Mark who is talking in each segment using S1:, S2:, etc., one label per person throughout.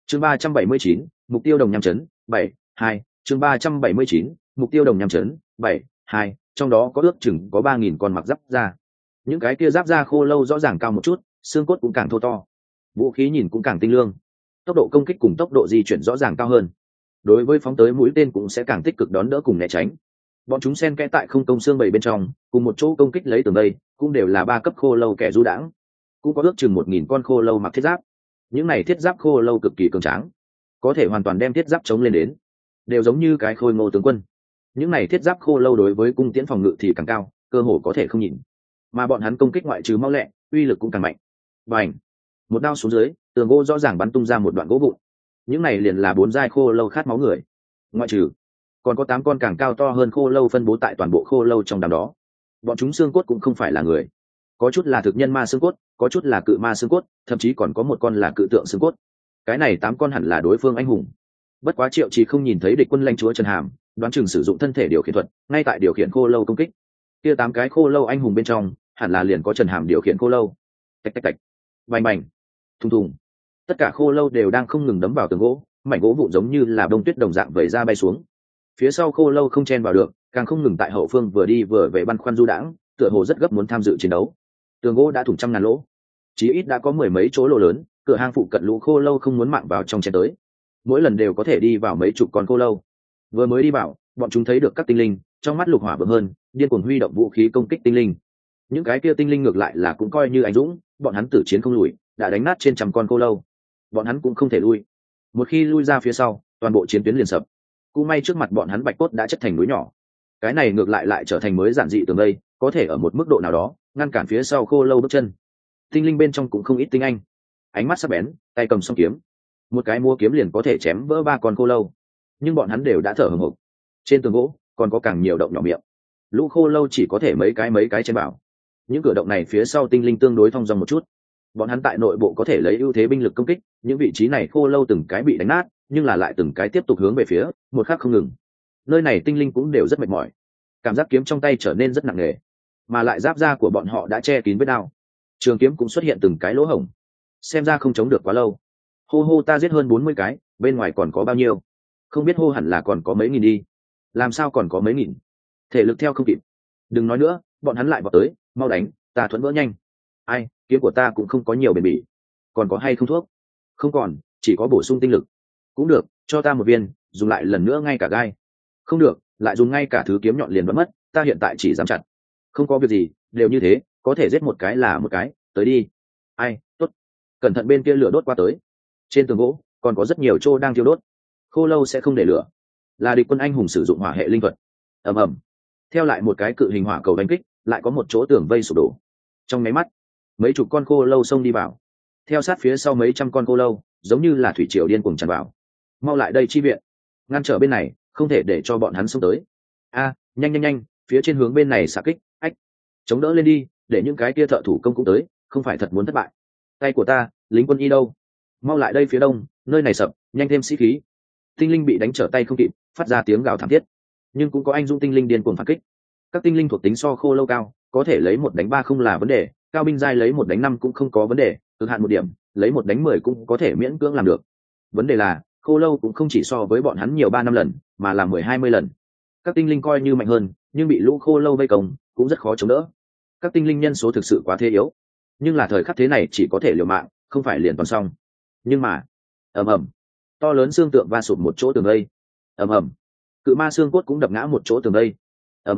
S1: chương 379, mục tiêu đồng nham chấn 7-2. chương 379, mục tiêu đồng nham chấn 7-2. Trong đó có ước chừng có 3.000 con mặc giáp da. Những cái kia giáp da khô lâu rõ ràng cao một chút, xương cốt cũng càng thô to, vũ khí nhìn cũng càng tinh lương, tốc độ công kích cùng tốc độ di chuyển rõ ràng cao hơn, đối với phóng tới mũi tên cũng sẽ càng tích cực đón đỡ cùng né tránh. Bọn chúng xen kẽ tại không công xương bầy bên trong, cùng một chỗ công kích lấy tường đây, cũng đều là 3 cấp khô lâu kẻ du đãng. Cũng có ước chừng 1.000 con khô lâu mặc thiết giáp. Những này thiết giáp khô lâu cực kỳ cường tráng, có thể hoàn toàn đem thiết giáp chống lên đến, đều giống như cái khôi ngô tướng quân. Những này thiết giáp khô lâu đối với cung tiễn phòng ngự thì càng cao, cơ hồ có thể không nhìn, mà bọn hắn công kích ngoại trừ mau lẹ, uy lực cũng càng mạnh. Bành! Một đao xuống dưới, tường gỗ rõ ràng bắn tung ra một đoạn gỗ vụn. Những này liền là 4 giai khô lâu khát máu người. Ngoại trừ, còn có 8 con càng cao to hơn khô lâu phân bố tại toàn bộ khô lâu trong đám đó. Bọn chúng xương cốt cũng không phải là người, có chút là thực nhân ma xương cốt, có chút là cự ma xương cốt, thậm chí còn có một con là cự tượng xương cốt. Cái này 8 con hẳn là đối phương anh hùng. Bất quá Triệu Chỉ không nhìn thấy địch quân lãnh chúa Trần Hàm, đoán chừng sử dụng thân thể điều khiển thuật, ngay tại điều khiển khô lâu công kích. Kia 8 cái khô lâu anh hùng bên trong, hẳn là liền có Trần Hàm điều khiển khô lâu. Tạch tạch tạch, bành bành, thùng thùng. Tất cả khô lâu đều đang không ngừng đấm vào tường gỗ, mảnh gỗ vụn giống như là bông tuyết đồng dạng vẩy ra bay xuống. Phía sau khô lâu không chen vào được, càng không ngừng tại hậu phương vừa đi vừa về băn khoăn du đãng, tựa hồ rất gấp muốn tham dự chiến đấu. Tường gỗ đã thủng trăm ngàn lỗ, chí ít đã có 10 mấy chỗ lỗ lớn, cửa hang phụ cận lũ khô lâu không muốn mạng vào trong chen tới. Mỗi lần đều có thể đi vào mấy chục con khô lâu. Vừa mới đi vào, bọn chúng thấy được các tinh linh, trong mắt lục hỏa bừng hơn, điên cuồng huy động vũ khí công kích tinh linh. Những cái kia tinh linh ngược lại là cũng coi như anh dũng, bọn hắn tử chiến không lùi, đã đánh nát trên trăm con khô lâu. Bọn hắn cũng không thể lui. Một khi lui ra phía sau, toàn bộ chiến tuyến liền sập. Cũng may trước mặt bọn hắn bạch cốt đã chất thành núi nhỏ. Cái này ngược lại trở thành mới giản dị tường đây, có thể ở một mức độ nào đó ngăn cản phía sau khô lâu bước chân. Tinh linh bên trong cũng không ít tinh anh, ánh mắt sắc bén, tay cầm song kiếm, một cái mua kiếm liền có thể chém vỡ 3 con khô lâu. Nhưng bọn hắn đều đã thở hổn hộc. Trên tường gỗ còn có càng nhiều động nhỏ miệng, lũ khô lâu chỉ có thể mấy cái trên bảo. Những cửa động này phía sau tinh linh tương đối thong dong một chút, bọn hắn tại nội bộ có thể lấy ưu thế binh lực công kích. Những vị trí này khô lâu từng cái bị đánh nát, nhưng là lại từng cái tiếp tục hướng về phía, một khắc không ngừng. Nơi này tinh linh cũng đều rất mệt mỏi, cảm giác kiếm trong tay trở nên rất nặng nề, mà lại giáp da của bọn họ đã che kín vết đao, trường kiếm cũng xuất hiện từng cái lỗ hổng, xem ra không chống được quá lâu. Hô ta giết hơn 40 cái, bên ngoài còn có bao nhiêu không biết, hô hẳn là còn có mấy nghìn đi. Làm sao còn có mấy nghìn, thể lực theo không kịp. Đừng nói nữa, bọn hắn lại vào tới, mau đánh, ta thuẫn vỡ nhanh. Ai, kiếm của ta cũng không có nhiều bền bỉ. Còn có hay không thuốc? Không còn, chỉ có bổ sung tinh lực. Cũng được, cho ta một viên, dùng lại lần nữa ngay cả gai. Không được, lại dùng ngay cả thứ kiếm nhọn liền vẫn mất, ta hiện tại chỉ dám chặt. Không có việc gì, đều như thế, có thể giết một cái là một cái, tới đi. Ai, tốt. Cẩn thận bên kia lửa đốt qua tới. Trên tường gỗ còn có rất nhiều trô đang thiêu đốt. Khô lâu sẽ không để lửa, là địch quân anh hùng sử dụng hỏa hệ linh thuật. Ầm ầm, theo lại một cái cự hình hỏa cầu đánh kích, lại có một chỗ tường vây sụp đổ. Trong máy mắt, mấy chục con khô lâu xông đi vào, theo sát phía sau mấy trăm con khô lâu, giống như là thủy triều điên cuồng tràn vào. Mau lại đây chi viện, ngăn trở bên này, không thể để cho bọn hắn xông tới. A, nhanh, phía trên hướng bên này xạ kích. Ách, chống đỡ lên đi, để những cái kia thợ thủ công cũng tới, không phải thật muốn thất bại. Tay của ta, lính quân y đâu? Mau lại đây phía đông, nơi này sập, nhanh thêm sĩ khí. Tinh linh bị đánh trở tay không kịp, phát ra tiếng gào thảm thiết. Nhưng cũng có anh dũng tinh linh điên cuồng phản kích. Các tinh linh thuộc tính so khô lâu cao, có thể lấy 1 đánh 3 không là vấn đề, cao binh giai lấy 1 đánh 5 cũng không có vấn đề, cực hạn 1 điểm, lấy 1 đánh 10 cũng có thể miễn cưỡng làm được. Vấn đề là, khô lâu cũng không chỉ so với bọn hắn nhiều 3-5 lần, mà là 10-20 lần. Các tinh linh coi như mạnh hơn, nhưng bị lũ khô lâu vây công, cũng rất khó chống đỡ. Các tinh linh nhân số thực sự quá thế yếu, nhưng là thời khắc thế này chỉ có thể liều mạng, không phải liền toàn xong. Nhưng mà, ầm ầm, to lớn xương tượng va sụp một chỗ tường vây. Ầm ầm, cự ma xương cốt cũng đập ngã một chỗ tường vây. Ầm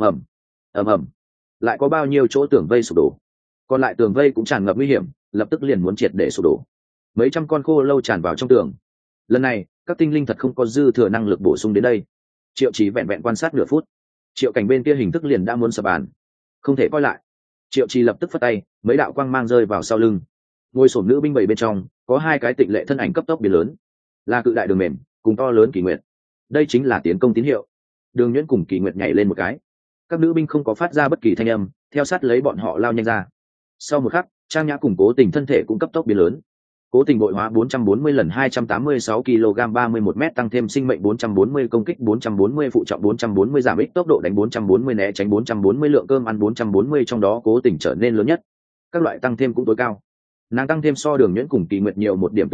S1: ầm, lại có bao nhiêu chỗ tường vây sụp đổ. Còn lại tường vây cũng tràn ngập nguy hiểm, lập tức liền muốn triệt để sụp đổ. Mấy trăm con khô lâu tràn vào trong tường. Lần này các tinh linh thật không có dư thừa năng lực bổ sung đến đây. Triệu Chí vẹn vẹn quan sát nửa phút, Triệu Cảnh bên kia hình thức liền đã muốn sập bàn, không thể coi lại. Triệu Chí lập tức phất tay, mấy đạo quang mang rơi vào sau lưng. Ngôi sổm nữ binh bảy bên trong có 2 cái tịnh lệ thân ảnh cấp tốc biến lớn, là cự đại đường mềm cùng to lớn Kỳ Nguyệt. Đây chính là tiến công tín hiệu. Đường Nhuyễn cùng Kỳ Nguyệt nhảy lên một cái, các nữ binh không có phát ra bất kỳ thanh âm, theo sát lấy bọn họ lao nhanh ra. Sau một khắc, Trang Nhã cùng Cố Tình thân thể cũng cấp tốc biến lớn. Cố Tình bội hóa 440 lần 286 kg 31 m tăng thêm sinh mệnh 440 công kích 440 phụ trọng 440 giảm ích tốc độ đánh 440 né tránh 440 lượng cơm ăn 440, trong đó Cố Tình trở nên lớn nhất. Các loại tăng thêm cũng tối cao. Nàng tăng thêm so Đường Nhuyễn cùng Kỳ Nguyệt nhiều 1 điểm tướng mạo,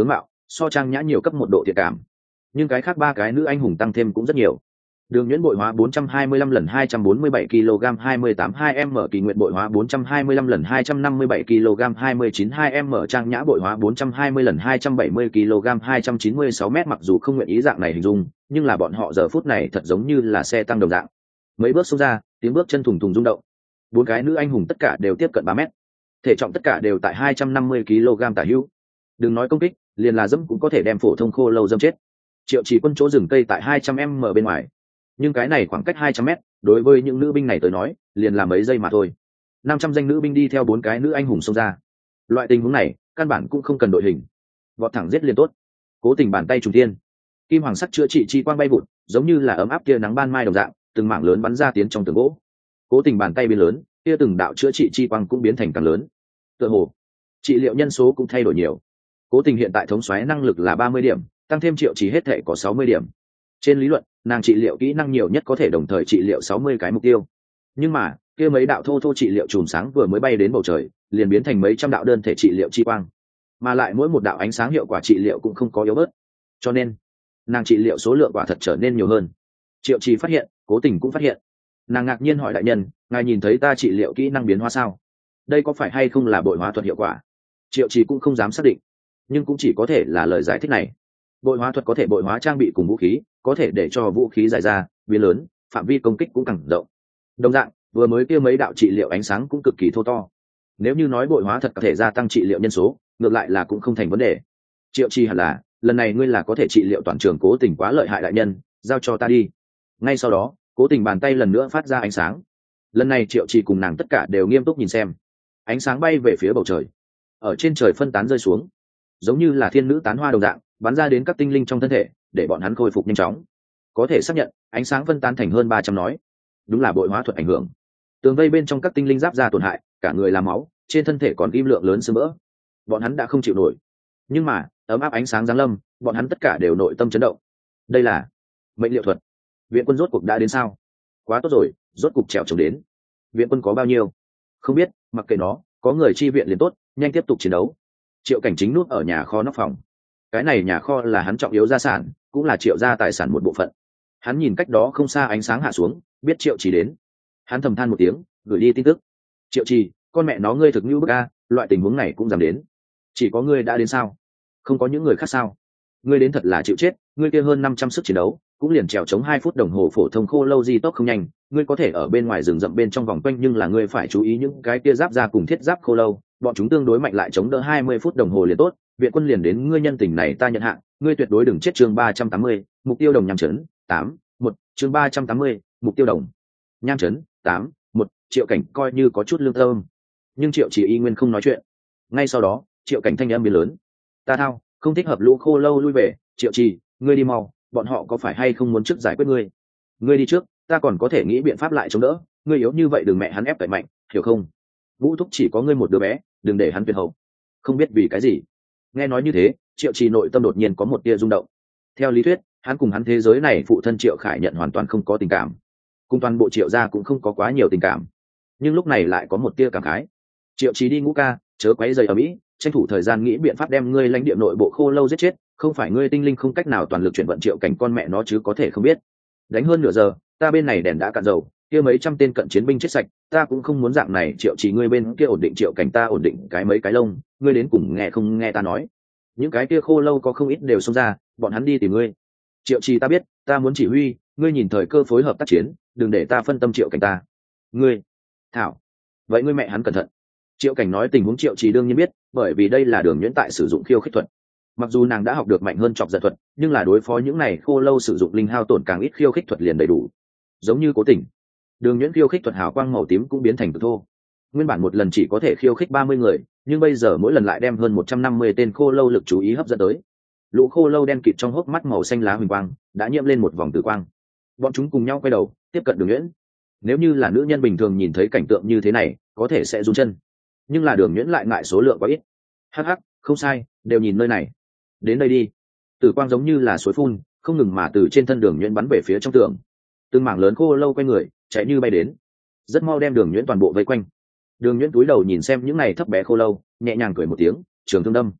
S1: so Trang Nhã nhiều cấp một độ thiện cảm, nhưng cái khác ba cái nữ anh hùng tăng thêm cũng rất nhiều. Đường Nhuyễn bội hóa 425 lần 247 kg 28 2m, Kỳ Nguyệt bội hóa 425 lần 257 kg 29 2m, Trang Nhã bội hóa 420 lần 270 kg 296 m. Mặc dù không nguyện ý dạng này hình dung, nhưng là bọn họ giờ phút này thật giống như là xe tăng đồng dạng. Mấy bước xông ra, tiếng bước chân thùng thùng rung động. Bốn cái nữ anh hùng tất cả đều tiếp cận 3 mét, thể trọng tất cả đều tại 250 kg tả hữu. Đừng nói công kích, liền là dẫm cũng có thể đem phổ thông khô lâu dẫm chết. Triệu Chỉ Quân chỗ rừng cây tại 200m bên ngoài, nhưng cái này khoảng cách 200m, đối với những nữ binh này tới nói liền là mấy giây mà thôi. 500 danh nữ binh đi theo bốn cái nữ anh hùng xông ra. Loại tình huống này căn bản cũng không cần đội hình, vọt thẳng giết liền tốt. Cố Tình bàn tay trùng thiên, kim hoàng sắc chữa trị chi quang bay vụt, giống như là ấm áp tia nắng ban mai đồng dạng, từng mảng lớn bắn ra tiến trong tường gỗ. Cố Tình bàn tay biến lớn, tia từng đạo chữa trị chi quang cũng biến thành càng lớn. Tựa hồ trị liệu nhân số cũng thay đổi nhiều. Cố Tình hiện tại thống soái năng lực là 30 điểm, tăng thêm Triệu Chỉ hết thể có 60 điểm. Trên lý luận, nàng trị liệu kỹ năng nhiều nhất có thể đồng thời trị liệu 60 cái mục tiêu. Nhưng mà, kia mấy đạo thô thô trị liệu chùm sáng vừa mới bay đến bầu trời, liền biến thành mấy trăm đạo đơn thể trị liệu chi quang. Mà lại mỗi một đạo ánh sáng hiệu quả trị liệu cũng không có yếu bớt. Cho nên, nàng trị liệu số lượng quả thật trở nên nhiều hơn. Triệu Chỉ phát hiện, Cố Tình cũng phát hiện. Nàng ngạc nhiên hỏi đại nhân, ngài nhìn thấy ta trị liệu kỹ năng biến hóa sao? Đây có phải hay không là bội hóa thuật hiệu quả? Triệu Chỉ cũng không dám xác định, nhưng cũng chỉ có thể là lời giải thích này. Bội hóa thuật có thể bội hóa trang bị cùng vũ khí, có thể để cho vũ khí dài ra, biến lớn, phạm vi công kích cũng càng rộng. Đồng dạng, vừa mới kia mấy đạo trị liệu ánh sáng cũng cực kỳ thô to. Nếu như nói bội hóa thật có thể gia tăng trị liệu nhân số, ngược lại là cũng không thành vấn đề. Triệu Chi hẳn là, lần này ngươi là có thể trị liệu toàn trường. Cố Tình quá lợi hại đại nhân, giao cho ta đi. Ngay sau đó, Cố Tình bàn tay lần nữa phát ra ánh sáng. Lần này Triệu Chi cùng nàng tất cả đều nghiêm túc nhìn xem. Ánh sáng bay về phía bầu trời, ở trên trời phân tán rơi xuống, giống như là thiên nữ tán hoa đồng dạng, bắn ra đến các tinh linh trong thân thể, để bọn hắn khôi phục nhanh chóng. Có thể xác nhận, ánh sáng phân tán thành hơn 300 nói. Đúng là bội hóa thuật ảnh hưởng. Tường vây bên trong các tinh linh giáp ra tổn hại, cả người làm máu, trên thân thể còn kim lượng lớn sương mỡ. Bọn hắn đã không chịu nổi. Nhưng mà, ấm áp ánh sáng giáng lâm, bọn hắn tất cả đều nội tâm chấn động. Đây là mệnh liệu thuật. Viện quân rốt cuộc đã đến sao? Quá tốt rồi, rốt cuộc trèo trống đến. Viện quân có bao nhiêu? Không biết, mặc kệ nó, có người chi viện liền tốt, nhanh tiếp tục chiến đấu. Triệu Cảnh chính núp ở nhà kho nóc phòng. Cái này nhà kho là hắn trọng yếu gia sản, cũng là Triệu gia tài sản một bộ phận. Hắn nhìn cách đó không xa ánh sáng hạ xuống, biết Triệu Chỉ đến. Hắn thầm than một tiếng, gửi đi tin tức. Triệu Chỉ, con mẹ nó ngươi thực như bức a, loại tình huống này cũng dám đến. Chỉ có ngươi đã đến sao? Không có những người khác sao? Ngươi đến thật là chịu chết, ngươi kia hơn 500 sức chiến đấu, cũng liền trèo chống 2 phút đồng hồ phổ thông khô lâu di tốc không nhanh, ngươi có thể ở bên ngoài rừng rậm bên trong vòng quanh, nhưng là ngươi phải chú ý những cái kia giáp ra cùng thiết giáp khô lâu, bọn chúng tương đối mạnh, lại chống đỡ 20 phút đồng hồ liền tốt. Viện quân liền đến, ngươi nhân tình này ta nhận hạ, ngươi tuyệt đối đừng chết. Chương 380, mục tiêu đồng nham chấn 8-1. Chương 380, mục tiêu đồng nham chấn 8-1. Triệu Cảnh coi như có chút lương tâm, nhưng Triệu Chỉ y nguyên không nói chuyện. Ngay sau đó, Triệu Cảnh thanh âm biến lớn, ta thao, không thích hợp, lũ khô lâu lui về. Triệu Chỉ, ngươi đi mau, bọn họ có phải hay không muốn trước giải quyết ngươi? Ngươi đi trước, ta còn có thể nghĩ biện pháp lại chống đỡ. Ngươi yếu như vậy đừng mẹ hắn ép cậy mạnh, hiểu không? Vũ Thúc chỉ có ngươi một đứa bé, đừng để hắn tuyệt hậu. Không biết vì cái gì, nghe nói như thế, Triệu Chỉ nội tâm đột nhiên có một tia rung động. Theo lý thuyết, hắn cùng hắn thế giới này phụ thân Triệu Khải nhận hoàn toàn không có tình cảm, cùng toàn bộ Triệu gia cũng không có quá nhiều tình cảm, nhưng lúc này lại có một tia cảm khái. Triệu Chỉ đi ngũ ca, chớ quấy rầy ở mỹ, tranh thủ thời gian nghĩ biện pháp đem ngươi lãnh địa nội bộ khô lâu giết chết, không phải ngươi tinh linh không cách nào toàn lực chuyển vận. Triệu Cảnh con mẹ nó chứ có thể không biết. Đánh hơn nửa giờ, ta bên này đèn đã cạn dầu, kia mấy trăm tên cận chiến binh chết sạch, ta cũng không muốn dạng này. Triệu Chỉ ngươi bên kia ổn định. Triệu Cảnh ta ổn định cái mấy cái lông, ngươi đến cùng nghe không nghe ta nói. Những cái kia khô lâu có không ít đều xông ra, bọn hắn đi tìm ngươi. Triệu Chỉ ta biết, ta muốn chỉ huy, ngươi nhìn thời cơ phối hợp tác chiến, đừng để ta phân tâm. Triệu Cảnh ta, ngươi, thảo, vậy ngươi mẹ hắn cẩn thận. Triệu Cảnh nói tình huống Triệu Chỉ đương nhiên biết, bởi vì đây là Đường Nhuyễn tại sử dụng khiêu khích thuật. Mặc dù nàng đã học được mạnh hơn chọc giận thuật, nhưng là đối phó những này khô lâu sử dụng linh hao tổn càng ít, khiêu khích thuật liền đầy đủ. Giống như Cố Tình, Đường Nhuyễn khiêu khích thuật hào quang màu tím cũng biến thành cực thô. Nguyên bản một lần chỉ có thể khiêu khích 30 người, nhưng bây giờ mỗi lần lại đem hơn 150 tên khô lâu lực chú ý hấp dẫn tới. Lũ khô lâu đen kịt trong hốc mắt màu xanh lá huỳnh quang đã nhiễm lên một vòng tử quang. Bọn chúng cùng nhau quay đầu tiếp cận Đường Nhuyễn. Nếu như là nữ nhân bình thường nhìn thấy cảnh tượng như thế này, có thể sẽ run chân, nhưng là Đường Nhuyễn lại ngại số lượng quá ít. Hắc hắc, không sai, đều nhìn nơi này. Đến đây đi. Tử quang giống như là suối phun, không ngừng mà từ trên thân Đường Nhuyễn bắn về phía trong tường. Từng mảng lớn khô lâu quay người, chạy như bay đến, rất mau đem Đường Nhuyễn toàn bộ vây quanh. Đường Nhuyễn cúi đầu nhìn xem những này thấp bé khô lâu, nhẹ nhàng cười một tiếng, trường thương đâm.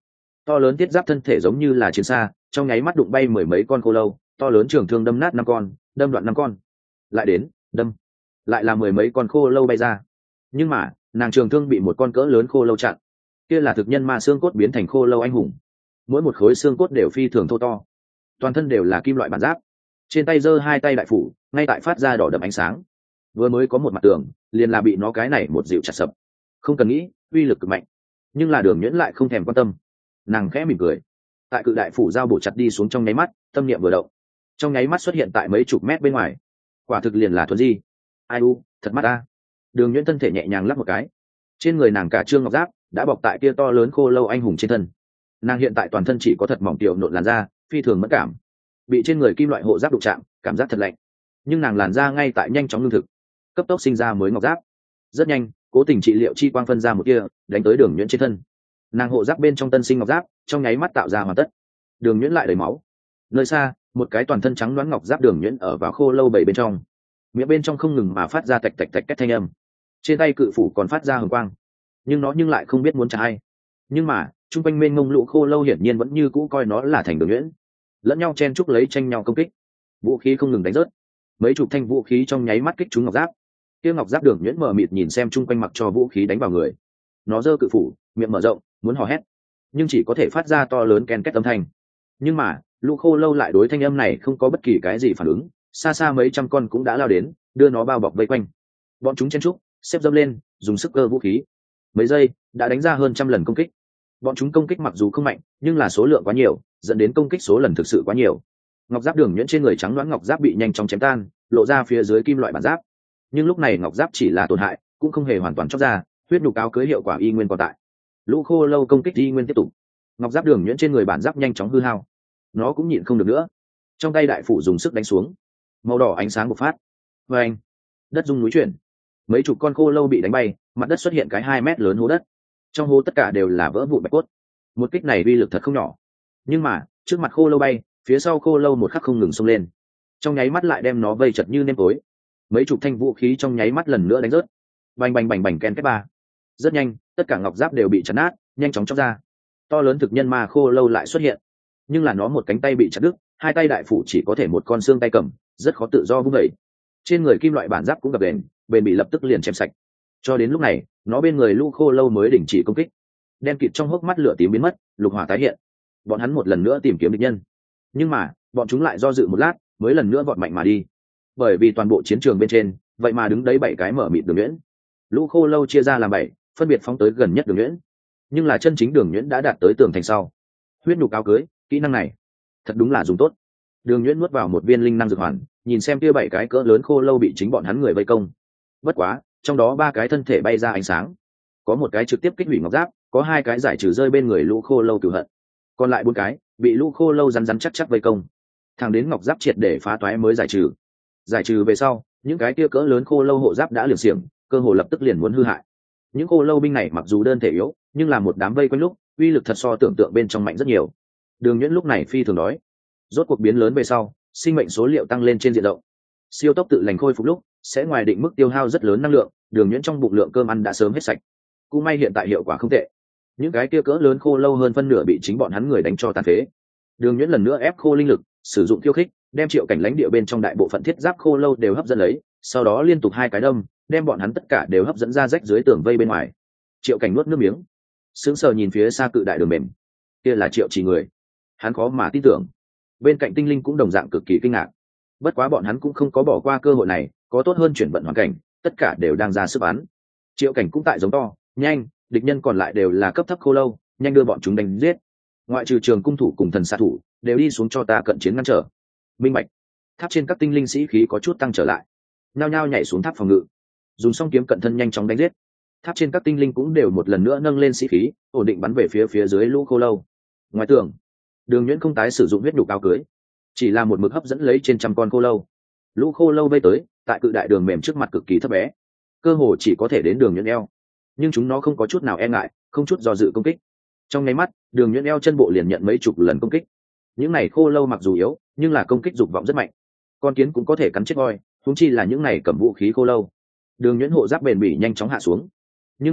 S1: To lớn thiết giáp thân thể giống như là chiến xa, trong nháy mắt đụng bay mười mấy con khô lâu, to lớn trường thương đâm nát 5 con, đâm đoạn 5 con, lại đến đâm, lại là mười mấy con khô lâu bay ra. Nhưng mà nàng trường thương bị một con cỡ lớn khô lâu chặn. Kia là thực nhân ma xương cốt biến thành khô lâu anh hùng, mỗi một khối xương cốt đều phi thường thô to, toàn thân đều là kim loại bản giáp, trên tay giơ hai tay đại phủ ngay tại phát ra đỏ đậm ánh sáng. Vừa mới có một mặt tường liền là bị nó cái này một dịu chặt sập. Không cần nghĩ, uy lực cực mạnh. Nhưng là Đường Nhuyễn lại không thèm quan tâm, nàng khẽ mỉm cười. Tại cự đại phủ dao bổ chặt đi xuống trong nháy mắt, tâm niệm vừa động, trong nháy mắt xuất hiện tại mấy chục mét bên ngoài. Quả thực liền là thuần di. Ai u, thật mắt ta. Đường Nhuyễn thân thể nhẹ nhàng lắc một cái, trên người nàng cả trương ngọc giáp đã bọc tại kia to lớn khô lâu anh hùng trên thân. Nàng hiện tại toàn thân chỉ có thật mỏng tiểu nộn làn da, phi thường mất cảm, bị trên người kim loại hộ giáp đụng chạm, cảm giác thật lạnh. Nhưng nàng làn da ngay tại nhanh chóng lương thực, cấp tốc sinh ra mới ngọc giáp. Rất nhanh, cố tình trị liệu chi quang phân ra một kia, đánh tới Đường Nhuyễn trên thân. Nàng hộ giáp bên trong tân sinh ngọc giáp trong nháy mắt tạo ra hoàn tất. Đường Nhuyễn lại đầy máu. Nơi xa, một cái toàn thân trắng loáng ngọc giáp Đường Nhuyễn ở vào khô lâu bảy bên trong, miệng bên trong không ngừng mà phát ra tạch tạch tạch két thanh âm. Trên tay cự phủ còn phát ra hừng quang, nhưng nó lại không biết muốn trả ai. Nhưng mà chung quanh mênh mông lũ khô lâu hiển nhiên vẫn như cũ coi nó là thành Đường Nhuyễn, lẫn nhau chen chúc lấy tranh nhau công kích, vũ khí không ngừng đánh rớt. Mấy chục thanh vũ khí trong nháy mắt kích trúng ngọc giáp. Kia ngọc giáp Đường Nhuyễn mở mịt nhìn xem chung quanh mặc cho vũ khí đánh vào người, nó giơ cự phủ miệng mở rộng muốn hò hét, nhưng chỉ có thể phát ra to lớn ken két âm thanh. Nhưng mà lũ khô lâu lại đối thanh âm này không có bất kỳ cái gì phản ứng, xa xa mấy trăm con cũng đã lao đến đưa nó bao bọc vây quanh. Bọn chúng chen trúc xếp dâm lên dùng sức cơ vũ khí, mấy giây đã đánh ra hơn 100 lần công kích. Bọn chúng công kích mặc dù không mạnh nhưng là số lượng quá nhiều, dẫn đến công kích số lần thực sự quá nhiều. Ngọc giáp Đường Nhuyễn trên người trắng loãng ngọc giáp bị nhanh chóng chém tan, lộ ra phía dưới kim loại bản giáp. Nhưng lúc này ngọc giáp chỉ là tổn hại, cũng không hề hoàn toàn chóc ra, huyết nhục áo cưới hiệu quả y nguyên còn tại. Lũ khô lâu công kích y nguyên tiếp tục, ngọc giáp Đường Nhuyễn trên người bản giáp nhanh chóng hư hao, nó cũng nhịn không được nữa, trong tay đại phủ dùng sức đánh xuống, màu đỏ ánh sáng bộc phát. Và anh, đất rung núi chuyển, mấy chục con khô lâu bị đánh bay, mặt đất xuất hiện cái 2 mét lớn hố đất, trong hố tất cả đều là vỡ vụn bạch cốt. Một kích này uy lực thật không nhỏ, nhưng mà trước mặt khô lâu bay, phía sau khô lâu một khắc không ngừng xông lên, trong nháy mắt lại đem nó vây chật như nêm tối. Mấy chục thanh vũ khí trong nháy mắt lần nữa đánh rớt, bành bành bành bành ken két ba. Rất nhanh tất cả ngọc giáp đều bị chặt nát, nhanh chóng chóc ra. To lớn thực nhân ma khô lâu lại xuất hiện, nhưng là nó một cánh tay bị chặt đứt, hai tay đại phủ chỉ có thể một con xương tay cầm, rất khó tự do vung vẩy. Trên người kim loại bản giáp cũng gập ghềnh, bền bị lập tức liền chém sạch. Cho đến lúc này nó bên người lũ khô lâu mới đình chỉ công kích. Đen kịt trong hốc mắt lửa tím biến mất, lục hỏa tái hiện. Bọn hắn một lần nữa tìm kiếm địch nhân, nhưng mà bọn chúng lại do dự một lát mới lần nữa vọt mạnh mà đi, bởi vì toàn bộ chiến trường bên trên vậy mà đứng đấy 7 cái mở mịt Đường Nhuyễn. Lũ khô lâu chia ra làm 7, phân biệt phóng tới gần nhất Đường Nhuyễn. Nhưng là chân chính Đường Nhuyễn đã đạt tới tường thành sau. Huyết nhục áo cưới, kỹ năng này thật đúng là dùng tốt. Đường Nhuyễn nuốt vào một viên linh năng dược hoàn, nhìn xem kia 7 cái cỡ lớn khô lâu bị chính bọn hắn người vây công. Bất quá trong đó 3 cái thân thể bay ra ánh sáng, có một cái trực tiếp kích hủy ngọc giáp, có 2 cái giải trừ rơi bên người lũ khô lâu cửu hận, còn lại 4 cái bị lũ khô lâu rắn rắn chắc chắc vây công. Thằng đến ngọc giáp triệt để phá toái mới giải trừ về sau, những cái kia cỡ lớn khô lâu hộ giáp đã liều xiềng, cơ hồ lập tức liền muốn hư hại. Những khô lâu binh này mặc dù đơn thể yếu, nhưng là một đám vây quanh lúc uy lực thật so tưởng tượng bên trong mạnh rất nhiều. Đường Nhuyễn lúc này phi thường đói, rốt cuộc biến lớn về sau sinh mệnh số liệu tăng lên trên diện rộng, siêu tốc tự lành khôi phục lúc sẽ ngoài định mức tiêu hao rất lớn năng lượng. Đường Nhuyễn trong bụng lượng cơm ăn đã sớm hết sạch, cũng may hiện tại hiệu quả không tệ. Những cái kia cỡ lớn khô lâu hơn phân nửa bị chính bọn hắn người đánh cho tàn phế. Đường Nhuyễn lần nữa ép khô linh lực, sử dụng khiêu khích, đem Triệu Cảnh lãnh địa bên trong đại bộ phận thiết giáp khô lâu đều hấp dẫn lấy, sau đó liên tục 2 cái đâm, đem bọn hắn tất cả đều hấp dẫn ra rách dưới tường vây bên ngoài. Triệu Cảnh nuốt nước miếng, sững sờ nhìn phía xa cự đại đường mềm, kia là Triệu Chỉ người, hắn khó mà tin tưởng. Bên cạnh tinh linh cũng đồng dạng cực kỳ kinh ngạc. Bất quá bọn hắn cũng không có bỏ qua cơ hội này, có tốt hơn chuyển vận hoàn cảnh, tất cả đều đang ra sức bắn. Triệu Cảnh cũng tại giống to, nhanh, địch nhân còn lại đều là cấp thấp khô lâu, nhanh đưa bọn chúng đánh giết. Ngoại trừ Trường cung thủ cùng thần xạ thủ, đều đi xuống cho ta cận chiến ngăn trở. Minh bạch. Tháp trên các tinh linh sĩ khí có chút tăng trở lại, nhao nhao nhảy xuống tháp phòng ngự, dùng song kiếm cận thân nhanh chóng đánh giết. Tháp trên các tinh linh cũng đều một lần nữa nâng lên sĩ khí, ổn định bắn về phía dưới lũ khô lâu. Ngoài tường, Đường Nhuyễn không tái sử dụng huyết nhục áo cưới, chỉ là một mực hấp dẫn lấy trên trăm con khô lâu. Lũ khô lâu vây tới, tại cự đại đường mềm trước mặt cực kỳ thấp bé, cơ hồ chỉ có thể đến Đường Nhuyễn eo, nhưng chúng nó không có chút nào e ngại, không chút do dự công kích. Trong nháy mắt, Đường Nhuyễn eo chân bộ liền nhận mấy chục lần công kích. Những này khô lâu mặc dù yếu, nhưng là công kích dục vọng rất mạnh, con kiến cũng có thể cắn chết voi, huống chi là những này cầm vũ khí khô lâu. Đường Nhuyễn hộ giáp bền bỉ nhanh chóng hạ xuống, nhưng mà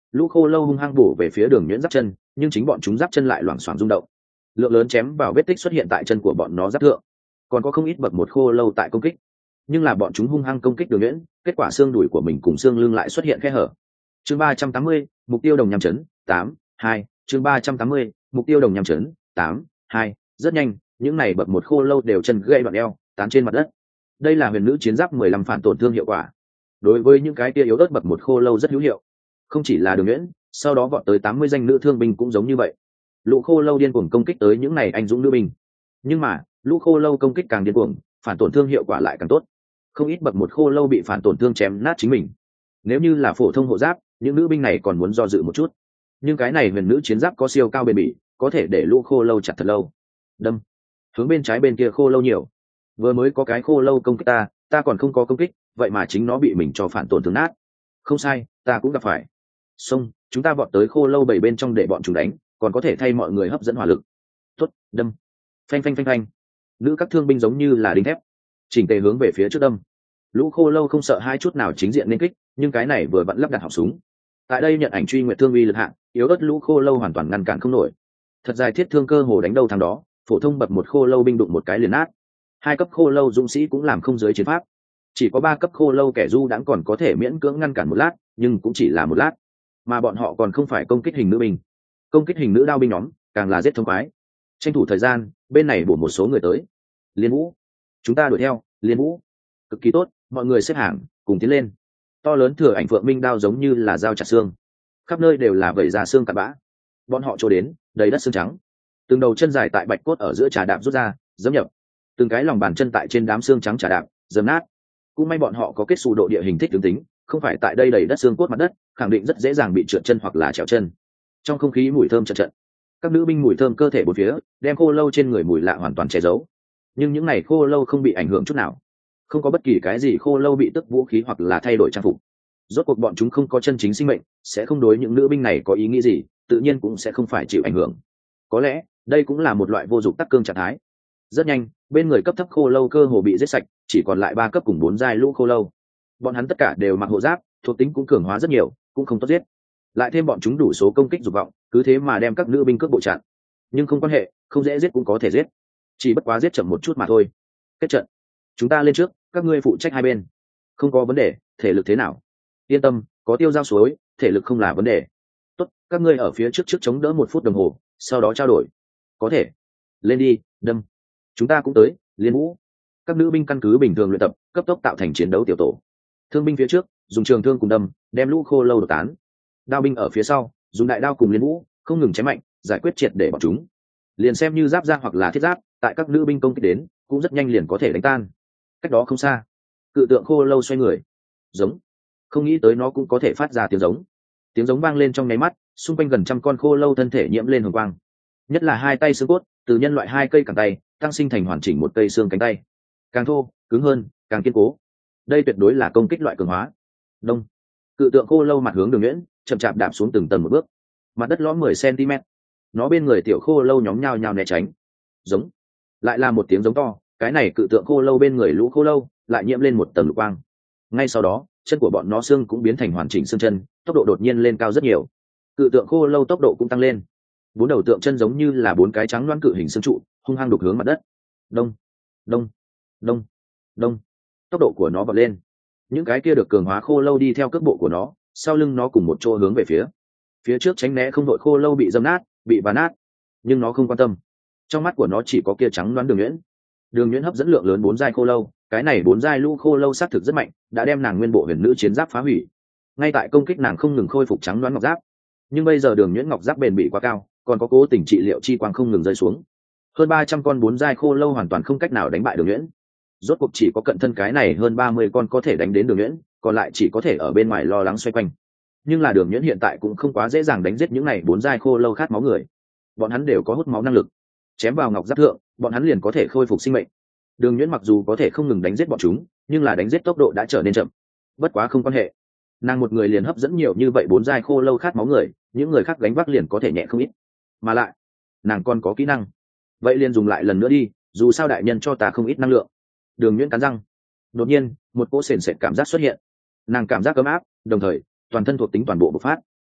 S1: lũ khô lâu hung hăng bổ về phía đường nhuyễn giáp chân, nhưng chính bọn chúng giáp chân lại loảng xoảng rung động, lượng lớn chém vào vết tích xuất hiện tại chân của bọn nó giáp thượng. Còn có không ít bậc một khô lâu tại công kích, nhưng là bọn chúng hung hăng công kích đường nhuyễn, kết quả xương đùi của mình cùng xương lưng lại xuất hiện khe hở. Chương 380, mục tiêu đồng nhằm chấn 8-2. Chương 380, mục tiêu đồng nhằm chấn 8-2. Rất nhanh, những này bậc một khô lâu đều chân gãy đoạn eo, tán trên mặt đất. đây là huyền nữ chiến giáp 15 phản tổn thương hiệu quả, đối với những cái kia yếu ớt bậc một khô lâu rất hữu hiệu. Không chỉ là đường nhuyễn, sau đó vọt tới 80 danh nữ thương binh cũng giống như vậy. Lũ khô lâu điên cuồng công kích tới những này anh dũng nữ binh, nhưng mà lũ khô lâu công kích càng điên cuồng, phản tổn thương hiệu quả lại càng tốt. Không ít bậc một khô lâu bị phản tổn thương chém nát chính mình. Nếu như là phổ thông hộ giáp, những nữ binh này còn muốn do dự một chút, nhưng cái này huyền nữ chiến giáp có siêu cao bền bỉ, có thể để lũ khô lâu chặt thật lâu. Đâm hướng bên trái bên kia khô lâu nhiều, vừa mới có cái khô lâu công kích ta còn không có công kích, vậy mà chính nó bị mình cho phản tổn thương nát. Không sai, ta cũng gặp phải. Xong, chúng ta vọt tới khô lâu bảy bên trong để bọn chúng đánh, còn có thể thay mọi người hấp dẫn hỏa lực. Tốt, đâm. Phanh phanh phanh phanh. Nữ các thương binh giống như là đinh thép, chỉnh tề hướng về phía trước đâm. Lũ khô lâu không sợ hai chút nào chính diện nên kích, nhưng cái này vừa vặn lắp đặt họng súng. Tại đây nhận ảnh truy nguyệt thương uy lực hạng, yếu ớt lũ khô lâu hoàn toàn ngăn cản không nổi. Thật dài thiết thương cơ hồ đánh đâu thằng đó, phổ thông bậc một khô lâu binh đụng một cái liền nát. 2 cấp khô lâu dũng sĩ cũng làm không dưới chiến pháp. Chỉ có 3 cấp khô lâu kẻ du đãng còn có thể miễn cưỡng ngăn cản một lát, nhưng cũng chỉ là một lát. Mà bọn họ còn không phải công kích hình nữ binh, công kích hình nữ đao binh nhóm càng là giết thông khoái. Tranh thủ thời gian, bên này bổ một số người tới. Liên Vũ, chúng ta đuổi theo. Liên Vũ, cực kỳ tốt, mọi người xếp hàng cùng tiến lên. To lớn thừa ảnh phượng minh đao giống như là dao chặt xương, khắp nơi đều là vẩy ra xương cặn bã. Bọn họ trôi đến đầy đất xương trắng, từng đầu chân dài tại bạch cốt ở giữa trà đạp rút ra dẫm nhập, từng cái lòng bàn chân tại trên đám xương trắng trà đạp dầm nát. Cũng may bọn họ có kết xù độ địa hình thích tướng tính, không phải tại đây đầy đất xương cốt mặt đất, khẳng định rất dễ dàng bị trượt chân hoặc là trèo chân. Trong không khí mùi thơm trận trận, các nữ binh mùi thơm cơ thể bốn phía đem khô lâu trên người mùi lạ hoàn toàn che giấu, nhưng những này khô lâu không bị ảnh hưởng chút nào, không có bất kỳ cái gì khô lâu bị tức vũ khí hoặc là thay đổi trang phục. Rốt cuộc bọn chúng không có chân chính sinh mệnh, sẽ không đối những nữ binh này có ý nghĩ gì, tự nhiên cũng sẽ không phải chịu ảnh hưởng. Có lẽ đây cũng là một loại vô dụng tắc cương trạng thái. Rất nhanh, bên người cấp thấp khô lâu cơ hồ bị giết sạch, chỉ còn lại 3 cấp cùng 4 giai lũ khô lâu. Bọn hắn tất cả đều mặc hộ giáp, thuộc tính cũng cường hóa rất nhiều, cũng không tốt giết. Lại thêm bọn chúng đủ số công kích dục vọng, cứ thế mà đem các nữ binh cướp bộ chặn. Nhưng không quan hệ, không dễ giết cũng có thể giết, chỉ bất quá giết chậm một chút mà thôi. Kết trận, chúng ta lên trước, các ngươi phụ trách hai bên. Không có vấn đề, thể lực thế nào? Yên tâm, có tiêu giao suối, thể lực không là vấn đề. Tốt, các ngươi ở phía trước chống đỡ 1 phút đồng hồ, sau đó trao đổi. Có thể. Lên đi, đâm. Chúng ta cũng tới. Liên Vũ. Các nữ binh căn cứ bình thường luyện tập, cấp tốc tạo thành chiến đấu tiểu tổ. Thương binh phía trước dùng trường thương cùng đâm, đem lũ khô lâu đột tán. Đao binh ở phía sau dùng đại đao cùng Liên Vũ không ngừng chém mạnh, giải quyết triệt để bọn chúng. Liền xem như giáp ra hoặc là thiết giáp, tại các nữ binh công kích đến, cũng rất nhanh liền có thể đánh tan. Cách đó không xa, cự tượng khô lâu xoay người, giống. Không nghĩ tới nó cũng có thể phát ra tiếng giống. Tiếng giống vang lên trong nháy mắt, xung quanh gần trăm con khô lâu thân thể nhiễm lên hồng quang. Nhất là 2 tay xương cốt, từ nhân loại 2 cây cẳng tay tăng sinh thành hoàn chỉnh 1 cây xương cánh tay, càng thô cứng hơn càng kiên cố. Đây tuyệt đối là công kích loại cường hóa. Đông. Cự tượng khô lâu mặt hướng đường nhuyễn chậm chạp đạp xuống từng tầng một bước, mặt đất lõm 10 cm. Nó bên người tiểu khô lâu nhóm nhao nhao né tránh. Giống. Lại là một tiếng giống to, cái này cự tượng khô lâu bên người lũ khô lâu lại nhiễm lên một tầng lục quang. Ngay sau đó, chân của bọn nó xương cũng biến thành hoàn chỉnh xương chân, tốc độ đột nhiên lên cao rất nhiều. Cự tượng khô lâu tốc độ cũng tăng lên. 4 đầu tượng chân giống như là 4 cái trắng loãng cự hình xương trụ, hung hăng đục hướng mặt đất. Đông, đông, đông, đông. Tốc độ của nó vọt lên. Những cái kia được cường hóa khô lâu đi theo cước bộ của nó, sau lưng nó cùng một chỗ hướng về phía trước tránh né không đội khô lâu bị dâm nát, bị vá nát. Nhưng nó không quan tâm. Trong mắt của nó chỉ có kia trắng loãng đường nhuyễn. Đường nhuyễn hấp dẫn lượng lớn 4 giai khô lâu, cái này 4 giai lũ khô lâu sát thực rất mạnh, đã đem nàng nguyên bộ huyền nữ chiến giáp phá hủy. Ngay tại công kích nàng không ngừng khôi phục trắng loãng ngọc giáp, nhưng bây giờ đường nhuyễn ngọc giáp bền bỉ quá cao, còn có cố tình trị liệu chi quang không ngừng rơi xuống. Hơn 300 con 4 giai khô lâu hoàn toàn không cách nào đánh bại đường nhuyễn. Rốt cuộc chỉ có cận thân cái này hơn 30 con có thể đánh đến đường nhuyễn, còn lại chỉ có thể ở bên ngoài lo lắng xoay quanh. Nhưng là đường nhuyễn hiện tại cũng không quá dễ dàng đánh giết những này 4 giai khô lâu khát máu người. Bọn hắn đều có hút máu năng lực, chém vào ngọc giáp thượng, bọn hắn liền có thể khôi phục sinh mệnh. Đường nhuyễn mặc dù có thể không ngừng đánh giết bọn chúng, nhưng là đánh giết tốc độ đã trở nên chậm. Bất quá không quan hệ, nàng một người liền hấp dẫn nhiều như vậy 4 giai khô lâu khát máu người, những người khác gánh vác liền có thể nhẹ không ít. Mà lại, nàng còn có kỹ năng, vậy liền dùng lại lần nữa đi, dù sao đại nhân cho ta không ít năng lượng. Đường nhuyễn cắn răng, đột nhiên một cỗ sền sệt cảm giác xuất hiện, nàng cảm giác ấm áp, đồng thời toàn thân thuộc tính toàn bộ bộc phát.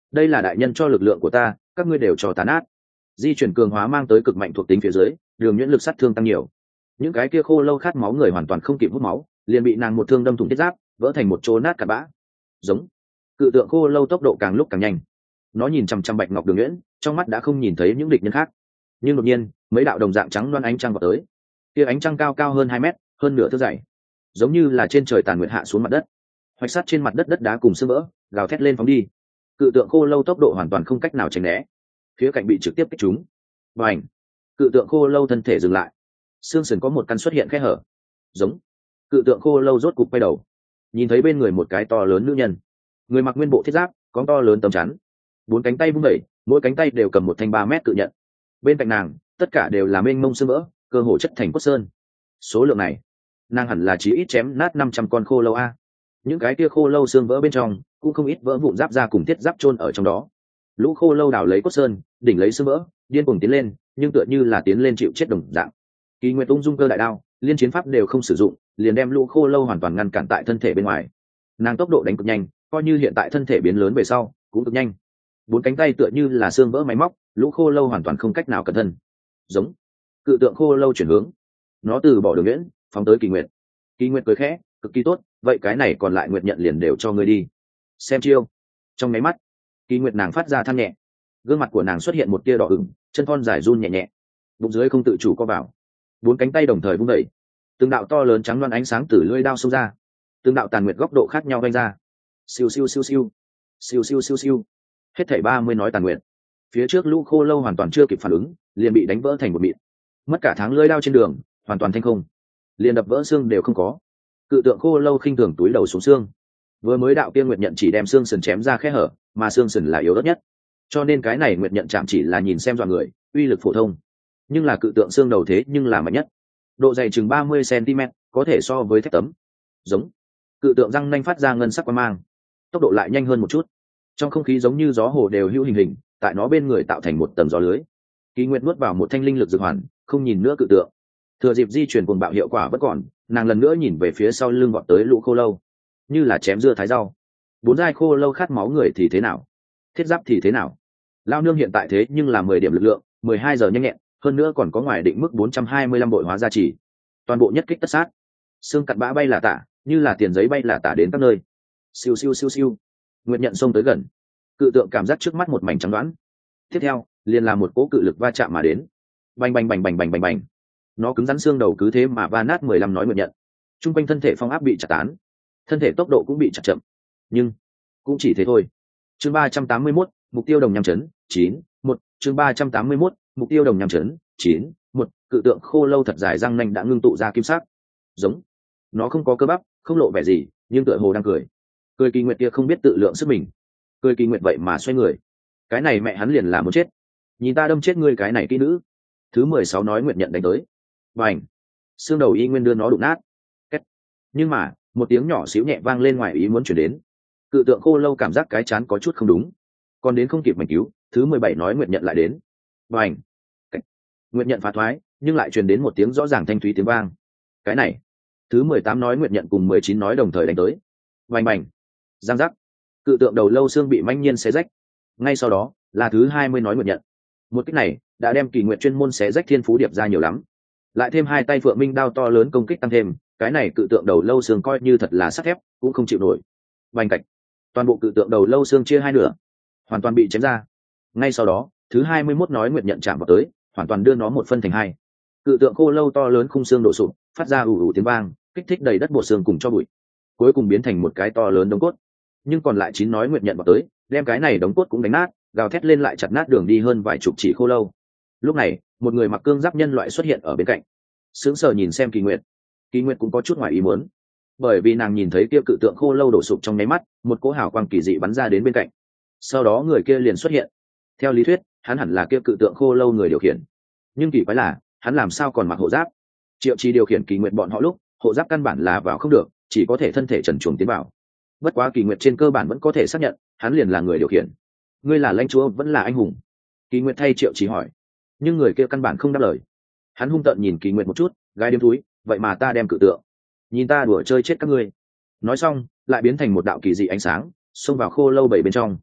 S1: đây là đại nhân cho lực lượng của ta, các ngươi đều cho tán át. Di chuyển cường hóa mang tới cực mạnh thuộc tính phía dưới, đường nhuyễn lực sát thương tăng nhiều. Những cái kia khô lâu khát máu người hoàn toàn không kịp hút máu, liền bị nàng một thương đâm thủng thiết giáp, vỡ thành một chỗ nát cặn bã. Giống. Cự tượng khô lâu tốc độ càng lúc càng nhanh. Nó nhìn chằm chằm bạch ngọc đường nhuyễn, trong mắt đã không nhìn thấy những địch nhân khác. Nhưng đột nhiên, mấy đạo đồng dạng trắng loan ánh trăng vào tới. Kia ánh trăng cao cao hơn 2 mét, hơn nửa thước dày, giống như là trên trời tàn nguyệt hạ xuống mặt đất. Hoạch sắt trên mặt đất đất đá cùng sương vỡ, gào thét lên phóng đi. Cự tượng khô lâu tốc độ hoàn toàn không cách nào tránh né, phía cạnh bị trực tiếp kích trúng. Bành! Cự tượng khô lâu thân thể dừng lại, xương sườn có một căn xuất hiện khe hở. Giống. Cự tượng khô lâu rốt cục quay đầu, nhìn thấy bên người một cái to lớn nữ nhân, người mặc nguyên bộ thiết giáp, có to lớn tấm chắn, 4 cánh tay vung vẩy, mỗi cánh tay đều cầm một thanh 3 mét cự nhận. Bên cạnh nàng, tất cả đều là mênh mông sương vỡ, cơ hồ chất thành cốt sơn. Số lượng này, nàng hẳn là chí ít chém nát 500 con khô lâu a. Những cái kia khô lâu xương vỡ bên trong, cũng không ít vỡ vụn giáp ra cùng thiết giáp chôn ở trong đó. Lũ khô lâu đào lấy cốt sơn, đỉnh lấy xương vỡ, điên cuồng tiến lên, nhưng tựa như là tiến lên chịu chết đồng dạng. Kỳ Nguyệt ung dung cơ đại đao, liên chiến pháp đều không sử dụng, liền đem lũ khô lâu hoàn toàn ngăn cản tại thân thể bên ngoài. Nàng tốc độ đánh cực nhanh, coi như hiện tại thân thể biến lớn về sau, cũng cực nhanh. 4 cánh tay tựa như là xương vỡ máy móc, lũ khô lâu hoàn toàn không cách nào cẩn thân. Giống. Cự tượng khô lâu chuyển hướng, nó từ bỏ đường nhuyễn, phóng tới Kỳ Nguyệt. Kỳ Nguyệt cười khẽ, cực kỳ tốt, vậy cái này còn lại Nguyệt nhận liền đều cho ngươi đi. Xem chiêu. Trong máy mắt, Kỳ Nguyệt nàng phát ra than nhẹ, gương mặt của nàng xuất hiện một tia đỏ ửng, chân thon dài run nhẹ nhẹ, bụng dưới không tự chủ co vào. 4 cánh tay đồng thời vung đẩy, từng đạo to lớn trắng loan ánh sáng từ lưỡi đao xông ra, từng đạo tàn nguyệt góc độ khác nhau vanh ra. Siêu siêu siêu siêu, siêu siêu siêu siêu. Hết thảy 30 nói tàn nguyệt. Phía trước lũ khô lâu hoàn toàn chưa kịp phản ứng, liền bị đánh vỡ thành một mịn. Mất cả tháng lưỡi đao trên đường, hoàn toàn thanh không, liền đập vỡ xương đều không có. Cự tượng khô lâu khinh thường túi đầu xuống xương. Vừa mới đạo kia nguyệt nhận chỉ đem xương sườn chém ra khe hở, mà xương sườn là yếu ớt nhất, cho nên cái này nguyệt nhận chạm chỉ là nhìn xem dọa người, uy lực phổ thông. Nhưng là cự tượng xương đầu thế nhưng là mạnh nhất, độ dày chừng 30 cm, có thể so với thép tấm. Giống. Cự tượng răng nanh phát ra ngân sắc quang mang, tốc độ lại nhanh hơn một chút. Trong không khí giống như gió hồ đều hữu hình, tại nó bên người tạo thành một tầng gió lưới. Kỳ Nguyệt nuốt vào một thanh linh lực dược hoàn, không nhìn nữa cự tượng. Thừa dịp di chuyển cuồng bạo hiệu quả vẫn còn, nàng lần nữa nhìn về phía sau lưng vọt tới lũ khô lâu, như là chém dưa thái rau. 4 giai khô lâu khát máu người thì thế nào, thiết giáp thì thế nào. Lao nương hiện tại thế nhưng là 10 điểm lực lượng, 12 giờ nhanh nhẹn, hơn nữa còn có ngoài định mức 425 bội hóa gia trì, toàn bộ nhất kích tất sát. Xương cặn bã bay là tả, như là tiền giấy bay là tả đến các nơi. Siêu siêu siêu siêu. Nguyệt nhận xông tới gần, cự tượng cảm giác trước mắt một mảnh trắng đoán. Tiếp theo, liền là một cỗ cự lực va chạm mà đến. Bành bành bành bành bành bành bành. Nó cứng rắn xương đầu cứ thế mà va nát 15 nói Nguyệt nhận. Trung quanh thân thể phong áp bị chặt tán, thân thể tốc độ cũng bị chặt chậm. Nhưng cũng chỉ thế thôi. Chương 381, mục tiêu đồng nhằm chấn, 9-1. Chương 381, mục tiêu đồng nhằm chấn, 9-1. Cự tượng khô lâu thật dài răng nanh đã ngưng tụ ra kim sắc. Giống. Nó không có cơ bắp, không lộ vẻ gì, nhưng tựa hồ đang cười. Cười Kỳ Nguyệt kia không biết tự lượng sức mình. Cười Kỳ Nguyệt vậy mà xoay người. Cái này mẹ hắn liền là muốn chết. Nhìn ta đâm chết ngươi cái này kỹ nữ. Thứ 16 nói Nguyệt nhận đánh tới. Bành. Xương đầu y nguyên đưa nó đụng nát. Kết. Nhưng mà, một tiếng nhỏ xíu nhẹ vang lên ngoài ý muốn chuyển đến. Cự tượng khô lâu cảm giác cái chán có chút không đúng, còn đến không kịp mảnh cứu. Thứ 17 nói Nguyệt nhận lại đến. Bành. Kết. Nguyệt nhận phá thoái, nhưng lại truyền đến một tiếng rõ ràng thanh thúy tiếng vang. Cái này. Thứ 18 nói Nguyệt nhận cùng 19 nói đồng thời đánh tới. Bành bành. Giang giác. Cự tượng đầu lâu xương bị manh nhiên xé rách. Ngay sau đó là thứ 20 nói Nguyệt nhận. Một kích này đã đem Kỳ Nguyệt chuyên môn xé rách thiên phú điệp ra nhiều lắm, lại thêm 2 tay phượng minh đao to lớn công kích tăng thêm, cái này cự tượng đầu lâu xương coi như thật là sắt thép cũng không chịu nổi. Bành cạch. Toàn bộ cự tượng đầu lâu xương chia 2 nửa, hoàn toàn bị chém ra. Ngay sau đó thứ 21 nói Nguyệt nhận chạm vào tới, hoàn toàn đưa nó một phân thành 2. Cự tượng khô lâu to lớn khung xương đổ sụp, phát ra ù ù tiếng vang, kích thích đầy đất bộ xương cùng cho bụi, cuối cùng biến thành một cái to lớn đống cốt. Nhưng còn lại 9 nói Nguyệt nhận vào tới, đem cái này đống cốt cũng đánh nát, gào thét lên lại chặt nát đường đi hơn vài chục chỉ khô lâu. Lúc này một người mặc cương giáp nhân loại xuất hiện ở bên cạnh, sững sờ nhìn xem Kỳ Nguyệt. Kỳ Nguyệt cũng có chút ngoài ý muốn, bởi vì nàng nhìn thấy kia cự tượng khô lâu đổ sụp trong nháy mắt, một cỗ hào quang kỳ dị bắn ra đến bên cạnh, sau đó người kia liền xuất hiện. Theo lý thuyết hắn hẳn là kia cự tượng khô lâu người điều khiển, nhưng kỳ quái là hắn làm sao còn mặc hộ giáp. Triệu Chi điều khiển Kỳ Nguyệt bọn họ lúc, hộ giáp căn bản là vào không được, chỉ có thể thân thể trần truồng tiến vào. Bất quá Kỳ Nguyệt trên cơ bản vẫn có thể xác nhận hắn liền là người điều khiển. Ngươi là lãnh chúa vẫn là anh hùng? Kỳ Nguyệt thay Triệu Chí hỏi, nhưng người kia căn bản không đáp lời. Hắn hung tợn nhìn Kỳ Nguyệt một chút, gái điếm túi, vậy mà ta đem cự tượng, nhìn ta đùa chơi chết các ngươi. Nói xong lại biến thành một đạo kỳ dị ánh sáng xông vào khô lâu bảy bên trong.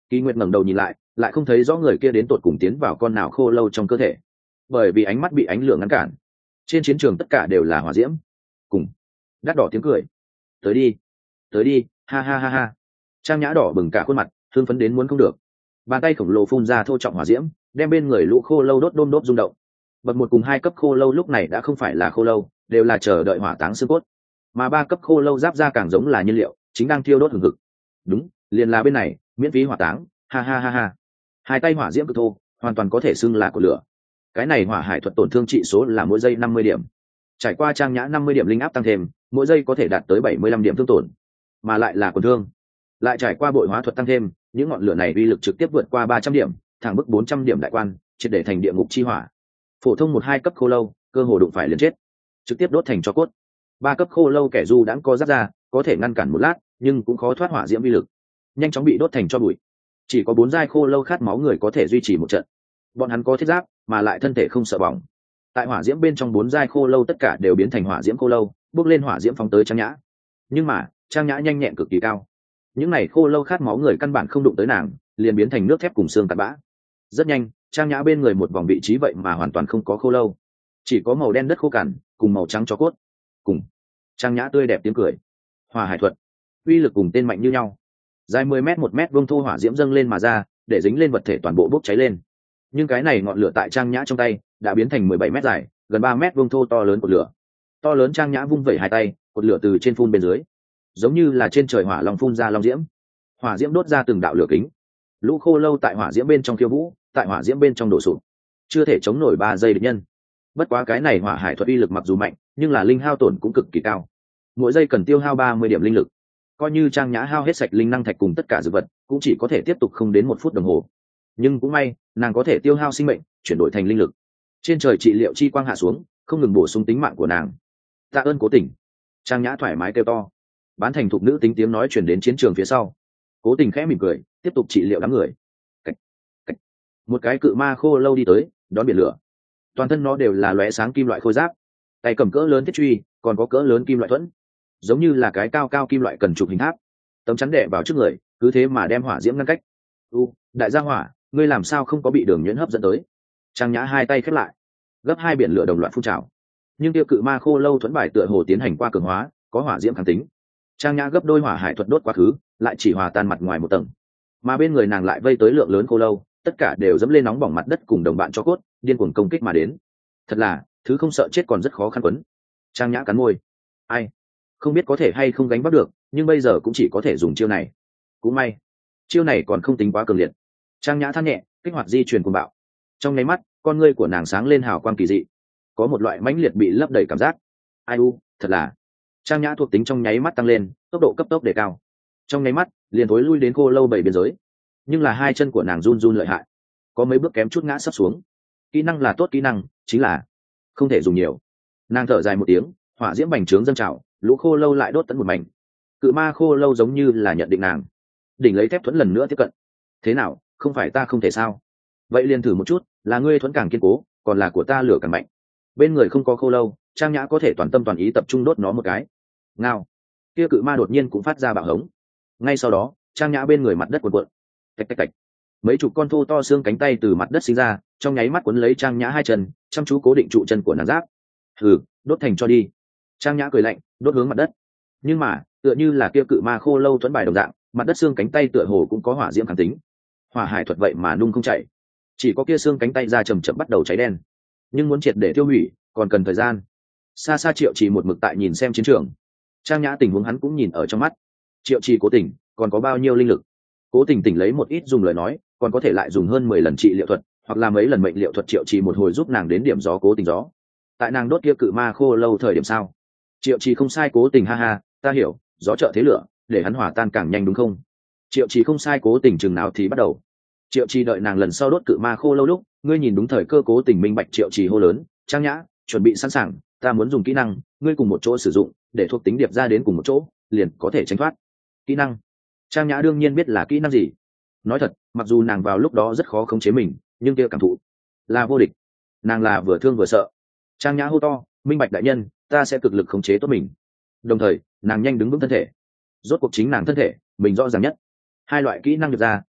S1: Kỳ Nguyệt ngẩng đầu nhìn lại, lại không thấy rõ người kia đến tột cùng tiến vào con nào khô lâu trong cơ thể, bởi vì ánh mắt bị ánh lửa ngăn cản. Trên chiến trường tất cả đều là hỏa diễm. Cùng đắt đỏ tiếng cười. Tới đi, tới đi, ha ha ha ha. Trang Nhã đỏ bừng cả khuôn mặt, hưng phấn đến muốn không được. Bàn tay khổng lồ phun ra thô trọng hỏa diễm, đem bên người lũ khô lâu đốt đôm đốt rung động. Bậc 1 cùng 2 cấp khô lâu lúc này đã không phải là khô lâu, đều là chờ đợi hỏa táng xương cốt. Mà 3 cấp khô lâu giáp ra càng giống là nhiên liệu, chính đang thiêu đốt hừng hực. Đúng, liền là bên này, miễn phí hỏa táng, ha ha ha ha. Hai tay hỏa diễm cực thô, hoàn toàn có thể xưng là của lửa. Cái này hỏa hải thuật tổn thương trị số là mỗi giây 50 điểm. Trải qua Trang Nhã 50 điểm linh áp tăng thêm, mỗi giây có thể đạt tới 75 điểm thương tổn, mà lại là quần thương. Lại trải qua bội hóa thuật tăng thêm, những ngọn lửa này uy lực trực tiếp vượt qua 300 điểm, thẳng bức 400 điểm đại quan, triệt để thành địa ngục chi hỏa. Phổ thông 1-2 cấp khô lâu, cơ hồ đụng phải liền chết, trực tiếp đốt thành tro cốt. 3 cấp khô lâu kẻ du đãng co giáp ra, có thể ngăn cản một lát, nhưng cũng khó thoát hỏa diễm uy lực, nhanh chóng bị đốt thành tro bụi. Chỉ có 4 giai khô lâu khát máu người có thể duy trì một trận. Bọn hắn có thiết giáp, mà lại thân thể không sợ bỏng. Tại hỏa diễm bên trong 4 giai khô lâu tất cả đều biến thành hỏa diễm khô lâu, bước lên hỏa diễm phóng tới Trang Nhã. Nhưng mà Trang Nhã nhanh nhẹn cực kỳ cao, những này khô lâu khát máu người căn bản không đụng tới nàng, liền biến thành nước thép cùng xương tạt bã. Rất nhanh, Trang Nhã bên người một vòng vị trí vậy mà hoàn toàn không có khô lâu, chỉ có màu đen đất khô cằn cùng màu trắng cho cốt. Cùng Trang Nhã tươi đẹp tiếng cười. Hỏa hải thuật uy lực cùng tên mạnh như nhau, dài 10 m 1 m vuông thô hỏa diễm dâng lên mà ra, để dính lên vật thể toàn bộ bốc cháy lên. Nhưng cái này ngọn lửa tại Trang Nhã trong tay đã biến thành 17 m dài, gần 3 m vuông thô to lớn cột lửa. To lớn Trang Nhã vung vẩy hai tay, cột lửa từ trên phun bên dưới, giống như là trên trời hỏa long phun ra long diễm. Hỏa diễm đốt ra từng đạo lửa kính, lũ khô lâu tại hỏa diễm bên trong khiêu vũ, tại hỏa diễm bên trong đổ sụp, chưa thể chống nổi 3 giây địch nhân. Bất quá cái này hỏa hải thuật uy lực mặc dù mạnh, nhưng là linh hao tổn cũng cực kỳ cao, mỗi giây cần tiêu hao 30 điểm linh lực. Coi như Trang Nhã hao hết sạch linh năng thạch cùng tất cả dược vật, cũng chỉ có thể tiếp tục không đến 1 phút đồng hồ. Nhưng cũng may, nàng có thể tiêu hao sinh mệnh, chuyển đổi thành linh lực. Trên trời trị liệu chi quang hạ xuống, không ngừng bổ sung tính mạng của nàng. Tạ ơn Cố Tình. Trang Nhã thoải mái kêu to. Bán thành thục nữ tính tiếng nói truyền đến chiến trường phía sau. Cố Tình khẽ mỉm cười, tiếp tục trị liệu đám người. Cách, cách. Một cái cự ma khô lâu đi tới, đón biển lửa. Toàn thân nó đều là lóe sáng kim loại khôi giáp, tay cầm cỡ lớn thiết truy, còn có cỡ lớn kim loại thuẫn, giống như là cái cao cao kim loại cần trục hình tháp. Tấm chắn đè vào trước người, cứ thế mà đem hỏa diễm ngăn cách. Đại gia hỏa, ngươi làm sao không có bị Đường Nhuyễn hấp dẫn tới? Trang Nhã hai tay khép lại, gấp 2 biển lửa đồng loạt phun trào. Nhưng tiêu cự ma khô lâu thuẫn bài tựa hồ tiến hành qua cường hóa, có hỏa diễm kháng tính. Trang Nhã gấp đôi hỏa hải thuật đốt quá khứ, lại chỉ hòa tan mặt ngoài một tầng, mà bên người nàng lại vây tới lượng lớn khô lâu, tất cả đều dẫm lên nóng bỏng mặt đất cùng đồng bạn cho cốt, điên cuồng công kích mà đến. Thật là thứ không sợ chết còn rất khó khăn quấn. Trang Nhã cắn môi, ai, không biết có thể hay không gánh vác được, nhưng bây giờ cũng chỉ có thể dùng chiêu này. Cũng may chiêu này còn không tính quá cường liệt. Trang Nhã than nhẹ, kích hoạt di truyền cuồng bạo. Trong nháy mắt, con ngươi của nàng sáng lên hào quang kỳ dị, có một loại mãnh liệt bị lấp đầy cảm giác. Thật là. Trang Nhã thuộc tính trong nháy mắt tăng lên, tốc độ cấp tốc đề cao. Trong nháy mắt, liền thối lui đến khô lâu 7 biên giới. Nhưng là hai chân của nàng run run lợi hại, có mấy bước kém chút ngã sấp xuống. Kỹ năng là tốt kỹ năng, chính là không thể dùng nhiều. Nàng thở dài một tiếng, hỏa diễm bành trướng dâng trào, lũ khô lâu lại đốt tận một mảnh. Cự ma khô lâu giống như là nhận định nàng, đỉnh lấy thép thuẫn lần nữa tiếp cận. Thế nào, không phải ta không thể sao? Vậy liền thử một chút, là ngươi thuẫn càng kiên cố, còn là của ta lửa càng mạnh. Bên người không có khô lâu, Trang Nhã có thể toàn tâm toàn ý tập trung đốt nó một cái. Ngao. Kia cự ma đột nhiên cũng phát ra bạo hống. Ngay sau đó, Trang Nhã bên người mặt đất cuộn cuộn. Tạch tạch tạch. Mấy chục con thô to xương cánh tay từ mặt đất sinh ra, trong nháy mắt cuốn lấy Trang Nhã hai chân, chăm chú cố định trụ chân của nàng giáp. Hừ, đốt thành cho đi. Trang Nhã cười lạnh, đốt hướng mặt đất. Nhưng mà, tựa như là kia cự ma khô lâu thuẫn bài đồng dạng, mặt đất xương cánh tay tựa hồ cũng có hỏa diễm kháng tính. Hỏa hải thuật vậy mà nung không chảy, chỉ có kia xương cánh tay ra chậm chậm bắt đầu cháy đen. Nhưng muốn triệt để tiêu hủy, còn cần thời gian. Xa xa Triệu Trì một mực tại nhìn xem chiến trường. Trang Nhã tình huống hắn cũng nhìn ở trong mắt. Triệu Trì Cố Tình còn có bao nhiêu linh lực? Cố Tình tỉnh lấy một ít dùng lời nói, còn có thể lại dùng hơn 10 lần trị liệu thuật, hoặc là mấy lần mệnh liệu thuật. Triệu Trì một hồi giúp nàng đến điểm gió Cố Tình gió. Tại nàng đốt kia cự ma khô lâu thời điểm sao? Triệu Trì không sai. Cố Tình ha ha, ta hiểu, gió trợ thế lửa, để hắn hỏa tan càng nhanh đúng không? Triệu Trì không sai. Cố Tình chừng nào thì bắt đầu. Triệu Trì đợi nàng lần sau đốt cự ma khô lâu lúc, ngươi nhìn đúng thời cơ. Cố Tình minh bạch. Triệu Trì hô lớn, Trang Nhã, chuẩn bị sẵn sàng, ta muốn dùng kỹ năng, ngươi cùng một chỗ sử dụng, để thuộc tính điệp ra đến cùng một chỗ, liền có thể tránh thoát. Kỹ năng? Trang Nhã đương nhiên biết là kỹ năng gì. Nói thật, mặc dù nàng vào lúc đó rất khó khống chế mình, nhưng kia cảm thụ là vô địch. Nàng là vừa thương vừa sợ. Trang Nhã hô to, minh bạch đại nhân, ta sẽ cực lực khống chế tốt mình. Đồng thời, nàng nhanh đứng vững thân thể. Rốt cuộc chính nàng thân thể, mình rõ ràng nhất. Hai loại kỹ năng điệp ra,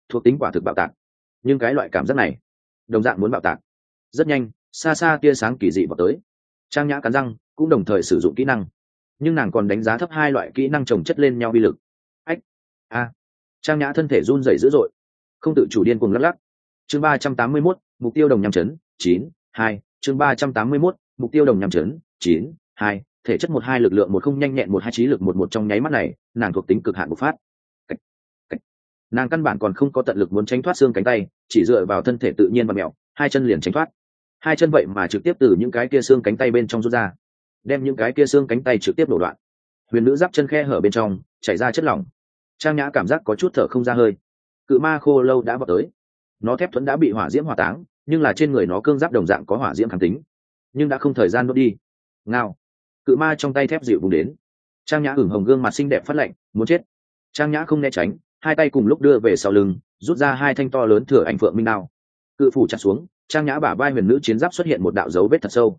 S1: thuộc tính quả thực bạo tạc, nhưng cái loại cảm giác này đồng dạng muốn bạo tạc. Rất nhanh, xa xa tia sáng kỳ dị vào tới. Trang Nhã cắn răng cũng đồng thời sử dụng kỹ năng, nhưng nàng còn đánh giá thấp hai loại kỹ năng chồng chất lên nhau uy lực. Ách, a, Trang Nhã thân thể run rẩy dữ dội, không tự chủ điên cuồng lắc lắc. Chương 381, mục tiêu đồng nhằm chấn 9-2. Chương 381, mục tiêu đồng nhằm chấn 9-2. Thể chất 1-2 lực lượng 10 nhanh nhẹn 1-2 trí lực 1-1 trong nháy mắt này, nàng thuộc tính cực hạn bộc phát. Cách, cách. Nàng căn bản còn không có tận lực muốn tránh thoát xương cánh tay, chỉ dựa vào thân thể tự nhiên và mèo, hai chân liền tránh thoát. Hai chân vậy mà trực tiếp từ những cái kia xương cánh tay bên trong rút ra, đem những cái kia xương cánh tay trực tiếp đổ đoạn. Huyền nữ giáp chân khe hở bên trong chảy ra chất lỏng. Trang Nhã cảm giác có chút thở không ra hơi. Cự ma khô lâu đã vào tới, nó thép thuẫn đã bị hỏa diễm hỏa táng, nhưng là trên người nó cương giáp đồng dạng có hỏa diễm kháng tính, nhưng đã không thời gian đốt đi. Ngao, cự ma trong tay thép dịu vùng đến. Trang Nhã ửng hồng gương mặt xinh đẹp phát lạnh, muốn chết. Trang Nhã không né tránh, hai tay cùng lúc đưa về sau lưng, rút ra hai thanh to lớn thừa ảnh phượng minh đao. Cự phủ chặt xuống, Trang Nhã bả vai huyền nữ chiến giáp xuất hiện một đạo dấu vết thật sâu.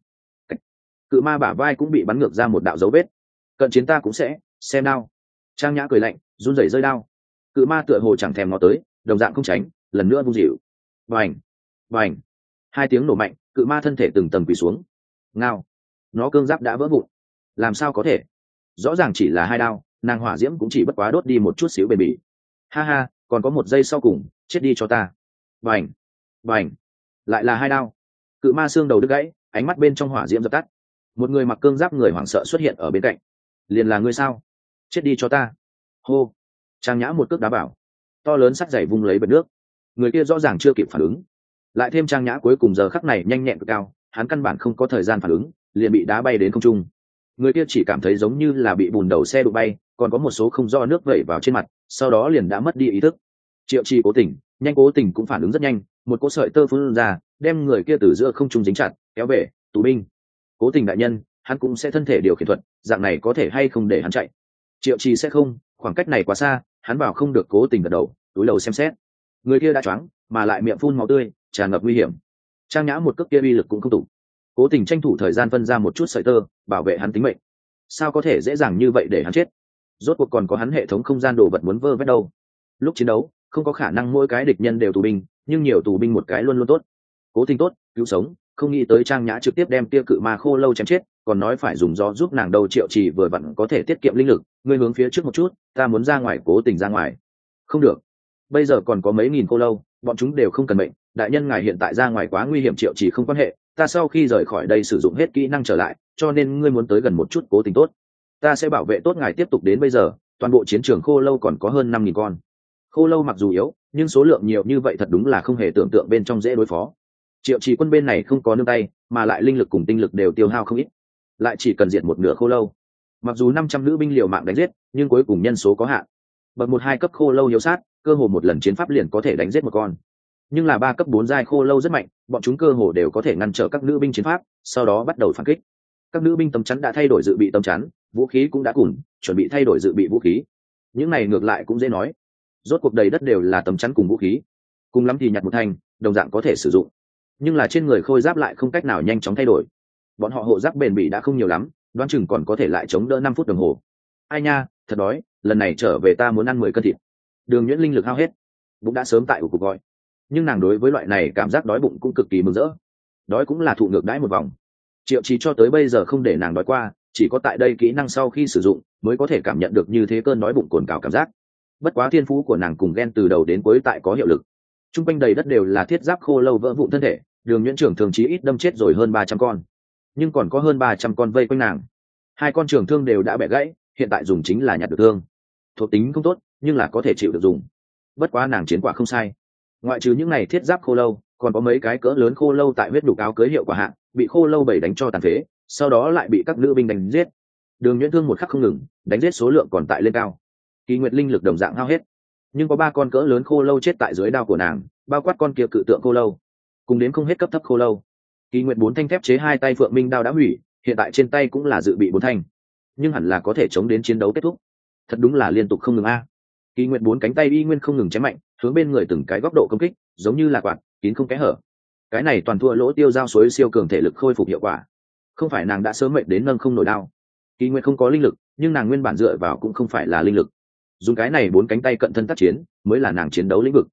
S1: Cự ma bả vai cũng bị bắn ngược ra một đạo dấu vết. Cận chiến ta cũng sẽ xem đao. Trang Nhã cười lạnh, run rẩy rơi đao. Cự ma tựa hồ chẳng thèm nó tới, đồng dạng không tránh, lần nữa vung dịu. Bành, bành, hai tiếng nổ mạnh, cự ma thân thể từng tầng quỳ xuống. Ngao, nó cương giáp đã vỡ vụn. Làm sao có thể? Rõ ràng chỉ là hai đao, nàng hỏa diễm cũng chỉ bất quá đốt đi một chút xíu bền bỉ. Ha ha, còn có một giây sau cùng, chết đi cho ta. Bành, bành, lại là hai đao. Cự ma xương đầu đứt gãy, ánh mắt bên trong hỏa diễm dập tắt. Một người mặc cương giáp người hoảng sợ xuất hiện ở bên cạnh. Liền là ngươi sao? Chết đi cho ta. Hô. Trang Nhã một cước đá bảo, to lớn sắt dày vung lấy bật nước. Người kia rõ ràng chưa kịp phản ứng, lại thêm Trang Nhã cuối cùng giờ khắc này nhanh nhẹn cực cao, hắn căn bản không có thời gian phản ứng, liền bị đá bay đến không trung. Người kia chỉ cảm thấy giống như là bị bùn đầu xe đụng bay, còn có một số không do nước vẩy vào trên mặt, sau đó liền đã mất đi ý thức. Triệu Trì Cố Tình, nhanh Cố Tình cũng phản ứng rất nhanh, một cỗ sợi tơ phun ra, đem người kia từ giữa không trung dính chặt, kéo về tù binh. Cố Tình đại nhân, hắn cũng sẽ thân thể điều khiển thuật, dạng này có thể hay không để hắn chạy? Triệu Trì sẽ không, khoảng cách này quá xa, hắn vào không được. Cố Tình gật đầu, túi đầu xem xét. Người kia đã choáng, mà lại miệng phun máu tươi, tràn ngập nguy hiểm. Trang Nhã một cước kia uy lực cũng không đủ. Cố Tình tranh thủ thời gian phân ra một chút sợi tơ, bảo vệ hắn tính mệnh. Sao có thể dễ dàng như vậy để hắn chết? Rốt cuộc còn có hắn hệ thống không gian đồ vật muốn vơ vét đâu. Lúc chiến đấu, không có khả năng mỗi cái địch nhân đều tù binh, nhưng nhiều tù binh một cái luôn luôn tốt. Cố Tình tốt, cứu sống, không nghĩ tới Trang Nhã trực tiếp đem tia cự ma khô lâu chém chết, còn nói phải dùng gió giúp nàng đầu. Triệu Trì vừa vặn có thể tiết kiệm linh lực, ngươi hướng phía trước một chút, ta muốn ra ngoài. Cố Tình ra ngoài. Không được, bây giờ còn có mấy nghìn khô lâu, bọn chúng đều không cần mệnh, đại nhân ngài hiện tại ra ngoài quá nguy hiểm. Triệu Trì không quan hệ, ta sau khi rời khỏi đây sử dụng hết kỹ năng trở lại, cho nên ngươi muốn tới gần một chút. Cố Tình tốt, ta sẽ bảo vệ tốt ngài. Tiếp tục đến bây giờ, toàn bộ chiến trường khô lâu còn có hơn 5.000 con. Khô lâu mặc dù yếu, nhưng số lượng nhiều như vậy thật đúng là không hề tưởng tượng bên trong dễ đối phó. Triệu Trì quân bên này không có nương tay, mà lại linh lực cùng tinh lực đều tiêu hao không ít, lại chỉ cần diệt một nửa khô lâu. Mặc dù 500 nữ binh liều mạng đánh giết, nhưng cuối cùng nhân số có hạn. Bậc 1-2 cấp khô lâu yếu sát, cơ hồ một lần chiến pháp liền có thể đánh giết một con. Nhưng là 3 cấp 4 giai khô lâu rất mạnh, bọn chúng cơ hồ đều có thể ngăn trở các nữ binh chiến pháp, sau đó bắt đầu phản kích. Các nữ binh tấm chắn đã thay đổi dự bị tấm chắn, vũ khí cũng đã cùng chuẩn bị thay đổi dự bị vũ khí. Những này ngược lại cũng dễ nói, rốt cuộc đầy đất đều là tấm chắn cùng vũ khí, cùng lắm thì nhặt một thanh, đồng dạng có thể sử dụng. Nhưng là trên người khôi giáp lại không cách nào nhanh chóng thay đổi. Bọn họ hộ giáp bền bỉ đã không nhiều lắm, đoán chừng còn có thể lại chống đỡ 5 phút đồng hồ. Ai nha, thật đói, lần này trở về ta muốn ăn 10 cân thịt. Đường Nhuyễn linh lực hao hết, bụng đã sớm tại của cuộc gọi, nhưng nàng đối với loại này cảm giác đói bụng cũng cực kỳ mừng rỡ. Đói cũng là thụ ngược đãi một vòng. Triệu Trì cho tới bây giờ không để nàng đói qua, chỉ có tại đây kỹ năng sau khi sử dụng mới có thể cảm nhận được như thế cơn đói bụng cồn cào cảm giác. Bất quá thiên phú của nàng cùng ghen từ đầu đến cuối tại có hiệu lực. Trung quanh đầy đất đều là thiết giáp khô lâu vỡ vụn thân thể, Đường Nhuyễn trưởng thường chí ít đâm chết rồi hơn 300 con, nhưng còn có hơn 300 con vây quanh nàng. 2 con trường thương đều đã bẻ gãy, hiện tại dùng chính là nhặt được thương. Thuộc tính không tốt, nhưng là có thể chịu được dùng. Bất quá nàng chiến quả không sai. Ngoại trừ những này thiết giáp khô lâu, còn có mấy cái cỡ lớn khô lâu tại huyết đục áo cưới hiệu quả hạn, bị khô lâu bảy đánh cho tàn phế, sau đó lại bị các nữ binh đánh giết. Đường Nhuyễn thương một khắc không ngừng, đánh giết số lượng còn tại lên cao. Kỳ Nguyệt linh lực đồng dạng hao hết, nhưng có 3 con cỡ lớn khô lâu chết tại dưới đao của nàng, bao quát con kia cự tượng khô lâu, cùng đến không hết cấp thấp khô lâu. Kỳ Nguyệt 4 thanh thép chế 2 tay phượng minh đao đã hủy, hiện tại trên tay cũng là dự bị 4 thanh, nhưng hẳn là có thể chống đến chiến đấu kết thúc. Thật đúng là liên tục không ngừng a. Kỳ Nguyệt 4 cánh tay y nguyên không ngừng chém mạnh, hướng bên người từng cái góc độ công kích, giống như là quạt, kín không kẽ hở. Cái này toàn thua lỗ tiêu giao suối siêu cường thể lực khôi phục hiệu quả. Không phải nàng đã sớm mệt đến nâng không nổi đao. Kỳ Nguyệt không có linh lực, nhưng nàng nguyên bản dựa vào cũng không phải là linh lực. Dùng cái này 4 cánh tay cận thân tác chiến, mới là nàng chiến đấu lĩnh vực.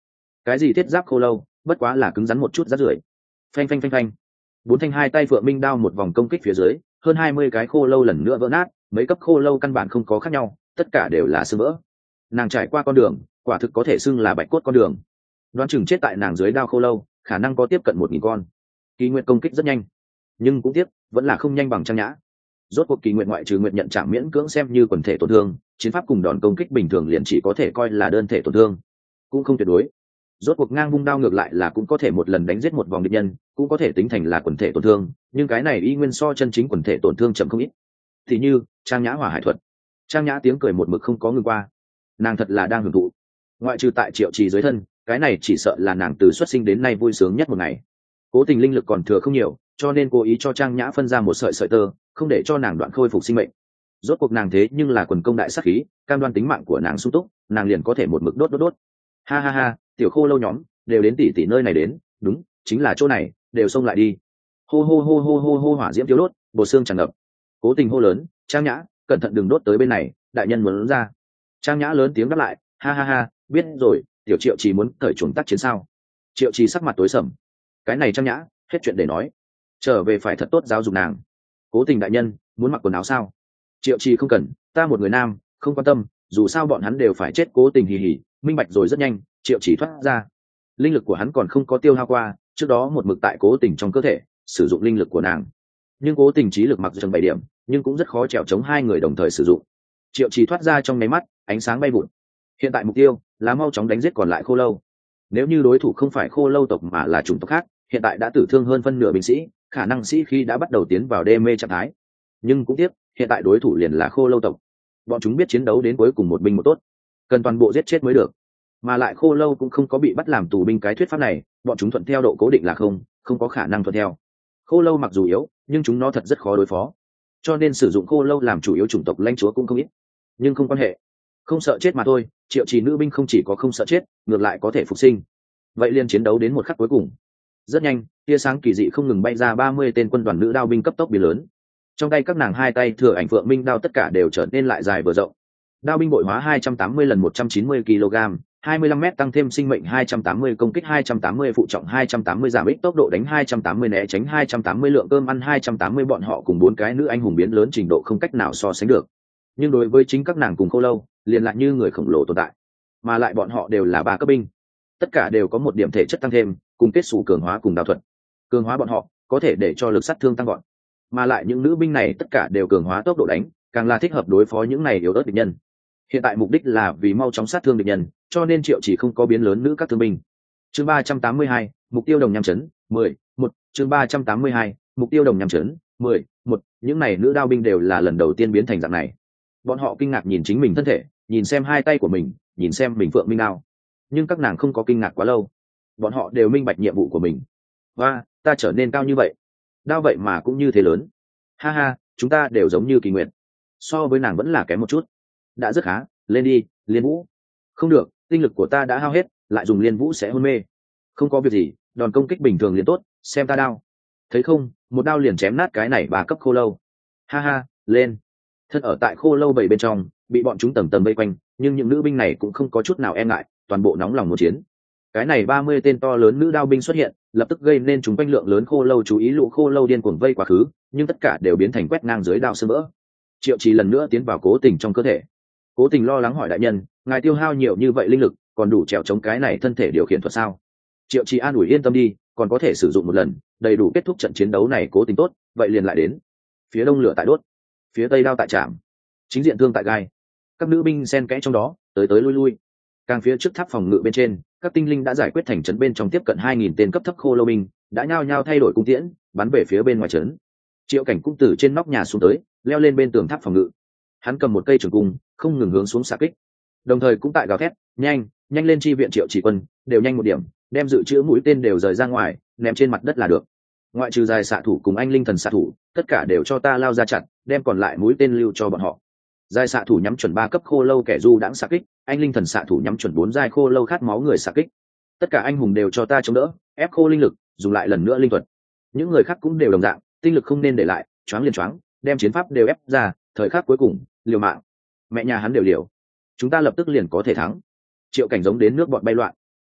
S1: cái gì thiết giáp khô lâu, bất quá là cứng rắn một chút rát rưởi. Phanh phanh phanh phanh, bốn thanh hai tay phượng minh đao một vòng công kích phía dưới, hơn 20 cái khô lâu lần nữa vỡ nát, mấy cấp khô lâu căn bản không có khác nhau, tất cả đều là xương vỡ. Nàng trải qua con đường, quả thực có thể xưng là bạch cốt con đường. Đoán chừng chết tại nàng dưới đao khô lâu, khả năng có tiếp cận 1000 con. Kỳ nguyện công kích rất nhanh, nhưng cũng tiếc, vẫn là không nhanh bằng Trang Nhã. Rốt cuộc kỳ nguyện ngoại trừ nguyện nhận chạm miễn cưỡng xem như quần thể tổn thương, chiến pháp cùng đòn công kích bình thường liền chỉ có thể coi là đơn thể tổn thương, cũng không tuyệt đối. Rốt cuộc ngang vung đao ngược lại là cũng có thể một lần đánh giết một vòng địch nhân, cũng có thể tính thành là quần thể tổn thương, nhưng cái này y nguyên so chân chính quần thể tổn thương chậm không ít. Thì như Trang Nhã hỏa hải thuật. Trang Nhã tiếng cười một mực không có ngừng qua, nàng thật là đang hưởng thụ. Ngoại trừ tại Triệu Trì dưới thân, cái này chỉ sợ là nàng từ xuất sinh đến nay vui sướng nhất một ngày. Cố Tình linh lực còn thừa không nhiều, cho nên cố ý cho Trang Nhã phân ra một sợi sợi tơ, không để cho nàng đoạn khôi phục sinh mệnh. Rốt cuộc nàng thế nhưng là quần công đại sát khí, cam đoan tính mạng của nàng sung túc, nàng liền có thể một mực đốt. Ha ha ha, tiểu khô lâu nhóm đều đến tỷ nơi này đến, đúng, chính là chỗ này, đều xông lại đi. Hô hô hô hô hô hô, hỏa diễm thiếu đốt, bột xương tràn ngập. Cố Tình hô lớn, Trang Nhã, cẩn thận đừng đốt tới bên này, đại nhân muốn ra. Trang Nhã lớn tiếng đáp lại, ha ha ha, biết rồi, tiểu Triệu chỉ muốn cởi chuồng tác chiến sao? Triệu Chỉ sắc mặt tối sầm, cái này Trang Nhã hết chuyện để nói, trở về phải thật tốt giáo dục nàng. Cố Tình đại nhân muốn mặc quần áo sao? Triệu Chỉ không cần, ta một người nam, không quan tâm, dù sao bọn hắn đều phải chết. Cố Tình hì hì, minh bạch rồi rất nhanh. Triệu Chỉ thoát ra, linh lực của hắn còn không có tiêu hao qua, trước đó một mực tại Cố Tình trong cơ thể sử dụng linh lực của nàng, nhưng Cố Tình trí lực mặc dù 7 điểm, nhưng cũng rất khó trèo chống hai người đồng thời sử dụng. Triệu Chỉ thoát ra trong nháy mắt, ánh sáng bay vụt. Hiện tại mục tiêu là mau chóng đánh giết còn lại khô lâu. Nếu như đối thủ không phải khô lâu tộc mà là chủng tộc khác, hiện tại đã tử thương hơn phân nửa binh sĩ, khả năng sĩ khi đã bắt đầu tiến vào đê mê trạng thái. Nhưng cũng tiếc, hiện tại đối thủ liền là khô lâu tộc, bọn chúng biết chiến đấu đến cuối cùng một binh một tốt, cần toàn bộ giết chết mới được. Mà lại khô lâu cũng không có bị bắt làm tù binh cái thuyết pháp này, bọn chúng thuận theo độ cố định là không có khả năng thuận theo. Khô lâu mặc dù yếu, nhưng chúng nó thật rất khó đối phó, cho nên sử dụng khô lâu làm chủ yếu chủng tộc lãnh chúa cũng không ít. Nhưng không quan hệ, không sợ chết mà thôi. Triệu Trì nữ binh không chỉ có không sợ chết, ngược lại có thể phục sinh. Vậy liền chiến đấu đến một khắc cuối cùng. Rất nhanh, tia sáng kỳ dị không ngừng bay ra, 30 tên quân đoàn nữ đao binh cấp tốc biến lớn. Trong tay các nàng hai tay thừa ảnh phượng minh đao tất cả đều trở nên lại dài vừa rộng. Đao binh bội hóa 280 lần 190 kg, 25m tăng thêm sinh mệnh 280, công kích 280, phụ trọng 280, giảm ích tốc độ đánh 280, né tránh 280, lượng cơm ăn 280. Bọn họ cùng 4 cái nữ anh hùng biến lớn trình độ không cách nào so sánh được. Nhưng đối với chính các nàng cùng khô lâu, liền lại như người khổng lồ tồn tại. Mà lại bọn họ đều là 3 cấp binh, tất cả đều có một điểm thể chất tăng thêm, cùng kết xù cường hóa cùng đao thuật. Cường hóa bọn họ có thể để cho lực sát thương tăng gọn, mà lại những nữ binh này tất cả đều cường hóa tốc độ đánh, càng là thích hợp đối phó những này yếu ớt địch nhân. Hiện tại mục đích là vì mau chóng sát thương địch nhân, cho nên Triệu Chỉ không có biến lớn nữ các thương binh. Chương 382, mục tiêu đồng nham chấn 11. Chương 382, mục tiêu đồng nham chấn 11. Những này nữ đao binh đều là lần đầu tiên biến thành dạng này. Bọn họ kinh ngạc nhìn chính mình thân thể, nhìn xem hai tay của mình, nhìn xem mình phượng minh đao. Nhưng các nàng không có kinh ngạc quá lâu, bọn họ đều minh bạch nhiệm vụ của mình. Và ta trở nên cao như vậy, đao vậy mà cũng như thế lớn. Ha ha, chúng ta đều giống như Kỳ Nguyệt, so với nàng vẫn là kém một chút. Đã rất khá, lên đi, Liên Vũ. Không được, tinh lực của ta đã hao hết, lại dùng Liên Vũ sẽ hôn mê. Không có việc gì, đòn công kích bình thường liền tốt, xem ta đao. Thấy không, một đao liền chém nát cái này 3 cấp khô lâu. Ha ha, lên. Thân ở tại khô lâu 7 bên trong, bị bọn chúng tầng tầng vây quanh, nhưng những nữ binh này cũng không có chút nào e ngại, toàn bộ nóng lòng một chiến. Cái này 30 tên to lớn nữ đao binh xuất hiện, lập tức gây nên chúng quanh lượng lớn khô lâu chú ý, lũ khô lâu điên cuồng vây quá khứ, nhưng tất cả đều biến thành quét ngang dưới đao sơ vỡ. Triệu Chỉ lần nữa tiến vào Cố Tình trong cơ thể. Cố Tình lo lắng hỏi, đại nhân, ngài tiêu hao nhiều như vậy linh lực, còn đủ trèo chống cái này thân thể điều khiển thuật sao? Triệu Chỉ an ủi, yên tâm đi, còn có thể sử dụng một lần, đầy đủ kết thúc trận chiến đấu này. Cố Tình tốt, vậy liền lại đến. Phía đông lửa tại đốt, phía tây đao tại chạm, chính diện thương tại gai. Các nữ binh xen kẽ trong đó, tới tới lui lui. Càng phía trước tháp phòng ngự bên trên, các tinh linh đã giải quyết thành trấn bên trong tiếp cận 2000 tên cấp thấp khô lâu binh, đã nhao nhao thay đổi cung tiễn, bắn về phía bên ngoài trấn. Triệu Cảnh cũng từ trên nóc nhà xuống tới, leo lên bên tường tháp phòng ngự. Hắn cầm một cây trường cung, không ngừng hướng xuống xạ kích, đồng thời cũng tại gào thét, nhanh lên chi viện Triệu Chỉ quân, đều nhanh một điểm, đem dự trữ mũi tên đều rời ra ngoài, ném trên mặt đất là được. Ngoại trừ dài xạ thủ cùng anh linh thần xạ thủ, tất cả đều cho ta lao ra chặn, đem còn lại mũi tên lưu cho bọn họ. Dài xạ thủ nhắm chuẩn 3 cấp khô lâu kẻ du đãng xạ kích, anh linh thần xạ thủ nhắm chuẩn 4 giai khô lâu khát máu người xạ kích. Tất cả anh hùng đều cho ta chống đỡ, ép khô linh lực, dùng lại lần nữa linh thuật. Những người khác cũng đều đồng dạng, tinh lực không nên để lại, choáng liền choáng, đem chiến pháp đều ép ra, thời khắc cuối cùng, liều mạng. Mẹ nhà hắn đều liều, chúng ta lập tức liền có thể thắng. Triệu Cảnh giống đến nước bọn bay loạn.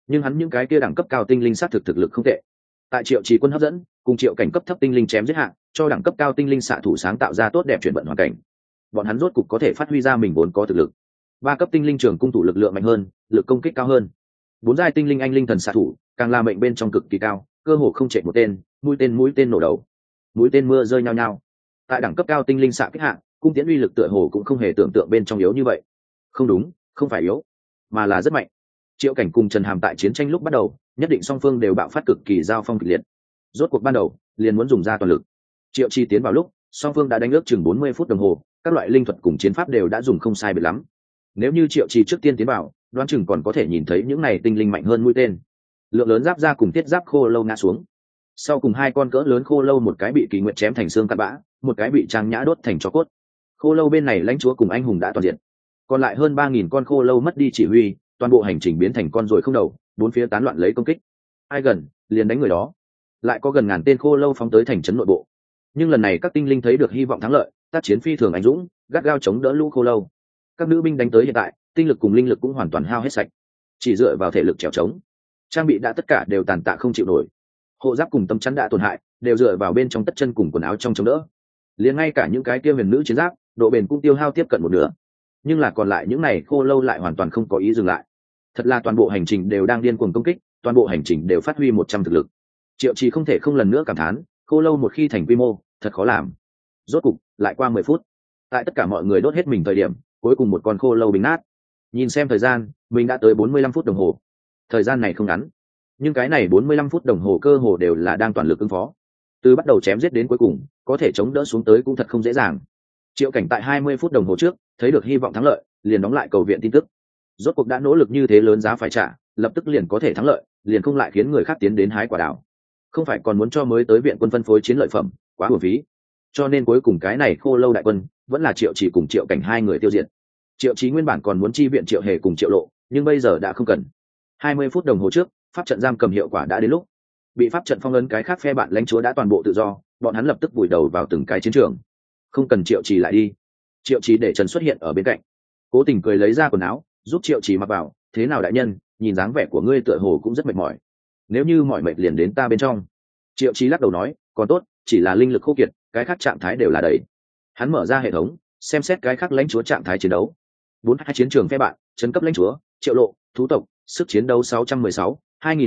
S1: nhưng hắn những cái kia đẳng cấp cao tinh linh sát thực lực không tệ. Tại Triệu Trì quân hấp dẫn cùng Triệu cảnh cấp thấp tinh linh chém giết hạng, cho đẳng cấp cao tinh linh xạ thủ sáng tạo ra tốt đẹp chuyển vận hoàn cảnh. Bọn hắn rốt cục có thể phát huy ra mình vốn có thực lực. 3 cấp tinh linh trường cung thủ lực lượng mạnh hơn, lực công kích cao hơn. 4 giai tinh linh anh linh thần xạ thủ, càng là mệnh bên trong cực kỳ cao, cơ hồ không chạy một tên, mũi tên nổ đầu. Mũi tên mưa rơi nhao nhao. Tại đẳng cấp cao tinh linh xạ kích hạng, cung tiễn uy lực tựa hồ cũng không hề tưởng tượng bên trong yếu như vậy. Không đúng, không phải yếu, mà là rất mạnh. Triệu cảnh cùng Trần Hàm tại chiến tranh lúc bắt đầu, nhất định song phương đều bạo phát cực kỳ giao phong kịch liệt. Rốt cuộc ban đầu, liền muốn dùng ra toàn lực. Triệu Chi tiến vào lúc, song phương đã đánh ước chừng 40 phút đồng hồ, các loại linh thuật cùng chiến pháp đều đã dùng không sai biệt lắm. Nếu như Triệu Chi trước tiên tiến vào, đoán chừng còn có thể nhìn thấy những này tinh linh mạnh hơn mũi tên. Lượng lớn giáp ra cùng thiết giáp khô lâu ngã xuống. Sau cùng 2 con cỡ lớn khô lâu, một cái bị Kỳ Nguyệt chém thành xương cặn bã, một cái bị Trang Nhã đốt thành tro cốt. Khô lâu bên này lãnh chúa cùng anh hùng đã toàn diện. Còn lại hơn 3000 con khô lâu mất đi chỉ huy, toàn bộ hành trình biến thành con ruồi không đầu, bốn phía tán loạn lấy công kích. Ai gần, liền đánh người đó. Lại có gần ngàn tên khô lâu phóng tới thành trấn nội bộ. Nhưng lần này các tinh linh thấy được hy vọng thắng lợi, tác chiến phi thường anh dũng, gắt gao chống đỡ lũ khô lâu. Các nữ binh đánh tới hiện tại, tinh lực cùng linh lực cũng hoàn toàn hao hết sạch, chỉ dựa vào thể lực trèo trống. Trang bị đã tất cả đều tàn tạ không chịu nổi, hộ giáp cùng tấm chắn đã tổn hại, đều dựa vào bên trong tất chân cùng quần áo trong chống đỡ. Liền ngay cả những cái kia huyền nữ chiến giáp, độ bền cũng tiêu hao tiếp cận một nửa. Nhưng là còn lại những này khô lâu lại hoàn toàn không có ý dừng lại. Thật là toàn bộ hành trình đều đang điên cuồng công kích, toàn bộ hành trình đều phát huy 100 thực lực. Triệu Trì không thể không lần nữa cảm thán, khô lâu một khi thành quy mô, thật khó làm. Rốt cục, lại qua 10 phút. Tại tất cả mọi người đốt hết mình thời điểm, cuối cùng một con khô lâu bình nát. Nhìn xem thời gian, mình đã tới 45 phút đồng hồ. Thời gian này không ngắn, nhưng cái này 45 phút đồng hồ cơ hồ đều là đang toàn lực ứng phó. Từ bắt đầu chém giết đến cuối cùng, có thể chống đỡ xuống tới cũng thật không dễ dàng. Triệu Cảnh tại 20 phút đồng hồ trước, thấy được hy vọng thắng lợi, liền đóng lại cầu viện tin tức. Rốt cuộc đã nỗ lực như thế lớn giá phải trả, lập tức liền có thể thắng lợi, liền không lại khiến người khác tiến đến hái quả đào. Không phải còn muốn cho mới tới viện quân phân phối chiến lợi phẩm, quá uổng phí. Cho nên cuối cùng cái này khô lâu đại quân, vẫn là Triệu Chỉ cùng Triệu Cảnh hai người tiêu diệt. Triệu Chí nguyên bản còn muốn chi viện Triệu Hề cùng Triệu Lộ, nhưng bây giờ đã không cần. 20 phút đồng hồ trước, pháp trận giam cầm hiệu quả đã đến lúc. Bị pháp trận phong ấn cái khác phe bạn lãnh chúa đã toàn bộ tự do, bọn hắn lập tức vùi đầu vào từng cái chiến trường. Không cần Triệu Chỉ lại đi. Triệu Chỉ để Trần xuất hiện ở bên cạnh, cố tình cười lấy ra quần áo, giúp Triệu Chỉ mặc vào. Thế nào đại nhân, nhìn dáng vẻ của ngươi tựa hồ cũng rất mệt mỏi. Nếu như mỏi mệt liền đến ta bên trong. Triệu Chí lắc đầu nói, còn tốt, chỉ là linh lực khô kiệt, cái khác trạng thái đều là đầy. Hắn mở ra hệ thống, xem xét cái khác lãnh chúa trạng thái chiến đấu. 42 chiến trường phe bạn, trấn cấp lãnh chúa, Triệu Lộ, thú tộc, sức chiến đấu 616,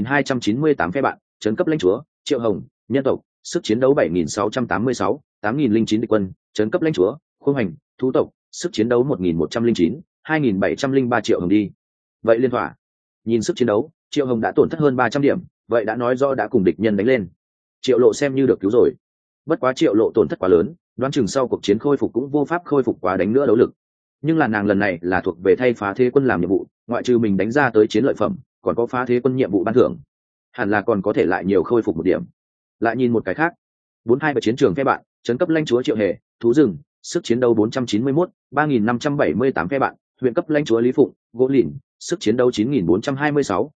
S1: 2298 phe bạn, trấn cấp lãnh chúa, Triệu Hồng, nhân tộc, sức chiến đấu 7686, 8009 địch quân, trấn cấp lãnh chúa, Khương Hành, thú tộc, sức chiến đấu 1109, 2703 Triệu Hồng đi. Vậy liên thỏa. Nhìn sức chiến đấu, Triệu Hồng đã tổn thất hơn 300 điểm, vậy đã nói rõ đã cùng địch nhân đánh lên. Triệu Lộ xem như được cứu rồi. Bất quá Triệu Lộ tổn thất quá lớn, đoán chừng sau cuộc chiến khôi phục cũng vô pháp khôi phục quá đánh nữa đấu lực. Nhưng là nàng lần này là thuộc về thay phá thế quân làm nhiệm vụ, ngoại trừ mình đánh ra tới chiến lợi phẩm, còn có phá thế quân nhiệm vụ ban thưởng, hẳn là còn có thể lại nhiều khôi phục một điểm. Lại nhìn một cái khác, 42 chiến trường phe bạn, trấn cấp lãnh chúa Triệu Hề, thú rừng, sức chiến đấu 491, 3578 phe bạn, huyện cấp lãnh chúa Lý Phụng, gỗ lìn, sức chiến đấu 9426,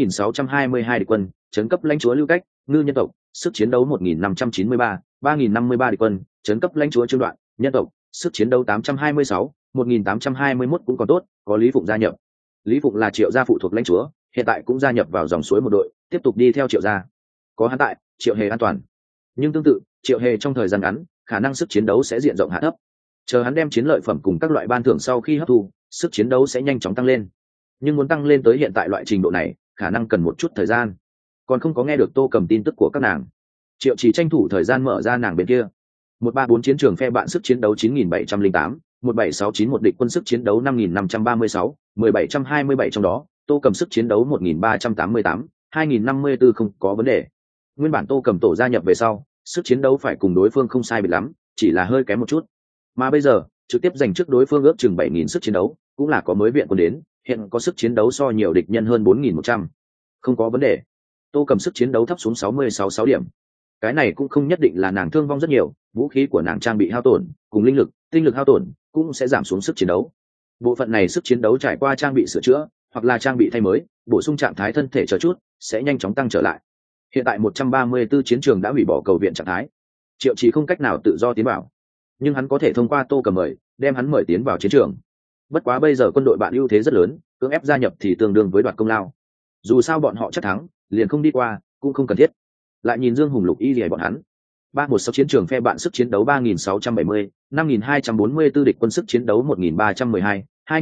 S1: 9622 địch quân, trấn cấp lãnh chúa Lưu Cách, ngư nhân tộc, sức chiến đấu 1593, 3053 địch quân, trấn cấp lãnh chúa Trương Đoạn, nhân tộc, sức chiến đấu 826, 1821 cũng còn tốt, có Lý Phụng gia nhập. Lý Phụng là Triệu gia phụ thuộc lãnh chúa, hiện tại cũng gia nhập vào dòng suối một đội, tiếp tục đi theo Triệu gia. Có hắn tại, Triệu Hề an toàn. Nhưng tương tự, Triệu Hề trong thời gian ngắn, khả năng sức chiến đấu sẽ diện rộng hạ thấp. Chờ hắn đem chiến lợi phẩm cùng các loại ban thưởng sau khi hấp thu, sức chiến đấu sẽ nhanh chóng tăng lên. Nhưng muốn tăng lên tới hiện tại loại trình độ này, khả năng cần một chút thời gian. Còn không có nghe được Tô Cầm tin tức của các nàng. Triệu chỉ tranh thủ thời gian mở ra nàng bên kia. 134 chiến trường phe bạn sức chiến đấu 9708, 17691 địch quân sức chiến đấu 5536, 1727 trong đó, Tô Cầm sức chiến đấu 1388, 2054 không có vấn đề. Nguyên bản Tô Cầm tổ gia nhập về sau, sức chiến đấu phải cùng đối phương không sai biệt lắm, chỉ là hơi kém một chút. Mà bây giờ, trực tiếp giành trước đối phương ước chừng 7000 sức chiến đấu, cũng là có mới viện quân đến, hiện có sức chiến đấu so nhiều địch nhân hơn 4100. Không có vấn đề. Tô Cầm sức chiến đấu thấp xuống 66 điểm. Cái này cũng không nhất định là nàng thương vong rất nhiều, vũ khí của nàng trang bị hao tổn, cùng linh lực, tinh lực hao tổn cũng sẽ giảm xuống sức chiến đấu. Bộ phận này sức chiến đấu trải qua trang bị sửa chữa, hoặc là trang bị thay mới, bổ sung trạng thái thân thể chờ chút, sẽ nhanh chóng tăng trở lại. Hiện tại 134 chiến trường đã hủy bỏ cầu viện trạng thái. Triệu Chỉ không cách nào tự do tiến vào, nhưng hắn có thể thông qua Tô Cầm mời, đem hắn mời tiến vào chiến trường. Bất quá bây giờ quân đội bạn ưu thế rất lớn, cưỡng ép gia nhập thì tương đương với đoạt công lao. dù sao bọn họ chắc thắng liền không đi qua cũng không cần thiết. Lại nhìn Dương Hùng Lục Y lìa bọn hắn, 316 chiến trường phe bạn sức chiến đấu 3670, 5244 địch quân sức chiến đấu 1312,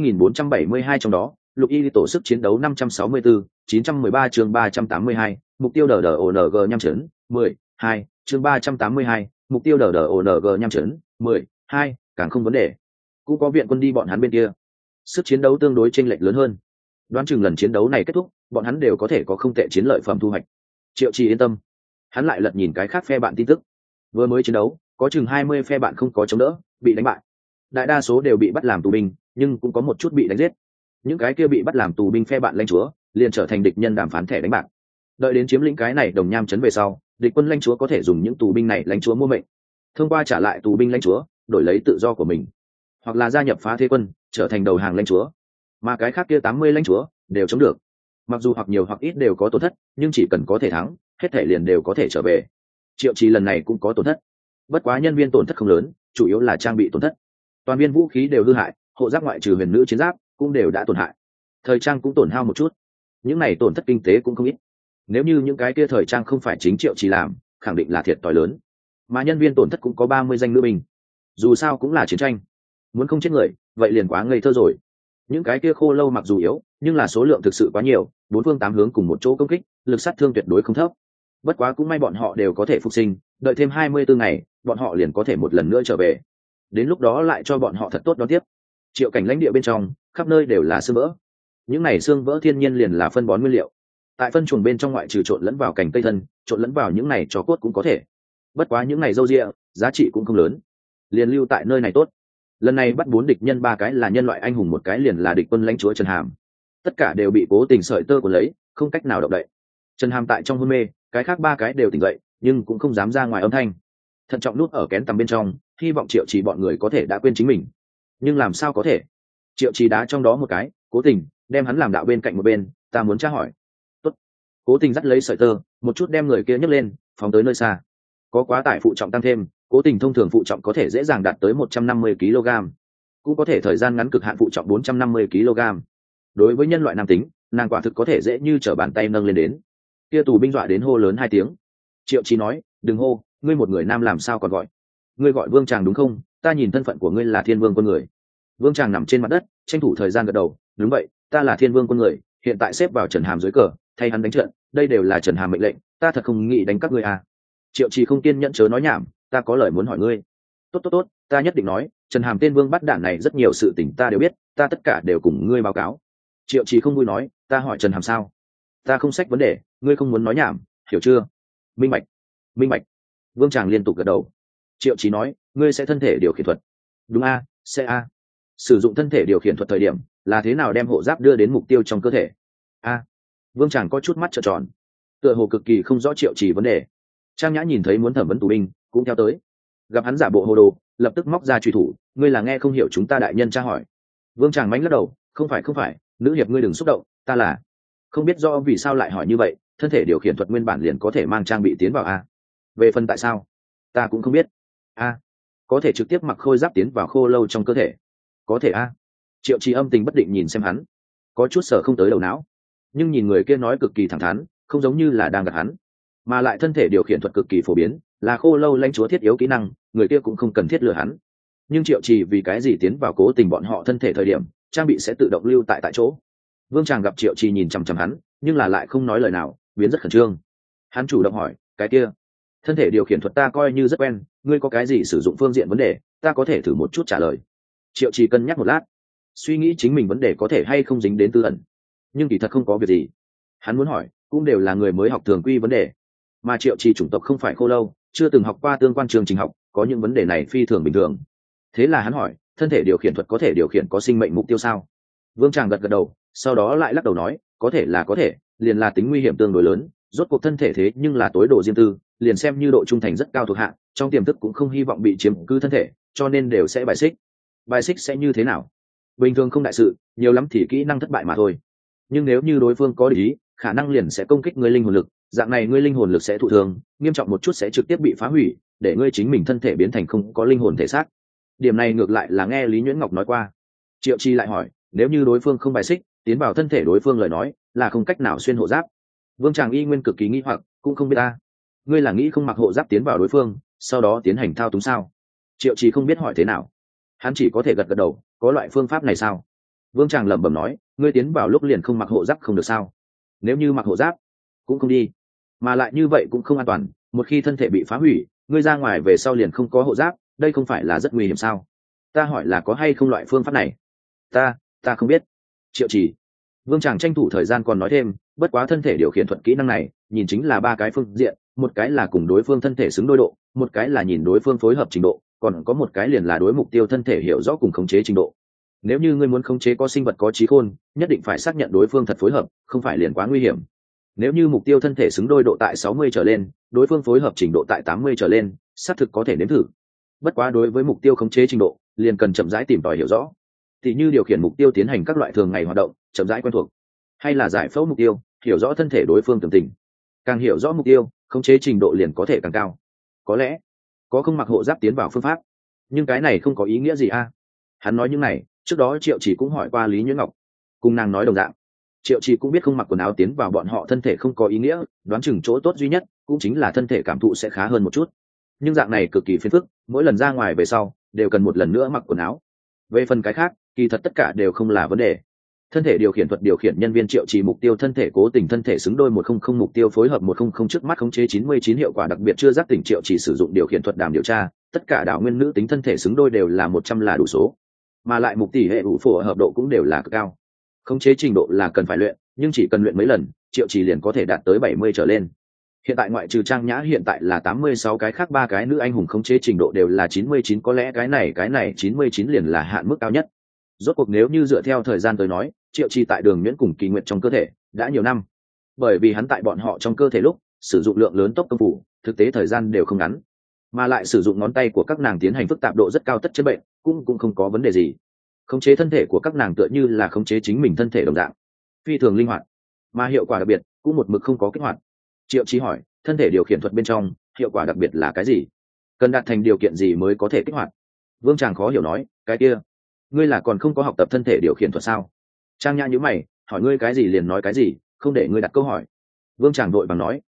S1: 2472 trong đó, Lục Y tổ sức chiến đấu 564, 913 chương 382, mục tiêu DDONG nhăm chấn, 10, 2, chương 382, mục tiêu DDONG nhăm chấn, 10, 2, càng không vấn đề. Cũng có viện quân đi bọn hắn bên kia. Sức chiến đấu tương đối chênh lệch lớn hơn. Đoán chừng lần chiến đấu này kết thúc, bọn hắn đều có thể có không tệ chiến lợi phẩm thu hoạch. Triệu Trì yên tâm. Hắn lại lật nhìn cái khác phe bạn tin tức. Vừa mới chiến đấu, có chừng 20 phe bạn không có chống đỡ, bị đánh bại. Đại đa số đều bị bắt làm tù binh, nhưng cũng có một chút bị đánh giết. Những cái kia bị bắt làm tù binh phe bạn lãnh chúa, liền trở thành địch nhân đàm phán thẻ đánh bạc. Đợi đến chiếm lĩnh cái này Đồng Nham trấn về sau, địch quân lãnh chúa có thể dùng những tù binh này lãnh chúa mua mệnh, thông qua trả lại tù binh lãnh chúa, đổi lấy tự do của mình, hoặc là gia nhập phá thế quân, trở thành đầu hàng lãnh chúa. Mà cái khác kia 80 lãnh chúa đều chống được. Mặc dù hoặc nhiều hoặc ít đều có tổn thất, nhưng chỉ cần có thể thắng, hết thể liền đều có thể trở về. Triệu Trì lần này cũng có tổn thất, bất quá nhân viên tổn thất không lớn, chủ yếu là trang bị tổn thất. Toàn viên vũ khí đều hư hại, hộ giáp ngoại trừ huyền nữ chiến giáp cũng đều đã tổn hại, thời trang cũng tổn hao một chút. Những này tổn thất kinh tế cũng không ít. Nếu như những cái kia thời trang không phải chính Triệu Trì làm, khẳng định là thiệt thòi lớn. Mà nhân viên tổn thất cũng có 30 danh nữ binh. Dù sao cũng là chiến tranh, muốn không chết người, vậy liền quá ngây thơ rồi. Những cái kia khô lâu mặc dù yếu, nhưng là số lượng thực sự quá nhiều, bốn phương tám hướng cùng một chỗ công kích, lực sát thương tuyệt đối không thấp. Bất quá cũng may bọn họ đều có thể phục sinh, đợi thêm 24 ngày, bọn họ liền có thể một lần nữa trở về. Đến lúc đó lại cho bọn họ thật tốt đón tiếp. Triệu cảnh lãnh địa bên trong, khắp nơi đều là xương vỡ. Những này xương vỡ thiên nhiên liền là phân bón nguyên liệu. Tại phân chuồng bên trong ngoại trừ trộn lẫn vào cành cây thân, trộn lẫn vào những này cho cốt cũng có thể. Bất quá những này râu ria, giá trị cũng không lớn. Liền lưu tại nơi này tốt. Lần này bắt 4 địch nhân, 3 cái là nhân loại anh hùng, một cái liền là địch quân lãnh chúa Trần Hàm. Tất cả đều bị cố tình sợi tơ của lấy, không cách nào động đậy. Trần Hàm tại trong hôn mê, cái khác 3 cái đều tỉnh dậy, nhưng cũng không dám ra ngoài âm thanh. Thận trọng nút ở kén tầm bên trong, hy vọng Triệu Trì bọn người có thể đã quên chính mình. Nhưng làm sao có thể? Triệu Trì đá trong đó một cái, cố tình đem hắn làm đạo bên cạnh một bên, ta muốn tra hỏi. Tốt. Cố tình dắt lấy sợi tơ, một chút đem người kia nhấc lên, phóng tới nơi xa. Có quá tải phụ trọng tăng thêm, cố tình thông thường phụ trọng có thể dễ dàng đạt tới 150 kg, cũng có thể thời gian ngắn cực hạn phụ trọng 450 kg. Đối với nhân loại nam tính, nàng quả thực có thể dễ như trở bàn tay nâng lên đến. Kia tù binh dọa đến hô lớn 2 tiếng. Triệu Chí nói, đừng hô, ngươi một người nam làm sao còn gọi? Ngươi gọi Vương Tràng đúng không? Ta nhìn thân phận của ngươi là Thiên Vương quân người. Vương Tràng nằm trên mặt đất, tranh thủ thời gian gật đầu, đúng vậy, ta là Thiên Vương quân người, hiện tại xếp vào Trần Hàm dưới cờ, thay hắn đánh trận, đây đều là Trần Hàm mệnh lệnh, ta thật không nghĩ đánh các ngươi à. Triệu Chí không kiên nhẫn chớ nói nhảm, ta có lời muốn hỏi ngươi. Tốt, ta nhất định nói, Trần Hàm tên vương bắt đạn này rất nhiều sự tình ta đều biết, ta tất cả đều cùng ngươi báo cáo. Triệu Chí không vui nói, ta hỏi Trần Hàm sao? Ta không xách vấn đề, ngươi không muốn nói nhảm, hiểu chưa? Minh bạch. Vương Tràng liên tục gật đầu. Triệu Chí nói, ngươi sẽ thân thể điều khiển thuật? Đúng a, sẽ a. Sử dụng thân thể điều khiển thuật thời điểm là thế nào đem hộ giáp đưa đến mục tiêu trong cơ thể? A. Vương Tràng có chút mắt trợn tròn, tựa hồ cực kỳ không rõ Triệu Chí vấn đề. Trang Nhã nhìn thấy muốn thẩm vấn tù binh, cũng theo tới. Gặp hắn giả bộ hồ đồ, lập tức móc ra truy thủ, ngươi là nghe không hiểu chúng ta đại nhân tra hỏi. Vương Tràng mánh lắc đầu, không phải, nữ hiệp ngươi đừng xúc động, ta là không biết do vì sao lại hỏi như vậy, thân thể điều khiển thuật nguyên bản liền có thể mang trang bị tiến vào a. Về phần tại sao, ta cũng không biết. A. Có thể trực tiếp mặc khôi giáp tiến vào khô lâu trong cơ thể. Có thể a. Triệu Chí âm tình bất định nhìn xem hắn, có chút sợ không tới đầu não, nhưng nhìn người kia nói cực kỳ thẳng thắn, không giống như là đang gạt hắn. Mà lại thân thể điều khiển thuật cực kỳ phổ biến, là khô lâu lãnh chúa thiết yếu kỹ năng, người kia cũng không cần thiết lừa hắn. Nhưng Triệu Trì vì cái gì tiến vào cố tình bọn họ thân thể thời điểm trang bị sẽ tự động lưu tại chỗ? Vương Tràng gặp Triệu Trì nhìn chằm chằm hắn, nhưng là lại không nói lời nào, biến rất khẩn trương. Hắn chủ động hỏi, cái kia thân thể điều khiển thuật ta coi như rất quen, ngươi có cái gì sử dụng phương diện vấn đề, ta có thể thử một chút trả lời. Triệu Trì cân nhắc một lát, suy nghĩ chính mình vấn đề có thể hay không dính đến tư ẩn, nhưng kỳ thật không có việc gì. Hắn muốn hỏi cũng đều là người mới học thường quy vấn đề, mà Triệu Trì chủng tộc không phải khô lâu, chưa từng học qua tương quan chương trình học, có những vấn đề này phi thường bình thường. Thế là hắn hỏi, thân thể điều khiển thuật có thể điều khiển có sinh mệnh mục tiêu sao? Vương Tràng gật đầu, sau đó lại lắc đầu nói, có thể là có thể, liền là tính nguy hiểm tương đối lớn, rốt cuộc thân thể thế nhưng là tối độ riêng tư, liền xem như độ trung thành rất cao thuộc hạ, trong tiềm thức cũng không hy vọng bị chiếm cứ thân thể, cho nên đều sẽ bài xích. Bài xích sẽ như thế nào? Bình thường không đại sự, nhiều lắm thì kỹ năng thất bại mà thôi. Nhưng nếu như đối phương có địch ý, khả năng liền sẽ công kích ngươi linh hồn lực, dạng này ngươi linh hồn lực sẽ thụ thương, nghiêm trọng một chút sẽ trực tiếp bị phá hủy, để ngươi chính mình thân thể biến thành không có linh hồn thể xác. Điểm này ngược lại là nghe Lý Nhuyễn Ngọc nói qua. Triệu Chi lại hỏi, nếu như đối phương không bài xích, tiến vào thân thể đối phương lời nói, là không cách nào xuyên hộ giáp. Vương Tràng y nguyên cực kỳ nghi hoặc, cũng không biết ta, ngươi là nghĩ không mặc hộ giáp tiến vào đối phương sau đó tiến hành thao túng sao? Triệu Trì không biết hỏi thế nào, hắn chỉ có thể gật gật đầu, có loại phương pháp này sao? Vương Tràng lẩm bẩm nói, ngươi tiến vào lúc liền không mặc hộ giáp không được sao? Nếu như mặc hộ giáp cũng không đi, mà lại như vậy cũng không an toàn, một khi thân thể bị phá hủy, ngươi ra ngoài về sau liền không có hộ giáp, đây không phải là rất nguy hiểm sao? Ta hỏi là có hay không loại phương pháp này? Ta không biết. Triệu Trì. Vương Tràng tranh thủ thời gian còn nói thêm, bất quá thân thể điều khiển thuật kỹ năng này nhìn chính là ba cái phương diện, một cái là cùng đối phương thân thể xứng đôi độ, một cái là nhìn đối phương phối hợp trình độ, còn có một cái liền là đối mục tiêu thân thể hiểu rõ cùng khống chế trình độ. Nếu như ngươi muốn khống chế có sinh vật có trí khôn, nhất định phải xác nhận đối phương thật phối hợp, không phải liền quá nguy hiểm. Nếu như mục tiêu thân thể xứng đôi độ tại 60 trở lên, đối phương phối hợp trình độ tại 80 trở lên, xác thực có thể nếm thử. Bất quá đối với mục tiêu khống chế trình độ, liền cần chậm rãi tìm tòi hiểu rõ. Thì như điều khiển mục tiêu tiến hành các loại thường ngày hoạt động, chậm rãi quen thuộc, hay là giải phẫu mục tiêu, hiểu rõ thân thể đối phương tường tình. Càng hiểu rõ mục tiêu, khống chế trình độ liền có thể càng cao. Có lẽ có không mặc hộ giáp tiến vào phương pháp, nhưng cái này không có ý nghĩa gì a? Hắn nói những này, trước đó Triệu Chỉ cũng hỏi qua Lý Nhuyễn Ngọc, cùng nàng nói đồng dạng. Triệu Chỉ cũng biết không mặc quần áo tiến vào bọn họ thân thể không có ý nghĩa, đoán chừng chỗ tốt duy nhất cũng chính là thân thể cảm thụ sẽ khá hơn một chút. Nhưng dạng này cực kỳ phiền phức, mỗi lần ra ngoài về sau đều cần một lần nữa mặc quần áo. Về phần cái khác, kỳ thật tất cả đều không là vấn đề. Thân thể điều khiển thuật điều khiển nhân viên Triệu Chỉ mục tiêu thân thể cố tình thân thể xứng đôi 100 mục tiêu phối hợp 100 trước mắt khống chế 99 hiệu quả đặc biệt chưa giác tỉnh Triệu Chỉ sử dụng điều khiển thuật đàm điều tra, tất cả đảo nguyên nữ tính thân thể xứng đôi đều là 100 là đủ số, mà lại mục tỷ hệ đủ phổ hợp độ cũng đều là cực cao. Khống chế trình độ là cần phải luyện, nhưng chỉ cần luyện mấy lần, Triệu Chỉ liền có thể đạt tới 70 trở lên. Hiện tại ngoại trừ Trang Nhã hiện tại là 86, cái khác ba cái nữ anh hùng khống chế trình độ đều là 99, có lẽ cái này 99 liền là hạn mức cao nhất. Rốt cuộc nếu như dựa theo thời gian tới nói, Triệu Chỉ tại Đường Nhuyễn cùng Kỳ Nguyệt trong cơ thể đã nhiều năm, bởi vì hắn tại bọn họ trong cơ thể lúc sử dụng lượng lớn tốc công phủ, thực tế thời gian đều không ngắn, mà lại sử dụng ngón tay của các nàng tiến hành phức tạp độ rất cao tất chất bệnh, cũng không có vấn đề gì. Khống chế thân thể của các nàng tựa như là khống chế chính mình thân thể đồng dạng, phi thường linh hoạt, mà hiệu quả đặc biệt cũng một mực không có kích hoạt. Triệu Chỉ hỏi, thân thể điều khiển thuật bên trong hiệu quả đặc biệt là cái gì? Cần đạt thành điều kiện gì mới có thể kích hoạt? Vương Tràng khó hiểu nói, cái kia, ngươi là còn không có học tập thân thể điều khiển thuật sao? Trang Nhã nhíu mày, hỏi ngươi cái gì liền nói cái gì, không để ngươi đặt câu hỏi. Vương Tràng đội bằng nói,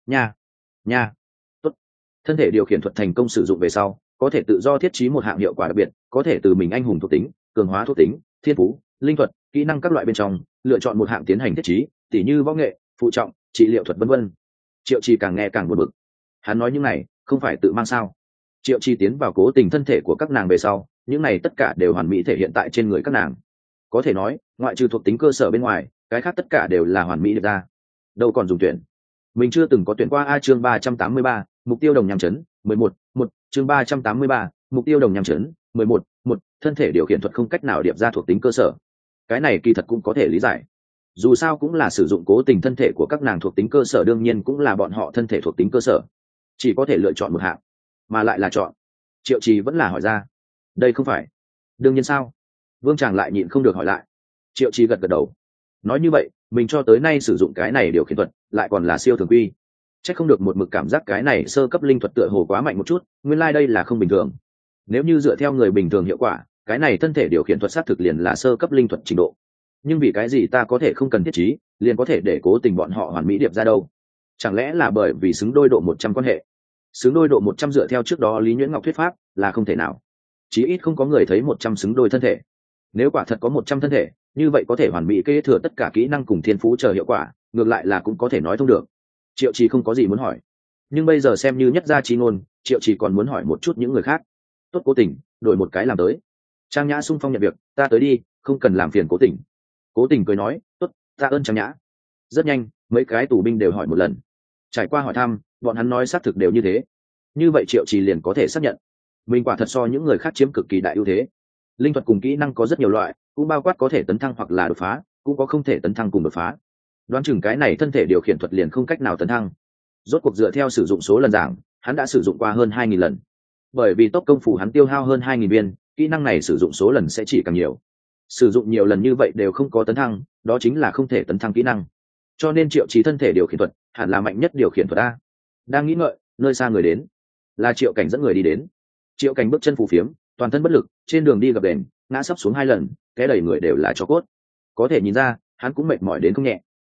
S1: nha, tốt. Thân thể điều khiển thuật thành công sử dụng về sau, có thể tự do thiết trí một hạng hiệu quả đặc biệt, có thể từ mình anh hùng thuộc tính, cường hóa thuộc tính, thiên phú, linh thuật, kỹ năng các loại bên trong lựa chọn một hạng tiến hành thiết trí, tỉ như võ nghệ, phụ trọng, trị liệu thuật vân vân. Triệu Chỉ càng nghe càng buồn bực. Hắn nói những này không phải tự mang sao? Triệu Chỉ tiến vào cố tình thân thể của các nàng về sau, những này tất cả đều hoàn mỹ thể hiện tại trên người các nàng. Có thể nói, ngoại trừ thuộc tính cơ sở bên ngoài, cái khác tất cả đều là hoàn mỹ được ra. Đâu còn dùng tuyển. Mình chưa từng có tuyển qua a. Chương 383, mục tiêu đồng nhằm chấn 11 1. Chương 383, mục tiêu đồng nhằm chấn 11 1. Thân thể điều khiển thuật không cách nào điệp ra thuộc tính cơ sở. Cái này kỳ thật cũng có thể lý giải. Dù sao cũng là sử dụng cố tình thân thể của các nàng thuộc tính cơ sở, đương nhiên cũng là bọn họ thân thể thuộc tính cơ sở. Chỉ có thể lựa chọn một hạng, mà lại là chọn. Triệu Chỉ vẫn là hỏi ra. Đây không phải. Đương nhiên sao? Vương Tràng lại nhịn không được hỏi lại. Triệu Chỉ gật gật đầu. Nói như vậy, mình cho tới nay sử dụng cái này điều khiển thuật, lại còn là siêu thường quy. Chắc không được một mực cảm giác cái này sơ cấp linh thuật tựa hồ quá mạnh một chút, nguyên lai đây là không bình thường. Nếu như dựa theo người bình thường hiệu quả, cái này thân thể điều khiển thuật sát thực liền là sơ cấp linh thuật trình độ. Nhưng vì cái gì ta có thể không cần thiết trí, liền có thể để cố tình bọn họ hoàn mỹ điệp ra đâu? Chẳng lẽ là bởi vì xứng đôi độ 100 quan hệ? Xứng đôi độ 100 dựa theo trước đó Lý Nhuyễn Ngọc thuyết pháp là không thể nào. Chí ít không có người thấy 100 xứng đôi thân thể. Nếu quả thật có 100 thân thể, như vậy có thể hoàn mỹ kế thừa tất cả kỹ năng cùng thiên phú chờ hiệu quả, ngược lại là cũng có thể nói thông được. Triệu Chỉ không có gì muốn hỏi, nhưng bây giờ xem như nhất gia chi ngôn, Triệu Chỉ còn muốn hỏi một chút những người khác. Tốt, cố tình đổi một cái làm tới. Trang Nhã xung phong nhận việc, ta tới đi, không cần làm phiền cố tình. Cố tình cười nói, tốt, tạ ơn Trang Nhã. Rất nhanh, mấy cái tù binh đều hỏi một lần. Trải qua hỏi thăm, bọn hắn nói xác thực đều như thế. Như vậy Triệu Chỉ liền có thể xác nhận mình quả thật so những người khác chiếm cực kỳ đại ưu thế. Linh thuật cùng kỹ năng có rất nhiều loại, cũng bao quát có thể tấn thăng hoặc là đột phá, cũng có không thể tấn thăng cùng đột phá. Đoán chừng cái này thân thể điều khiển thuật liền không cách nào tấn thăng. Rốt cuộc dựa theo sử dụng số lần giảng, hắn đã sử dụng qua hơn 2000 lần. Bởi vì tốc công phủ hắn tiêu hao hơn 2000 viên, kỹ năng này sử dụng số lần sẽ chỉ càng nhiều. Sử dụng nhiều lần như vậy đều không có tấn thăng, đó chính là không thể tấn thăng kỹ năng. Cho nên Triệu Chỉ thân thể điều khiển thuật hẳn là mạnh nhất điều khiển thuật a. Đang nghĩ ngợi, nơi xa người đến, là Triệu Cảnh dẫn người đi đến. Triệu Cảnh bước chân phù phiếm, toàn thân bất lực, trên đường đi gập đền, ngã sấp xuống 2 lần, cái đầy người đều là tro cốt. Có thể nhìn ra, hắn cũng mệt mỏi đến không nhẹ.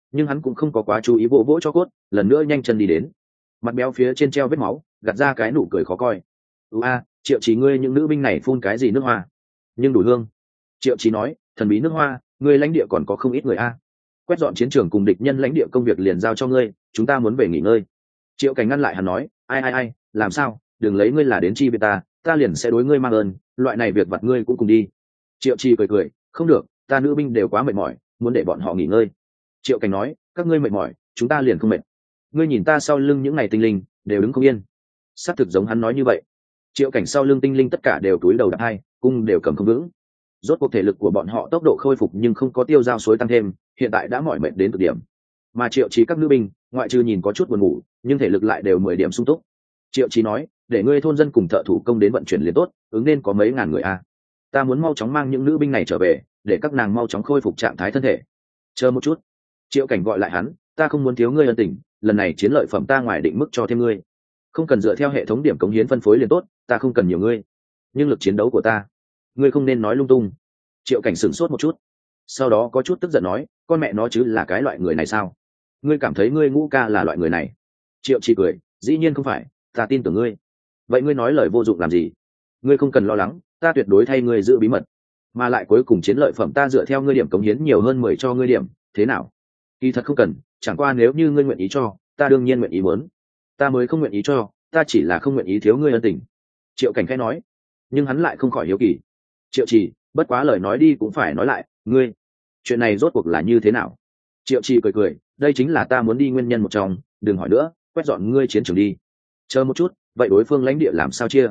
S1: nhưng hắn cũng không có quá chú ý vỗ vỗ cho cốt, lần nữa nhanh chân đi đến. Mặt béo phía trên treo vết máu, gạt ra cái nụ cười khó coi. Triệu Chí, ngươi những nữ binh này phun cái gì nước hoa? Nhưng đủ hương. Triệu Chí nói, thần bí nước hoa, ngươi lãnh địa còn có không ít người a. Quét dọn chiến trường cùng địch nhân lãnh địa công việc liền giao cho ngươi, chúng ta muốn về nghỉ ngơi. Triệu Cảnh ngăn lại hắn nói, ai, làm sao, đừng lấy ngươi là đến chi với ta liền sẽ đối ngươi mang ơn, loại này việc vặt ngươi cũng cùng đi. Triệu Chi cười, không được, ta nữ binh đều quá mệt mỏi, muốn để bọn họ nghỉ ngơi. Triệu Cảnh nói, các ngươi mệt mỏi, chúng ta liền không mệt. Ngươi nhìn ta sau lưng những ngày tinh linh đều đứng không yên. Xác thực giống hắn nói như vậy. Triệu Cảnh sau lưng tinh linh tất cả đều túi đầu đập hai, cung đều cầm không vững. Rốt cuộc thể lực của bọn họ tốc độ khôi phục nhưng không có tiêu dao suối tăng thêm, hiện tại đã mỏi mệt đến cực điểm. Mà Triệu Chí các nữ binh, ngoại trừ nhìn có chút buồn ngủ, nhưng thể lực lại đều 10 điểm sung túc. Triệu Chí nói, để ngươi thôn dân cùng thợ thủ công đến vận chuyển liền tốt, ứng nên có mấy ngàn người a. Ta muốn mau chóng mang những nữ binh này trở về, để các nàng mau chóng khôi phục trạng thái thân thể. Chờ một chút. Triệu Cảnh gọi lại hắn, ta không muốn thiếu ngươi ân tình, lần này chiến lợi phẩm ta ngoài định mức cho thêm ngươi. Không cần dựa theo hệ thống điểm cống hiến phân phối liền tốt, ta không cần nhiều ngươi. Nhưng lực chiến đấu của ta, ngươi không nên nói lung tung. Triệu Cảnh sửng sốt một chút, sau đó có chút tức giận nói, con mẹ nó chứ là cái loại người này sao? Ngươi cảm thấy ngươi Ngũ ca là loại người này? Triệu Chi cười, dĩ nhiên không phải, ta tin tưởng ngươi. Vậy ngươi nói lời vô dụng làm gì? Ngươi không cần lo lắng, ta tuyệt đối thay ngươi giữ bí mật, mà lại cuối cùng chiến lợi phẩm ta dựa theo ngươi điểm cống hiến nhiều hơn 10 cho ngươi điểm, thế nào? Kỳ thật không cần, chẳng qua nếu như ngươi nguyện ý cho, ta đương nhiên nguyện ý muốn. Ta mới không nguyện ý cho, ta chỉ là không nguyện ý thiếu ngươi ân tình. Triệu Cảnh khẽ nói, nhưng hắn lại không khỏi hiếu kỳ. Triệu Trì, bất quá lời nói đi cũng phải nói lại, ngươi, chuyện này rốt cuộc là như thế nào? Triệu Trì cười, đây chính là ta muốn đi nguyên nhân một trong, đừng hỏi nữa, quét dọn ngươi chiến trường đi. Chờ một chút, vậy đối phương lãnh địa làm sao chia?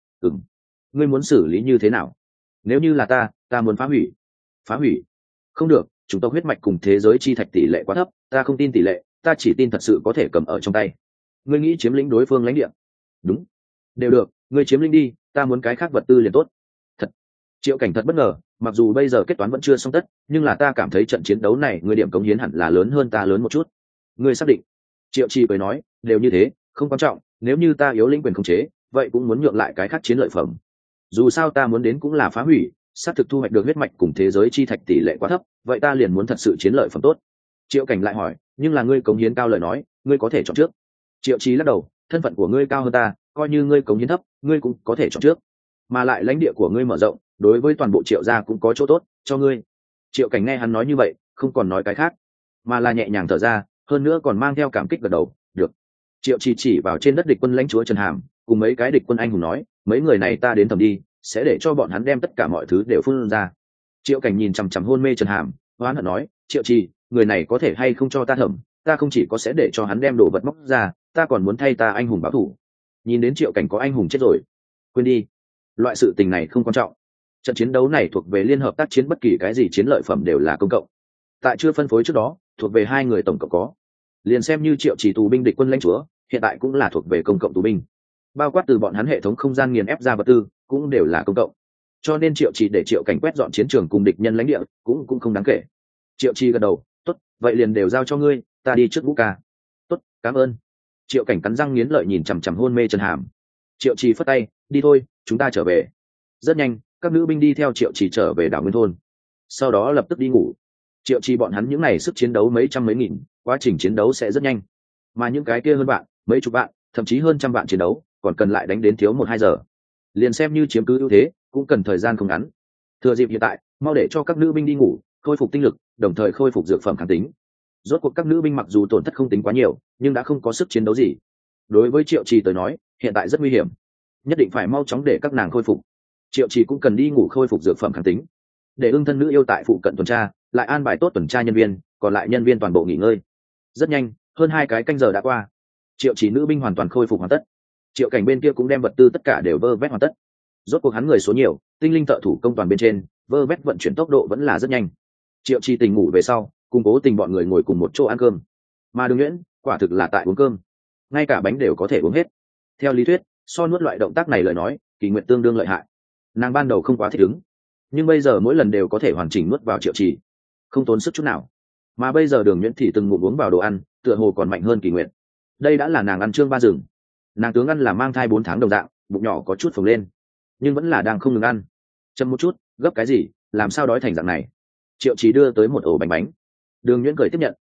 S1: Ngươi muốn xử lý như thế nào? Nếu như là ta muốn phá hủy. Phá hủy? Không được, chúng tộc huyết mạch cùng thế giới chi thạch tỷ lệ quá thấp, ta không tin tỷ lệ, ta chỉ tin thật sự có thể cầm ở trong tay. Ngươi nghĩ chiếm lĩnh đối phương lãnh địa? Đúng. Đều được, ngươi chiếm lĩnh đi, ta muốn cái khác vật tư liền tốt. Thật. Triệu Cảnh thật bất ngờ, mặc dù bây giờ kết toán vẫn chưa xong tất, nhưng là ta cảm thấy trận chiến đấu này ngươi điểm cống hiến hẳn là lớn hơn ta lớn một chút. Ngươi xác định? Triệu Chi cười nói, đều như thế, không quan trọng, nếu như ta yếu lĩnh quyền khống chế, vậy cũng muốn nhượng lại cái khác chiến lợi phẩm. Dù sao ta muốn đến cũng là phá hủy, xác thực thu hoạch được huyết mạch cùng thế giới chi thạch tỷ lệ quá thấp, vậy ta liền muốn thật sự chiến lợi phẩm tốt. Triệu Cảnh lại hỏi, nhưng là ngươi cống hiến cao lời nói, ngươi có thể chọn trước. Triệu Chí lắc đầu, thân phận của ngươi cao hơn ta, coi như ngươi cống hiến thấp, ngươi cũng có thể chọn trước. Mà lại lãnh địa của ngươi mở rộng, đối với toàn bộ Triệu gia cũng có chỗ tốt cho ngươi. Triệu Cảnh nghe hắn nói như vậy, không còn nói cái khác, mà là nhẹ nhàng thở ra, hơn nữa còn mang theo cảm kích gật đầu. Được. Triệu chỉ vào trên đất địch quân lãnh chúa Trần Hàm, cùng mấy cái địch quân anh hùng nói, mấy người này ta đến thẩm đi, sẽ để cho bọn hắn đem tất cả mọi thứ đều phun ra. Triệu Cảnh nhìn chằm chằm hôn mê Trần Hàm, hoán hận nói, Triệu Trì, người này có thể hay không cho ta thẩm, ta không chỉ có sẽ để cho hắn đem đồ vật móc ra, ta còn muốn thay ta anh hùng báo thù. Nhìn đến Triệu Cảnh có anh hùng chết rồi, quên đi, loại sự tình này không quan trọng. Trận chiến đấu này thuộc về liên hợp tác chiến, bất kỳ cái gì chiến lợi phẩm đều là công cộng. Tại chưa phân phối trước đó, thuộc về hai người tổng cộng có. Liền xem như Triệu Chỉ tù binh địch quân lãnh chúa, hiện tại cũng là thuộc về công cộng tù binh. Bao quát từ bọn hắn hệ thống không gian nghiền ép ra vật tư, cũng đều là công cộng. Cho nên Triệu Chỉ để Triệu Cảnh quét dọn chiến trường cùng địch nhân lãnh địa, cũng không đáng kể. Triệu Chỉ gật đầu, tốt, vậy liền đều giao cho ngươi, ta đi trước Vũ ca. Tốt, cảm ơn. Triệu Cảnh cắn răng nghiến lợi nhìn chằm chằm hôn mê Trần Hàm. Triệu Chỉ phất tay, đi thôi, chúng ta trở về. Rất nhanh, các nữ binh đi theo Triệu Chỉ trở về đảo Nguyên thôn, sau đó lập tức đi ngủ. Triệu Chỉ bọn hắn những này sức chiến đấu mấy trăm mấy nghìn, quá trình chiến đấu sẽ rất nhanh, mà những cái kia hơn bạn, mấy chục bạn, thậm chí hơn trăm bạn chiến đấu, còn cần lại đánh đến thiếu 1-2 giờ. Liền xem như chiếm cứ ưu thế, cũng cần thời gian không ngắn. Thừa dịp hiện tại, mau để cho các nữ binh đi ngủ, khôi phục tinh lực, đồng thời khôi phục dược phẩm kháng tính. Rốt cuộc các nữ binh mặc dù tổn thất không tính quá nhiều, nhưng đã không có sức chiến đấu gì. Đối với Triệu Chỉ tới nói, hiện tại rất nguy hiểm, nhất định phải mau chóng để các nàng khôi phục. Triệu Chỉ cũng cần đi ngủ khôi phục dược phẩm kháng tính, để ưng thân nữ yêu tại phụ cận tuần tra, lại an bài tốt tuần tra nhân viên, còn lại nhân viên toàn bộ nghỉ ngơi. Rất nhanh, hơn 2 cái canh giờ đã qua, Triệu Chỉ nữ binh hoàn toàn khôi phục hoàn tất. Triệu Cảnh bên kia cũng đem vật tư tất cả đều vơ vét hoàn tất. Rốt cuộc hắn người số nhiều, tinh linh thợ thủ công toàn bên trên, vơ vét vận chuyển tốc độ vẫn là rất nhanh. Triệu Chỉ tỉnh ngủ về sau, cùng Cố Tình bọn người ngồi cùng một chỗ ăn cơm. Mà Đường Nhuyễn, quả thực là tại uống cơm, ngay cả bánh đều có thể uống hết. Theo lý thuyết, so nuốt loại động tác này lời nói, Kỳ Nguyệt tương đương lợi hại. Nàng ban đầu không quá thích ứng, nhưng bây giờ mỗi lần đều có thể hoàn chỉnh nuốt vào Triệu Chỉ, không tốn sức chút nào. Mà bây giờ Đường Nhuyễn thì từng ngụm uống vào đồ ăn, tựa hồ còn mạnh hơn Kỳ Nguyệt. Đây đã là nàng ăn trương ba rừng. Nàng tướng ăn là mang thai 4 tháng đồng dạng, bụng nhỏ có chút phồng lên, nhưng vẫn là đang không ngừng ăn. Chậm một chút, gấp cái gì, làm sao đói thành dạng này. Triệu Chỉ đưa tới một ổ bánh bánh. Đường Nhuyễn cười tiếp nhận,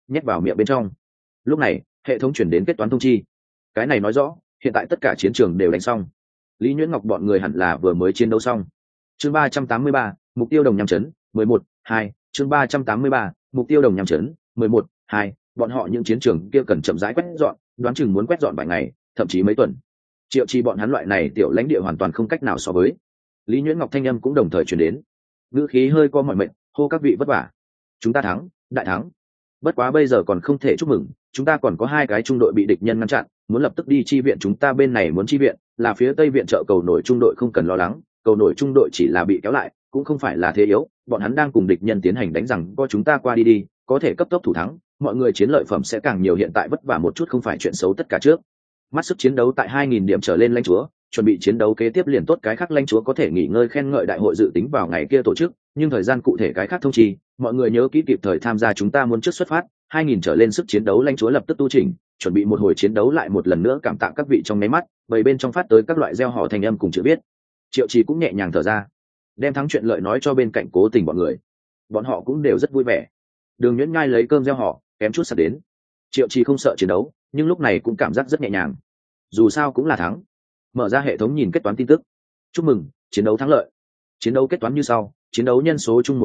S1: nhét vào miệng bên trong. Lúc này hệ thống chuyển đến kết toán thông chi. Cái này nói rõ hiện tại tất cả chiến trường đều đánh xong. Lý Nhuyễn Ngọc bọn người hẳn là vừa mới chiến đấu xong. Chương 383, mục tiêu đồng nhằm chấn 11-2. Chương 383, mục tiêu đồng nhằm chấn 11-2. Bọn họ những chiến trường kia cần chậm rãi quét dọn, đoán chừng muốn quét dọn vài ngày, thậm chí mấy tuần. Triệu Chi bọn hắn loại này tiểu lãnh địa hoàn toàn không cách nào so với. Lý Nhuyễn Ngọc thanh âm cũng đồng thời truyền đến, ngữ khí hơi co mọi mệnh, hô các vị vất vả. Chúng ta thắng, đại thắng. Bất quá bây giờ còn không thể chúc mừng, chúng ta còn có 2 cái trung đội bị địch nhân ngăn chặn, muốn lập tức đi chi viện, chúng ta bên này muốn chi viện, là phía Tây viện trợ cầu nổi trung đội, không cần lo lắng, cầu nổi trung đội chỉ là bị kéo lại, cũng không phải là thế yếu, bọn hắn đang cùng địch nhân tiến hành đánh rằng có chúng ta qua đi, có thể cấp tốc thủ thắng, mọi người chiến lợi phẩm sẽ càng nhiều, hiện tại vất vả một chút không phải chuyện xấu tất cả trước. Mắt sức chiến đấu tại 2000 điểm trở lên lãnh chúa, chuẩn bị chiến đấu kế tiếp liền tốt, cái khác lãnh chúa có thể nghỉ ngơi khen ngợi, đại hội dự tính vào ngày kia tổ chức, nhưng thời gian cụ thể cái khác thông chi, mọi người nhớ kỹ kịp thời tham gia, chúng ta muốn trước xuất phát. 2000 trở lên sức chiến đấu lãnh chúa lập tức tu chỉnh, chuẩn bị một hồi chiến đấu lại một lần nữa, cảm tạ các vị. Trong nháy mắt, bầy bên trong phát tới các loại gieo họ thành âm cùng chữ viết. Triệu Trì cũng nhẹ nhàng thở ra, đem thắng chuyện lợi nói cho bên cạnh Cố Tình bọn người, bọn họ cũng đều rất vui vẻ. Đường Nhuyễn Nhai lấy cơm gieo họ, kém chút sắp đến. Triệu Trì không sợ chiến đấu, nhưng lúc này cũng cảm giác rất nhẹ nhàng, dù sao cũng là thắng. Mở ra hệ thống nhìn kết toán tin tức, chúc mừng chiến đấu thắng lợi. Chiến đấu kết toán như sau: chiến đấu nhân số chung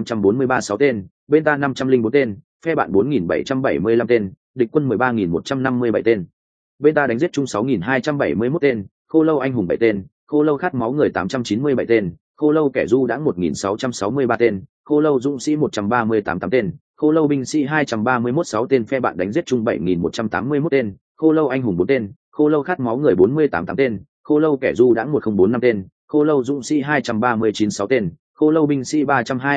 S1: 1.843 tên, bên ta 504 tên, phe bạn 4.775 tên, địch quân 13.157 tên. Bên ta đánh giết chung 6.271 tên, khô lâu anh hùng 7 tên, khô lâu khát máu người 897 tên, khô lâu kẻ du đãng 1.663 tên, khô lâu dũng sĩ 138 tên, khô lâu binh sĩ 231 tên. Phe bạn đánh giết chung 7.181 tên, khô lâu anh hùng 4 tên, khô lâu khát máu người 48 tên, khô lâu kẻ du đãng 1045 tên, khô lâu dũng sĩ 239 tên, khô lâu binh sĩ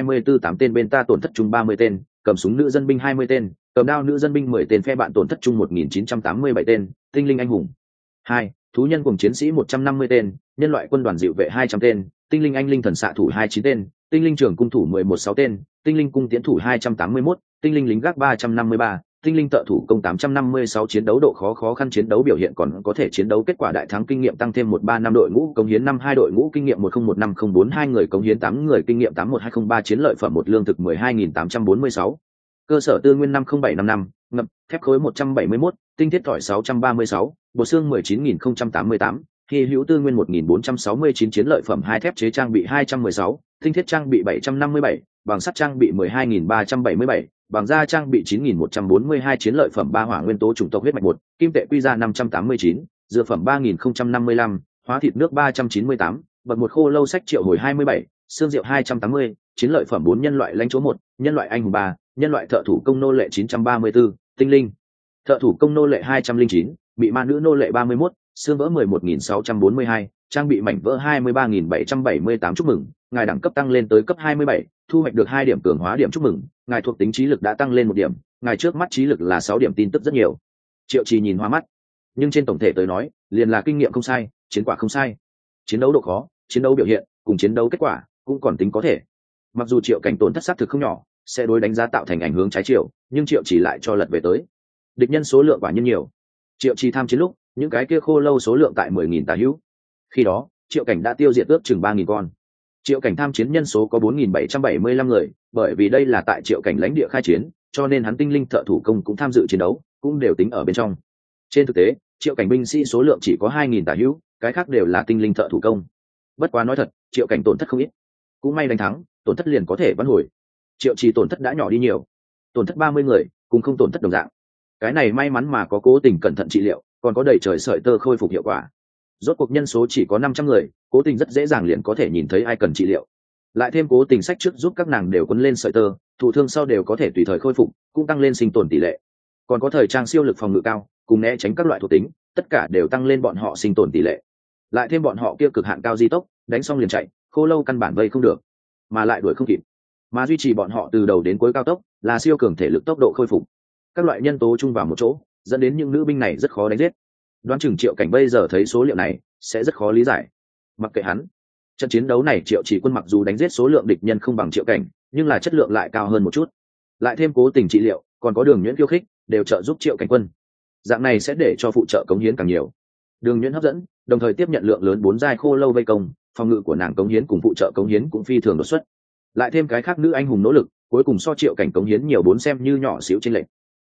S1: 324 tên. Bên ta tổn thất chung 30 tên, cầm súng nữ dân binh 20 tên, cầm đao nữ dân binh 10 tên. Phe bạn tổn thất chung 1987 tên, tinh linh anh hùng 2, thú nhân cùng chiến sĩ 150 tên, nhân loại quân đoàn dịu vệ 200 tên, tinh linh anh linh thần xạ thủ 29 tên, tinh linh trưởng cung thủ 11 tên, tinh linh cung tiễn thủ 281, tinh linh lính gác 353, tinh linh tợ thủ công 856. Chiến đấu độ khó khăn, chiến đấu biểu hiện còn có thể, chiến đấu kết quả đại thắng, kinh nghiệm tăng thêm 135, đội ngũ cống hiến 52, đội ngũ kinh nghiệm 101504, người cống hiến 8, người kinh nghiệm 81203, chiến lợi phẩm 1, lương thực 12.846, cơ sở tư nguyên 50755, ngập thép khối 171, tinh thiết thỏi 636, bột xương 19.088, hy hữu tư nguyên 1.469, chiến lợi phẩm 2, thép chế trang bị 216, tinh thiết trang bị 757, bằng sắt trang bị 12.377, bằng da trang bị 9.142, chiến lợi phẩm 3, hỏa nguyên tố chủng tộc huyết mạch 1, kim tệ quy ra 589, dược phẩm 3.055, hóa thịt nước 398, bậc 1 khô lâu sách triệu hồi 27, xương rượu 280, chiến lợi phẩm 4, nhân loại lãnh chúa 1, nhân loại anh hùng 3, nhân loại thợ thủ công nô lệ 934, tinh linh thợ thủ công nô lệ 209, bị ma nữ nô lệ 31, xương vỡ 11.642, trang bị mảnh vỡ 23.778. Chúc mừng ngài đẳng cấp tăng lên tới cấp 27, thu hoạch được 2 điểm cường hóa điểm. Chúc mừng ngài thuộc tính trí lực đã tăng lên 1 điểm, ngài trước mắt trí lực là 6 điểm. Tin tức rất nhiều, Triệu Trì nhìn hoa mắt, nhưng trên tổng thể tới nói liền là kinh nghiệm không sai, chiến quả không sai, chiến đấu độ khó, chiến đấu biểu hiện cùng chiến đấu kết quả cũng còn tính có thể. Mặc dù Triệu Cảnh tổn thất xác thực không nhỏ, sẽ đối đánh giá tạo thành ảnh hướng trái chiều, nhưng Triệu Trì lại cho lật về tới. Địch nhân số lượng quả nhiên nhiều. Triệu Trì tham chiến lúc, những cái kia khô lâu số lượng tại 10.000 tà hữu. Khi đó, Triệu Cảnh đã tiêu diệt ước chừng 3.000 con. Triệu Cảnh tham chiến nhân số có 4.775 người, bởi vì đây là tại Triệu Cảnh lãnh địa khai chiến, cho nên hắn tinh linh thợ thủ công cũng tham dự chiến đấu, cũng đều tính ở bên trong. Trên thực tế, Triệu Cảnh binh sĩ số lượng chỉ có 2.000 tà hữu, cái khác đều là tinh linh thợ thủ công. Bất quá nói thật, Triệu Cảnh tổn thất không ít, cũng may đánh thắng, tổn thất liền có thể vãn hồi. Triệu Trì tổn thất đã nhỏ đi nhiều, tổn thất 30 người, cùng không tổn thất đồng dạng. Cái này may mắn mà có Cố Tình cẩn thận trị liệu, còn có đầy trời sợi tơ khôi phục hiệu quả. Rốt cuộc nhân số chỉ có 500 người, Cố Tình rất dễ dàng liền có thể nhìn thấy ai cần trị liệu. Lại thêm Cố Tình sách trước giúp các nàng đều quấn lên sợi tơ, thụ thương sau đều có thể tùy thời khôi phục, cũng tăng lên sinh tồn tỷ lệ. Còn có thời trang siêu lực phòng ngự cao, cùng né tránh các loại thuộc tính, tất cả đều tăng lên bọn họ sinh tồn tỷ lệ. Lại thêm bọn họ kia cực hạn cao di tốc, đánh xong liền chạy, khô lâu căn bản vây không được, mà lại đuổi không kịp. Mà duy trì bọn họ từ đầu đến cuối cao tốc là siêu cường thể lực, tốc độ khôi phục, các loại nhân tố chung vào một chỗ, dẫn đến những nữ binh này rất khó đánh giết. Đoán chừng Triệu Cảnh bây giờ thấy số liệu này sẽ rất khó lý giải. Mặc kệ hắn, trận chiến đấu này Triệu Chỉ Quân mặc dù đánh giết số lượng địch nhân không bằng Triệu Cảnh, nhưng là chất lượng lại cao hơn một chút. Lại thêm Cố Tình trị liệu, còn có Đường Nhuyễn khiêu khích, đều trợ giúp Triệu Cảnh Quân. Dạng này sẽ để cho phụ trợ cống hiến càng nhiều. Đường Nhuyễn hấp dẫn, đồng thời tiếp nhận lượng lớn 4 giai khô lâu vây công, phòng ngự của nàng cống hiến cùng phụ trợ cống hiến cũng phi thường đột xuất. Lại thêm cái khác nữ anh hùng nỗ lực, cuối cùng so Triệu Cảnh cống hiến nhiều 4 xem như nhỏ xíu trên lệch.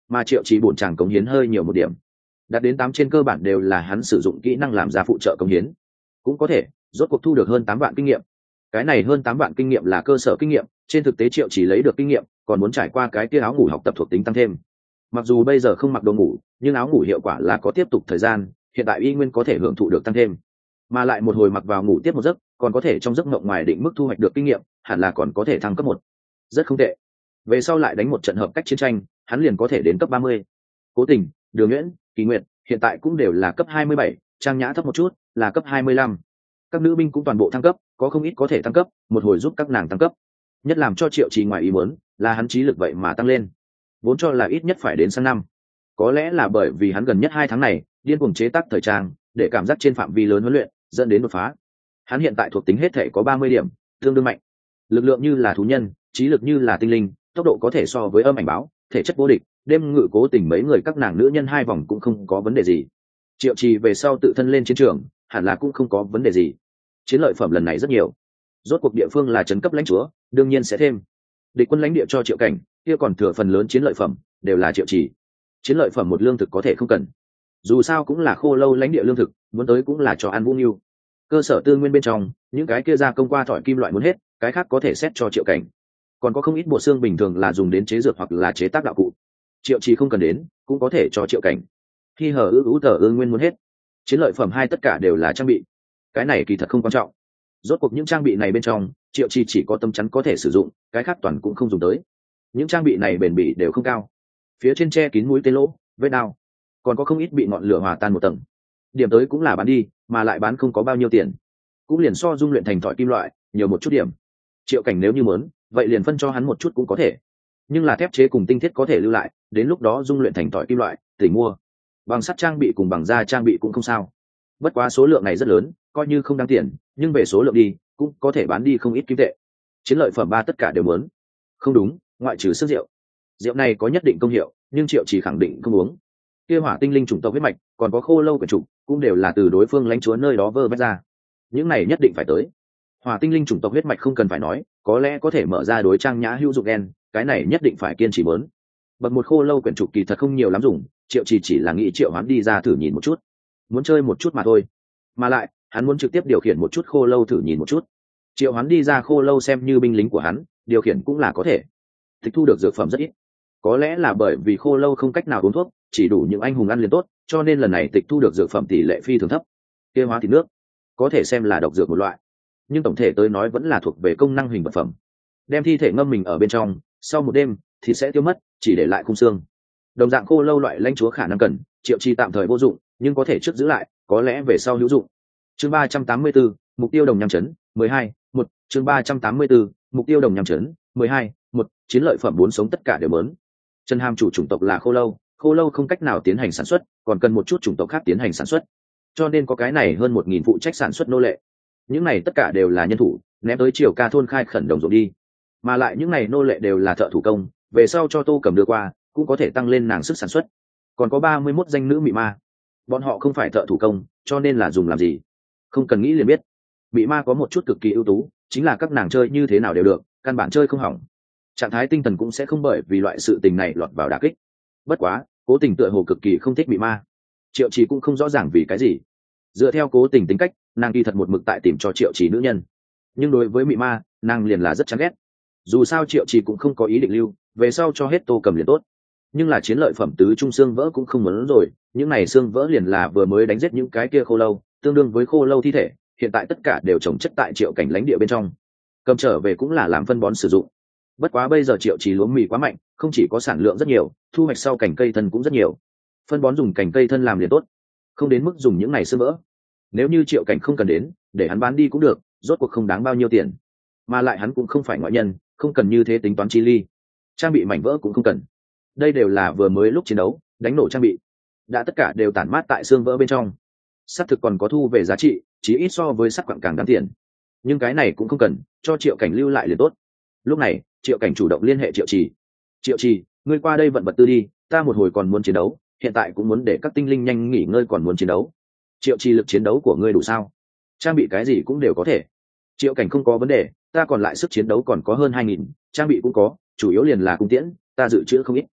S1: mà triệu trì bổn chàng cống hiến hơi nhiều một điểm, đạt đến 8 trên cơ bản đều là hắn sử dụng kỹ năng làm ra phụ trợ cống hiến. Cũng có thể rốt cuộc thu được hơn 8 vạn kinh nghiệm. Cái này hơn 8 vạn kinh nghiệm là cơ sở kinh nghiệm, trên thực tế triệu chỉ lấy được kinh nghiệm còn muốn trải qua cái kia áo ngủ học tập thuộc tính tăng thêm. Mặc dù bây giờ không mặc đồ ngủ, nhưng áo ngủ hiệu quả là có tiếp tục thời gian, hiện tại y nguyên có thể hưởng thụ được tăng thêm. Mà lại một hồi mặc vào ngủ tiếp một giấc, còn có thể trong giấc mộng ngoài định mức thu hoạch được kinh nghiệm, hẳn là còn có thể thăng cấp 1. Rất không tệ. Về sau lại đánh một trận hợp cách chiến tranh, hắn liền có thể đến cấp 30. Cố Tình, Đường Nguyễn, Kỳ Nguyệt hiện tại cũng đều là cấp 27, Trang Nhã thấp một chút, là cấp 25. Các nữ binh cũng toàn bộ thăng cấp, có không ít có thể thăng cấp, một hồi giúp các nàng tăng cấp. Nhất làm cho Triệu Trì ngoài ý muốn là hắn trí lực vậy mà tăng lên, vốn cho là ít nhất phải đến sang năm. Có lẽ là bởi vì hắn gần nhất 2 tháng này điên cuồng chế tác thời trang, để cảm giác trên phạm vi lớn huấn luyện dẫn đến đột phá. Hắn hiện tại thuộc tính hết thể có 30 điểm, tương đương mạnh. Lực lượng như là thú nhân, trí lực như là tinh linh, tốc độ có thể so với Âm Ảnh Báo, thể chất vô địch, đêm ngự Cố Tình mấy người các nàng nữ nhân 2 vòng cũng không có vấn đề gì. Triệu Trì về sau tự thân lên chiến trường hẳn là cũng không có vấn đề gì. Chiến lợi phẩm lần này rất nhiều, rốt cuộc địa phương là trấn cấp lãnh chúa, đương nhiên sẽ thêm. Địch quân lãnh địa cho Triệu Cảnh, kia còn thừa phần lớn chiến lợi phẩm đều là Triệu Trì. Chiến lợi phẩm một lương thực có thể không cần, dù sao cũng là khô lâu lãnh địa lương thực, muốn tới cũng là cho ăn Vũ Nghiêu. Cơ sở tư nguyên bên trong những cái kia ra công qua thỏi kim loại muốn hết, cái khác có thể xét cho Triệu Cảnh. Còn có không ít bộ xương bình thường là dùng đến chế dược hoặc là chế tác đạo cụ, Triệu Trì không cần đến, cũng có thể cho Triệu Cảnh. Khi hở ư tờ ương nguyên muốn hết, chiến lợi phẩm 2 tất cả đều là trang bị, cái này kỳ thật không quan trọng. Rốt cuộc những trang bị này bên trong Triệu Trì chỉ có tấm chắn có thể sử dụng, cái khác toàn cũng không dùng tới. Những trang bị này bền bỉ đều không cao, phía trên che kín mũi tên lỗ, vết đao, còn có không ít bị ngọn lửa hòa tan một tầng. Điểm tới cũng là bán đi, mà lại bán không có bao nhiêu tiền, cũng liền so dung luyện thành thỏi kim loại nhiều một chút điểm. Triệu Cảnh nếu như muốn, vậy liền phân cho hắn một chút cũng có thể, nhưng là thép chế cùng tinh thiết có thể lưu lại, đến lúc đó dung luyện thành thỏi kim loại tỉnh mua. Bằng sắt trang bị cùng bằng da trang bị cũng không sao, bất quá số lượng này rất lớn, coi như không đáng tiền, nhưng về số lượng đi cũng có thể bán đi không ít kim tệ. Chiến lợi phẩm 3 tất cả đều muốn. Không đúng, ngoại trừ sức rượu. Rượu này có nhất định công hiệu, nhưng Triệu Chỉ khẳng định không uống. Kia hỏa tinh linh chủng tộc huyết mạch, còn có khô lâu quyển trục, cũng đều là từ đối phương lãnh chúa nơi đó vơ vét ra. Những này nhất định phải tới. Hỏa tinh linh chủng tộc huyết mạch không cần phải nói, có lẽ có thể mở ra đối Trang Nhã hữu dụng gen, cái này nhất định phải kiên trì muốn. Bậc 1 khô lâu quyển trục kỳ thật không nhiều lắm dùng, Triệu chỉ là nghĩ triệu hoán đi ra thử nhìn một chút, muốn chơi một chút mà thôi. Mà lại hắn muốn trực tiếp điều khiển một chút khô lâu thử nhìn một chút. Triệu hoán đi ra khô lâu xem như binh lính của hắn, điều khiển cũng là có thể. Tịch thu được dược phẩm rất ít, có lẽ là bởi vì khô lâu không cách nào uống thuốc, chỉ đủ những anh hùng ăn liền tốt, cho nên lần này tịch thu được dược phẩm tỷ lệ phi thường thấp. Tiêu hóa thịt nước có thể xem là độc dược một loại, nhưng tổng thể tới nói vẫn là thuộc về công năng hình vật phẩm. Đem thi thể ngâm mình ở bên trong, sau một đêm thì sẽ tiêu mất, chỉ để lại khung xương. Đồng dạng khô lâu loại lãnh chúa khả năng cần, Triệu Chi tạm thời vô dụng, nhưng có thể trước giữ lại, có lẽ về sau hữu dụng. Chương 384, mục tiêu đồng nham chấn 12, 1, chương 384, mục tiêu đồng nham chấn 12, 1, chiến lợi phẩm 4 sống tất cả đều lớn. Trần Hàm chủ chủng tộc là khô lâu không cách nào tiến hành sản xuất, còn cần một chút chủng tộc khác tiến hành sản xuất, cho nên có cái này hơn 1000 phụ trách sản xuất nô lệ. Những này tất cả đều là nhân thủ, ném tới Triều Ca thôn khai khẩn đồng ruộng đi. Mà lại những này nô lệ đều là thợ thủ công, về sau cho Tô Cầm đưa qua, cũng có thể tăng lên nàng sức sản xuất. Còn có 31 danh nữ mị ma, bọn họ không phải thợ thủ công, cho nên là dùng làm gì không cần nghĩ liền biết. Mị ma có một chút cực kỳ ưu tú, chính là các nàng chơi như thế nào đều được, căn bản chơi không hỏng, trạng thái tinh thần cũng sẽ không bởi vì loại sự tình này lọt vào đả kích. Bất quá Cố Tình tựa hồ cực kỳ không thích mị ma, Triệu Chỉ cũng không rõ ràng vì cái gì. Dựa theo Cố Tình tính cách, nàng kỳ thật một mực tại tìm cho Triệu Chỉ nữ nhân, nhưng đối với mị ma nàng liền là rất chán ghét. Dù sao Triệu Chỉ cũng không có ý định lưu, về sau cho hết Tô Cầm liền tốt. Nhưng là chiến lợi phẩm tứ trung xương vỡ cũng không muốn rồi, những này xương vỡ liền là vừa mới đánh giết những cái kia khô lâu, tương đương với khô lâu thi thể, hiện tại tất cả đều trồng chất tại Triệu Cảnh lãnh địa bên trong, cầm trở về cũng là làm phân bón sử dụng. Bất quá bây giờ Triệu Chỉ lúa mì quá mạnh, không chỉ có sản lượng rất nhiều, thu hoạch sau cành cây thân cũng rất nhiều, phân bón dùng cành cây thân làm liền tốt, không đến mức dùng những này xương vỡ. Nếu như Triệu Cảnh không cần đến, để hắn bán đi cũng được, rốt cuộc không đáng bao nhiêu tiền, mà lại hắn cũng không phải ngoại nhân, không cần như thế tính toán chi ly. Trang bị mảnh vỡ cũng không cần, đây đều là vừa mới lúc chiến đấu đánh nổ trang bị, đã tất cả đều tản mát tại xương vỡ bên trong. Sắt thực còn có thu về giá trị, chỉ ít so với sắt quặng càng đáng tiền, nhưng cái này cũng không cần, cho Triệu Cảnh lưu lại liền tốt. Lúc này Triệu Cảnh chủ động liên hệ Triệu Chỉ. Triệu Chỉ, ngươi qua đây vận vật tư đi, ta một hồi còn muốn chiến đấu, hiện tại cũng muốn để các tinh linh nhanh nghỉ ngơi còn muốn chiến đấu. Triệu Chỉ, lực chiến đấu của ngươi đủ sao? Trang bị cái gì cũng đều có thể. Triệu Cảnh không có vấn đề, ta còn lại sức chiến đấu còn có hơn 2000, trang bị cũng có, chủ yếu liền là cung tiễn, ta dự trữ không ít.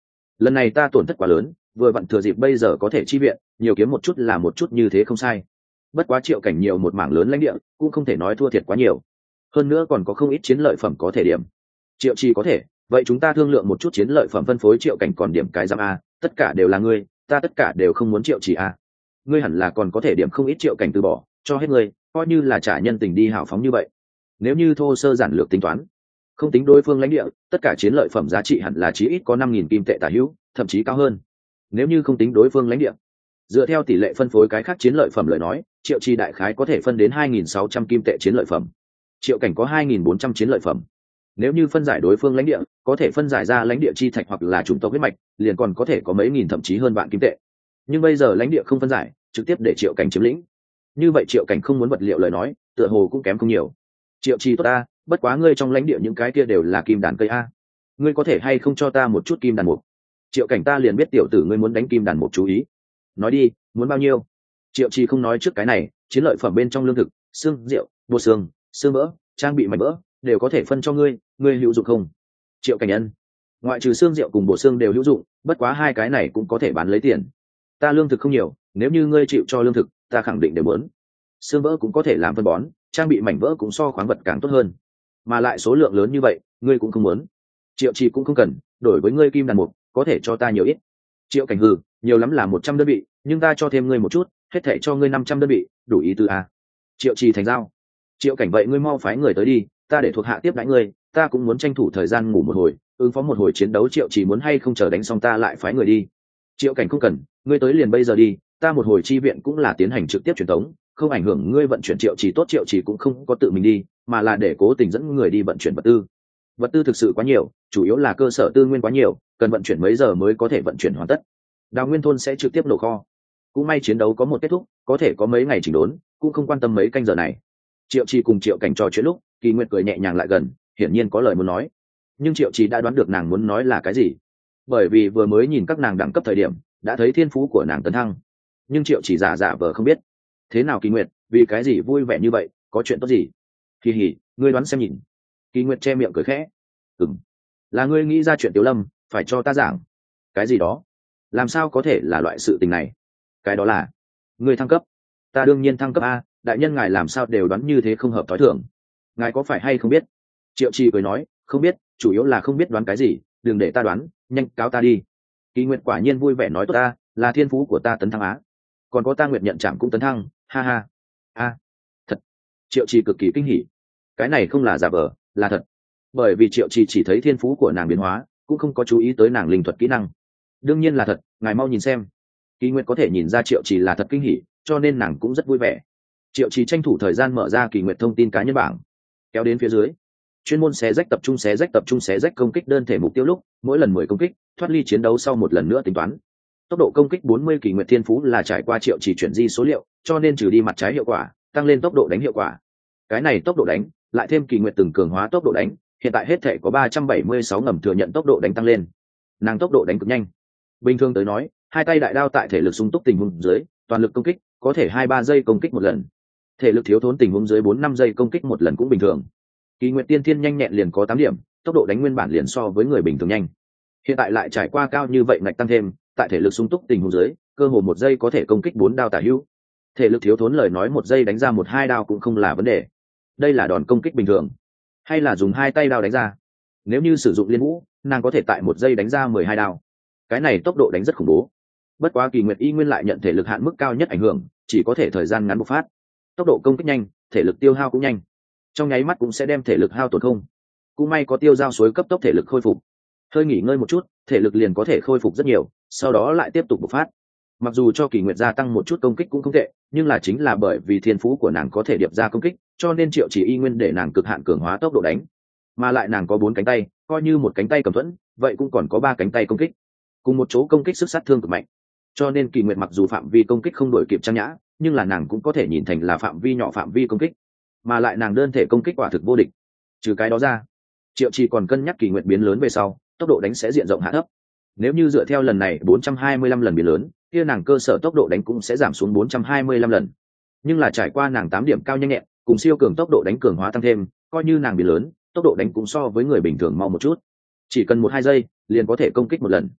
S1: lần này ta tổn thất quá lớn, vừa vặn thừa dịp bây giờ có thể chi viện, nhiều kiếm một chút là một chút, như thế không sai. Bất quá Triệu Cảnh nhiều một mảng lớn lãnh địa, cũng không thể nói thua thiệt quá nhiều. Hơn nữa còn có không ít chiến lợi phẩm có thể điểm. Triệu Trì có thể, vậy chúng ta thương lượng một chút chiến lợi phẩm phân phối. Triệu Cảnh còn điểm cái giam a, tất cả đều là ngươi, ta tất cả đều không muốn. Triệu Trì a, ngươi hẳn là còn có thể điểm không ít. Triệu Cảnh từ bỏ, cho hết ngươi, coi như là trả nhân tình đi, hào phóng như vậy. Nếu như thô sơ giản lược tính toán, không tính đối phương lãnh địa, tất cả chiến lợi phẩm giá trị hẳn là chí ít có 5.000 kim tệ tả hữu, thậm chí cao hơn. Nếu như không tính đối phương lãnh địa, dựa theo tỷ lệ phân phối cái khác chiến lợi phẩm lời nói, Triệu Trì đại khái có thể phân đến 2.600 kim tệ chiến lợi phẩm. Triệu Cảnh có 2.400 chiến lợi phẩm. Nếu như phân giải đối phương lãnh địa, có thể phân giải ra lãnh địa chi thạch hoặc là chủng tộc huyết mạch, liền còn có thể có mấy nghìn thậm chí hơn vạn kim tệ. Nhưng bây giờ lãnh địa không phân giải, trực tiếp để Triệu Cảnh chiếm lĩnh. Như vậy Triệu Cảnh không muốn vật liệu lời nói, tựa hồ cũng kém không nhiều. Triệu Trì tốt ta, bất quá ngươi trong lãnh địa những cái kia đều là kim đàn cây a, ngươi có thể hay không cho ta một chút kim đàn mục? Triệu Cảnh ta liền biết tiểu tử ngươi muốn đánh kim đàn mục, chú ý nói đi, muốn bao nhiêu? Triệu Trì không nói trước cái này, chiến lợi phẩm bên trong lương thực, xương rượu, bột xương, xương mỡ, trang bị mảnh mỡ đều có thể phân cho ngươi, ngươi hữu dụng không? Triệu Cảnh nhân, ngoại trừ xương rượu cùng bột xương đều hữu dụng, bất quá hai cái này cũng có thể bán lấy tiền. Ta lương thực không nhiều, nếu như ngươi chịu cho lương thực, ta khẳng định đều muốn. Xương mỡ cũng có thể làm phân bón, trang bị mảnh vỡ cũng so khoáng vật càng tốt hơn, mà lại số lượng lớn như vậy ngươi cũng không muốn. Triệu Trì cũng không cần, đổi với ngươi kim đàn mục có thể cho ta nhiều ít. Triệu Cảnh hừ, nhiều lắm là 100 đơn vị, nhưng ta cho thêm ngươi một chút, hết thảy cho ngươi 500 đơn vị, đủ ý tứ à? Triệu Trì thành giao. Triệu Cảnh vậy ngươi mau phái người tới đi, ta để thuộc hạ tiếp đãi ngươi, ta cũng muốn tranh thủ thời gian ngủ một hồi, ứng phó một hồi chiến đấu. Triệu Trì muốn hay không chờ đánh xong ta lại phái người đi? Triệu Cảnh không cần, ngươi tới liền bây giờ đi, ta một hồi chi viện cũng là tiến hành trực tiếp truyền tống, không ảnh hưởng ngươi vận chuyển. Triệu Trì tốt, Triệu Trì cũng không có tự mình đi, mà là để Cố Tình dẫn người đi vận chuyển vật tư. Vật tư thực sự quá nhiều, chủ yếu là cơ sở tư nguyên quá nhiều, cần vận chuyển mấy giờ mới có thể vận chuyển hoàn tất. Đào Nguyên thôn sẽ trực tiếp nổ kho. Cũng may chiến đấu có một kết thúc, có thể có mấy ngày chỉnh đốn, cũng không quan tâm mấy canh giờ này. Triệu Trì cùng Triệu Cảnh trò chuyện lúc, Kỳ Nguyệt cười nhẹ nhàng lại gần, hiển nhiên có lời muốn nói. Nhưng Triệu Trì đã đoán được nàng muốn nói là cái gì, bởi vì vừa mới nhìn các nàng đẳng cấp thời điểm, đã thấy thiên phú của nàng tấn thăng. Nhưng Triệu Trì giả vờ không biết. Thế nào Kỳ Nguyệt, vì cái gì vui vẻ như vậy, có chuyện tốt gì? Kỳ hỉ, ngươi đoán xem nhìn. Kỳ Nguyệt che miệng cười khẽ. Là ngươi nghĩ ra chuyện Tiểu Lâm, phải cho ta giảng. Cái gì đó? Làm sao có thể là loại sự tình này? Cái đó là ngươi thăng cấp. Ta đương nhiên thăng cấp a, đại nhân ngài làm sao đều đoán như thế, không hợp thói thường. Ngài có phải hay không biết? Triệu Trì cười nói, không biết, chủ yếu là không biết đoán cái gì, đừng để ta đoán, nhanh cáo ta đi. Kỳ Nguyệt quả nhiên vui vẻ nói, tốt ta, là thiên phú của ta tấn thăng á, còn có ta Nguyệt nhận trảm cũng tấn thăng, ha ha. A, thật. Triệu Trì cực kỳ kinh hỉ. Cái này không là giả vờ, là thật. Bởi vì Triệu Trì chỉ thấy thiên phú của nàng biến hóa, cũng không có chú ý tới nàng linh thuật kỹ năng. Đương nhiên là thật, ngài mau nhìn xem. Kỳ Nguyệt có thể nhìn ra Triệu Trì là thật kinh hỉ, cho nên nàng cũng rất vui vẻ. Triệu Trì tranh thủ thời gian mở ra Kỳ Nguyệt thông tin cá nhân bảng, kéo đến phía dưới. Chuyên môn xé rách, tập trung xé rách công kích đơn thể mục tiêu lúc, mỗi lần 10 công kích, thoát ly chiến đấu sau một lần nữa tính toán. Tốc độ công kích 40. Kỳ Nguyệt thiên phú là trải qua Triệu Trì chuyển di số liệu, cho nên trừ đi mặt trái hiệu quả, tăng lên tốc độ đánh hiệu quả. Cái này tốc độ đánh, lại thêm Kỳ Nguyệt từng cường hóa tốc độ đánh, hiện tại hết thể có 376 ngầm thừa nhận tốc độ đánh tăng lên. Nàng tốc độ đánh cực nhanh. Bình thường tới nói, hai tay đại đao tại thể lực sung túc tình huống dưới, toàn lực công kích, có thể 2-3 giây công kích một lần. Thể lực thiếu thốn tình huống dưới 4-5 giây công kích một lần cũng bình thường. Kỳ Nguyệt tiên thiên nhanh nhẹn liền có 8 điểm, tốc độ đánh nguyên bản liền so với người bình thường nhanh. Hiện tại lại trải qua cao như vậy ngạch tăng thêm, tại thể lực sung túc tình huống dưới, cơ hồ một giây có thể công kích 4 đao tả hữu. Thể lực thiếu thốn lời nói một giây đánh ra 1-2 đao cũng không là vấn đề. Đây là đòn công kích bình thường, hay là dùng hai tay đao đánh ra. Nếu như sử dụng liên vũ, nàng có thể tại một giây đánh ra 12 đao. Cái này tốc độ đánh rất khủng bố. Bất quá Kỳ Nguyệt y nguyên lại nhận thể lực hạn mức cao nhất ảnh hưởng, chỉ có thể thời gian ngắn bộc phát. Tốc độ công kích nhanh, thể lực tiêu hao cũng nhanh, trong nháy mắt cũng sẽ đem thể lực hao tổn không. Cũng may có tiêu giao suối cấp tốc thể lực khôi phục, hơi nghỉ ngơi một chút, thể lực liền có thể khôi phục rất nhiều, sau đó lại tiếp tục bộc phát. Mặc dù cho Kỳ Nguyệt gia tăng một chút công kích cũng không tệ, nhưng là chính là bởi vì thiên phú của nàng có thể điệp ra công kích, cho nên Triệu Chỉ y nguyên để nàng cực hạn cường hóa tốc độ đánh. Mà lại nàng có 4 cánh tay, coi như một cánh tay cầm thuẫn, vậy cũng còn có 3 cánh tay công kích, cùng một chỗ công kích sức sát thương cực mạnh. Cho nên Kỳ Nguyệt mặc dù phạm vi công kích không đổi kịp Trang Nhã, nhưng là nàng cũng có thể nhìn thành là phạm vi nhỏ phạm vi công kích, mà lại nàng đơn thể công kích quả thực vô địch. Trừ cái đó ra, Triệu Chỉ còn cân nhắc Kỳ Nguyệt biến lớn về sau, tốc độ đánh sẽ diện rộng hạ thấp. Nếu như dựa theo lần này 425 lần biến lớn, kia nàng cơ sở tốc độ đánh cũng sẽ giảm xuống 425 lần. Nhưng là trải qua nàng 8 điểm cao nhanh nhẹn, cùng siêu cường tốc độ đánh cường hóa tăng thêm, coi như nàng biến lớn, tốc độ đánh cũng so với người bình thường mau một chút. Chỉ cần 1-2 giây, liền có thể công kích một lần.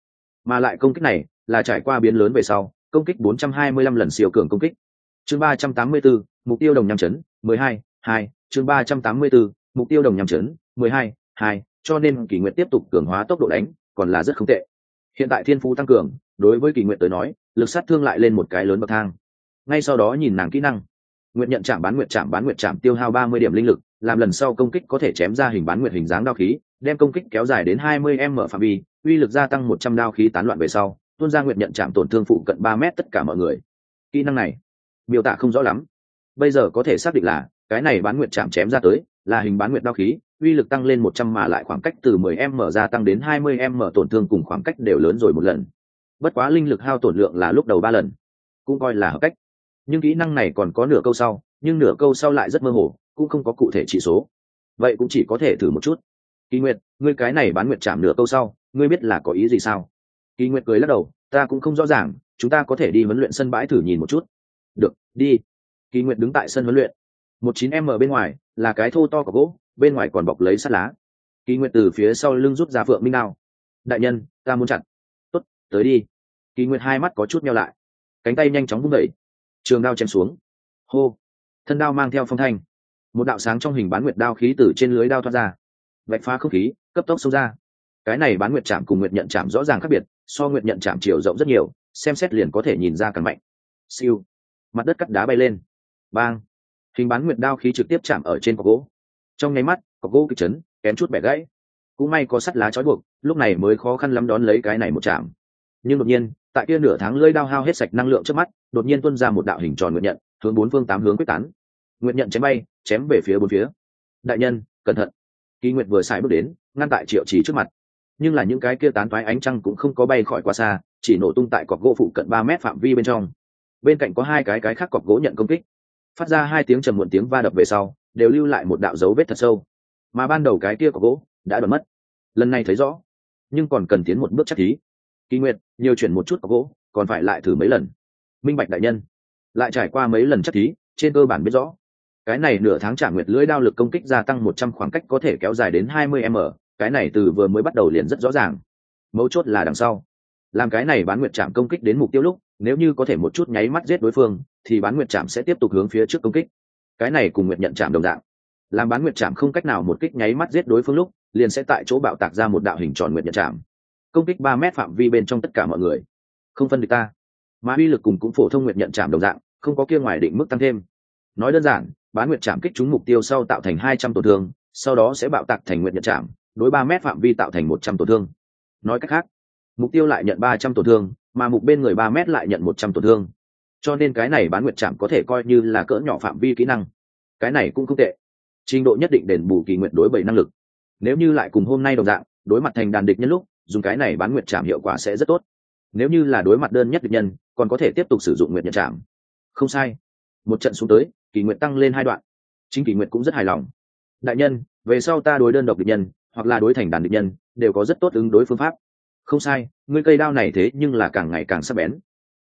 S1: mà lại công kích này là trải qua biến lớn về sau công kích 425 lần siêu cường công kích. Chương 384, mục tiêu đồng nhằm chấn 12 2. Chương 384, mục tiêu đồng nhằm chấn 12 2. Cho nên Kỳ Nguyệt tiếp tục cường hóa tốc độ đánh còn là rất không tệ. Hiện tại thiên phú tăng cường, đối với Kỳ Nguyệt tới nói lực sát thương lại lên một cái lớn bậc thang. Ngay sau đó nhìn nàng kỹ năng nguyệt nhận chạm bán nguyệt chạm tiêu hao 30 điểm linh lực, làm lần sau công kích có thể chém ra hình bán nguyệt hình dáng đao khí, đem công kích kéo dài đến 20m phạm vi, uy lực gia tăng 100 đao khí tán loạn về sau tuôn ra nguyệt nhận chạm tổn thương phụ cận 3 mét tất cả mọi người. Kỹ năng này miêu tả không rõ lắm, bây giờ có thể xác định là cái này bán nguyệt chạm chém ra tới là hình bán nguyệt đao khí, uy lực tăng lên 100 mà lại khoảng cách từ 10m gia tăng đến 20m tổn thương cùng khoảng cách đều lớn rồi một lần. Bất quá linh lực hao tổn lượng là lúc đầu 3 lần, cũng coi là hợp cách. Nhưng kỹ năng này còn có nửa câu sau, nhưng nửa câu sau lại rất mơ hồ, cũng không có cụ thể chỉ số. Vậy cũng chỉ có thể thử một chút. Kỳ Nguyệt, ngươi cái này bán nguyệt chạm nửa câu sau, ngươi biết là có ý gì sao? Kỳ Nguyệt cười lắc đầu, ta cũng không rõ ràng, chúng ta có thể đi huấn luyện sân bãi thử nhìn một chút. Được, đi. Kỳ Nguyệt đứng tại sân huấn luyện. 19m bên ngoài là cái thô to của gỗ, bên ngoài còn bọc lấy sắt lá. Kỳ Nguyệt từ phía sau lưng rút ra phượng minh đao. Đại nhân, ta muốn chặt. Tốt, tới đi. Kỳ Nguyệt hai mắt có chút nheo lại, cánh tay nhanh chóng vung đẩy, trường đao chém xuống. Hô, thân đao mang theo phong thanh, một đạo sáng trong hình bán nguyệt đao khí từ trên lưới đao thoát ra, vạch phá không khí, cấp tốc xông ra. Cái này bán nguyệt chạm cùng nguyệt nhận chạm rõ ràng khác biệt, so nguyệt nhận chạm chiều rộng rất nhiều, xem xét liền có thể nhìn ra càng mạnh. Siêu, mặt đất cắt đá bay lên, bang, hình bán nguyệt đao khí trực tiếp chạm ở trên cọc gỗ. Trong nháy mắt cọc gỗ kịch chấn, kém chút bẻ gãy. Cũng may có sắt lá trói buộc, lúc này mới khó khăn lắm đón lấy cái này một chạm. Nhưng đột nhiên tại kia nửa tháng lưỡi đao hao hết sạch năng lượng trước mắt, đột nhiên tuôn ra một đạo hình tròn nguyệt nhận, hướng bốn phương tám hướng quyết tán. Nguyệt nhận chém bay, chém về phía bốn phía. Đại nhân, cẩn thận. Kỳ Nguyệt vừa xài bước đến, ngăn tại Triệu Trì trước mặt. Nhưng là những cái kia tán toái ánh trăng cũng không có bay khỏi quá xa, chỉ nổ tung tại cọc gỗ phụ cận 3 mét phạm vi bên trong. Bên cạnh có hai cái khác cọc gỗ nhận công kích, phát ra hai tiếng trầm muộn tiếng va đập về sau, đều lưu lại một đạo dấu vết thật sâu. Mà ban đầu cái kia cọc gỗ đã đoạn mất. Lần này thấy rõ, nhưng còn cần tiến một bước chắc thí. Kỳ Nguyệt, nhiều chuyển một chút cọc gỗ, còn phải lại thử mấy lần. Minh bạch đại nhân. Lại trải qua mấy lần chắc thí, trên cơ bản biết rõ. Cái này nửa tháng trả nguyệt lưỡi đao lực công kích gia tăng 100 khoảng cách có thể kéo dài đến 20m, cái này từ vừa mới bắt đầu liền rất rõ ràng. Mấu chốt là đằng sau. Làm cái này bán nguyệt chạm công kích đến mục tiêu lúc, nếu như có thể một chút nháy mắt giết đối phương, thì bán nguyệt chạm sẽ tiếp tục hướng phía trước công kích. Cái này cùng nguyệt nhận chạm đồng dạng. Làm bán nguyệt chạm không cách nào một kích nháy mắt giết đối phương lúc, liền sẽ tại chỗ bạo tạc ra một đạo hình tròn nguyệt nhận chạm. Công kích 3 mét phạm vi bên trong tất cả mọi người, không phân địch ta. Mà uy lực cùng cũng phổ thông nguyệt nhận chạm đồng dạng, không có kia ngoài định mức tăng thêm. Nói đơn giản, bán nguyệt chạm kích trúng mục tiêu sau tạo thành 200 tổn thương, sau đó sẽ bạo tạc thành nguyệt nhận chạm, đối 3 mét phạm vi tạo thành 100 tổn thương. Nói cách khác, mục tiêu lại nhận 300 tổn thương, mà mục bên người 3 mét lại nhận 100 tổn thương. Cho nên cái này bán nguyệt chạm có thể coi như là cỡ nhỏ phạm vi kỹ năng. Cái này cũng không tệ. Trình độ nhất định đền bù Kỳ Nguyệt đối 7 năng lực. Nếu như lại cùng hôm nay đồng dạng, đối mặt thành đàn địch nhân lúc, dùng cái này bán nguyệt chạm hiệu quả sẽ rất tốt. Nếu như là đối mặt đơn nhất địch nhân, còn có thể tiếp tục sử dụng nguyệt nhận chạm. Không sai. Một trận xuống tới, Kỳ Nguyệt tăng lên 2 đoạn. Chính Kỳ Nguyệt cũng rất hài lòng. Đại nhân, về sau ta đối đơn độc địch nhân, hoặc là đối thành đàn địch nhân, đều có rất tốt ứng đối phương pháp. Không sai, ngươi cây đao này thế nhưng là càng ngày càng sắc bén.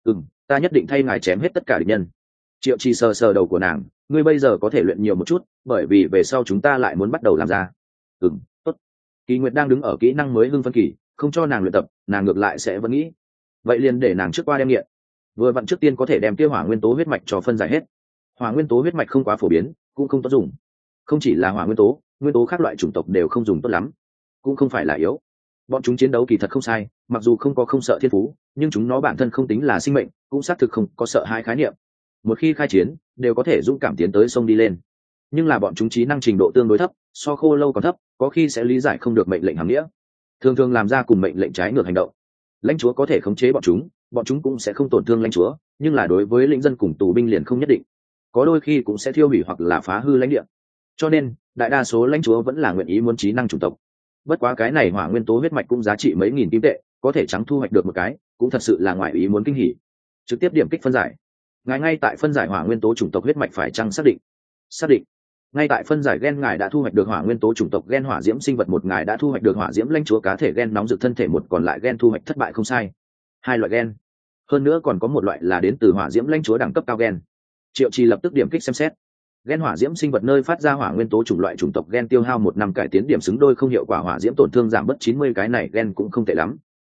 S1: Ta nhất định thay ngài chém hết tất cả địch nhân. Triệu Trì sờ sờ đầu của nàng, ngươi bây giờ có thể luyện nhiều một chút, bởi vì về sau chúng ta lại muốn bắt đầu làm ra. Tốt. Kỳ Nguyệt đang đứng ở kỹ năng mới hưng phân kỳ, không cho nàng luyện tập, nàng ngược lại sẽ vẫn nghĩ. Vậy liền để nàng trước qua đem nghiện. Vừa vặn trước tiên có thể đem kia hỏa nguyên tố huyết mạch cho phân giải hết. Hỏa nguyên tố huyết mạch không quá phổ biến, cũng không tốt dùng. Không chỉ là hỏa nguyên tố khác loại chủng tộc đều không dùng tốt lắm, cũng không phải là yếu. Bọn chúng chiến đấu kỳ thật không sai, mặc dù không có không sợ thiên phú, nhưng chúng nó bản thân không tính là sinh mệnh, cũng xác thực không có sợ hãi khái niệm. Một khi khai chiến, đều có thể dũng cảm tiến tới sông đi lên. Nhưng là bọn chúng trí năng trình độ tương đối thấp, so khô lâu còn thấp, có khi sẽ lý giải không được mệnh lệnh hàm nghĩa, thường thường làm ra cùng mệnh lệnh trái ngược hành động. Lãnh chúa có thể khống chế bọn chúng cũng sẽ không tổn thương lãnh chúa, nhưng là đối với lĩnh dân cùng tù binh liền không nhất định, có đôi khi cũng sẽ thiêu hủy hoặc là phá hư lãnh địa. Cho nên đại đa số lãnh chúa vẫn là nguyện ý muốn trí năng chủng tộc. Bất quá cái này hỏa nguyên tố huyết mạch cũng giá trị mấy nghìn kim tệ, có thể trắng thu hoạch được một cái, cũng thật sự là ngoại ý muốn kinh hỉ. Trực tiếp điểm kích phân giải. Ngài ngay tại phân giải hỏa nguyên tố chủng tộc huyết mạch phải chăng xác định. Ngay tại phân giải gen ngài đã thu hoạch được hỏa nguyên tố chủng tộc gen hỏa diễm sinh vật một, ngài đã thu hoạch được hỏa diễm lãnh chúa cá thể gen nóng rực thân thể một, còn lại gen thu hoạch thất bại. Không sai, 2 loại gen, hơn nữa còn có một loại là đến từ hỏa diễm lãnh chúa đẳng cấp cao gen. Triệu Trì lập tức điểm kích xem xét. Gen hỏa diễm sinh vật nơi phát ra hỏa nguyên tố chủng loại chủng tộc gen tiêu hao 1 năm cải tiến điểm xứng đôi không hiệu quả hỏa diễm tổn thương giảm bớt 90, cái này gen cũng không tệ lắm.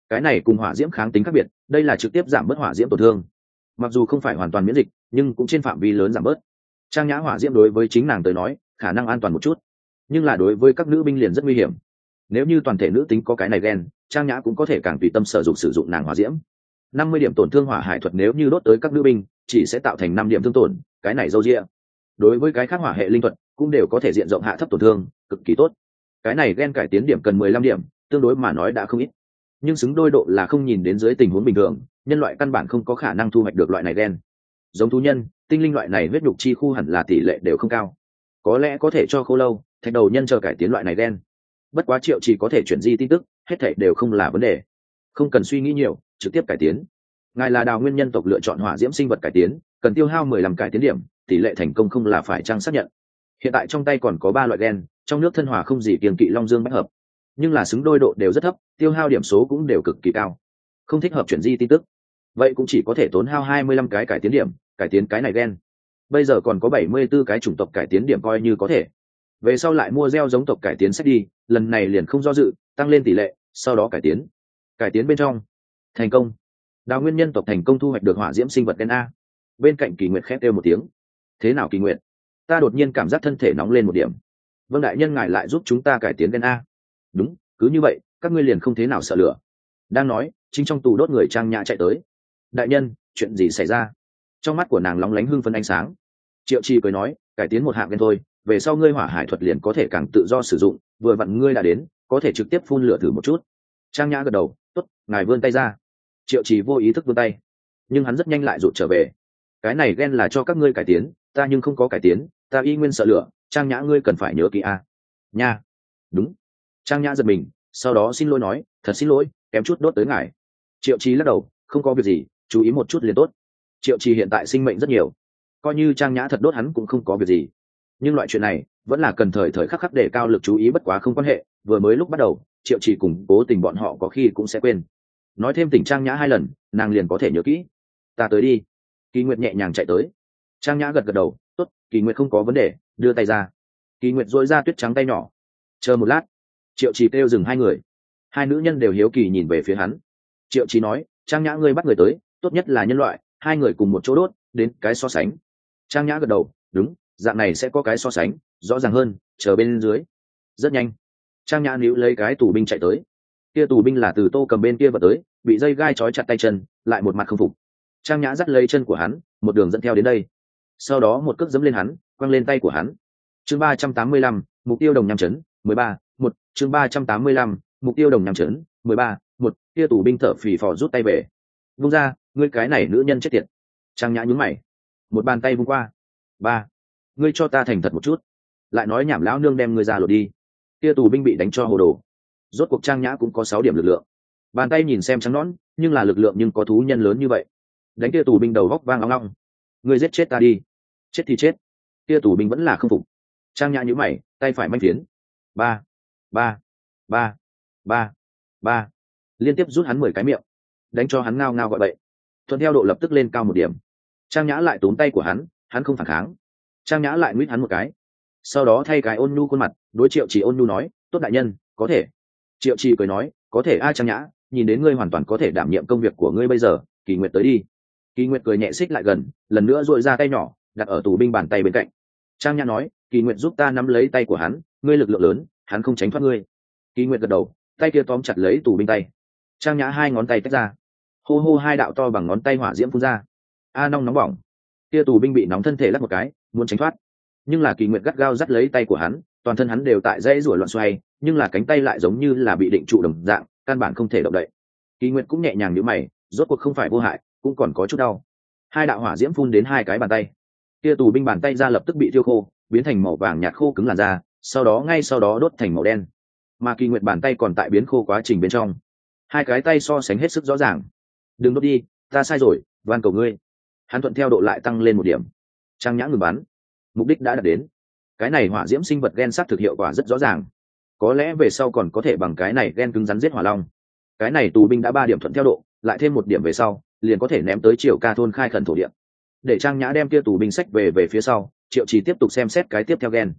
S1: cái này cùng hỏa diễm kháng tính khác biệt, đây là trực tiếp giảm bớt hỏa diễm tổn thương, mặc dù không phải hoàn toàn miễn dịch nhưng cũng trên phạm vi lớn giảm bớt. Trang Nhã hỏa diễm đối với chính nàng tới nói khả năng an toàn một chút, nhưng là đối với các nữ binh liền rất nguy hiểm. Nếu như toàn thể nữ tính có cái này gen, Trang Nhã cũng có thể càng tùy tâm sử dụng nàng hỏa diễm. 50 điểm tổn thương hỏa hải thuật nếu như đốt tới các nữ binh chỉ sẽ tạo thành 5 điểm thương tổn, cái này dâu dịa. Đối với cái khác hỏa hệ linh thuật cũng đều có thể diện rộng hạ thấp tổn thương, cực kỳ tốt. Cái này gen cải tiến điểm cần 15 điểm, tương đối mà nói đã không ít, nhưng xứng đôi độ là không nhìn đến dưới tình huống bình thường, nhân loại căn bản không có khả năng thu hoạch được loại này gen. Giống thú nhân, tinh linh loại này huyết nhục chi khu hẳn là tỷ lệ đều không cao, có lẽ có thể cho khô lâu, thạch đầu nhân chờ cải tiến loại này gen. Bất quá Triệu chỉ có thể chuyển di tin tức, hết thảy đều không là vấn đề, không cần suy nghĩ nhiều, trực tiếp cải tiến. Ngài là Đào Nguyên nhân tộc lựa chọn hỏa diễm sinh vật cải tiến, cần tiêu hao 15 cải tiến điểm, tỷ lệ thành công không là phải trang xác nhận. Hiện tại trong tay còn có 3 loại gen, trong nước thân hỏa không gì kiêng kỵ long dương bách hợp, nhưng là xứng đôi độ đều rất thấp, tiêu hao điểm số cũng đều cực kỳ cao, không thích hợp chuyển di tin tức, vậy cũng chỉ có thể tốn hao 25 cái cải tiến điểm, cải tiến cái này gen. Bây giờ còn có 74 cái chủng tộc cải tiến điểm coi như có thể. Về sau lại mua gieo giống tộc cải tiến sách đi, lần này liền không do dự, tăng lên tỷ lệ, sau đó cải tiến. Cải tiến bên trong, thành công. Đào Nguyên nhân tộc thành công thu hoạch được hỏa diễm sinh vật gen A. Bên cạnh Kỳ Nguyệt khét kêu một tiếng. Thế nào Kỳ Nguyệt? Ta đột nhiên cảm giác thân thể nóng lên một điểm. Vâng đại nhân ngài lại giúp chúng ta cải tiến gen A. Đúng, cứ như vậy, các ngươi liền không thế nào sợ lửa. Đang nói, chính trong tù đốt người Trang Nhã chạy tới. Đại nhân, chuyện gì xảy ra? Trong mắt của nàng lóng lánh hưng phấn ánh sáng. Triệu Chi cười nói, cải tiến một hạng gen thôi, về sau ngươi hỏa hải thuật liền có thể càng tự do sử dụng, vừa vặn ngươi đã đến, có thể trực tiếp phun lửa thử một chút. Trang Nhã gật đầu, tốt, ngài vươn tay ra. Triệu Chi vô ý thức vươn tay, nhưng hắn rất nhanh lại rụt trở về. Cái này gen là cho các ngươi cải tiến, ta nhưng không có cải tiến, ta y nguyên sợ lửa, Trang Nhã ngươi cần phải nhớ kỹ a. Nha. Đúng. Trang Nhã giật mình, sau đó xin lỗi nói, thật xin lỗi, kém chút đốt tới ngài. Triệu Chi lắc đầu, không có việc gì, chú ý một chút liền tốt. Triệu Chi hiện tại sinh mệnh rất nhiều, coi như Trang Nhã thật đốt hắn cũng không có việc gì, nhưng loại chuyện này vẫn là cần thời khắc khắc để cao lực chú ý. Bất quá không quan hệ, vừa mới lúc bắt đầu Triệu Chỉ cùng Cố Tình bọn họ có khi cũng sẽ quên, nói thêm tỉnh Trang Nhã 2 lần nàng liền có thể nhớ kỹ. Ta tới đi. Kỳ Nguyệt nhẹ nhàng chạy tới. Trang Nhã gật gật đầu, tốt, Kỳ Nguyệt không có vấn đề, đưa tay ra. Kỳ Nguyệt dội ra tuyết trắng tay nhỏ. Chờ một lát. Triệu Chỉ kêu dừng 2 người. 2 nữ nhân đều hiếu kỳ nhìn về phía hắn. Triệu Chỉ nói, Trang Nhã ngươi bắt người tới, tốt nhất là nhân loại, 2 người cùng một chỗ đốt, đến cái so sánh. Trang Nhã gật đầu, đúng, dạng này sẽ có cái so sánh rõ ràng hơn, chờ bên dưới. Rất nhanh, Trang Nhã níu lấy cái tù binh chạy tới. Kia tù binh là từ Tô Cầm bên kia vào tới, bị dây gai trói chặt tay chân, lại một mặt không phục. Trang Nhã dắt lấy chân của hắn, một đường dẫn theo đến đây, sau đó một cước giẫm lên hắn, quăng lên tay của hắn. Chương 385, mục tiêu đồng nham chấn 13, 1. Chương 385, mục tiêu đồng nham chấn 13, 1. Kia tù binh thở phì phò rút tay về. Vung ra, ngươi cái này nữ nhân chết tiệt. Trang Nhã nhướng mày, một bàn tay vung qua. 3. Ngươi cho ta thành thật một chút, lại nói nhảm lão nương đem ngươi ra lột đi. Kia tù binh bị đánh cho hồ đồ. Rốt cuộc Trang Nhã cũng có 6 điểm lực lượng, bàn tay nhìn xem trắng nõn nhưng là lực lượng nhưng có thú nhân lớn như vậy, đánh kia tù binh đầu góc vang long long. Ngươi giết chết ta đi. Chết thì chết. Kia tù binh vẫn là không phục. Trang Nhã nhíu mày, tay phải manh phiến. 3, 3, 3, 3, 3, liên tiếp rút hắn 10 cái miệng, đánh cho hắn ngao ngao gọi bậy. Thuận theo độ lập tức lên cao 1 điểm. Trang Nhã lại túm tay của hắn không phản kháng. Trang Nhã lại nguyết hắn 1 cái, sau đó thay cái ôn nhu khuôn mặt đối Triệu Chỉ ôn nhu nói, tốt đại nhân, có thể. Triệu Chỉ cười nói, có thể a Trang Nhã, nhìn đến ngươi hoàn toàn có thể đảm nhiệm công việc của ngươi bây giờ. Kỳ Nguyệt tới đi. Kỳ Nguyệt cười nhẹ xích lại gần, lần nữa duỗi ra tay nhỏ đặt ở tù binh bàn tay bên cạnh. Trang Nhã nói, Kỳ Nguyệt giúp ta nắm lấy tay của hắn, ngươi lực lượng lớn, hắn không tránh thoát ngươi. Kỳ Nguyệt gật đầu, tay kia tóm chặt lấy tù binh tay. Trang Nhã 2 ngón tay tách ra, hô hô 2 đạo to bằng ngón tay hỏa diễm phun ra. A nóng bỏng. Kia tù binh bị nóng thân thể lắc một cái, muốn tránh thoát, nhưng là Kỳ Nguyệt gắt gao dắt lấy tay của hắn, toàn thân hắn đều tại dãy rủa loạn xoay, nhưng là cánh tay lại giống như là bị định trụ đồng dạng, căn bản không thể động đậy. Kỳ Nguyệt cũng nhẹ nhàng nhíu mày, rốt cuộc không phải vô hại, cũng còn có chút đau. 2 đạo hỏa diễm phun đến 2 cái bàn tay. Kia tù binh bàn tay ra lập tức bị thiêu khô, biến thành màu vàng nhạt khô cứng làn da, sau đó đốt thành màu đen. Mà Kỳ Nguyệt bàn tay còn tại biến khô quá trình bên trong. 2 cái tay so sánh hết sức rõ ràng. Đừng đốt đi, ta sai rồi, van cầu ngươi. Hắn thuận theo độ lại tăng lên 1 điểm. Trang Nhã ngừng bắn, mục đích đã đạt đến. Cái này hỏa diễm sinh vật gen sắc thực hiệu quả rất rõ ràng, có lẽ về sau còn có thể bằng cái này gen cứng rắn giết hỏa long. Cái này tù binh đã 3 điểm thuận theo độ, lại thêm 1 điểm về sau liền có thể ném tới Triều Ca thôn khai khẩn thổ địa. Để Trang Nhã đem kia tù binh sách về phía sau, Triệu Chỉ tiếp tục xem xét cái tiếp theo gen.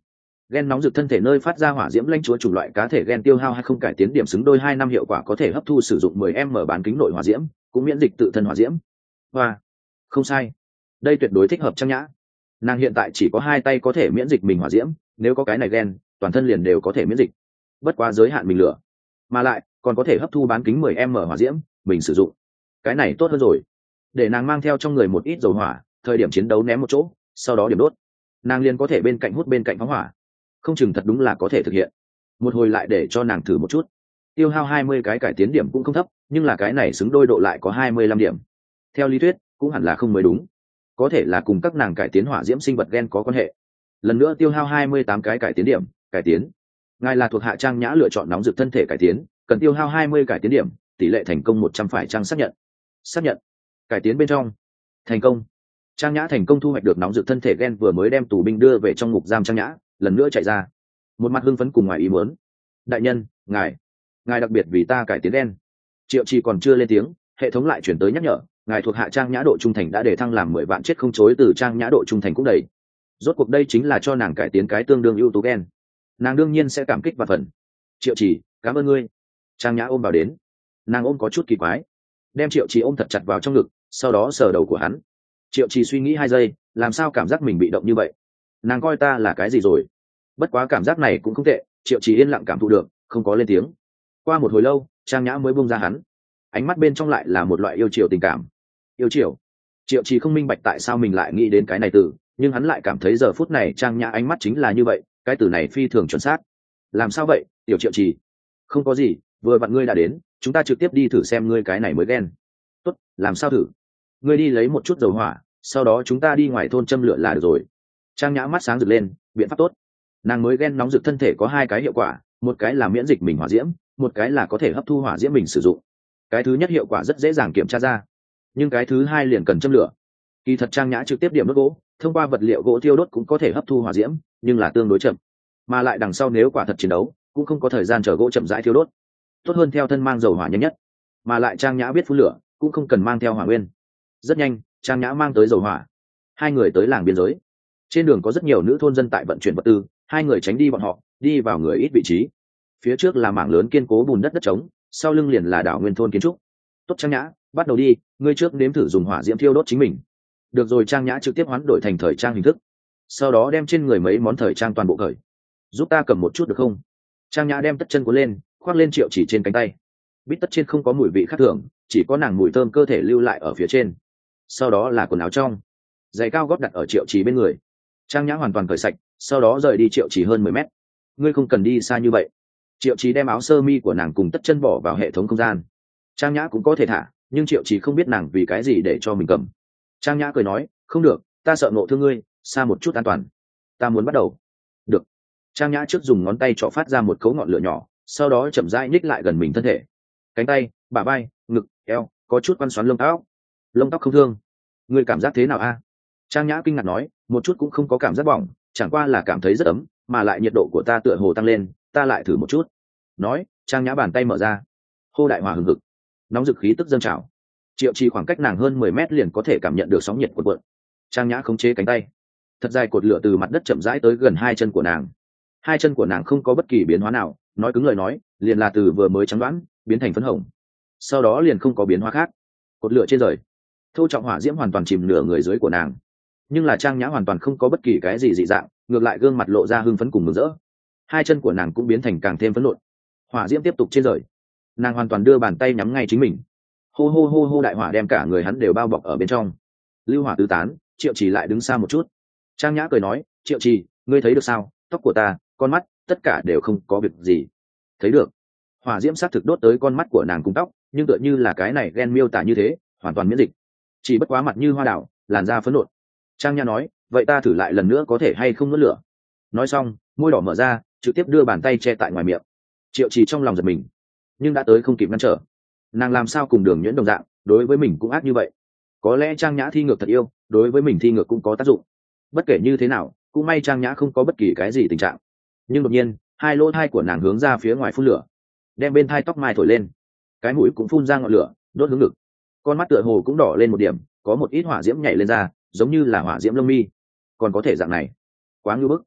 S1: Gen nóng rực thân thể nơi phát ra hỏa diễm lãnh chúa chủng loại cá thể gen tiêu hao hay không cải tiến điểm xứng đôi 2 năm hiệu quả có thể hấp thu sử dụng 10m bán kính nội hỏa diễm, cũng miễn dịch tự thân hỏa diễm. Và không sai, đây tuyệt đối thích hợp Trang Nhã. Nàng hiện tại chỉ có 2 tay có thể miễn dịch mình hỏa diễm, nếu có cái này gen, toàn thân liền đều có thể miễn dịch. Bất quá giới hạn mình lửa, mà lại còn có thể hấp thu bán kính 10m hỏa diễm, mình sử dụng. Cái này tốt hơn rồi. Để nàng mang theo trong người một ít dầu hỏa, thời điểm chiến đấu ném một chỗ, sau đó điểm đốt. Nàng liền có thể bên cạnh hút bên cạnh phóng hỏa. Không chừng thật đúng là có thể thực hiện. Một hồi lại để cho nàng thử một chút. Tiêu hao 20 cái cải tiến điểm cũng không thấp, nhưng là cái này xứng đôi độ lại có 25 điểm. Theo lý thuyết, cũng hẳn là không mới đúng. Có thể là cùng các nàng cải tiến hỏa diễm sinh vật gen có quan hệ. Lần nữa tiêu hao 28 cái cải tiến điểm, cải tiến. Ngài là thuộc hạ Trang Nhã lựa chọn nóng rực thân thể cải tiến, cần tiêu hao 20 cải tiến điểm, tỷ lệ thành công 100 phải Trang xác nhận. Xác nhận. Cải tiến bên trong. Thành công. Trang Nhã thành công thu hoạch được nóng rực thân thể gen vừa mới đem tù binh đưa về trong ngục giam Trang Nhã, lần nữa chạy ra. Một mặt hưng phấn cùng ngoài ý muốn. Đại nhân, ngài đặc biệt vì ta cải tiến gen. Triệu Trì còn chưa lên tiếng, hệ thống lại chuyển tới nhắc nhở, ngài thuộc hạ Trang Nhã độ trung thành đã để thăng làm 10 vạn chết không chối từ Trang Nhã độ trung thành cũng đầy. Rốt cuộc đây chính là cho nàng cải tiến cái tương đương ưu tú gen. Nàng đương nhiên sẽ cảm kích và phần. Triệu Trì, cảm ơn ngươi. Trang Nhã ôm vào đến. Nàng ôm có chút kỳ quái, đem Triệu Trì ôm thật chặt vào trong ngực, sau đó sờ đầu của hắn. Triệu Trì suy nghĩ 2 giây, làm sao cảm giác mình bị động như vậy? Nàng coi ta là cái gì rồi? Bất quá cảm giác này cũng không tệ. Triệu Trì yên lặng cảm thụ được, không có lên tiếng. Qua một hồi lâu, Trang Nhã mới buông ra hắn. Ánh mắt bên trong lại là một loại yêu chiều tình cảm. Yêu chiều. Triệu Trì không minh bạch tại sao mình lại nghĩ đến cái này từ, nhưng hắn lại cảm thấy giờ phút này Trang Nhã ánh mắt chính là như vậy, cái từ này phi thường chuẩn xác. Làm sao vậy, tiểu Triệu Trì? Không có gì, vừa vặn ngươi đã đến, chúng ta trực tiếp đi thử xem ngươi cái này mới ghen. Tốt, làm sao thử? Ngươi đi lấy một chút dầu hỏa, sau đó chúng ta đi ngoài thôn châm lửa là được rồi. Trang Nhã mắt sáng rực lên, biện pháp tốt. Nàng mới ghen nóng rực thân thể có 2 cái hiệu quả, một cái là miễn dịch mình hỏa diễm, một cái là có thể hấp thu hỏa diễm mình sử dụng. Cái thứ nhất hiệu quả rất dễ dàng kiểm tra ra, nhưng cái thứ hai liền cần châm lửa. Kỳ thật Trang Nhã trực tiếp điểm đốt gỗ, thông qua vật liệu gỗ thiêu đốt cũng có thể hấp thu hỏa diễm, nhưng là tương đối chậm. Mà lại đằng sau nếu quả thật chiến đấu, cũng không có thời gian chờ gỗ chậm rãi thiêu đốt. Tốt hơn theo thân mang dầu hỏa nhanh nhất. Mà lại Trang Nhã biết phun lửa, cũng không cần mang theo hỏa nguyên. Rất nhanh, Trang Nhã mang tới dầu hỏa. 2 người tới làng biên giới. Trên đường có rất nhiều nữ thôn dân tại vận chuyển vật tư, 2 người tránh đi bọn họ, đi vào người ít vị trí. Phía trước là mảng lớn kiên cố bùn đất đất trống, sau lưng liền là đảo nguyên thôn kiến trúc. Tốt Trang Nhã, bắt đầu đi, ngươi trước nếm thử dùng hỏa diễm thiêu đốt chính mình. Được rồi, Trang Nhã trực tiếp hoán đổi thành thời trang hình thức, sau đó đem trên người mấy món thời trang toàn bộ cởi. Giúp ta cầm một chút được không? Trang Nhã đem tất chân cuốn lên, khoác lên Triệu Chỉ trên cánh tay. Bít tất trên không có mùi vị khác thường, chỉ có nàng mùi thơm cơ thể lưu lại ở phía trên. Sau đó là quần áo trong, giày cao gót đặt ở Triệu Chỉ bên người. Trang Nhã hoàn toàn cởi sạch, sau đó rời đi Triệu Chỉ hơn 10 mét. Ngươi không cần đi xa như vậy. Triệu Chỉ đem áo sơ mi của nàng cùng tất chân bỏ vào hệ thống không gian. Trang Nhã cũng có thể thả, nhưng Triệu Chỉ không biết nàng vì cái gì để cho mình cầm. Trang Nhã cười nói, không được, ta sợ ngộ thương ngươi, xa một chút an toàn. Ta muốn bắt đầu. Được. Trang Nhã trước dùng ngón tay trỏ phát ra một cấu ngọn lửa nhỏ, sau đó chậm rãi nhích lại gần mình thân thể. Cánh tay, bả vai, ngực, eo, có chút quăn xoắn lông tóc. Lông tóc không thương. Ngươi cảm giác thế nào a? Trang Nhã kinh ngạc nói, một chút cũng không có cảm giác bỏng, chẳng qua là cảm thấy rất ấm, mà lại nhiệt độ của ta tựa hồ tăng lên, ta lại thử một chút. Nói, Trang Nhã bàn tay mở ra. Hô đại hỏa hừng hực, nóng dực khí tức dâng trào. Triệu Chỉ khoảng cách nàng hơn 10 mét liền có thể cảm nhận được sóng nhiệt cuộn cuộn. Trang Nhã khống chế cánh tay, thật dài cột lửa từ mặt đất chậm rãi tới gần 2 chân của nàng. 2 chân của nàng không có bất kỳ biến hóa nào, nói cứng lời nói, liền là từ vừa mới trắng đoán biến thành phấn hồng, sau đó liền không có biến hóa khác. Cột lửa trên rời, thô trọng hỏa diễm hoàn toàn chìm nửa người dưới của nàng, nhưng là Trang Nhã hoàn toàn không có bất kỳ cái gì dị dạng, ngược lại gương mặt lộ ra hưng phấn cùng mừng rỡ. 2 chân của nàng cũng biến thành càng thêm phấn nộ. Hỏa diễm tiếp tục trên rời, nàng hoàn toàn đưa bàn tay nhắm ngay chính mình. Hô hô hô hô, đại hỏa đem cả người hắn đều bao bọc ở bên trong. Lưu hỏa tứ tán. Triệu Chỉ lại đứng xa một chút. Trang Nhã cười nói, Triệu Chỉ, ngươi thấy được sao, tóc của ta, con mắt, tất cả đều không có việc gì. Thấy được. Hỏa diễm sát thực đốt tới con mắt của nàng cùng tóc, nhưng tựa như là cái này ghen miêu tả như thế, hoàn toàn miễn dịch. Chỉ bất quá mặt như hoa đào, làn da phấn nộn. Trang Nhã nói, vậy ta thử lại lần nữa có thể hay không nuốt lửa. Nói xong, môi đỏ mở ra, trực tiếp đưa bàn tay che tại ngoài miệng. Triệu Chỉ trong lòng giật mình, nhưng đã tới không kịp ngăn trở. Nàng làm sao cùng Đường Nhuyễn đồng dạng, đối với mình cũng ác như vậy. Có lẽ Trang Nhã thi ngược thật yêu, đối với mình thi ngược cũng có tác dụng. Bất kể như thế nào, cũng may Trang Nhã không có bất kỳ cái gì tình trạng. Nhưng đột nhiên, 2 lỗ thai của nàng hướng ra phía ngoài phun lửa, đem bên thai tóc mai thổi lên. Cái mũi cũng phun ra ngọn lửa, đốt hướng ngực. Con mắt tựa hồ cũng đỏ lên một điểm, có một ít hỏa diễm nhảy lên ra, giống như là hỏa diễm lông mi. Còn có thể dạng này, quá ngưu bức.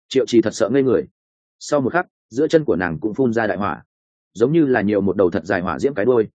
S1: Triệu trì thật sợ ngây người. Sau một khắc, giữa chân của nàng cũng phun ra đại hỏa, giống như là nhiều một đầu thật dài hỏa diễm cái đuôi.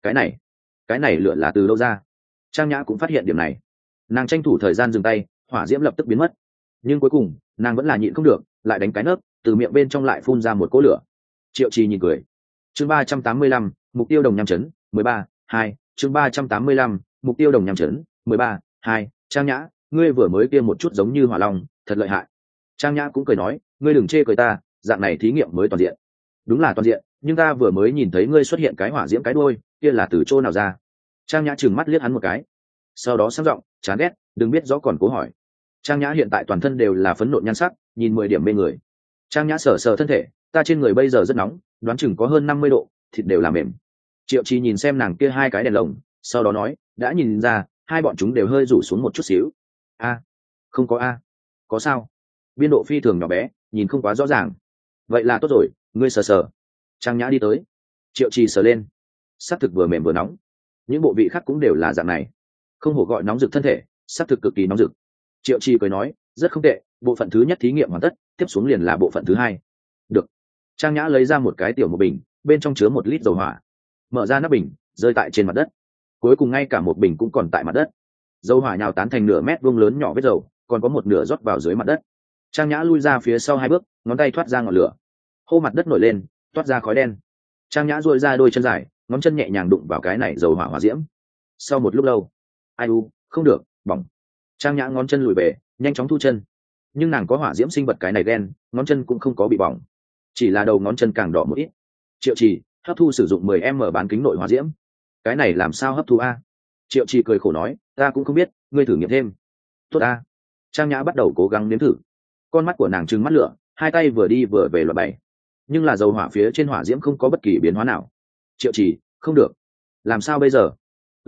S1: Cái này lửa là từ đâu ra? Trang Nhã cũng phát hiện điểm này. Nàng tranh thủ thời gian dừng tay, hỏa diễm lập tức biến mất. Nhưng cuối cùng nàng vẫn là nhịn không được, lại đánh cái nấc, từ miệng bên trong lại phun ra một cỗ lửa. Triệu trì nhìn cười. Chương 385, mục tiêu đồng nham chấn 13/2. Chương 385, mục tiêu đồng nham chấn 13/2. Trang Nhã, ngươi vừa mới kia một chút giống như hỏa long, thật lợi hại. Trang Nhã cũng cười nói, ngươi đừng chê cười ta, dạng này thí nghiệm mới toàn diện. Đúng là toàn diện, nhưng ta vừa mới nhìn thấy ngươi xuất hiện cái hỏa diễm cái đuôi, kia là từ chỗ nào ra? Trang Nhã trừng mắt liếc hắn một cái, sau đó sáng giọng, chán ghét, đừng biết rõ còn cố hỏi. Trang Nhã hiện tại toàn thân đều là phấn nộ nhan sắc, nhìn 10 điểm mê người. Trang Nhã sờ sờ thân thể, ta trên người bây giờ rất nóng, đoán chừng có hơn 50 độ, thịt đều là mềm. Triệu Chi nhìn xem nàng kia hai cái đèn lồng, sau đó nói, đã nhìn ra, hai bọn chúng đều hơi rủ xuống một chút xíu. A, không có a. Có sao? Biên độ phi thường nhỏ bé, nhìn không quá rõ ràng. Vậy là tốt rồi, ngươi sờ sờ. Trang Nhã đi tới. Triệu Chi sờ lên. Sắc thực vừa mềm vừa nóng. Những bộ vị khác cũng đều là dạng này. Không hổ gọi nóng rực thân thể, sắc thực cực kỳ nóng rực. Triệu Chi cười nói, rất không tệ, bộ phận thứ nhất thí nghiệm hoàn tất, tiếp xuống liền là bộ phận thứ hai. Được. Trang Nhã lấy ra một cái tiểu một bình, bên trong chứa 1 lít dầu hỏa. Mở ra nắp bình, rơi tại trên mặt đất. Cuối cùng ngay cả một bình cũng còn tại mặt đất. Dầu hỏa nhào tán thành nửa mét vuông lớn nhỏ vết dầu, còn có một nửa rót vào dưới mặt đất. Trang Nhã lui ra phía sau 2 bước, ngón tay thoát ra ngọn lửa. Hô, mặt đất nổi lên, toát ra khói đen. Trang Nhã duỗi ra đôi chân dài, ngón chân nhẹ nhàng đụng vào cái này dầu hỏa hỏa diễm. Sau một lúc lâu, ai u, không được, bỏng. Trang Nhã ngón chân lùi về, nhanh chóng thu chân. Nhưng nàng có hỏa diễm sinh vật cái này đen, ngón chân cũng không có bị bỏng, chỉ là đầu ngón chân càng đỏ một ít. Triệu Trì, hấp thu sử dụng 10m bán kính nội hỏa diễm. Cái này làm sao hấp thu a? Triệu Trì cười khổ nói, ta cũng không biết, ngươi thử nghiệm thêm. Tốt a. Trang Nhã bắt đầu cố gắng nếm thử. Con mắt của nàng trừng mắt lửa, hai tay vừa đi vừa về loạt bày. Nhưng là dầu hỏa phía trên hỏa diễm không có bất kỳ biến hóa nào. Triệu Trì, không được. Làm sao bây giờ?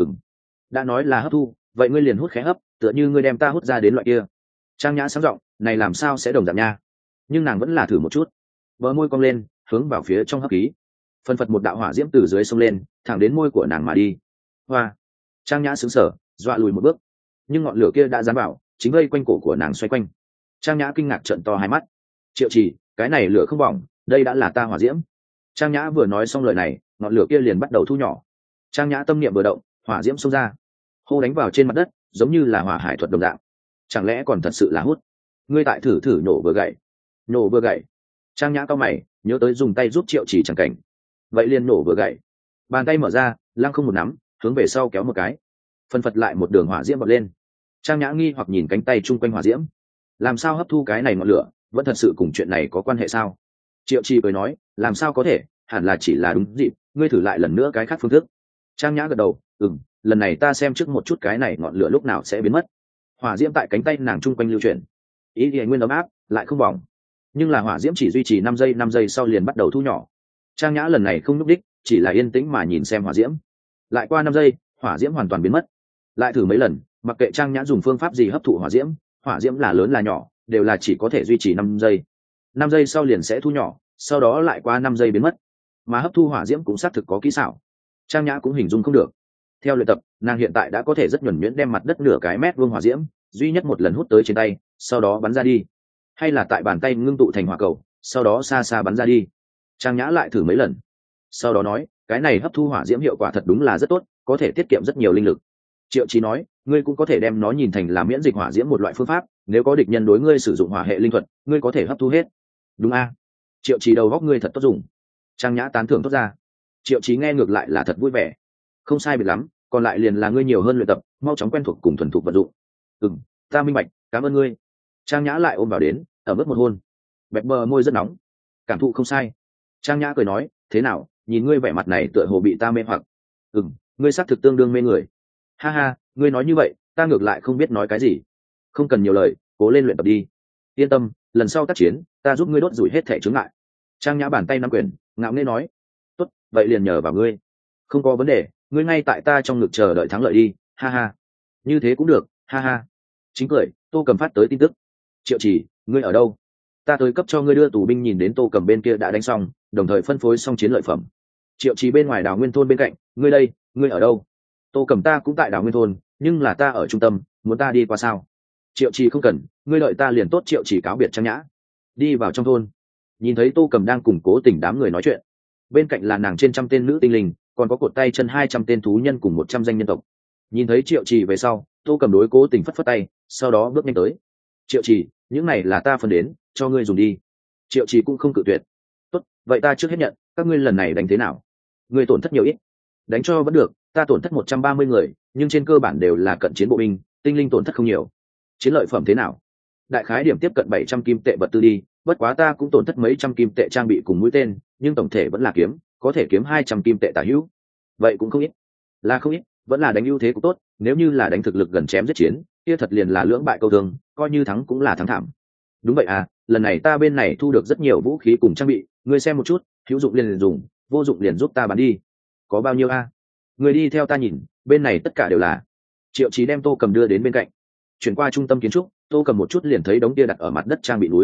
S1: Đã nói là hấp thu, vậy ngươi liền hút khẽ hấp, tựa như ngươi đem ta hút ra đến loại kia. Trang Nhã sáng giọng, này làm sao sẽ đồng dạng nha? Nhưng nàng vẫn là thử một chút. Bờ môi cong lên, hướng vào phía trong hấp khí. Phân phật một đạo hỏa diễm từ dưới sông lên, thẳng đến môi của nàng mà đi. Hoa. Trang Nhã sững sờ, dọa lùi một bước. Nhưng ngọn lửa kia đã dán vào, chính vây quanh cổ của nàng xoay quanh. Trang Nhã kinh ngạc trợn to hai mắt. Triệu Trì, cái này lửa không bỏng, đây đã là ta hỏa diễm. Trang Nhã vừa nói xong lời này, ngọn lửa kia liền bắt đầu thu nhỏ. Trang Nhã tâm niệm vừa động, hỏa diễm xông ra, hô đánh vào trên mặt đất, giống như là hỏa hải thuật đồng dạng. Chẳng lẽ còn thật sự là hút? Ngươi tại thử nổ vừa gậy. Nổ vừa gậy. Trang Nhã cao mày, nhớ tới dùng tay giúp Triệu Trì chẳng cảnh. Vậy liền nổ vừa gậy. Bàn tay mở ra, lăng không một nắm, hướng về sau kéo một cái. Phân phật lại một đường hỏa diễm bật lên. Trang Nhã nghi hoặc nhìn cánh tay chung quanh hỏa diễm. Làm sao hấp thu cái này ngọn lửa, vẫn thật sự cùng chuyện này có quan hệ sao? Triệu Trì cười nói, làm sao có thể, hẳn là chỉ là đúng dịp, ngươi thử lại lần nữa cái khác phương thức. Trang Nhã gật đầu, lần này ta xem trước một chút cái này ngọn lửa lúc nào sẽ biến mất. Hỏa diễm tại cánh tay nàng chung quanh lưu chuyển, ý thì nguyên ấm áp, lại không bỏng. Nhưng là hỏa diễm chỉ duy trì 5 giây sau liền bắt đầu thu nhỏ. Trang Nhã lần này không nhúc đích, chỉ là yên tĩnh mà nhìn xem hỏa diễm. Lại qua 5 giây, hỏa diễm hoàn toàn biến mất. Lại thử mấy lần, mặc kệ Trang Nhã dùng phương pháp gì hấp thụ hỏa diễm là lớn là nhỏ, đều là chỉ có thể duy trì 5 giây. 5 giây sau liền sẽ thu nhỏ, sau đó lại qua 5 giây biến mất. Mà hấp thu hỏa diễm cũng xác thực có kỹ xảo. Trang Nhã cũng hình dung không được. Theo luyện tập, nàng hiện tại đã có thể rất nhuần nhuyễn đem mặt đất nửa cái mét vuông hỏa diễm duy nhất một lần hút tới trên tay, sau đó bắn ra đi, hay là tại bàn tay ngưng tụ thành hỏa cầu, sau đó xa xa bắn ra đi. Trang Nhã lại thử mấy lần, sau đó nói, cái này hấp thu hỏa diễm hiệu quả thật đúng là rất tốt, có thể tiết kiệm rất nhiều linh lực. Triệu Chí nói, ngươi cũng có thể đem nó nhìn thành là miễn dịch hỏa diễm một loại phương pháp, nếu có địch nhân đối ngươi sử dụng hỏa hệ linh thuật, ngươi có thể hấp thu hết. Đúng a? Triệu Chí đầu góc ngươi thật tốt dùng. Trang Nhã tán thưởng tốt ra. Triệu Chí nghe ngược lại là thật vui vẻ. Không sai biệt lắm, còn lại liền là ngươi nhiều hơn luyện tập, mau chóng quen thuộc cùng thuần thục vận dụng. Ta minh bạch, cảm ơn ngươi. Trang Nhã lại ôm vào đến, ở mức một hôn. Bẹp bờ môi rất nóng, cảm thụ không sai. Trang Nhã cười nói, thế nào, nhìn ngươi vẻ mặt này tựa hồ bị ta mê hoặc. Ngươi xác thực tương đương mê người. Ha ha, ngươi nói như vậy, ta ngược lại không biết nói cái gì. Không cần nhiều lời, cố lên luyện tập đi. Yên tâm, lần sau tác chiến, ta giúp ngươi đốt rủi hết thể chướng ngại. Trang Nhã bàn tay nắm quyền, ngạo nghễ nói, tốt, vậy liền nhờ vào ngươi. Không có vấn đề, ngươi ngay tại ta trong ngực chờ đợi thắng lợi đi, ha ha. Như thế cũng được, ha ha. Chính cười, Tô Cầm phát tới tin tức. Triệu Chỉ, ngươi ở đâu? Ta tới cấp cho ngươi đưa tù binh, nhìn đến Tô Cầm bên kia đã đánh xong, đồng thời phân phối xong chiến lợi phẩm. Triệu Chỉ bên ngoài Đào Nguyên thôn bên cạnh, ngươi đây, ngươi ở đâu? Tô Cầm ta cũng tại Đào Nguyên thôn, nhưng là ta ở trung tâm, muốn ta đi qua sao? Triệu Chỉ không cần, ngươi đợi ta liền tốt. Triệu Chỉ cáo biệt Trang Nhã. đi vào trong thôn, nhìn thấy Tô Cầm đang cùng Cố Tình đám người nói chuyện, bên cạnh là nàng trên trăm tên nữ tinh linh, còn có cột tay chân 200 tên thú nhân cùng 100 danh nhân tộc. Nhìn thấy Triệu Trì về sau, Tô Cầm đối Cố Tình phất phất tay, sau đó bước nhanh tới. Triệu Trì, những này là ta phân đến, cho ngươi dùng đi. Triệu Trì cũng không cự tuyệt. Tốt, vậy ta trước hết nhận, các ngươi lần này đánh thế nào? Ngươi tổn thất nhiều ít? Đánh cho vẫn được, ta tổn thất 130 người, nhưng trên cơ bản đều là cận chiến bộ binh, tinh linh tổn thất không nhiều. Chiến lợi phẩm thế nào? Đại khái điểm tiếp cận 700 kim tệ vật tư đi, bất quá ta cũng tổn thất mấy trăm kim tệ trang bị cùng mũi tên, nhưng tổng thể vẫn là kiếm, có thể kiếm 200 kim tệ tả hữu. Vậy cũng không ít. Là không ít, vẫn là đánh ưu thế cũng tốt, nếu như là đánh thực lực gần chém giết chiến, kia thật liền là lưỡng bại câu thương, coi như thắng cũng là thắng thảm. Đúng vậy à, lần này ta bên này thu được rất nhiều vũ khí cùng trang bị, ngươi xem một chút, hữu dụng liền dùng, vô dụng liền giúp ta bán đi. Có bao nhiêu a? Người đi theo ta nhìn, bên này tất cả đều là. Triệu Chí đem Tô Cầm đưa đến bên cạnh, chuyển qua trung tâm kiến trúc. Tô Cầm một chút liền thấy đống kia đặt ở mặt đất trang bị núi.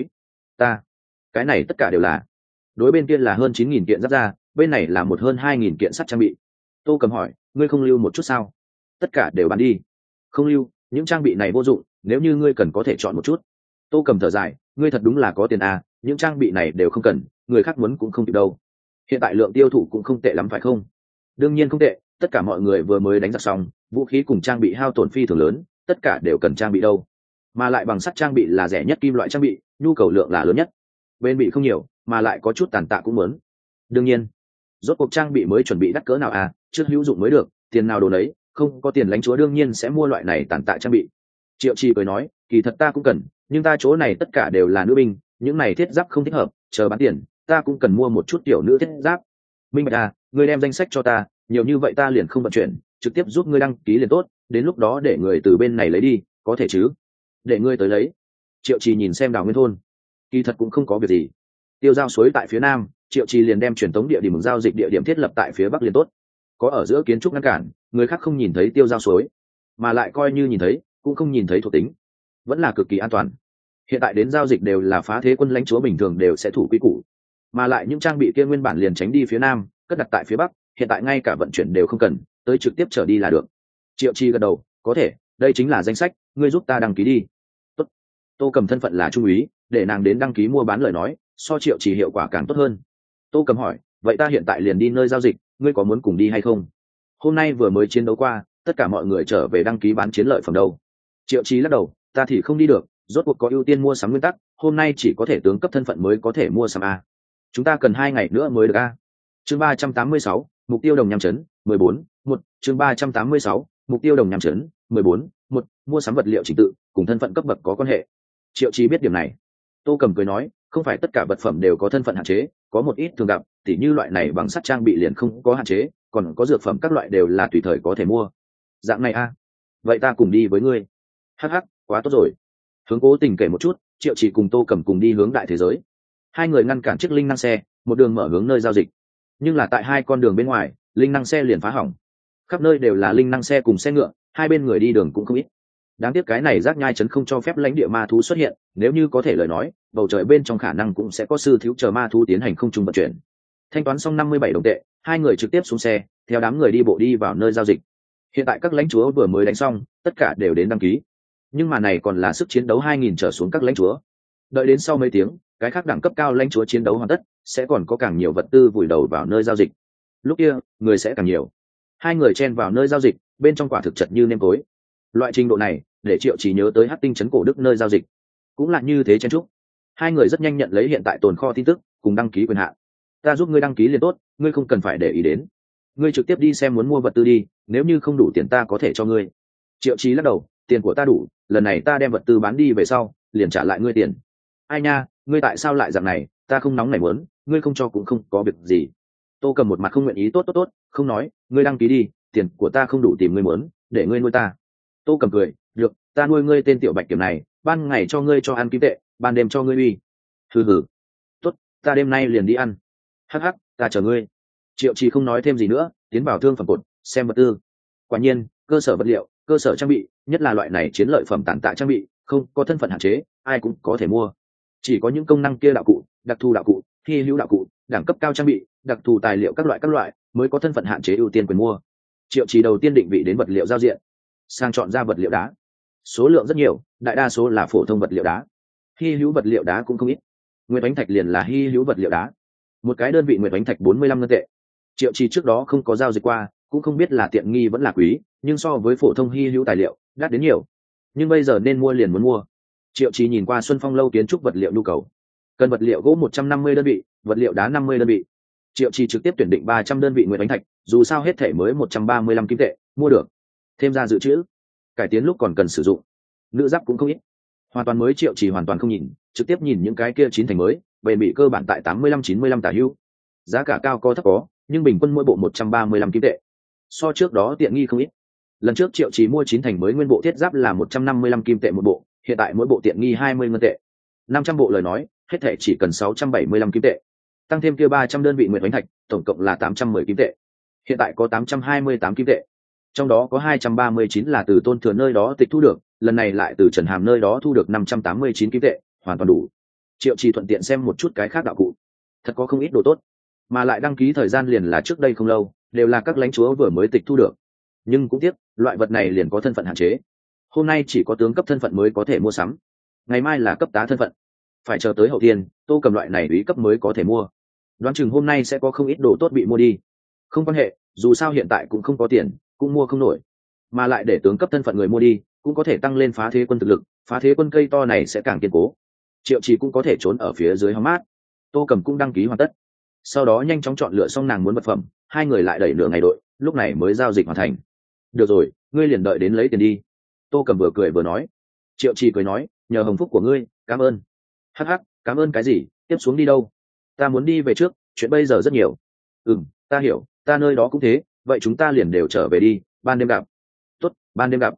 S1: Cái này tất cả đều là. Đối bên kia là hơn 9.000 kiện giáp da, bên này là hơn 2.000 kiện sắt trang bị. Tô Cầm hỏi, ngươi không lưu một chút sao? Tất cả đều bán đi. Không lưu, những trang bị này vô dụng, nếu như ngươi cần có thể chọn một chút. Tô Cầm thở dài, ngươi thật đúng là có tiền à, những trang bị này đều không cần, người khác muốn cũng không kịp đâu. Hiện tại lượng tiêu thụ cũng không tệ lắm phải không? Đương nhiên không tệ, tất cả mọi người vừa mới đánh giặc xong, vũ khí cùng trang bị hao tổn phi thường lớn, tất cả đều cần trang bị đâu. Mà lại bằng sắt trang bị là rẻ nhất kim loại trang bị, nhu cầu lượng là lớn nhất. Bên bị không nhiều, mà lại có chút tàn tạ cũng muốn. Đương nhiên, rốt cuộc trang bị mới chuẩn bị đắt cỡ nào à, trước hữu dụng mới được, tiền nào đồ đấy, không có tiền lãnh chúa đương nhiên sẽ mua loại này tàn tạ trang bị. Triệu Trì cười nói, kỳ thật ta cũng cần, nhưng ta chỗ này tất cả đều là nữ binh, những này thiết giáp không thích hợp, chờ bán tiền, ta cũng cần mua một chút tiểu nữ thiết giáp. Minh Bạch à, ngươi đem danh sách cho ta, nhiều như vậy ta liền không vận chuyển, trực tiếp giúp ngươi đăng ký liền tốt, đến lúc đó để người từ bên này lấy đi, có thể chứ? Để ngươi tới lấy. Triệu Trì nhìn xem Đào Nguyên thôn, kỳ thật cũng không có việc gì. Tiêu giao suối tại phía nam, Triệu Trì liền đem truyền thống địa điểm giao dịch địa điểm thiết lập tại phía bắc liền tốt. Có ở giữa kiến trúc ngăn cản, người khác không nhìn thấy tiêu giao suối, mà lại coi như nhìn thấy, cũng không nhìn thấy thuộc tính, vẫn là cực kỳ an toàn. Hiện tại đến giao dịch đều là phá thế quân lãnh chúa bình thường đều sẽ thủ quy củ, mà lại những trang bị kia nguyên bản liền tránh đi phía nam, cất đặt tại phía bắc, hiện tại ngay cả vận chuyển đều không cần, tới trực tiếp trở đi là được. Triệu Chi gật đầu, có thể, đây chính là danh sách, ngươi giúp ta đăng ký đi. Tốt. Tô Cầm thân phận là trung úy, để nàng đến đăng ký mua bán lời nói, so Triệu Chi hiệu quả càng tốt hơn. Tô Cầm hỏi, vậy ta hiện tại liền đi nơi giao dịch, ngươi có muốn cùng đi hay không? Hôm nay vừa mới chiến đấu qua, tất cả mọi người trở về đăng ký bán chiến lợi phẩm đâu. Triệu Chi lắc đầu, ta thì không đi được, rốt cuộc có ưu tiên mua sắm nguyên tắc, hôm nay chỉ có thể tướng cấp thân phận mới có thể mua sắm a. Chúng ta cần 2 ngày nữa mới được a. Chương 386, mục tiêu đồng nham chấn 14.1. Chương 386, mục tiêu đồng nham chấn 14.1. Mua sắm vật liệu trình tự cùng thân phận cấp bậc có quan hệ. Triệu Chi biết điểm này. Tô Cầm cười nói, không phải tất cả vật phẩm đều có thân phận hạn chế, có một ít thường gặp, tỉ như loại này bằng sắt trang bị liền không có hạn chế, còn có dược phẩm các loại đều là tùy thời có thể mua. Dạng này a, vậy ta cùng đi với ngươi. Hắc hắc, quá tốt rồi. Hướng Cố Tình kể một chút, Triệu Chỉ cùng Tô Cầm cùng đi hướng đại thế giới. Hai người ngăn cản chiếc linh năng xe, một đường mở hướng nơi giao dịch. Nhưng là tại hai con đường bên ngoài, linh năng xe liền phá hỏng. Khắp nơi đều là linh năng xe cùng xe ngựa, hai bên người đi đường cũng không ít. Đáng tiếc cái này Giác Nhai trấn không cho phép lãnh địa ma thú xuất hiện, nếu như có thể lời nói, bầu trời bên trong khả năng cũng sẽ có sư thiếu chờ ma thú tiến hành không trung vận chuyển. Thanh toán xong 57 đồng tệ, hai người trực tiếp xuống xe, theo đám người đi bộ đi vào nơi giao dịch. Hiện tại các lãnh chúa vừa mới đánh xong, tất cả đều đến đăng ký. Nhưng mà này còn là sức chiến đấu 2.000 trở xuống các lãnh chúa. Đợi đến sau mấy tiếng, cái khác đẳng cấp cao lãnh chúa chiến đấu hoàn tất, sẽ còn có càng nhiều vật tư vùi đầu vào nơi giao dịch. Lúc kia, người sẽ càng nhiều. Hai người chen vào nơi giao dịch, bên trong quả thực chật như nêm tối. Loại trình độ này, để Triệu Chỉ nhớ tới Hắc Tinh trấn cổ Đức nơi giao dịch, cũng là như thế chen chúc. Hai người rất nhanh nhận lấy hiện tại tồn kho tin tức, cùng đăng ký quyền hạn. Ta giúp ngươi đăng ký liền tốt, ngươi không cần phải để ý đến. Ngươi trực tiếp đi xem muốn mua vật tư đi, nếu như không đủ tiền ta có thể cho ngươi. Triệu Chí lắc đầu, tiền của ta đủ, lần này ta đem vật tư bán đi về sau, liền trả lại ngươi tiền. Ai nha, ngươi tại sao lại dạng này, ta không nóng nảy muốn, ngươi không cho cũng không có việc gì. Tô Cầm một mặt không nguyện ý, tốt, không nói, ngươi đăng ký đi, tiền của ta không đủ tìm ngươi muốn, để ngươi nuôi ta. Tô Cầm cười, được, ta nuôi ngươi tên tiểu bạch kiểm này, ban ngày cho ngươi cho ăn kim tệ, ban đêm cho ngươi uy. Hừ, tốt, ta đêm nay liền đi ăn. Hắc hắc, ta chờ ngươi. Triệu Chỉ không nói thêm gì nữa, tiến vào thương phẩm cột, xem vật tư. Quả nhiên, cơ sở vật liệu, cơ sở trang bị, nhất là loại này chiến lợi phẩm tàn tạ trang bị, không có thân phận hạn chế, ai cũng có thể mua. Chỉ có những công năng kia đạo cụ, đặc thù đạo cụ, hy hữu đạo cụ, đẳng cấp cao trang bị, đặc thù tài liệu các loại mới có thân phận hạn chế ưu tiên quyền mua. Triệu Chỉ đầu tiên định vị đến vật liệu giao diện, sang chọn ra vật liệu đá. Số lượng rất nhiều, đại đa số là phổ thông vật liệu đá. Hy hữu vật liệu đá cũng không ít. nguyệt bánh thạch liền là hy hữu vật liệu đá, một cái đơn vị nguyệt bánh thạch 45 ngân tệ. Triệu Trì trước đó không có giao dịch qua, cũng không biết là tiện nghi vẫn là quý, nhưng so với phổ thông hy hữu tài liệu đắt đến nhiều. Nhưng bây giờ nên mua liền muốn mua. Triệu Trì nhìn qua Xuân Phong lâu kiến trúc vật liệu nhu cầu, cần vật liệu gỗ 150 đơn vị, vật liệu đá 50 đơn vị. Triệu Trì trực tiếp tuyển định 300 đơn vị nguyệt bánh thạch, dù sao hết thể mới 135 kim tệ, mua được. Thêm ra dự trữ, cải tiến lúc còn cần sử dụng. Nữ giáp cũng không ít. Hoàn toàn mới Triệu Trì hoàn toàn không nhìn, trực tiếp nhìn những cái kia chín thành mới, bền bị cơ bản tại 85-95 tả hữu. Giá cả cao có thấp có, nhưng bình quân mỗi bộ 135 kim tệ. So trước đó tiện nghi không ít. Lần trước Triệu Trì mua 9 thành mới nguyên bộ thiết giáp là 155 kim tệ một bộ, hiện tại mỗi bộ tiện nghi 20 ngân tệ. 500 bộ lời nói, hết thể chỉ cần 675 kim tệ. Tăng thêm kia 300 đơn vị nguyệt bánh thạch, tổng cộng là 810 kim tệ. Hiện tại có 828 kim tệ. Trong đó có 239 là từ Tôn Thừa nơi đó tịch thu được, lần này lại từ Trần Hàm nơi đó thu được 589 kim tệ, hoàn toàn đủ. Triệu Trì thuận tiện xem một chút cái khác đạo cụ. Thật có không ít đồ tốt, mà lại đăng ký thời gian liền là trước đây không lâu, đều là các lãnh chúa vừa mới tịch thu được. Nhưng cũng tiếc, loại vật này liền có thân phận hạn chế. Hôm nay chỉ có tướng cấp thân phận mới có thể mua sắm, ngày mai là cấp tá thân phận, phải chờ tới hậu thiên Tô Cầm loại này úy cấp mới có thể mua. Đoán chừng hôm nay sẽ có không ít đồ tốt bị mua đi. Không quan hệ, dù sao hiện tại cũng không có tiền, cũng mua không nổi, mà lại để tướng cấp thân phận người mua đi cũng có thể tăng lên phá thế quân thực lực, phá thế quân cây to này sẽ càng kiên cố. Triệu Trì cũng có thể trốn ở phía dưới hóng mát. Tô Cầm cũng đăng ký hoàn tất, sau đó nhanh chóng chọn lựa xong nàng muốn vật phẩm, hai người lại đẩy nửa ngày đội, lúc này mới giao dịch hoàn thành. Được rồi, ngươi liền đợi đến lấy tiền đi. Tô Cầm vừa cười vừa nói. Triệu Trì cười nói, nhờ hồng phúc của ngươi, cảm ơn. Hắc hắc, cảm ơn cái gì, tiếp xuống đi đâu? Ta muốn đi về trước, chuyện bây giờ rất nhiều. Ta hiểu, ta nơi đó cũng thế, vậy chúng ta liền đều trở về đi, ban đêm gặp. Tốt, ban đêm gặp.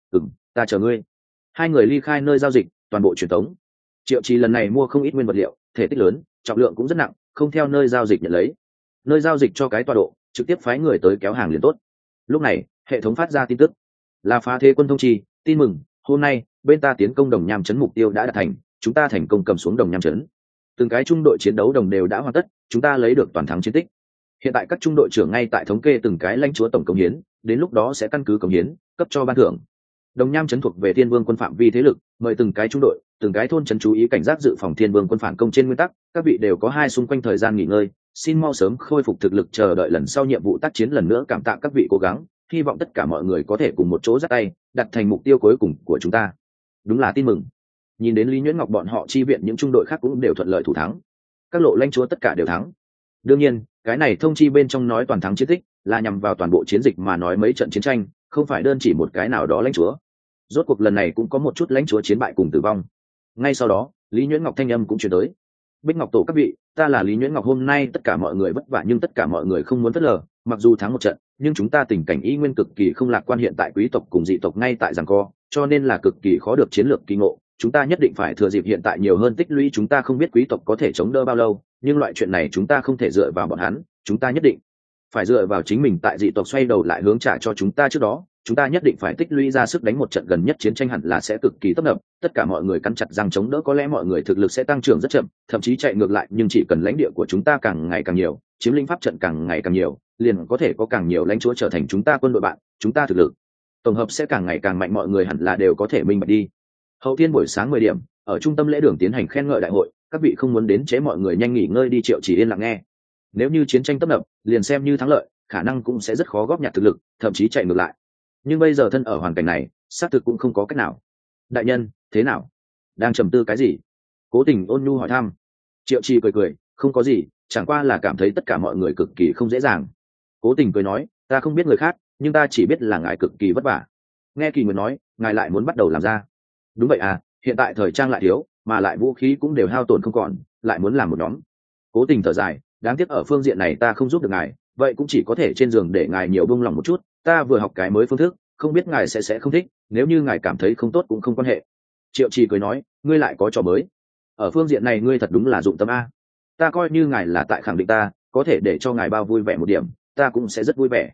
S1: Ta chờ ngươi. Hai người ly khai nơi giao dịch, toàn bộ truyền tống. Triệu Trì lần này mua không ít nguyên vật liệu, thể tích lớn, trọng lượng cũng rất nặng, không theo nơi giao dịch nhận lấy. Nơi giao dịch cho cái tọa độ, trực tiếp phái người tới kéo hàng liền tốt. Lúc này, hệ thống phát ra tin tức, là phá thế quân thông trì, tin mừng, hôm nay bên ta tiến công Đồng Nham trấn mục tiêu đã đạt thành, chúng ta thành công cầm xuống Đồng Nham trấn. Từng cái trung đội chiến đấu đồng đều đã hoàn tất, chúng ta lấy được toàn thắng chiến tích. Hiện tại các trung đội trưởng ngay tại thống kê từng cái lãnh chúa tổng công hiến, đến lúc đó sẽ căn cứ công hiến cấp cho ban thưởng. Đồng Nham trấn thuộc về Thiên Vương quân phạm vi thế lực, mời từng cái trung đội, từng cái thôn trấn chú ý cảnh giác dự phòng Thiên Vương quân phản công trên nguyên tắc, các vị đều có hai xung quanh thời gian nghỉ ngơi, xin mau sớm khôi phục thực lực chờ đợi lần sau nhiệm vụ tác chiến lần nữa, cảm tạ các vị cố gắng, hy vọng tất cả mọi người có thể cùng một chỗ dắt tay, đặt thành mục tiêu cuối cùng của chúng ta. Đúng là tin mừng. Nhìn đến Lý Nhuyễn Ngọc bọn họ chi viện những trung đội khác cũng đều thuận lợi thủ thắng. Các lộ lãnh chúa tất cả đều thắng. Đương nhiên, cái này thông chi bên trong nói toàn thắng chiến tích, là nhằm vào toàn bộ chiến dịch mà nói mấy trận chiến tranh, không phải đơn chỉ một cái nào đó lãnh chúa. Rốt cuộc lần này cũng có một chút lãnh chúa chiến bại cùng tử vong. Ngay sau đó, Lý Nhuyễn Ngọc thanh âm cũng truyền tới. Bích Ngọc tổ các vị, ta là Lý Nhuyễn Ngọc, hôm nay tất cả mọi người vất vả nhưng tất cả mọi người không muốn phớt lờ, mặc dù thắng một trận, nhưng chúng ta tình cảnh y nguyên cực kỳ không lạc quan, hiện tại quý tộc cùng dị tộc ngay tại giằng co, cho nên là cực kỳ khó được chiến lược kỳ ngộ, chúng ta nhất định phải thừa dịp hiện tại nhiều hơn tích lũy, chúng ta không biết quý tộc có thể chống đỡ bao lâu, nhưng loại chuyện này chúng ta không thể dựa vào bọn hắn, chúng ta nhất định phải dựa vào chính mình, tại dị tộc xoay đầu lại hướng trả cho chúng ta trước đó, chúng ta nhất định phải tích lũy ra sức đánh một trận, gần nhất chiến tranh hẳn là sẽ cực kỳ tấp nập, tất cả mọi người cắn chặt răng chống đỡ, có lẽ mọi người thực lực sẽ tăng trưởng rất chậm, thậm chí chạy ngược lại, nhưng chỉ cần lãnh địa của chúng ta càng ngày càng nhiều, chiếm lĩnh pháp trận càng ngày càng nhiều, liền có thể có càng nhiều lãnh chúa trở thành chúng ta quân đội bạn, chúng ta thực lực tổng hợp sẽ càng ngày càng mạnh, mọi người hẳn là đều có thể minh bạch đi. Hậu thiên buổi sáng 10 điểm, ở trung tâm lễ đường tiến hành khen ngợi đại hội, các vị không muốn đến chế, mọi người nhanh nghỉ ngơi đi. Triệu Chỉ yên lặng nghe. Nếu như chiến tranh tấp nập, liền xem như thắng lợi, khả năng cũng sẽ rất khó góp nhặt thực lực, thậm chí chạy ngược lại. Nhưng bây giờ thân ở hoàn cảnh này, xác thực cũng không có cách nào. Đại nhân, thế nào? Đang trầm tư cái gì? Cố Tình ôn nhu hỏi thăm. Triệu Chỉ cười cười, không có gì, chẳng qua là cảm thấy tất cả mọi người cực kỳ không dễ dàng. Cố Tình cười nói, ta không biết người khác, nhưng ta chỉ biết là ngài cực kỳ vất vả. Nghe Kỳ Nguyệt nói, ngài lại muốn bắt đầu làm ra. Đúng vậy à, hiện tại thời trang lại thiếu, mà lại vũ khí cũng đều hao tổn không còn, lại muốn làm một nhóm. Cố Tình thở dài, đáng tiếc ở phương diện này ta không giúp được ngài, vậy cũng chỉ có thể trên giường để ngài nhiều buông lòng một chút, ta vừa học cái mới phương thức, không biết ngài sẽ không thích, nếu như ngài cảm thấy không tốt cũng không quan hệ. Triệu Trì cười nói, ngươi lại có trò mới, ở phương diện này ngươi thật đúng là dụng tâm a. Ta coi như ngài là tại khẳng định ta, có thể để cho ngài bao vui vẻ một điểm, ta cũng sẽ rất vui vẻ.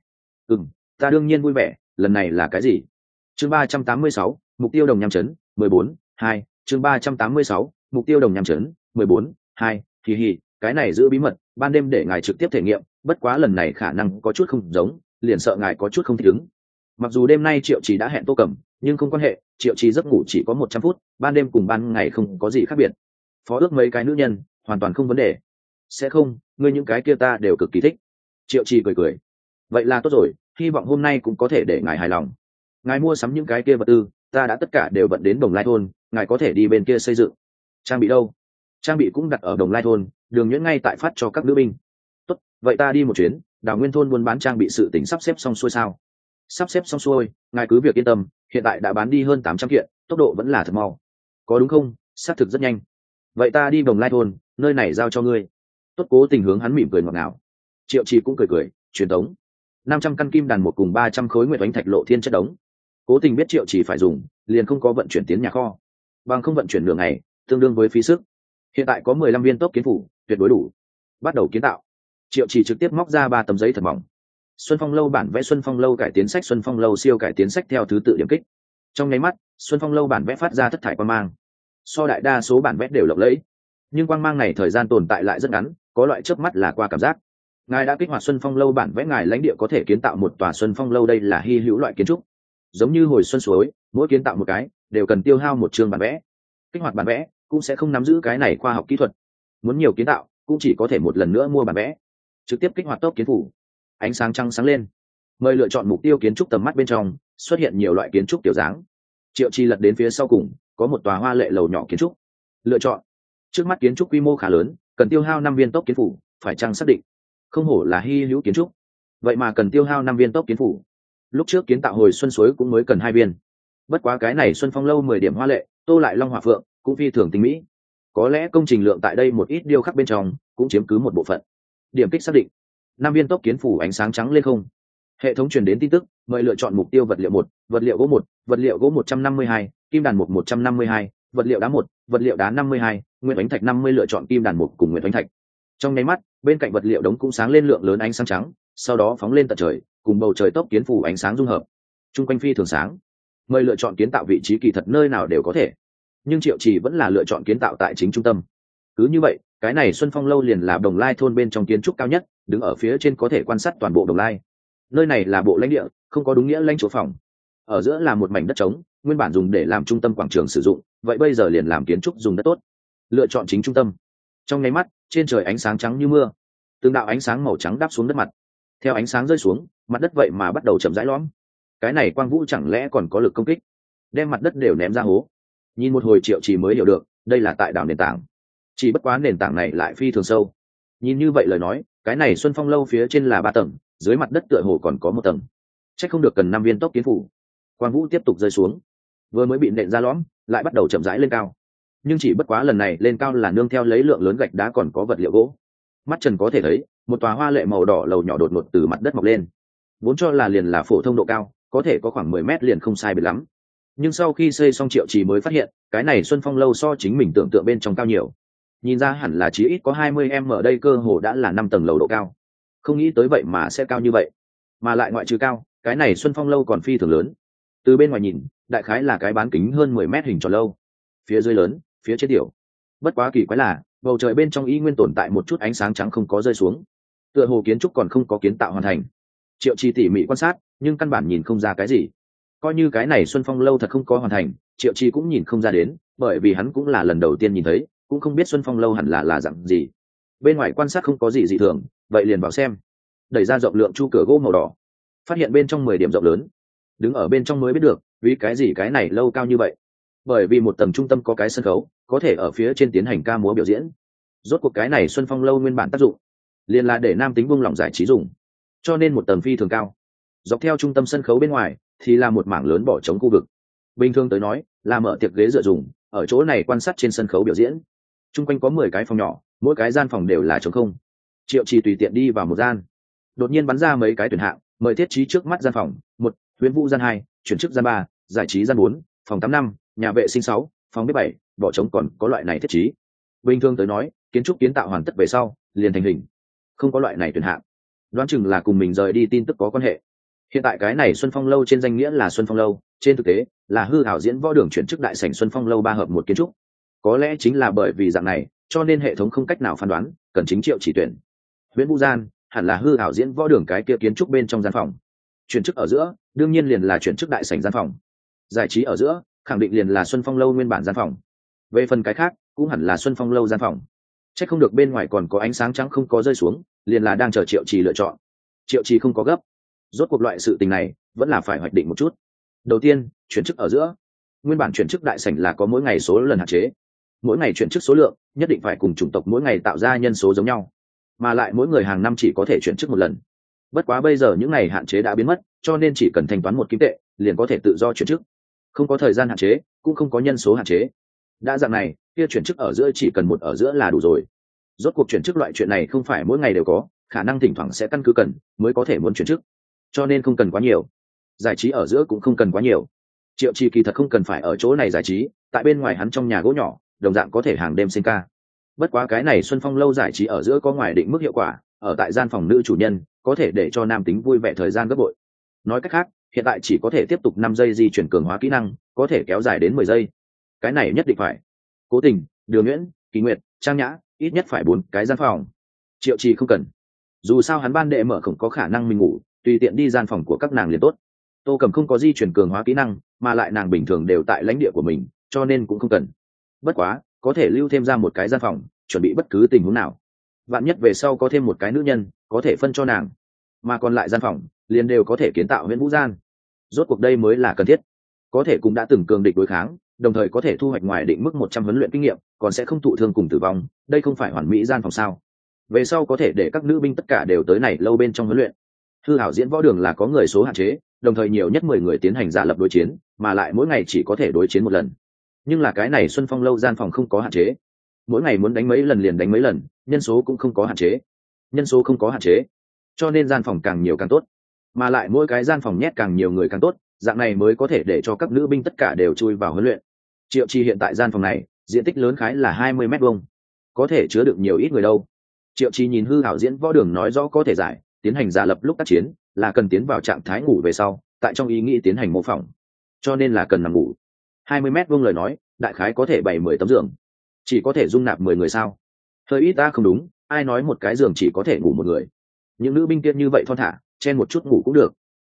S1: Ta đương nhiên vui vẻ, lần này là cái gì? Chương 386, mục tiêu Đồng Nham trấn, 14/2, chương 386, mục tiêu Đồng Nham trấn, 14/2, hì, cái này giữ bí mật, ban đêm để ngài trực tiếp thể nghiệm, bất quá lần này khả năng có chút không giống, liền sợ ngài có chút không thích ứng. Mặc dù đêm nay Triệu Trì đã hẹn Tô Cẩm, nhưng không quan hệ, Triệu Trì giấc ngủ chỉ có 100 phút, ban đêm cùng ban ngày không có gì khác biệt. Phó ước mấy cái nữ nhân, hoàn toàn không vấn đề. Sẽ không, ngươi những cái kia ta đều cực kỳ thích. Triệu Trì cười cười. Vậy là tốt rồi, hy vọng hôm nay cũng có thể để ngài hài lòng. Ngài mua sắm những cái kia vật tư, ta đã tất cả đều vận đến Đồng Lai thôn, ngài có thể đi bên kia xây dựng. Trang bị đâu? Trang bị cũng đặt ở Đồng Lai thôn, Đường Nhuyễn ngay tại phát cho các nữ binh. Tốt, vậy ta đi một chuyến, Đào Nguyên thôn buôn bán trang bị sự tỉnh sắp xếp xong xuôi sao? Sắp xếp xong xuôi, ngài cứ việc yên tâm, hiện tại đã bán đi hơn 800 kiện, tốc độ vẫn là thật mau. Có đúng không? Xác thực rất nhanh. Vậy ta đi Đồng Lai thôn, nơi này giao cho ngươi. Tốt, Cố Tình hướng hắn mỉm cười ngọt ngào. Triệu Trì cũng cười cười, truyền tống. 500 căn kim đàn một cùng 300 khối nguyệt oánh thạch lộ thiên chất đống. Cố Tình biết Triệu Trì phải dùng, liền không có vận chuyển tiến nhà kho. Bằng không vận chuyển nửa ngày, tương đương với phí sức. Hiện tại có 15 viên tốc kiến phủ, tuyệt đối đủ. Bắt đầu kiến tạo. Triệu Trì trực tiếp móc ra 3 tấm giấy thật mỏng. Xuân Phong lâu bản vẽ, Xuân Phong lâu cải tiến sách, Xuân Phong lâu siêu cải tiến sách theo thứ tự điểm kích. Trong nháy mắt, Xuân Phong lâu bản vẽ phát ra thất thải quang mang. So đại đa số bản vẽ đều lộng lẫy, nhưng quang mang này thời gian tồn tại lại rất ngắn, có loại chớp mắt là qua cảm giác. Ngài đã kích hoạt Xuân Phong lâu bản vẽ, ngài lãnh địa có thể kiến tạo một tòa Xuân Phong lâu, đây là hy hữu loại kiến trúc. Giống như hồi xuân suối, mỗi kiến tạo một cái đều cần tiêu hao một chương bản vẽ. Kích hoạt bản vẽ cũng sẽ không nắm giữ cái này khoa học kỹ thuật. Muốn nhiều kiến tạo cũng chỉ có thể một lần nữa mua bản vẽ. Trực tiếp kích hoạt tốc kiến phủ. Ánh sáng trăng sáng lên. Mời lựa chọn mục tiêu kiến trúc, tầm mắt bên trong xuất hiện nhiều loại kiến trúc kiểu dáng. Triệu Chi lật đến phía sau cùng, có một tòa hoa lệ lầu nhỏ kiến trúc. Lựa chọn. Trước mắt kiến trúc quy mô khá lớn, cần tiêu hao 5 viên tốc kiến phủ, phải chăng xác định? Không hổ là hy hữu kiến trúc, vậy mà cần tiêu hao 5 viên tốc kiến phủ. Lúc trước kiến tạo hồi xuân suối cũng mới cần 2 viên. Bất quá cái này Xuân Phong lâu 10 điểm hoa lệ, tô lại long hỏa phượng, cũng phi thường tinh mỹ. Có lẽ công trình lượng tại đây một ít điêu khắc bên trong cũng chiếm cứ một bộ phận. Điểm kích xác định. 5 viên tốc kiến phủ, ánh sáng trắng lên không. Hệ thống truyền đến tin tức, mời lựa chọn mục tiêu vật liệu 1, vật liệu gỗ 1, vật liệu gỗ 152, kim đàn 152, vật liệu đá 1, vật liệu đá 52, nguyệt oánh thạch 50, lựa chọn kim đàn 1 cùng nguyệt oánh thạch. Trong nháy mắt, bên cạnh vật liệu đống cũng sáng lên lượng lớn ánh sáng trắng, sau đó phóng lên tận trời, cùng bầu trời tốc kiến phủ ánh sáng dung hợp. Trung quanh phi thường sáng. Mời lựa chọn kiến tạo vị trí, kỳ thật nơi nào đều có thể, nhưng Triệu Trì vẫn là lựa chọn kiến tạo tại chính trung tâm. Cứ như vậy, cái này Xuân Phong lâu liền là Đồng Lai thôn bên trong kiến trúc cao nhất, đứng ở phía trên có thể quan sát toàn bộ Đồng Lai. Nơi này là bộ lãnh địa, không có đúng nghĩa lãnh chỗ phòng. Ở giữa là một mảnh đất trống, nguyên bản dùng để làm trung tâm quảng trường sử dụng, vậy bây giờ liền làm kiến trúc dùng đất tốt. Lựa chọn chính trung tâm. Trong nháy mắt, trên trời ánh sáng trắng như mưa, từng đạo ánh sáng màu trắng đáp xuống đất mặt. Theo ánh sáng rơi xuống, mặt đất vậy mà bắt đầu chậm rãi lõm. Cái này quang vũ chẳng lẽ còn có lực công kích, đem mặt đất đều ném ra hố. Nhìn một hồi Triệu Trì mới hiểu được, đây là tại đảo nền tảng. Chỉ bất quá nền tảng này lại phi thường sâu. Nhìn như vậy lời nói, cái này Xuân Phong lâu phía trên là 3 tầng, dưới mặt đất tựa hồ còn có 1 tầng. Chắc không được cần 5 viên tốc kiến phủ. Quang vũ tiếp tục rơi xuống, vừa mới bị nện ra lõm, lại bắt đầu chậm rãi lên cao. Nhưng chỉ bất quá lần này lên cao là nương theo lấy lượng lớn gạch đá còn có vật liệu gỗ. Mắt trần có thể thấy, một tòa hoa lệ màu đỏ lầu nhỏ đột ngột từ mặt đất mọc lên. Vốn cho là liền là phổ thông độ cao, có thể có khoảng 10 mét liền không sai biệt lắm. Nhưng sau khi xây xong Triệu Trì mới phát hiện, cái này Xuân Phong lâu so chính mình tưởng tượng bên trong cao nhiều. Nhìn ra hẳn là chí ít có 20m, ở đây cơ hồ đã là 5 tầng lầu độ cao. Không nghĩ tới vậy mà sẽ cao như vậy. Mà lại ngoại trừ cao, cái này Xuân Phong lâu còn phi thường lớn. Từ bên ngoài nhìn, đại khái là cái bán kính hơn 10 mét hình tròn lâu. Phía dưới lớn, phía trên tiểu. Bất quá kỳ quái là, bầu trời bên trong y nguyên tồn tại một chút ánh sáng trắng không có rơi xuống. Tựa hồ kiến trúc còn không có kiến tạo hoàn thành. Triệu Trì tỉ mỉ quan sát, nhưng căn bản nhìn không ra cái gì. Coi như cái này Xuân Phong lâu thật không có hoàn thành, Triệu Trì cũng nhìn không ra đến, bởi vì hắn cũng là lần đầu tiên nhìn thấy, cũng không biết Xuân Phong lâu hẳn là dạng gì. Bên ngoài quan sát không có gì dị thường, vậy liền vào xem. Đẩy ra rộng lượng chu cửa gỗ màu đỏ, phát hiện bên trong 10 điểm rộng lớn. Đứng ở bên trong mới biết được, vì cái gì cái này lâu cao như vậy. Bởi vì một tầng trung tâm có cái sân khấu, có thể ở phía trên tiến hành ca múa biểu diễn. Rốt cuộc cái này Xuân Phong lâu nguyên bản tác dụng liền là để nam tính buông lỏng giải trí dùng, cho nên một tầng phi thường cao. Dọc theo trung tâm sân khấu bên ngoài thì là một mảng lớn bỏ trống khu vực. Bình thường tới nói là mở tiệc ghế dựa dùng, ở chỗ này quan sát trên sân khấu biểu diễn. Trung quanh có 10 cái phòng nhỏ, mỗi cái gian phòng đều là trống không. Triệu Trì tùy tiện đi vào một gian, đột nhiên bắn ra mấy cái tuyển hạng, mời thiết trí trước mắt gian phòng 1, huyễn vũ gian 2, chuyển chức gian 3, giải trí gian 4, phòng 85, nhà vệ sinh 6, phòng bếp 7, bỏ trống còn có loại này thiết trí. Bình thường tới nói, kiến trúc kiến tạo hoàn tất về sau, liền thành hình. Không có loại này tuyển hạng, đoán chừng là cùng mình rời đi tin tức có quan hệ. Hiện tại cái này Xuân Phong lâu trên danh nghĩa là Xuân Phong lâu, trên thực tế là hư ảo diễn võ đường chuyển chức đại sảnh Xuân Phong lâu 3 hợp 1 kiến trúc. Có lẽ chính là bởi vì dạng này, cho nên hệ thống không cách nào phán đoán, cần chính Triệu chỉ tuyển. Huyễn vũ gian hẳn là hư ảo diễn võ đường cái kia kiến trúc bên trong gian phòng. Chuyển chức ở giữa, đương nhiên liền là chuyển chức đại sảnh gian phòng. Giải trí ở giữa, khẳng định liền là Xuân Phong lâu nguyên bản gian phòng. Về phần cái khác, cũng hẳn là Xuân Phong lâu gian phòng. Chắc không được bên ngoài còn có ánh sáng trắng không có rơi xuống, liền là đang chờ Triệu Trì lựa chọn. Triệu Trì không có gấp, rốt cuộc loại sự tình này vẫn là phải hoạch định một chút. Đầu tiên, chuyển chức ở giữa. Nguyên bản chuyển chức đại sảnh là có mỗi ngày số lần hạn chế, mỗi ngày chuyển chức số lượng nhất định phải cùng chủng tộc mỗi ngày tạo ra nhân số giống nhau, mà lại mỗi người hàng năm chỉ có thể chuyển chức một lần. Bất quá bây giờ những ngày hạn chế đã biến mất, cho nên chỉ cần thanh toán một kim tệ liền có thể tự do chuyển chức, không có thời gian hạn chế, cũng không có nhân số hạn chế. Đã dạng này, kia chuyển chức ở giữa chỉ cần một ở giữa là đủ rồi. Rốt cuộc chuyển chức loại chuyện này không phải mỗi ngày đều có, khả năng thỉnh thoảng sẽ căn cứ cần mới có thể muốn chuyển chức, cho nên không cần quá nhiều. Giải trí ở giữa cũng không cần quá nhiều. Triệu Trì kỳ thật không cần phải ở chỗ này giải trí, tại bên ngoài hắn trong nhà gỗ nhỏ đồng dạng có thể hàng đêm sinh ca. Bất quá cái này Xuân Phong lâu giải trí ở giữa có ngoài định mức hiệu quả, ở tại gian phòng nữ chủ nhân có thể để cho nam tính vui vẻ thời gian gấp bội. Nói cách khác, hiện tại chỉ có thể tiếp tục 5 giây di chuyển cường hóa kỹ năng, có thể kéo dài đến 10 giây. Cái này nhất định phải. Cố Tình, Đường Nguyễn, Kỳ Nguyệt, Trang Nhã, ít nhất phải 4 cái gian phòng. Triệu Trì không cần. Dù sao hắn ban đệ mở không có khả năng mình ngủ, tùy tiện đi gian phòng của các nàng liền tốt. Tô Cầm không có di chuyển cường hóa kỹ năng, mà lại nàng bình thường đều tại lãnh địa của mình, cho nên cũng không cần. Bất quá, có thể lưu thêm ra một cái gian phòng, chuẩn bị bất cứ tình huống nào. Vạn nhất về sau có thêm một cái nữ nhân, có thể phân cho nàng, mà còn lại gian phòng liền đều có thể kiến tạo huyện vũ gian. Rốt cuộc đây mới là cần thiết, có thể cũng đã từng cường địch đối kháng, đồng thời có thể thu hoạch ngoài định mức 100 huấn luyện kinh nghiệm, còn sẽ không thụ thương cùng tử vong, đây không phải hoàn mỹ gian phòng sao? Về sau có thể để các nữ binh tất cả đều tới này lâu bên trong huấn luyện. Hư hảo diễn võ đường là có người số hạn chế, đồng thời nhiều nhất 10 người tiến hành giả lập đối chiến, mà lại mỗi ngày chỉ có thể đối chiến một lần. Nhưng là cái này Xuân Phong lâu gian phòng không có hạn chế, mỗi ngày muốn đánh mấy lần liền đánh mấy lần, nhân số cũng không có hạn chế. Nhân số không có hạn chế, cho nên gian phòng càng nhiều càng tốt, mà lại mỗi cái gian phòng nhét càng nhiều người càng tốt, dạng này mới có thể để cho các nữ binh tất cả đều chui vào huấn luyện. Triệu Trì hiện tại gian phòng này diện tích lớn khái là 20 mét vuông, có thể chứa được nhiều ít người đâu. Triệu Trì nhìn hư hảo diễn võ đường nói rõ có thể giải tiến hành giả lập lúc tác chiến là cần tiến vào trạng thái ngủ về sau, tại trong ý nghĩ tiến hành mô phỏng, cho nên là cần nằm ngủ. 20 mét vuông lời nói, đại khái có thể bày 10 tấm giường, chỉ có thể dung nạp 10 người sao? Hơi ít ta không đúng, ai nói một cái giường chỉ có thể ngủ một người? Những nữ binh tiên như vậy thon thả, chen một chút ngủ cũng được.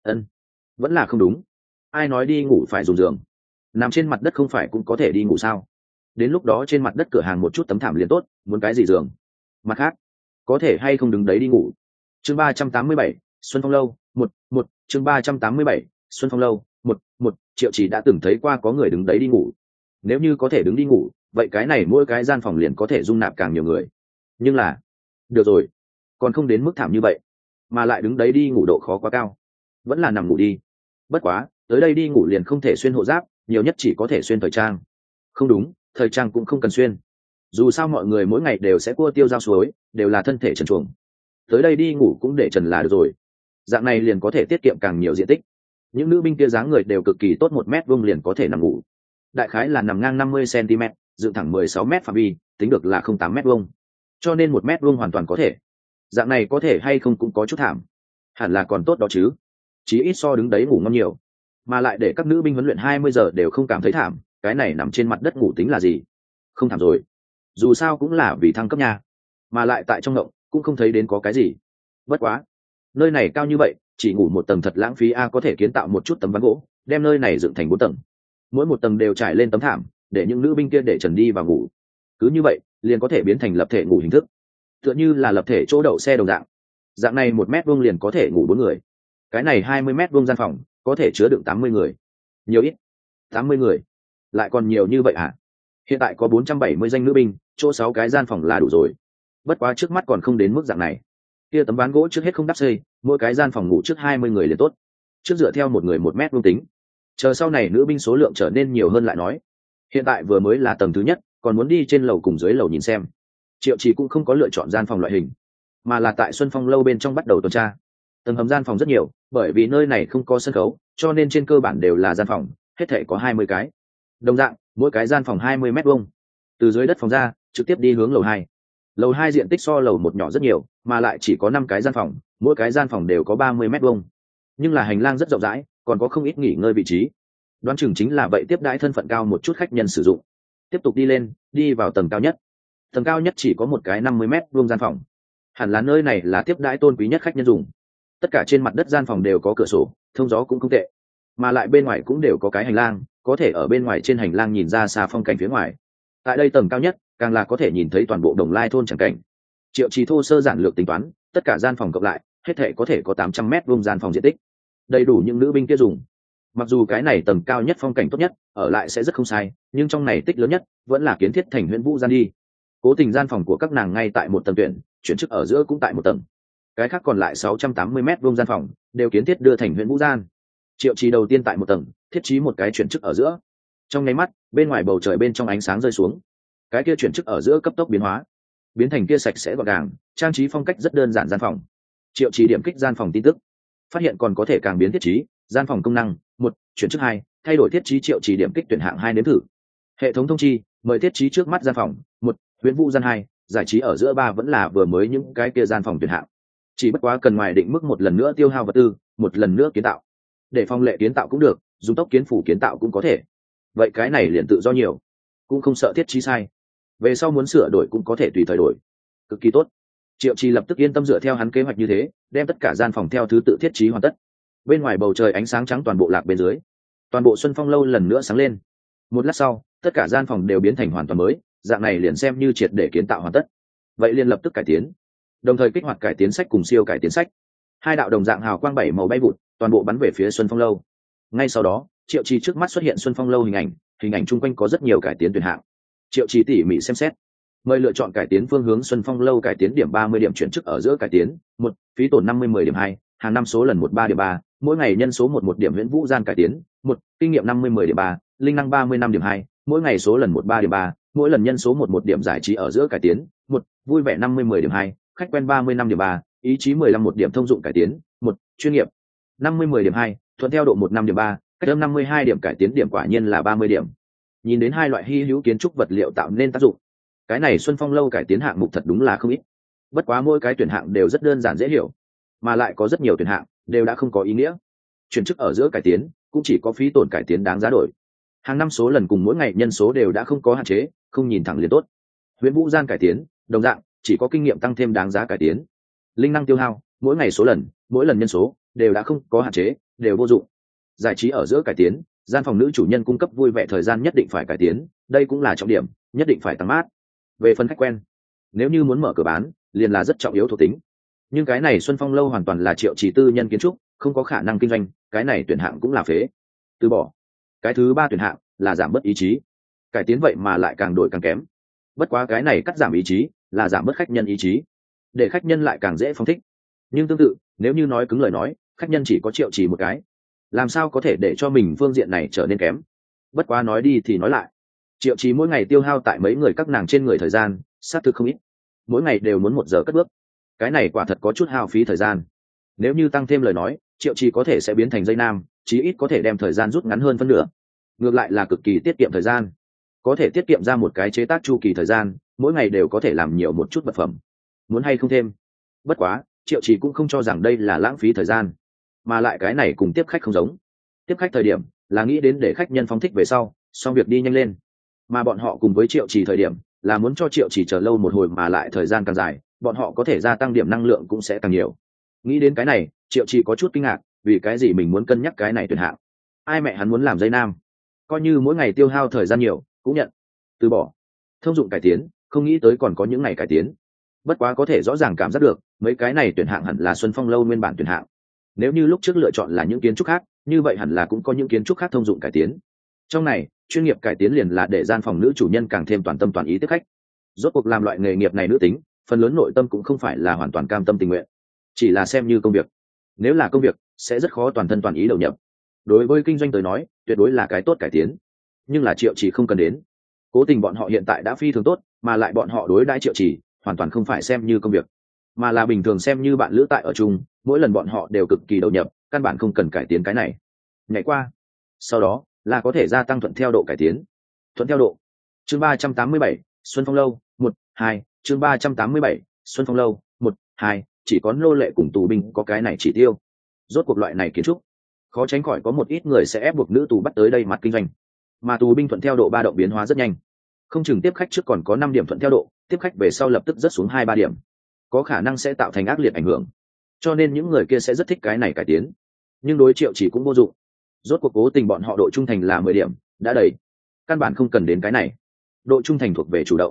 S1: Vẫn là không đúng. Ai nói đi ngủ phải dùng giường? Nằm trên mặt đất không phải cũng có thể đi ngủ sao? Đến lúc đó trên mặt đất cửa hàng một chút tấm thảm liền tốt, muốn cái gì giường? Mặt khác, có thể hay không đứng đấy đi ngủ? Chương 387, Xuân Phong lâu, một chương 387, Xuân Phong lâu, một Triệu Trì đã từng thấy qua có người đứng đấy đi ngủ. Nếu như có thể đứng đi ngủ, vậy cái này mỗi cái gian phòng liền có thể dung nạp càng nhiều người. Nhưng là, được rồi, còn không đến mức thảm như vậy, mà lại đứng đấy đi ngủ độ khó quá cao, vẫn là nằm ngủ đi. Bất quá, tới đây đi ngủ liền không thể xuyên hộ giáp, nhiều nhất chỉ có thể xuyên thời trang. Không đúng, thời trang cũng không cần xuyên. Dù sao mọi người mỗi ngày đều sẽ cua tiêu giao suối, đều là thân thể trần truồng. Tới đây đi ngủ cũng để trần là được rồi. Dạng này liền có thể tiết kiệm càng nhiều diện tích. Những nữ binh kia dáng người đều cực kỳ tốt, 1 mét vuông liền có thể nằm ngủ. Đại khái là nằm ngang 50 cm, dựng thẳng 16 mét phạm vi, tính được là 08 mét vuông. Cho nên 1 mét vuông hoàn toàn có thể. Dạng này có thể hay không cũng có chút thảm. Hẳn là còn tốt đó chứ. Chí ít so đứng đấy ngủ ngon nhiều. Mà lại để các nữ binh huấn luyện 20 giờ đều không cảm thấy thảm, cái này nằm trên mặt đất ngủ tính là gì? Không thảm rồi. Dù sao cũng là vì thăng cấp nha. Mà lại tại trong ngộng cũng không thấy đến có cái gì. Bất quá, nơi này cao như vậy, chỉ ngủ một tầng thật lãng phí a, có thể kiến tạo một chút tấm ván gỗ, đem nơi này dựng thành 4 tầng. Mỗi một tầng đều trải lên tấm thảm, để những nữ binh kia để trần đi và ngủ. Cứ như vậy, liền có thể biến thành lập thể ngủ hình thức. Tựa như là lập thể chỗ đậu xe đồng dạng. Dạng này 1 mét vuông liền có thể ngủ 4 người. Cái này 20 mét vuông gian phòng, có thể chứa đựng 80 người. Nhiều ít? 80 người. Lại còn nhiều như vậy hả? Hiện tại có 470 danh nữ binh, chỗ 6 cái gian phòng là đủ rồi. Bất quá trước mắt còn không đến mức dạng này. Kia tấm ván gỗ trước hết không đắp xây, mỗi cái gian phòng ngủ trước 20 người liền tốt. Trước dựa theo một người 1 mét vuông tính. Chờ sau này nữ binh số lượng trở nên nhiều hơn lại nói. Hiện tại vừa mới là tầng thứ nhất, còn muốn đi trên lầu cùng dưới lầu nhìn xem. Triệu Trì cũng không có lựa chọn gian phòng loại hình, mà là tại Xuân Phong lâu bên trong bắt đầu tuần tra. Tầng hầm gian phòng rất nhiều, bởi vì nơi này không có sân khấu, cho nên trên cơ bản đều là gian phòng, hết thể có 20 cái. Đồng dạng, mỗi cái gian phòng 20 mét vuông. Từ dưới đất phòng ra, trực tiếp đi hướng lầu 2. Lầu 2 diện tích so lầu 1 nhỏ rất nhiều, mà lại chỉ có 5 cái gian phòng, mỗi cái gian phòng đều có 30 mét vuông. Nhưng là hành lang rất rộng rãi, còn có không ít nghỉ ngơi vị trí. Đoán chừng chính là vậy tiếp đãi thân phận cao một chút khách nhân sử dụng. Tiếp tục đi lên, đi vào tầng cao nhất. Tầng cao nhất chỉ có một cái 50 mét vuông gian phòng. Hẳn là nơi này là tiếp đãi tôn quý nhất khách nhân dùng. Tất cả trên mặt đất gian phòng đều có cửa sổ, thông gió cũng không tệ. Mà lại bên ngoài cũng đều có cái hành lang, có thể ở bên ngoài trên hành lang nhìn ra xa phong cảnh phía ngoài. Tại đây tầng cao nhất, càng là có thể nhìn thấy toàn bộ Đồng Lai thôn chẳng cảnh. Triệu Trì thô sơ giản lược tính toán, tất cả gian phòng cộng lại hết thể có thể có 800 m² gian phòng diện tích, đầy đủ những nữ binh kia dùng. Mặc dù cái này tầng cao nhất phong cảnh tốt nhất, ở lại sẽ rất không sai, nhưng trong này tích lớn nhất vẫn là kiến thiết thành Huyễn Vũ gian đi. Cố Tình gian phòng của các nàng ngay tại một tầng tuyển, chuyển chức ở giữa cũng tại một tầng. Cái khác còn lại 680 m² gian phòng đều kiến thiết đưa thành Huyễn Vũ gian. Triệu Trì đầu tiên tại một tầng thiết trí một cái chuyển chức ở giữa. Trong nháy mắt, bên ngoài bầu trời bên trong ánh sáng rơi xuống, cái kia chuyển chức ở giữa cấp tốc biến hóa, biến thành kia sạch sẽ gọn gàng, trang trí phong cách rất đơn giản gian phòng. Triệu Trì điểm kích gian phòng tin tức, phát hiện còn có thể càng biến thiết trí gian phòng công năng. Một, chuyển chức. Hai, thay đổi thiết trí. Triệu Trì điểm kích tuyển hạng 2 nếm thử. Hệ thống thông chi mời thiết trí trước mắt gian phòng. Một, Huyễn Vũ gian. Hai, giải trí ở giữa. Ba, vẫn là vừa mới những cái kia gian phòng tuyển hạng, chỉ bất quá cần ngoài định mức một lần nữa tiêu hao vật tư, một lần nữa kiến tạo. Để phong lệ kiến tạo cũng được, dùng tốc kiến phủ kiến tạo cũng có thể. Vậy cái này liền tự do nhiều, cũng không sợ thiết trí sai, về sau muốn sửa đổi cũng có thể tùy thời đổi, cực kỳ tốt. Triệu Trì lập tức yên tâm dựa theo hắn kế hoạch như thế, đem tất cả gian phòng theo thứ tự thiết trí hoàn tất. Bên ngoài bầu trời ánh sáng trắng toàn bộ lạc bên dưới, toàn bộ Xuân Phong lâu lần nữa sáng lên. Một lát sau, tất cả gian phòng đều biến thành hoàn toàn mới, dạng này liền xem như triệt để kiến tạo hoàn tất. Vậy liền lập tức cải tiến, đồng thời kích hoạt cải tiến sách cùng siêu cải tiến sách. Hai đạo đồng dạng hào quang 7 màu bay vụt, toàn bộ bắn về phía Xuân Phong lâu. Ngay sau đó, Triệu Trì trước mắt xuất hiện Xuân Phong lâu hình ảnh chung quanh có rất nhiều cải tiến tuyển hạng. Triệu Trì tỉ mỉ xem xét, mời lựa chọn cải tiến phương hướng. Xuân Phong lâu cải tiến điểm 30 điểm, chuyển chức ở giữa cải tiến. Một, phí tổn 50 điểm. Hai, hàng năm số lần 13 điểm 3, mỗi ngày nhân số 11 điểm. Huyễn Vũ gian cải tiến. Một, kinh nghiệm 50 điểm 3, linh năng 35 điểm. Hai, mỗi ngày số lần 13 điểm 3, mỗi lần nhân số 11 điểm. Giải trí ở giữa cải tiến. Một, vui vẻ 50 điểm. Hai, khách quen 35 điểm 3, ý chí 15 1 điểm. Thông dụng cải tiến. Một, chuyên nghiệp 50 điểm. Hai, thuận theo độ 15 điểm 3, cách âm 52 điểm. Cải tiến điểm quả nhiên là 30 điểm. Nhìn đến hai loại hy hữu kiến trúc vật liệu tạo nên tác dụng, cái này Xuân Phong lâu cải tiến hạng mục thật đúng là không ít. Bất quá mỗi cái tuyển hạng đều rất đơn giản dễ hiểu, mà lại có rất nhiều tuyển hạng đều đã không có ý nghĩa. Chuyển chức ở giữa cải tiến cũng chỉ có phí tổn cải tiến đáng giá đổi, hàng năm số lần cùng mỗi ngày nhân số đều đã không có hạn chế, không nhìn thẳng liền tốt. Huyễn Vũ gian cải tiến đồng dạng chỉ có kinh nghiệm tăng thêm đáng giá cải tiến. Linh năng tiêu hao, mỗi ngày số lần, mỗi lần nhân số đều đã không có hạn chế, đều vô dụng. Giải trí ở giữa cải tiến, gian phòng nữ chủ nhân cung cấp vui vẻ thời gian nhất định phải cải tiến, đây cũng là trọng điểm, nhất định phải tăng mát. Về phần khách quen, nếu như muốn mở cửa bán, liền là rất trọng yếu thuộc tính. Nhưng cái này Xuân Phong lâu hoàn toàn là Triệu Trì tư nhân kiến trúc, không có khả năng kinh doanh, cái này tuyển hạng cũng là phế, từ bỏ. Cái thứ ba tuyển hạng là giảm bớt ý chí, cải tiến vậy mà lại càng đổi càng kém. Bất quá cái này cắt giảm ý chí là giảm bớt khách nhân ý chí, để khách nhân lại càng dễ phóng thích. Nhưng tương tự, nếu như nói cứng lời nói, khách nhân chỉ có Triệu Trì một cái, làm sao có thể để cho mình phương diện này trở nên kém. Bất quá nói đi thì nói lại, Triệu Trì mỗi ngày tiêu hao tại mấy người các nàng trên người thời gian xác thực không ít, mỗi ngày đều muốn 1 giờ cất bước, cái này quả thật có chút hao phí thời gian. Nếu như tăng thêm lời nói, Triệu Trì có thể sẽ biến thành dây nam, chí ít có thể đem thời gian rút ngắn hơn phân nửa. Ngược lại là cực kỳ tiết kiệm thời gian, có thể tiết kiệm ra một cái chế tác chu kỳ thời gian, mỗi ngày đều có thể làm nhiều một chút vật phẩm. Muốn hay không thêm? Bất quá Triệu Trì cũng không cho rằng đây là lãng phí thời gian, mà lại cái này cùng tiếp khách không giống. Tiếp khách thời điểm là nghĩ đến để khách nhân phóng thích về sau, xong việc đi nhanh lên, mà bọn họ cùng với Triệu Trì thời điểm là muốn cho Triệu Trì chờ lâu một hồi, mà lại thời gian càng dài, bọn họ có thể gia tăng điểm năng lượng cũng sẽ càng nhiều. Nghĩ đến cái này, Triệu Trì có chút kinh ngạc, vì cái gì mình muốn cân nhắc cái này tuyển hạng? Ai mẹ hắn muốn làm dây nam, coi như mỗi ngày tiêu hao thời gian nhiều cũng nhận, từ bỏ. Thông dụng cải tiến, không nghĩ tới còn có những ngày cải tiến. Bất quá có thể rõ ràng cảm giác được mấy cái này tuyển hạng hẳn là Xuân Phong lâu nguyên bản tuyển hạng. Nếu như lúc trước lựa chọn là những kiến trúc khác, như vậy hẳn là cũng có những kiến trúc khác thông dụng cải tiến. Trong này chuyên nghiệp cải tiến liền là để gian phòng nữ chủ nhân càng thêm toàn tâm toàn ý tiếp khách. Rốt cuộc làm loại nghề nghiệp này nữ tính, phần lớn nội tâm cũng không phải là hoàn toàn cam tâm tình nguyện, chỉ là xem như công việc. Nếu là công việc sẽ rất khó toàn thân toàn ý đầu nhập. Đối với kinh doanh tới nói tuyệt đối là cái tốt cải tiến, nhưng là Triệu Trì không cần đến. Cố Tình bọn họ hiện tại đã phi thường tốt, mà lại bọn họ đối đãi Triệu Trì hoàn toàn không phải xem như công việc, mà là bình thường xem như bạn lữ tại ở chung, mỗi lần bọn họ đều cực kỳ đầu nhập, căn bản không cần cải tiến cái này. Nhảy qua sau đó là có thể gia tăng thuận theo độ cải tiến. Thuận theo độ, chương 387, Xuân Phong lâu 1-2, chương 387, Xuân Phong lâu 1-2, chỉ có nô lệ cùng tù binh có cái này chỉ tiêu. Rốt cuộc loại này kiến trúc khó tránh khỏi có một ít người sẽ ép buộc nữ tù bắt tới đây mặt kinh doanh, mà tù binh thuận theo độ ba động biến hóa rất nhanh, không chừng tiếp khách trước còn có 5 điểm thuận theo độ, tiếp khách về sau lập tức rớt xuống 2-3 điểm, có khả năng sẽ tạo thành ác liệt ảnh hưởng. Cho nên những người kia sẽ rất thích cái này cải tiến, nhưng đối Triệu Trì cũng vô dụng. Rốt cuộc Cố Tình bọn họ độ trung thành là 10 điểm đã đầy, căn bản không cần đến cái này. Độ trung thành thuộc về chủ động,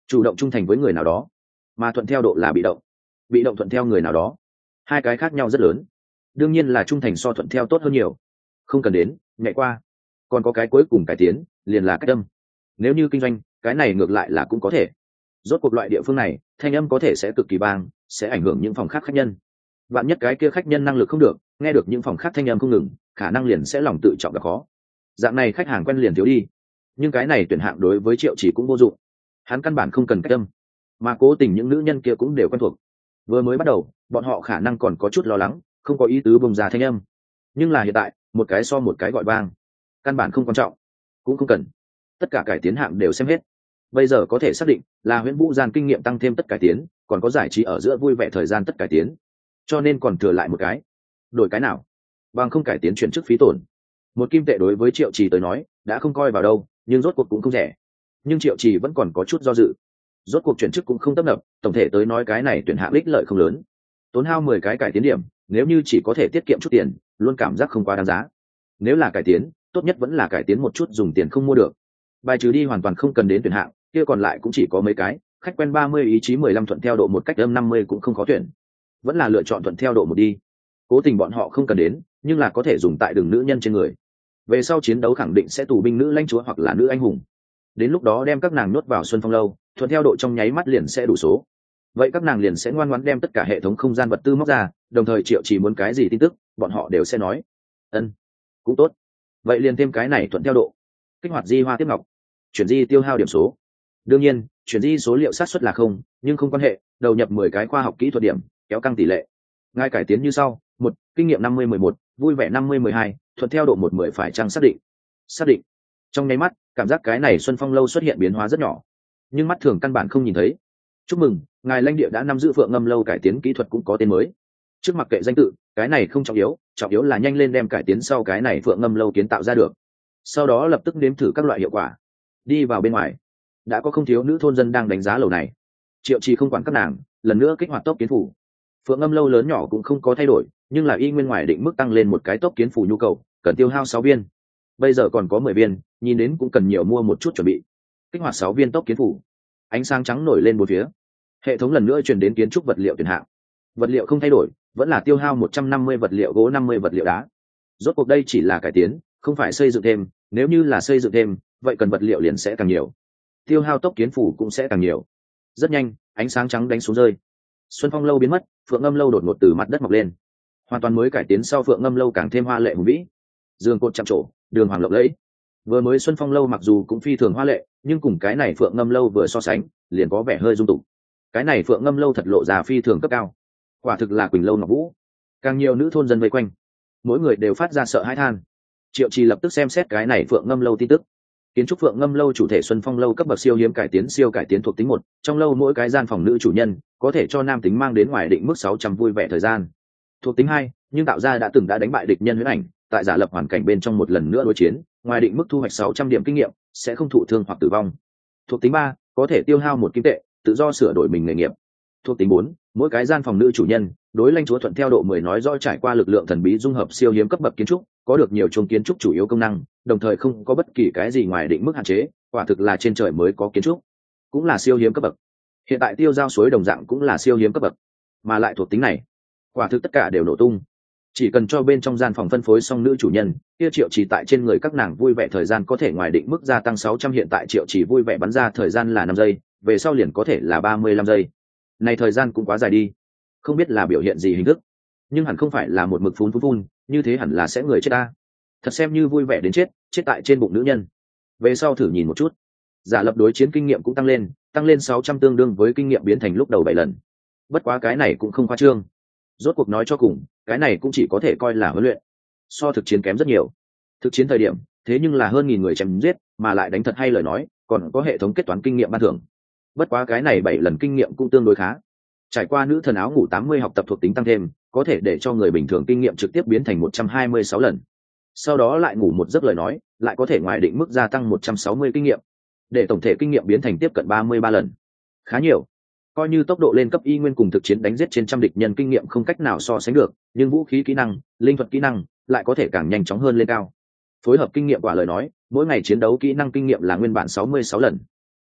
S1: chủ động trung thành với người nào đó, mà thuận theo độ là bị động thuận theo người nào đó, hai cái khác nhau rất lớn. Đương nhiên là trung thành so thuận theo tốt hơn nhiều, không cần đến nhảy qua. Còn có cái cuối cùng cải tiến liền là cách âm. Nếu như kinh doanh cái này ngược lại là cũng có thể. Rốt cuộc loại địa phương này thanh âm có thể sẽ cực kỳ bang, sẽ ảnh hưởng những phòng khác khách nhân. Vạn nhất cái kia khách nhân năng lực không được, nghe được những phòng khác thanh âm không ngừng, khả năng liền sẽ lòng tự trọng gặp khó. Dạng này khách hàng quen liền thiếu đi. Nhưng cái này tuyển hạng đối với Triệu Chỉ cũng vô dụng, hắn căn bản không cần cách âm, mà cố tình những nữ nhân kia cũng đều quen thuộc. Vừa mới bắt đầu bọn họ khả năng còn có chút lo lắng, không có ý tứ bùng ra thanh âm, nhưng là hiện tại một cái so một cái gọi vang, căn bản không quan trọng, cũng không cần. Tất cả cải tiến hạng đều xem hết, bây giờ có thể xác định là Huyễn Vũ gian kinh nghiệm tăng thêm tất cải tiến, còn có giải trí ở giữa vui vẻ thời gian tất cải tiến, cho nên còn thừa lại một cái. Đổi cái nào bằng không cải tiến chuyển chức phí tổn. Một kim tệ đối với Triệu Trì tới nói đã không coi vào đâu, nhưng rốt cuộc cũng không rẻ. Nhưng Triệu Trì vẫn còn có chút do dự. Rốt cuộc chuyển chức cũng không tấp nập, tổng thể tới nói cái này tuyển hạng ích lợi không lớn. Tốn hao 10 cái cải tiến điểm, nếu như chỉ có thể tiết kiệm chút tiền, luôn cảm giác không quá đáng giá. Nếu là cải tiến, tốt nhất vẫn là cải tiến một chút dùng tiền không mua được. Bài trừ đi hoàn toàn không cần đến tuyển hạng, kia còn lại cũng chỉ có mấy cái, khách quen 30 ý chí 15 thuận theo độ một cách âm 50 cũng không khó tuyển. Vẫn là lựa chọn thuận theo độ một đi. Cố tình bọn họ không cần đến, nhưng là có thể dùng tại đường nữ nhân trên người. Về sau chiến đấu khẳng định sẽ tù binh nữ lãnh chúa hoặc là nữ anh hùng. Đến lúc đó đem các nàng nhốt vào Xuân Phong lâu, thuận theo độ trong nháy mắt liền sẽ đủ số. Vậy các nàng liền sẽ ngoan ngoãn đem tất cả hệ thống không gian vật tư móc ra, đồng thời Triệu Chỉ muốn cái gì tin tức, bọn họ đều sẽ nói. Ân, cũng tốt. Vậy liền thêm cái này thuận theo độ. Kích hoạt di hoa tiếp ngọc, chuyển di tiêu hao điểm số. Đương nhiên, chuyển di số liệu xác suất là không, nhưng không quan hệ, đầu nhập 10 cái khoa học kỹ thuật điểm, kéo căng tỷ lệ. Ngay cải tiến như sau: 1, kinh nghiệm 50-11, vui vẻ 50-12, thuận theo độ 1-10 phải chăng xác định. Xác định. Trong nháy mắt, cảm giác cái này Xuân Phong lâu xuất hiện biến hóa rất nhỏ, nhưng mắt thường căn bản không nhìn thấy. Chúc mừng, ngài lãnh địa đã nắm giữ Phượng Ngâm lâu cải tiến kỹ thuật cũng có tên mới. Trước mặc kệ danh tự, cái này không trọng yếu là nhanh lên đem cải tiến sau cái này Phượng Ngâm lâu kiến tạo ra được. Sau đó lập tức nếm thử các loại hiệu quả. Đi vào bên ngoài, đã có không thiếu nữ thôn dân đang đánh giá lầu này. Triệu Trì không quản các nàng, lần nữa kích hoạt tốc kiến phủ. Phượng Ngâm lâu lớn nhỏ cũng không có thay đổi, nhưng là y nguyên ngoài định mức tăng lên một cái tốc kiến phủ nhu cầu, cần tiêu hao 6 viên. Bây giờ còn có 10 viên, nhìn đến cũng cần nhiều mua một chút chuẩn bị. Kích hoạt 6 viên tốc kiến phủ. Ánh sáng trắng nổi lên bốn phía. Hệ thống lần nữa truyền đến kiến trúc vật liệu tuyển hạng. Vật liệu không thay đổi, vẫn là tiêu hao 150 vật liệu gỗ, 50 vật liệu đá. Rốt cuộc đây chỉ là cải tiến, không phải xây dựng thêm, nếu như là xây dựng thêm, vậy cần vật liệu liền sẽ càng nhiều. Tiêu hao tốc kiến phủ cũng sẽ càng nhiều. Rất nhanh, ánh sáng trắng đánh xuống rơi. Xuân Phong lâu biến mất, Phượng Ngâm lâu đột ngột từ mặt đất mọc lên. Hoàn toàn mới cải tiến sau Phượng Ngâm lâu càng thêm hoa lệ hùng vĩ. Giường cột chạm trổ, đường hoàng lộng lẫy. Vừa mới Xuân Phong lâu mặc dù cũng phi thường hoa lệ, nhưng cùng cái này Phượng Ngâm lâu vừa so sánh, liền có vẻ hơi dung tục. Cái này Phượng Ngâm lâu thật lộ ra phi thường cấp cao, quả thực là Quỳnh lâu ngọc vũ. Càng nhiều nữ thôn dân vây quanh, mỗi người đều phát ra sợ hãi than. Triệu Trì lập tức xem xét cái này Phượng Ngâm lâu tin tức. Kiến trúc Phượng Ngâm lâu chủ thể Xuân Phong lâu cấp bậc siêu hiếm cải tiến thuộc tính 1, trong lâu mỗi cái gian phòng nữ chủ nhân có thể cho nam tính mang đến ngoài định mức 600 vui vẻ thời gian. Thuộc tính 2, nhưng tạo ra đã đánh bại địch nhân huyễn ảnh, tại giả lập hoàn cảnh bên trong một lần nữa đối chiến, ngoài định mức thu hoạch 600 điểm kinh nghiệm, sẽ không thụ thương hoặc tử vong. Thuộc tính 3, có thể tiêu hao 1 kim tệ, tự do sửa đổi mình nghề nghiệp. Thuộc tính 4, mỗi cái gian phòng nữ chủ nhân đối lãnh chúa thuận theo độ 10 nói rõ trải qua lực lượng thần bí dung hợp siêu hiếm cấp bậc kiến trúc, có được nhiều chuông kiến trúc chủ yếu công năng, đồng thời không có bất kỳ cái gì ngoài định mức hạn chế, quả thực là trên trời mới có kiến trúc, cũng là siêu hiếm cấp bậc. Hiện tại tiêu giao suối đồng dạng cũng là siêu hiếm cấp bậc, mà lại thuộc tính này, quả thực tất cả đều nổ tung. Chỉ cần cho bên trong gian phòng phân phối xong nữ chủ nhân, kia Triệu Trì tại trên người các nàng vui vẻ thời gian có thể ngoài định mức gia tăng 600, hiện tại Triệu Trì vui vẻ bắn ra thời gian là 5 giây, về sau liền có thể là 35 giây. Này thời gian cũng quá dài đi. Không biết là biểu hiện gì hình thức, nhưng hẳn không phải là một mực phun, như thế hẳn là sẽ người chết ta. Thật xem như vui vẻ đến chết tại trên bụng nữ nhân. Về sau thử nhìn một chút. Giả lập đối chiến kinh nghiệm cũng tăng lên 600 tương đương với kinh nghiệm biến thành lúc đầu 7 lần. Bất quá cái này cũng không khoa trương. Rốt cuộc nói cho cùng, cái này cũng chỉ có thể coi là huấn luyện. So thực chiến kém rất nhiều. Thực chiến thời điểm, thế nhưng là hơn 1000 người chém giết, mà lại đánh thật hay lời nói, còn có hệ thống kết toán kinh nghiệm ban thưởng. Bất quá cái này 7 lần kinh nghiệm cũng tương đối khá. Trải qua nữ thần áo ngủ 80 học tập thuộc tính tăng thêm, có thể để cho người bình thường kinh nghiệm trực tiếp biến thành 126 lần. Sau đó lại ngủ một giấc lời nói, lại có thể ngoài định mức gia tăng 160 kinh nghiệm, để tổng thể kinh nghiệm biến thành tiếp cận 33 lần. Khá nhiều. Coi như tốc độ lên cấp y nguyên cùng thực chiến đánh giết trên trăm địch nhân kinh nghiệm không cách nào so sánh được, nhưng vũ khí kỹ năng, linh thuật kỹ năng lại có thể càng nhanh chóng hơn lên cao. Phối hợp kinh nghiệm quả lời nói, mỗi ngày chiến đấu kỹ năng kinh nghiệm là nguyên bản 66 lần.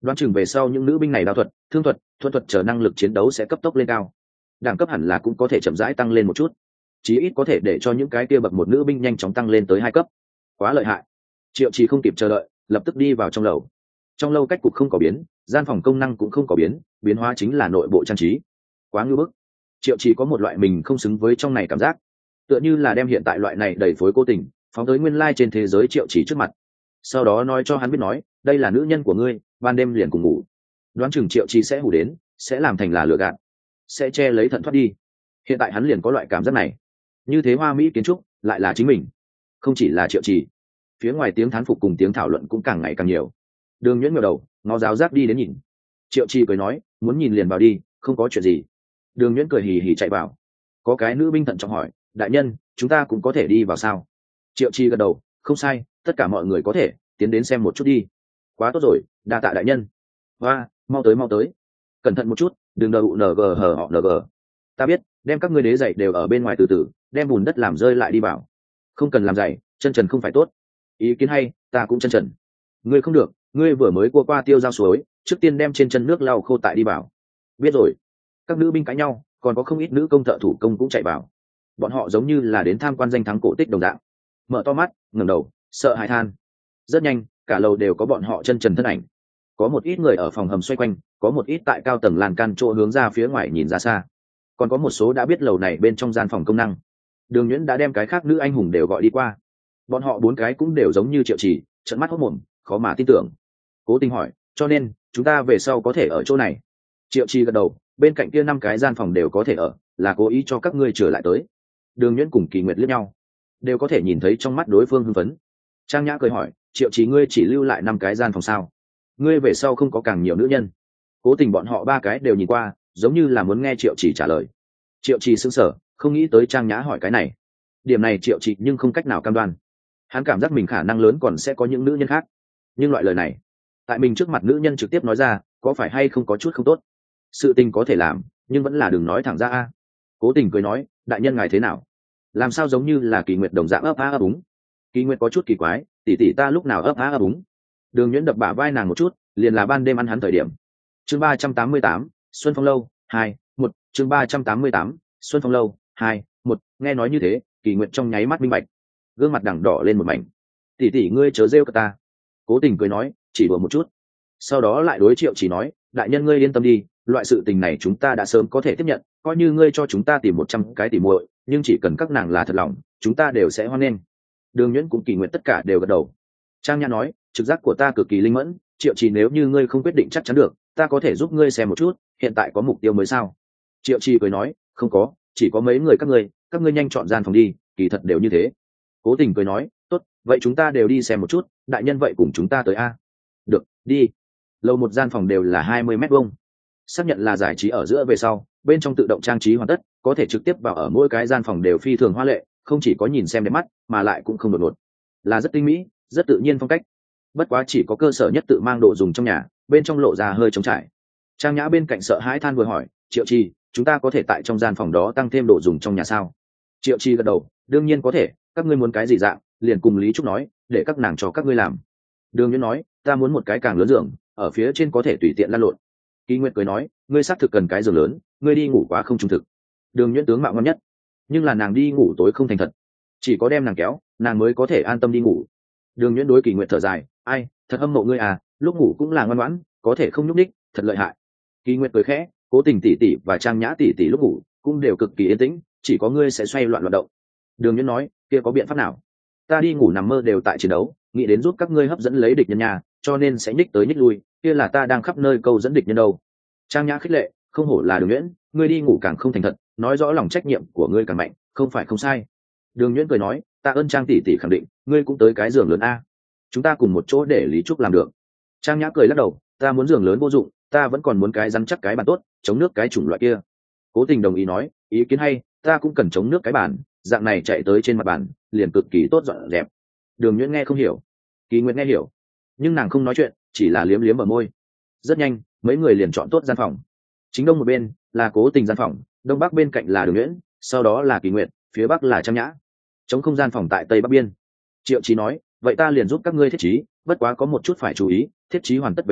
S1: đoán chừng về sau những nữ binh này đao thuật, thương thuật, thuận thuật chờ năng lực chiến đấu sẽ cấp tốc lên cao, đẳng cấp hẳn là cũng có thể chậm rãi tăng lên một chút, chí ít có thể để cho những cái kia bậc một nữ binh nhanh chóng tăng lên tới 2 cấp. Quá lợi hại. Triệu Trì không kịp chờ đợi, lập tức đi vào trong lầu. Trong lâu cách cục không có biến, gian phòng công năng cũng không có biến, biến hóa chính là nội bộ trang trí. Quá ngưu bức. Triệu Trì có một loại mình không xứng với trong này cảm giác, tựa như là đem hiện tại loại này đầy phối cố tình phóng tới nguyên lai trên thế giới Triệu Trì trước mặt, sau đó nói cho hắn biết nói, đây là nữ nhân của ngươi, ban đêm liền cùng ngủ. Đoán chừng Triệu Trì sẽ hù đến, sẽ làm thành là lừa gạt, sẽ che lấy thận thoát đi. Hiện tại hắn liền có loại cảm giác này, như thế hoa mỹ kiến trúc lại là chính mình, không chỉ là Triệu Trì. Phía ngoài tiếng thán phục cùng tiếng thảo luận cũng càng ngày càng nhiều. Đường Nhuyễn ngẩng đầu, ngó giáo giác đi đến nhìn. Triệu Trì cười nói, muốn nhìn liền vào đi, không có chuyện gì. Đường Nhuyễn cười hì hì chạy vào. Có cái nữ binh thận trọng hỏi, đại nhân, chúng ta cũng có thể đi vào sao? Triệu Trì gật đầu, không sai, tất cả mọi người có thể tiến đến xem một chút đi. Quá tốt rồi, đa tạ đại nhân. Và mau tới, cẩn thận một chút, đừng đờ hờ họ ng. Ta biết, đem các ngươi đế giày đều ở bên ngoài từ từ, đem bùn đất làm rơi lại đi vào. Không cần làm giày, chân trần không phải tốt. Ý kiến hay, ta cũng chân trần. Ngươi không được, ngươi vừa mới qua tiêu giao suối, trước tiên đem trên chân nước lau khô tại đi vào. Biết rồi. Các nữ binh cãi nhau, còn có không ít nữ công thợ thủ công cũng chạy vào. Bọn họ giống như là đến tham quan danh thắng cổ tích đồng dạng, mở to mắt, ngẩng đầu, sợ hãi than. Rất nhanh, cả lầu đều có bọn họ chân trần thân ảnh. Có một ít người ở phòng hầm xoay quanh, có một ít tại cao tầng lan can chỗ hướng ra phía ngoài nhìn ra xa, còn có một số đã biết lầu này bên trong gian phòng công năng. Đường Nhuyễn đã đem cái khác nữ anh hùng đều gọi đi qua. Bọn họ 4 cái cũng đều giống như Triệu Trì, trợn mắt hốt mồm, khó mà tin tưởng. Cố Tình hỏi, cho nên chúng ta về sau có thể ở chỗ này? Triệu Trì gật đầu, bên cạnh kia 5 cái gian phòng đều có thể ở, là cố ý cho các ngươi trở lại tới. Đường Nhuyễn cùng Kỳ Nguyệt liếc nhau, đều có thể nhìn thấy trong mắt đối phương hưng phấn. Trang Nhã cười hỏi, Triệu Trì ngươi chỉ lưu lại 5 cái gian phòng sao? Ngươi về sau không có càng nhiều nữ nhân? Cố Tình bọn họ 3 cái đều nhìn qua, giống như là muốn nghe Triệu Trì trả lời. Triệu Trì sững sờ, không nghĩ tới Trang Nhã hỏi cái này. Điểm này Triệu Trì nhưng không cách nào cam đoan. Hắn cảm giác mình khả năng lớn còn sẽ có những nữ nhân khác, nhưng loại lời này tại mình trước mặt nữ nhân trực tiếp nói ra, có phải hay không có chút không tốt? Sự tình có thể làm, nhưng vẫn là đừng nói thẳng ra a. Cố Tình cười nói, đại nhân ngài thế nào? Làm sao giống như là Kỳ Nguyệt đồng dạng ấp á ấp úng? Kỳ Nguyệt có chút kỳ quái, tỷ tỷ ta lúc nào ấp á ấp úng? Đường Nhuyễn đập bả vai nàng một chút, liền là ban đêm ăn hắn thời điểm. Chương 388, Xuân Phong lâu 2, 1, chương 388, Xuân Phong lâu 2, 1, nghe nói như thế, Kỳ Nguyệt trong nháy mắt minh bạch, gương mặt đằng đỏ lên một mảnh. Tỷ tỷ ngươi chớ rêu cả ta. Cố Tình cười nói, chỉ đùa một chút. Sau đó lại đối Triệu Chỉ nói, đại nhân ngươi yên tâm đi, loại sự tình này chúng ta đã sớm có thể tiếp nhận, coi như ngươi cho chúng ta tìm 100 cái tỉ muội, nhưng chỉ cần các nàng là thật lòng, chúng ta đều sẽ hoan nghênh. Đường Nhuyễn cùng Kỳ Nguyệt tất cả đều gật đầu. Trang Nhã nói, trực giác của ta cực kỳ linh mẫn, Triệu Chỉ nếu như ngươi không quyết định chắc chắn được, ta có thể giúp ngươi xem một chút, hiện tại có mục tiêu mới sao? Triệu Chỉ cười nói, không có, chỉ có mấy người các ngươi nhanh chọn gian phòng đi, kỳ thật đều như thế. Cố Tình cười nói, tốt, vậy chúng ta đều đi xem một chút, đại nhân vậy cùng chúng ta tới a. Được, đi. Lầu một gian phòng đều là 20 mét vuông. Xác nhận là giải trí ở giữa về sau, bên trong tự động trang trí hoàn tất, có thể trực tiếp vào ở mỗi cái gian phòng đều phi thường hoa lệ, không chỉ có nhìn xem đẹp mắt, mà lại cũng không đột ngột, là rất tinh mỹ, rất tự nhiên phong cách. Bất quá chỉ có cơ sở nhất tự mang đồ dùng trong nhà, bên trong lộ ra hơi trống trải. Trang Nhã bên cạnh sợ hãi than vừa hỏi, Triệu Trì, chúng ta có thể tại trong gian phòng đó tăng thêm đồ dùng trong nhà sao? Triệu Trì gật đầu, đương nhiên có thể, các ngươi muốn cái gì dạng, liền cùng Lý Trúc nói, để các nàng cho các ngươi làm. Đường Nhuyễn nói, ta muốn một cái càng lớn giường, ở phía trên có thể tùy tiện lăn lộn. Kỳ Nguyệt cười nói, ngươi xác thực cần cái giường lớn, ngươi đi ngủ quá không trung thực. Đường Nhuyễn tướng mạo ngon nhất, nhưng là nàng đi ngủ tối không thành thật, chỉ có đem nàng kéo, nàng mới có thể an tâm đi ngủ. Đường Nhuyễn đối Kỳ Nguyệt thở dài, ai, thật hâm mộ ngươi à, lúc ngủ cũng là ngoan ngoãn, có thể không nhúc nhích, thật lợi hại. Kỳ Nguyệt cười khẽ, Cố Tình tỷ tỷ và Trang Nhã tỷ tỷ lúc ngủ cũng đều cực kỳ yên tĩnh, chỉ có ngươi sẽ xoay loạn động. Đường Nhuyễn nói, kia có biện pháp nào? Ta đi ngủ nằm mơ đều tại chiến đấu, nghĩ đến giúp các ngươi hấp dẫn lấy địch nhân nhà, cho nên sẽ nhích tới nhích lui, kia là ta đang khắp nơi câu dẫn địch nhân đâu. Trang Nhã khích lệ, không hổ là Đường Nhuyễn, ngươi đi ngủ càng không thành thật, nói rõ lòng trách nhiệm của ngươi càng mạnh, không phải không sai. Đường Nhuyễn cười nói, ta ơn Trang tỷ tỷ khẳng định, ngươi cũng tới cái giường lớn a, chúng ta cùng một chỗ để Lý Trúc làm được. Trang Nhã cười lắc đầu, ta muốn giường lớn vô dụng, ta vẫn còn muốn cái rắn chắc cái bàn tốt, chống nước cái chủng loại kia. Cố Tình đồng ý nói, ý kiến hay, ta cũng cần chống nước cái bàn, dạng này chạy tới trên mặt bàn liền cực kỳ tốt dọn dẹp. Đường Nhuyễn nghe không hiểu, Kỳ Nguyệt nghe hiểu, nhưng nàng không nói chuyện, chỉ là liếm liếm ở môi. Rất nhanh, mấy người liền chọn tốt gian phòng. Chính đông một bên là Cố Tình gian phòng, đông bắc bên cạnh là Đường Nhuyễn, sau đó là Kỳ Nguyệt, phía bắc là Trang Nhã. Chống không gian phòng tại tây bắc biên. Triệu Chí nói, vậy ta liền giúp các ngươi thiết trí, bất quá có một chút phải chú ý, thiết trí hoàn tất về sau,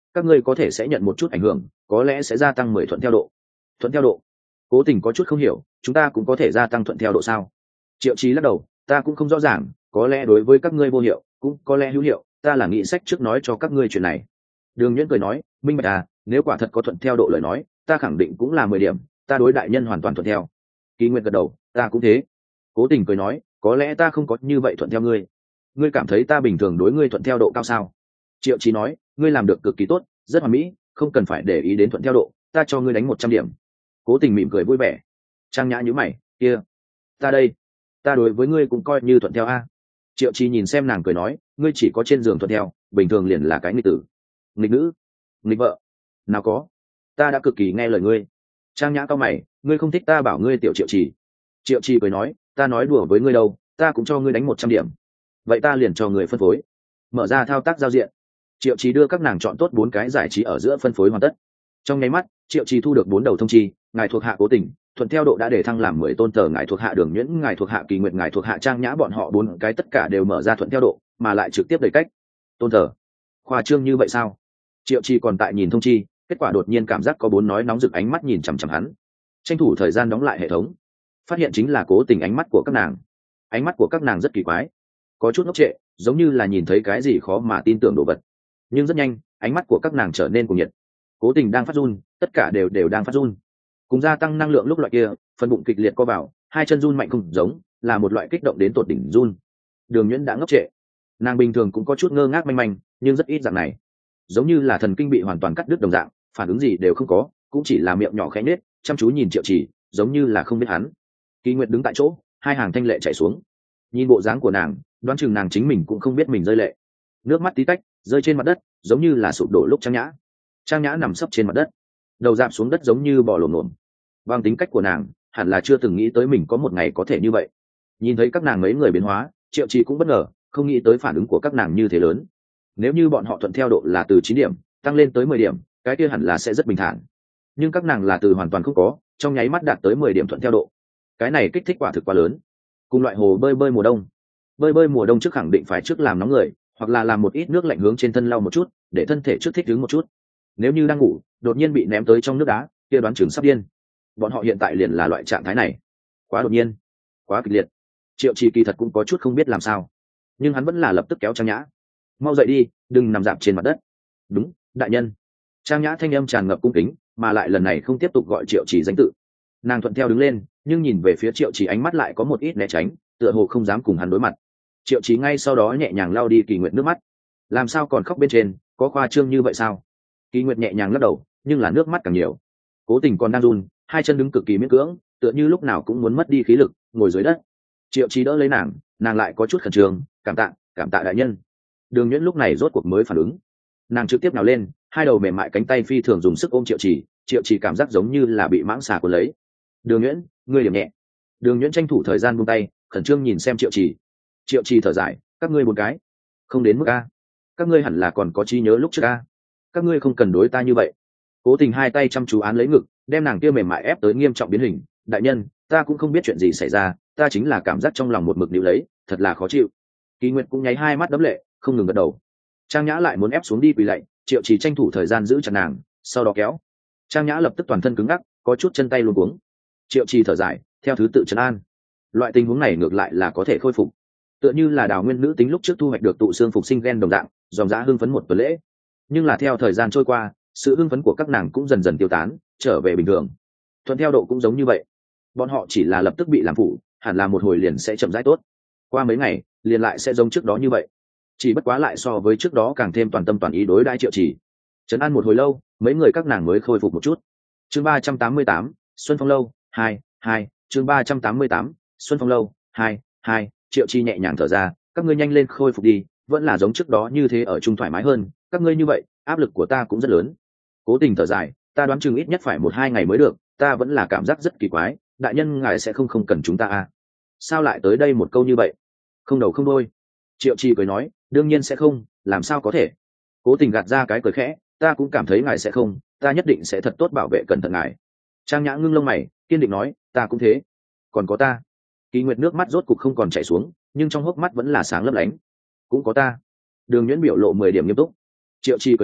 S1: các ngươi có thể sẽ nhận một chút ảnh hưởng, có lẽ sẽ gia tăng 10 thuận theo độ. Thuận theo độ? Cố Tình có chút không hiểu, chúng ta cũng có thể gia tăng thuận theo độ sao? Triệu Chí lắc đầu, ta cũng không rõ ràng, có lẽ đối với các ngươi vô hiệu, cũng có lẽ hữu hiệu, ta là nghị sách trước nói cho các ngươi chuyện này. Đường Nhuyễn cười nói, minh bạch à, nếu quả thật có thuận theo độ lời nói, ta khẳng định cũng là 10 điểm, ta đối đại nhân hoàn toàn thuận theo. Kỳ Nguyệt gật đầu, ta cũng thế. Cố Tình cười nói, có lẽ ta không có như vậy thuận theo ngươi. Ngươi cảm thấy ta bình thường đối ngươi thuận theo độ cao sao? Triệu Chí nói, ngươi làm được cực kỳ tốt, rất hoàn mỹ, không cần phải để ý đến thuận theo độ, ta cho ngươi đánh 100 điểm. Cố Tình mỉm cười vui vẻ. Trang Nhã nhíu mày, kia, ta đây, ta đối với ngươi cũng coi như thuận theo a. Triệu Chí nhìn xem nàng cười nói, ngươi chỉ có trên giường thuận theo, bình thường liền là cái nghịch tử. Nghịch nữ, nghịch vợ, nào có, ta đã cực kỳ nghe lời ngươi. Trang Nhã cao mày, ngươi không thích ta bảo ngươi tiểu Triệu Chí. Triệu Chí cười nói, ta nói đùa với ngươi đâu, ta cũng cho ngươi đánh 100 điểm. Vậy ta liền cho người phân phối. Mở ra thao tác giao diện. Triệu Chí đưa các nàng chọn tốt 4 cái giải trí ở giữa phân phối hoàn tất. Trong nháy mắt, Triệu Chí thu được 4 đầu thông chi, ngài thuộc hạ Cố Tình, thuận theo độ đã để thăng làm 10 tôn tờ, ngài thuộc hạ Đường Nhuyễn, ngài thuộc hạ Kỳ Nguyệt, ngài thuộc hạ Trang Nhã, bọn họ 4 cái tất cả đều mở ra thuận theo độ, mà lại trực tiếp đẩy cách. Tôn tờ. Khoa trương như vậy sao? Triệu Chí còn tại nhìn thông chi, kết quả đột nhiên cảm giác có 4 nói nóng rực ánh mắt nhìn chằm chằm hắn. Tranh thủ thời gian đóng lại hệ thống. Phát hiện chính là Cố Tình ánh mắt của các nàng. Ánh mắt của các nàng rất kỳ quái, có chút ngốc trệ, giống như là nhìn thấy cái gì khó mà tin tưởng đồ vật. Nhưng rất nhanh, ánh mắt của các nàng trở nên cuồng nhiệt. Cố Tình đang phát run, tất cả đều đang phát run. Cùng gia tăng năng lượng lúc loại kia, phần bụng kịch liệt co vào, hai chân run mạnh không giống, là một loại kích động đến tột đỉnh run. Đường Nhuyễn đã ngốc trệ. Nàng bình thường cũng có chút ngơ ngác manh manh, nhưng rất ít dạng này. Giống như là thần kinh bị hoàn toàn cắt đứt đồng dạng, phản ứng gì đều không có, cũng chỉ là miệng nhỏ khẽ nhếch, chăm chú nhìn Triệu Chỉ, giống như là không biết hắn. Kỳ Nguyệt đứng tại chỗ, hai hàng thanh lệ chảy xuống. Nhìn bộ dáng của nàng, đoán chừng nàng chính mình cũng không biết mình rơi lệ. Nước mắt tí tách rơi trên mặt đất, giống như là sụp đổ lúc Trang Nhã. Trang Nhã nằm sấp trên mặt đất, đầu dạp xuống đất giống như bò lổm lổm. Bằng tính cách của nàng, hẳn là chưa từng nghĩ tới mình có một ngày có thể như vậy. Nhìn thấy các nàng mấy người biến hóa, Triệu Trì cũng bất ngờ, không nghĩ tới phản ứng của các nàng như thế lớn. Nếu như bọn họ thuận theo độ là từ 9 điểm tăng lên tới 10 điểm, cái kia hẳn là sẽ rất bình thản. Nhưng các nàng là từ hoàn toàn không có, trong nháy mắt đạt tới 10 điểm thuận theo độ. Cái này kích thích quả thực quá lớn. Cùng loại hồ bơi bơi mùa đông, bơi mùa đông trước khẳng định phải trước làm nóng người, hoặc là làm một ít nước lạnh hướng trên thân lau một chút, để thân thể trước thích ứng một chút. Nếu như đang ngủ, đột nhiên bị ném tới trong nước đá, kia đoán chừng sắp điên. Bọn họ hiện tại liền là loại trạng thái này, quá đột nhiên, quá kịch liệt. Triệu Trì kỳ thật cũng có chút không biết làm sao, nhưng hắn vẫn là lập tức kéo Trang Nhã, mau dậy đi, đừng nằm dạp trên mặt đất. Đúng, đại nhân. Trang Nhã thanh âm tràn ngập cung kính, mà lại lần này không tiếp tục gọi Triệu Trì danh tự. Nàng thuận theo đứng lên, nhưng nhìn về phía Triệu Trì ánh mắt lại có một ít né tránh, tựa hồ không dám cùng hắn đối mặt. Triệu Trì ngay sau đó nhẹ nhàng lau đi Kỳ Nguyệt nước mắt. Làm sao còn khóc bên trên, có khoa trương như vậy sao? Kỳ Nguyệt nhẹ nhàng lắc đầu, nhưng là nước mắt càng nhiều. Cố Tình còn đang run, hai chân đứng cực kỳ miễn cưỡng, tựa như lúc nào cũng muốn mất đi khí lực, ngồi dưới đất. Triệu Trì đỡ lấy nàng, nàng lại có chút khẩn trương, cảm tạ đại nhân. Đường Nhuyễn lúc này rốt cuộc mới phản ứng, nàng trực tiếp nào lên, hai đầu mềm mại cánh tay phi thường dùng sức ôm Triệu Trì. Triệu Trì cảm giác giống như là bị mãng xà cuốn lấy. Đường Nhuyễn, ngươi điểm nhẹ. Đường Nhuyễn tranh thủ thời gian buông tay, khẩn trương nhìn xem Triệu Trì. Triệu Trì thở dài, các ngươi một cái, không đến mức a. Các ngươi hẳn là còn có trí nhớ lúc trước a. Các ngươi không cần đối ta như vậy. Cố Tình hai tay chăm chú án lấy ngực, đem nàng kia mềm mại ép tới nghiêm trọng biến hình. Đại nhân, ta cũng không biết chuyện gì xảy ra, ta chính là cảm giác trong lòng một mực níu lấy, thật là khó chịu. Kỳ Nguyệt cũng nháy hai mắt đẫm lệ, không ngừng gật đầu. Trang Nhã lại muốn ép xuống đi quỳ lạy, Triệu Trì tranh thủ thời gian giữ chặt nàng, sau đó kéo. Trang Nhã lập tức toàn thân cứng ngắc, có chút chân tay luống cuống. Triệu Trì thở dài, theo thứ tự trấn an. Loại tình huống này ngược lại là có thể khôi phục, tựa như là Đào Nguyên nữ tính lúc trước thu hoạch được tụ xương phục sinh gen đồng dạng, dòng dã hưng phấn một tuần lễ. Nhưng là theo thời gian trôi qua, sự hưng phấn của các nàng cũng dần dần tiêu tán, trở về bình thường. Thuận theo độ cũng giống như vậy, bọn họ chỉ là lập tức bị làm phụ, hẳn là một hồi liền sẽ chậm rãi tốt, qua mấy ngày liền lại sẽ giống trước đó như vậy, chỉ bất quá lại so với trước đó càng thêm toàn tâm toàn ý đối đãi Triệu Trì. Trấn an một hồi lâu, mấy người các nàng mới khôi phục một chút. Chương 388, Xuân Phong lâu 2, chương 388, Xuân Phong lâu 2. Triệu Trì nhẹ nhàng thở ra, các ngươi nhanh lên khôi phục đi, vẫn là giống trước đó như thế ở chung thoải mái hơn, các ngươi như vậy áp lực của ta cũng rất lớn. Cố Tình thở dài, ta đoán chừng ít nhất phải 1-2 ngày mới được, ta vẫn là cảm giác rất kỳ quái, đại nhân ngài sẽ không cần chúng ta à? Sao lại tới đây một câu như vậy, không đầu không đôi? Triệu Trì cười nói, đương nhiên sẽ không, làm sao có thể. Cố Tình gạt ra cái cười khẽ, ta cũng cảm thấy ngài sẽ không, ta nhất định sẽ thật tốt bảo vệ cẩn thận ngài. Trang Nhã ngưng lông mày, kiên định nói, ta cũng thế. Còn có ta. Kỳ Nguyệt nước mắt rốt cục không còn chảy xuống, nhưng trong hốc mắt vẫn là sáng lấp lánh. Cũng có ta. Đường Nhuyễn biểu lộ 10 điểm nghiêm túc. Triệu Trì cười nói,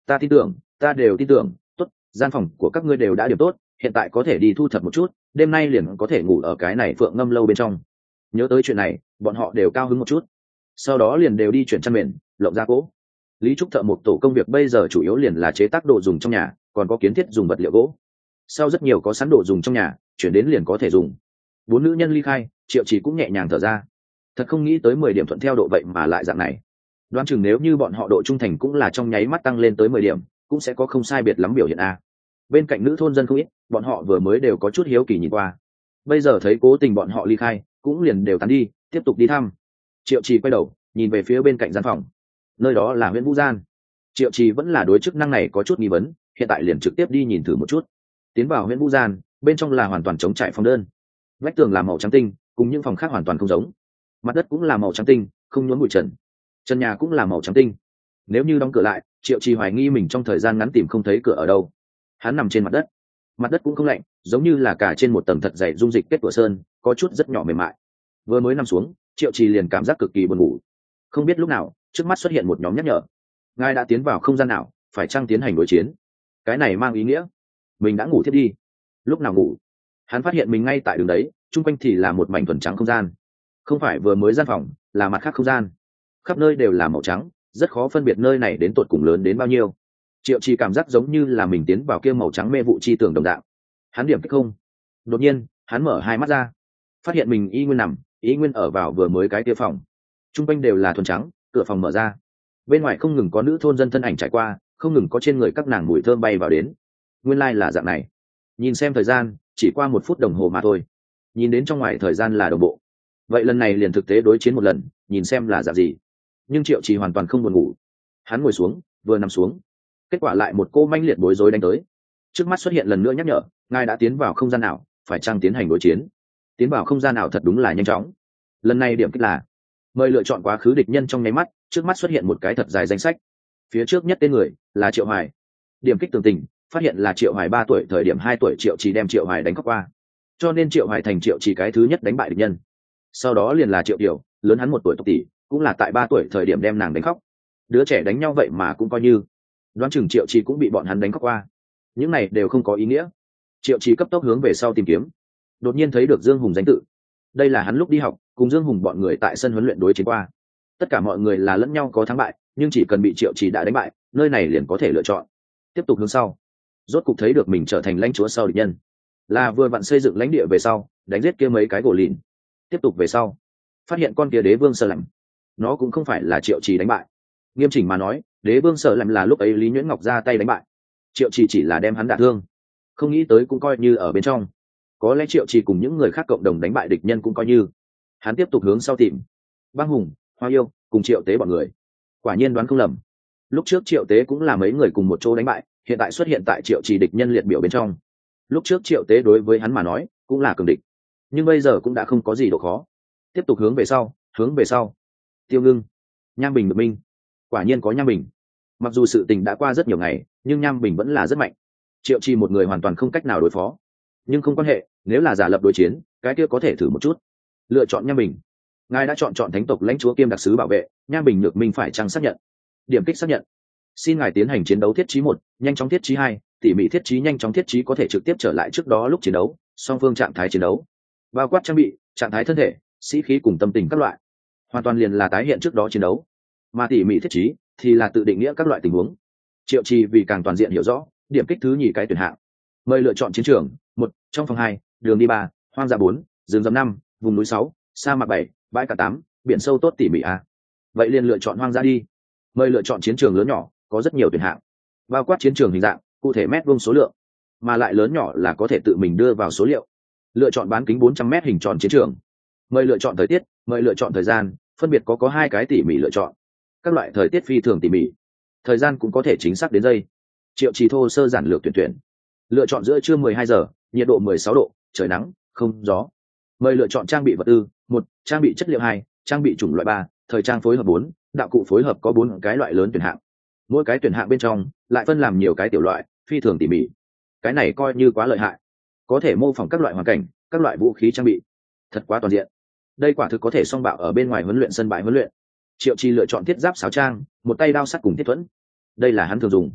S1: ta tin tưởng, ta đều tin tưởng. Tốt, gian phòng của các ngươi đều đã điểm tốt, hiện tại có thể đi thu thập một chút, đêm nay liền có thể ngủ ở cái này Phượng Ngâm lâu bên trong. Nhớ tới chuyện này, bọn họ đều cao hứng một chút. Sau đó liền đều đi chuyển chăn mền, lộng ra cỗ. Lý Trúc thợ một tổ công việc bây giờ chủ yếu liền là chế tác đồ dùng trong nhà, còn có kiến thiết dùng vật liệu gỗ. Sau rất nhiều có sẵn đồ dùng trong nhà, chuyển đến liền có thể dùng. 4 nữ nhân ly khai, Triệu Chỉ cũng nhẹ nhàng thở ra. Thật không nghĩ tới 10 điểm thuận theo độ vậy mà lại dạng này. Đoán chừng nếu như bọn họ độ trung thành cũng là trong nháy mắt tăng lên tới 10 điểm, cũng sẽ có không sai biệt lắm biểu hiện a. Bên cạnh nữ thôn dân không ít, bọn họ vừa mới đều có chút hiếu kỳ nhìn qua. Bây giờ thấy cố tình bọn họ ly khai, cũng liền đều tán đi, tiếp tục đi thăm. Triệu Trì quay đầu, nhìn về phía bên cạnh gian phòng. Nơi đó là Huyễn Vũ Gian. Triệu Trì vẫn là đối chức năng này có chút nghi vấn, hiện tại liền trực tiếp đi nhìn thử một chút. Tiến vào Huyễn Vũ Gian, bên trong là hoàn toàn trống trải phòng đơn. Vách tường là màu trắng tinh, cùng những phòng khác hoàn toàn không giống. Mặt đất cũng là màu trắng tinh, không nhốn bụi trần. Trần nhà cũng là màu trắng tinh. Nếu như đóng cửa lại, Triệu Trì hoài nghi mình trong thời gian ngắn tìm không thấy cửa ở đâu. Hắn nằm trên mặt đất cũng không lạnh, giống như là cả trên một tầng thật dày dung dịch kết của sơn, có chút rất nhỏ mềm mại. Vừa mới nằm xuống, Triệu Trì liền cảm giác cực kỳ buồn ngủ. Không biết lúc nào, trước mắt xuất hiện một nhóm nhắc nhở. Ngài đã tiến vào không gian nào, phải chăng tiến hành đối chiến? Cái này mang ý nghĩa mình đã ngủ thiết đi. Lúc nào ngủ? Hắn phát hiện mình ngay tại đường đấy, chung quanh thì là một mảnh thuần trắng không gian. Không phải vừa mới gian phòng, là mặt khác không gian. Khắp nơi đều là màu trắng, rất khó phân biệt nơi này đến tột cùng lớn đến bao nhiêu. Triệu Trì cảm giác giống như là mình tiến vào kia màu trắng mê vụ chi tường đồng dạng. Hắn điểm kích không. Đột nhiên, hắn mở hai mắt ra, phát hiện mình y nguyên nằm, y nguyên ở vào vừa mới cái kia phòng. Trung quanh đều là thuần trắng, cửa phòng mở ra. Bên ngoài không ngừng có nữ thôn dân thân ảnh trải qua, không ngừng có trên người các nàng mùi thơm bay vào đến. Nguyên lai là dạng này. Nhìn xem thời gian, chỉ qua 1 phút đồng hồ mà thôi. Nhìn đến trong ngoài thời gian là đồng bộ. Vậy lần này liền thực tế đối chiến một lần, nhìn xem là dạng gì. Nhưng Triệu Trì hoàn toàn không buồn ngủ. Hắn ngồi xuống, vừa nằm xuống, kết quả lại một cô manh liệt bối rối đánh tới. Trước mắt xuất hiện lần nữa nhắc nhở, ngài đã tiến vào không gian nào, phải chăng tiến hành đối chiến? Tiến vào không gian nào thật đúng là nhanh chóng. Lần này điểm kích là mời lựa chọn quá khứ địch nhân trong nháy mắt. Trước mắt xuất hiện một cái thật dài danh sách, phía trước nhất tên người là Triệu Hoài. Điểm kích tường tình, phát hiện là Triệu Hoài 3 tuổi thời điểm 2 tuổi Triệu Trì đem Triệu Hoài đánh khóc qua, cho nên Triệu Hoài thành Triệu Trì cái thứ nhất đánh bại địch nhân. Sau đó liền là Triệu Tiểu, lớn hắn 1 tuổi Tộc Tỷ, cũng là tại 3 tuổi thời điểm đem nàng đánh khóc. Đứa trẻ đánh nhau vậy mà cũng coi như. Đoán chừng Triệu Trì cũng bị bọn hắn đánh khóc qua. Những này đều không có ý nghĩa. Triệu Trì cấp tốc hướng về sau tìm kiếm, đột nhiên thấy được Dương Hùng danh tự. Đây là hắn lúc đi học cùng Dương Hùng bọn người tại sân huấn luyện đối chiến qua. Tất cả mọi người là lẫn nhau có thắng bại, nhưng chỉ cần bị Triệu Trì đã đánh bại, nơi này liền có thể lựa chọn tiếp tục hướng sau. Rốt cục thấy được mình trở thành lãnh chúa sau địch nhân, là vừa vặn xây dựng lãnh địa về sau đánh giết kia mấy cái gỗ lìn. Tiếp tục về sau, phát hiện con kia đế vương Sở Lạnh, nó cũng không phải là Triệu Trì đánh bại. Nghiêm chỉnh mà nói, đế vương Sở Lạnh là lúc ấy Lý Nhuyễn Ngọc ra tay đánh bại, Triệu Trì chỉ là đem hắn đả thương. Không nghĩ tới cũng coi như ở bên trong, có lẽ Triệu Trì cùng những người khác cộng đồng đánh bại địch nhân cũng coi như. Hắn tiếp tục hướng sau tìm Băng Hùng, Hoa Yêu cùng Triệu Tế bọn người. Quả nhiên đoán không lầm, lúc trước Triệu Tế cũng là mấy người cùng một chỗ đánh bại, hiện tại xuất hiện tại Triệu Trì địch nhân liệt biểu bên trong. Lúc trước Triệu Tế đối với hắn mà nói cũng là cường địch, nhưng bây giờ cũng đã không có gì độ khó. Tiếp tục hướng về sau. Tiêu Ngưng, Nham Bình được minh. Quả nhiên có Nham Bình. Mặc dù sự tình đã qua rất nhiều ngày, nhưng Nham Bình vẫn là rất mạnh. Triệu Trì một người hoàn toàn không cách nào đối phó, nhưng không quan hệ, nếu là giả lập đối chiến, cái kia có thể thử một chút. Lựa chọn Nham Bình. Ngài đã chọn thánh tộc lãnh chúa kiêm đặc sứ bảo vệ, Nham Bình Nhược Minh phải chăng xác nhận? Điểm kích xác nhận. Xin ngài tiến hành chiến đấu thiết trí 1, nhanh chóng thiết trí 2, tỉ mỉ thiết trí. Nhanh chóng thiết trí có thể trực tiếp trở lại trước đó lúc chiến đấu, song phương trạng thái chiến đấu, bao quát trang bị, trạng thái thân thể, sĩ khí cùng tâm tình các loại, hoàn toàn liền là tái hiện trước đó chiến đấu. Mà tỉ mỉ thiết trí thì là tự định nghĩa các loại tình huống. Triệu Trì vì càng toàn diện hiểu rõ, điểm kích thứ nhì cái tuyển hạng. Mời lựa chọn chiến trường 1, trong phòng 2, đường đi 3, hoang dã 4, rừng rậm 5, vùng núi 6, sa mạc 7, bãi cát 8, biển sâu tốt tỉ mỉ a. Vậy liền lựa chọn hoang dã đi. Mời lựa chọn chiến trường lớn nhỏ, có rất nhiều tuyển hạng, bao quát chiến trường hình dạng, cụ thể mét vuông số lượng, mà lại lớn nhỏ là có thể tự mình đưa vào số liệu. Lựa chọn bán kính 400 m hình tròn chiến trường. Mời lựa chọn thời tiết, mời lựa chọn thời gian, phân biệt có 2 cái tỉ mỉ lựa chọn. Các loại thời tiết phi thường tỉ mỉ, thời gian cũng có thể chính xác đến giây. Triệu Trì thô sơ giản lược tuyển. Lựa chọn giữa trưa 12 giờ, nhiệt độ 16 độ, trời nắng, không gió. Mời lựa chọn trang bị vật tư 1, trang bị chất liệu 2, trang bị chủng loại 3, thời trang phối hợp 4, đạo cụ phối hợp có 4 cái loại lớn tuyển hạng. Mỗi cái tuyển hạng bên trong lại phân làm nhiều cái tiểu loại, phi thường tỉ mỉ. Cái này coi như quá lợi hại, có thể mô phỏng các loại hoàn cảnh, các loại vũ khí trang bị, thật quá toàn diện. Đây quả thực có thể song bạo ở bên ngoài huấn luyện sân bãi huấn luyện. Triệu Trì lựa chọn thiết giáp sáo trang, một tay đao sắt cùng thiết thuẫn. Đây là hắn thường dùng.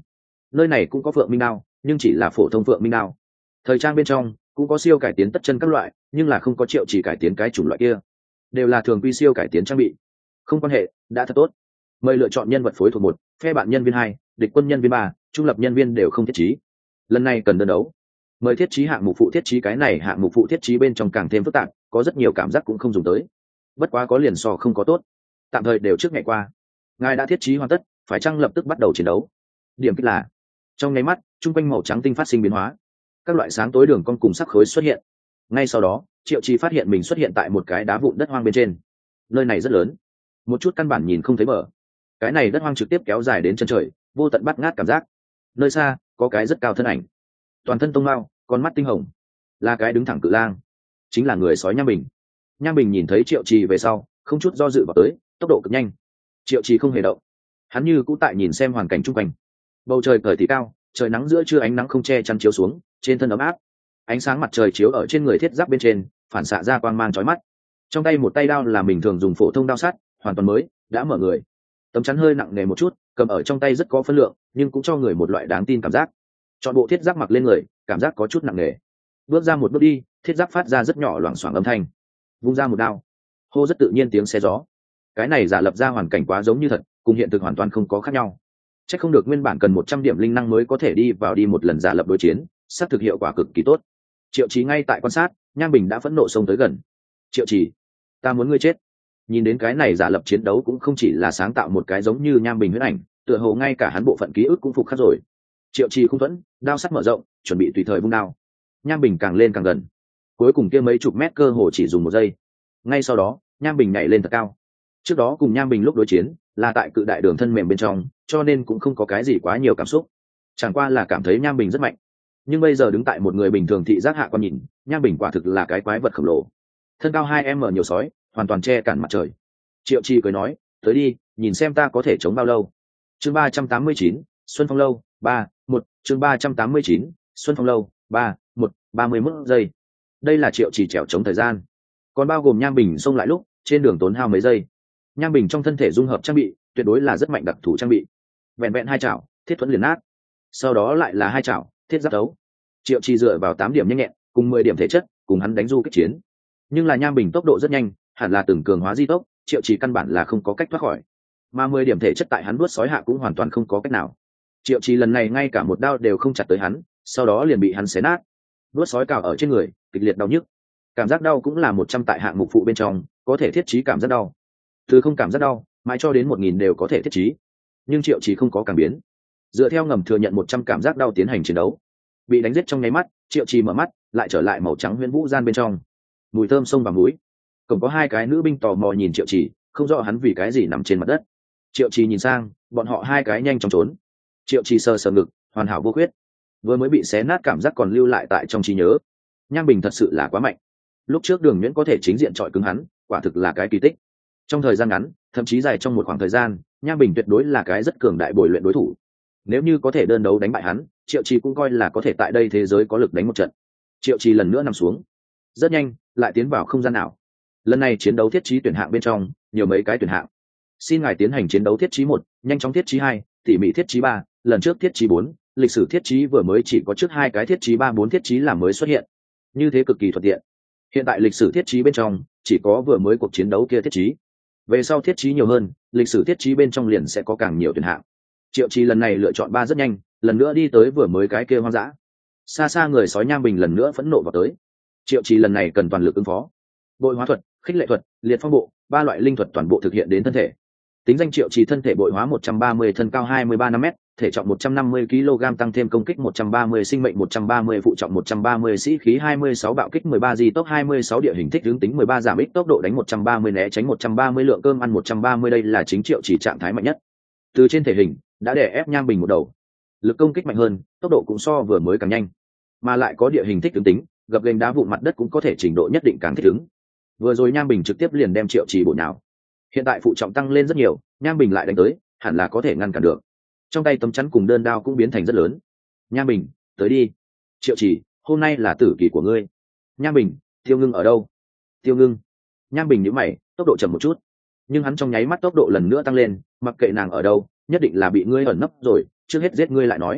S1: nơi này cũng có phượng minh đao, nhưng chỉ là phổ thông phượng minh đao. Thời trang bên trong cũng có siêu cải tiến tất chân các loại, nhưng là không có Triệu Chỉ cải tiến cái chủng loại kia, đều là thường quy siêu cải tiến trang bị. Không quan hệ, đã thật tốt. Mời lựa chọn nhân vật phối thuộc 1, phe bạn nhân viên 2, địch quân nhân viên 3, trung lập nhân viên đều không thiết trí. Lần này cần đơn đấu. Mời thiết trí hạng mục phụ thiết trí, cái này hạng mục phụ thiết trí bên trong càng thêm phức tạp, có rất nhiều cảm giác cũng không dùng tới. Bất quá có liền so không có tốt. Tạm thời đều trước ngày qua. Ngài đã thiết trí hoàn tất, phải chăng lập tức bắt đầu chiến đấu? Điểm kích là trong nháy mắt, trung quanh màu trắng tinh phát sinh biến hóa, các loại sáng tối đường cong cùng sắc khối xuất hiện. Ngay sau đó, Triệu Chi phát hiện mình xuất hiện tại một cái đá vụn đất hoang bên trên. Nơi này rất lớn, một chút căn bản nhìn không thấy bờ. Cái này đất hoang trực tiếp kéo dài đến chân trời, vô tận bắt ngát cảm giác. Nơi xa có cái rất cao thân ảnh, toàn thân tông mao, con mắt tinh hồng, là cái đứng thẳng cự lang, chính là người sói Nham Bình. Nham Bình nhìn thấy Triệu Trì về sau, không chút do dự vào tới, tốc độ cực nhanh. Triệu Trì không hề động, hắn như cũ tại nhìn xem hoàn cảnh chung quanh. Bầu trời cởi thì cao, trời nắng giữa trưa, ánh nắng không che chắn chiếu xuống, trên thân ấm áp, ánh sáng mặt trời chiếu ở trên người thiết giáp bên trên, phản xạ ra quang mang chói mắt. Trong tay một tay đao là mình thường dùng phổ thông đao sắt, hoàn toàn mới, đã mở người. Tấm chắn hơi nặng nề một chút, cầm ở trong tay rất có phân lượng, nhưng cũng cho người một loại đáng tin cảm giác. Chọn bộ thiết giáp mặc lên người, cảm giác có chút nặng nề. Bước ra một bước đi, thiết giáp phát ra rất nhỏ loảng xoảng âm thanh. Vung ra một đao, hô rất tự nhiên tiếng xe gió. Cái này giả lập ra hoàn cảnh quá giống như thật, cùng hiện thực hoàn toàn không có khác nhau. Chắc không được nguyên bản cần 100 điểm linh năng mới có thể đi vào đi một lần giả lập đối chiến, xác thực hiệu quả cực kỳ tốt. Triệu Chí ngay tại quan sát, Nham Bình đã phẫn nộ xông tới gần. Triệu Chí, ta muốn ngươi chết. Nhìn đến cái này giả lập chiến đấu cũng không chỉ là sáng tạo một cái giống như Nham Bình huyễn ảnh, tựa hồ ngay cả hắn bộ phận ký ức cũng phục khắc rồi. Triệu Chí không thuẫn, đao sắt mở rộng, chuẩn bị tùy thời vung đao. Nham Bình càng lên càng gần, cuối cùng kia mấy chục mét cơ hồ chỉ dùng 1 giây. Ngay sau đó, Nham Bình nhảy lên thật cao. Trước đó cùng Nham Bình lúc đối chiến là tại cự đại đường thân mềm bên trong, cho nên cũng không có cái gì quá nhiều cảm xúc, chẳng qua là cảm thấy Nham Bình rất mạnh. Nhưng bây giờ đứng tại một người bình thường thị giác hạ quan nhìn, Nham Bình quả thực là cái quái vật khổng lồ, thân cao 2m nhiều sói, hoàn toàn che cản mặt trời. Triệu Chi cười nói, tới đi, nhìn xem ta có thể chống bao lâu. Chương 389, Xuân Phong lâu 3-1. Chương 389, Xuân Phong lâu 3-1. 31 giây. Đây là Triệu Chi trèo chống thời gian, còn bao gồm Nham Bình xông lại lúc trên đường tốn hao mấy giây. Nham Bình trong thân thể dung hợp trang bị tuyệt đối là rất mạnh đặc thù trang bị, vẹn vẹn 2 chảo thiết thuẫn liền nát, sau đó lại là 2 chảo thiết giáp đấu. Triệu Chi dựa vào 8 điểm nhanh nhẹn cùng 10 điểm thể chất cùng hắn đánh du kích chiến, nhưng là Nham Bình tốc độ rất nhanh, hẳn là từng cường hóa di tốc, Triệu Chi căn bản là không có cách thoát khỏi, mà 10 điểm thể chất tại hắn đuốt sói hạ cũng hoàn toàn không có cách nào. Triệu Chi lần này ngay cả một đao đều không chặt tới hắn, sau đó liền bị hắn xé nát. Đuốt sói cào ở trên người kịch liệt đau nhức, cảm giác đau cũng là 100 tại hạng mục phụ bên trong có thể thiết trí cảm giác đau, từ không cảm giác đau mãi cho đến 1000 đều có thể thiết trí. Nhưng Triệu Chí không có cảm biến, dựa theo ngầm thừa nhận 100 cảm giác đau tiến hành chiến đấu. Bị đánh giết trong nháy mắt, Triệu Chí mở mắt lại trở lại màu trắng huyễn vũ gian bên trong, mùi thơm xông vào mũi. Còn có 2 cái nữ binh tò mò nhìn Triệu Chí, không rõ hắn vì cái gì nằm trên mặt đất. Triệu Chí nhìn sang, bọn họ 2 cái nhanh chóng trốn. Triệu Chí sờ sờ ngực, hoàn hảo vô khuyết, vừa mới bị xé nát cảm giác còn lưu lại tại trong trí nhớ. Nham Bình thật sự là quá mạnh, lúc trước Đường Nhuyễn có thể chính diện chọi cứng hắn, quả thực là cái kỳ tích. Trong thời gian ngắn, thậm chí dài trong một khoảng thời gian, Nham Bình tuyệt đối là cái rất cường đại bồi luyện đối thủ. Nếu như có thể đơn đấu đánh bại hắn, Triệu Chi cũng coi là có thể tại đây thế giới có lực đánh một trận. Triệu Chi lần nữa nằm xuống, rất nhanh lại tiến vào không gian ảo. Lần này chiến đấu thiết trí tuyển hạng bên trong nhiều mấy cái tuyển hạng. Xin ngài tiến hành chiến đấu thiết trí 1, nhanh chóng thiết trí 2, tỉ mỉ thiết trí 3, lần trước thiết trí 4, lịch sử thiết trí vừa mới chỉ có trước 2 cái thiết trí 3-4 thiết trí là mới xuất hiện, như thế cực kỳ thuận tiện. Hiện tại lịch sử thiết trí bên trong chỉ có vừa mới cuộc chiến đấu kia thiết trí, về sau thiết trí nhiều hơn, lịch sử thiết trí bên trong liền sẽ có càng nhiều tuyển hạng. Triệu Chi lần này lựa chọn 3 rất nhanh, lần nữa đi tới vừa mới cái kia hoang dã. Xa xa người sói Nham Bình lần nữa phẫn nộ vào tới. Triệu Chi lần này cần toàn lực ứng phó. Bội hóa thuật, khích lệ thuật, liệt phong bộ, 3 loại linh thuật toàn bộ thực hiện đến thân thể. Tính danh Triệu Chi thân thể bội hóa 130, thân cao 23-5m, thể trọng 150 kg, tăng thêm công kích 130, sinh mệnh 130, phụ trọng 130, sĩ khí 26, bạo kích 13, di tốc 26, địa hình thích ứng tính 13, giảm ít tốc độ đánh 130, né tránh 130, lượng cơm ăn 130. Đây là chính Triệu Chỉ trạng thái mạnh nhất. Từ trên thể hình đã đè ép Nham Bình một đầu, lực công kích mạnh hơn, tốc độ cũng so vừa mới càng nhanh, mà lại có địa hình thích ứng tính, gập ghềnh đá vụn mặt đất cũng có thể trình độ nhất định càng thích ứng. Vừa rồi Nham Bình trực tiếp liền đem Triệu Chỉ bổ nhào, hiện tại phụ trọng tăng lên rất nhiều, Nham Bình lại đánh tới, hẳn là có thể ngăn cản được. Trong tay tấm chắn cùng đơn đao cũng biến thành rất lớn. Nham Bình, tới đi. Triệu Chỉ, hôm nay là tử kỳ của ngươi. Nham Bình, Tiêu Ngưng ở đâu? Tiêu Ngưng. Nham Bình nhíu mày, tốc độ chậm một chút, nhưng hắn trong nháy mắt tốc độ lần nữa tăng lên, mặc kệ nàng ở đâu, nhất định là bị ngươi ẩn nấp rồi, trước hết giết ngươi lại nói.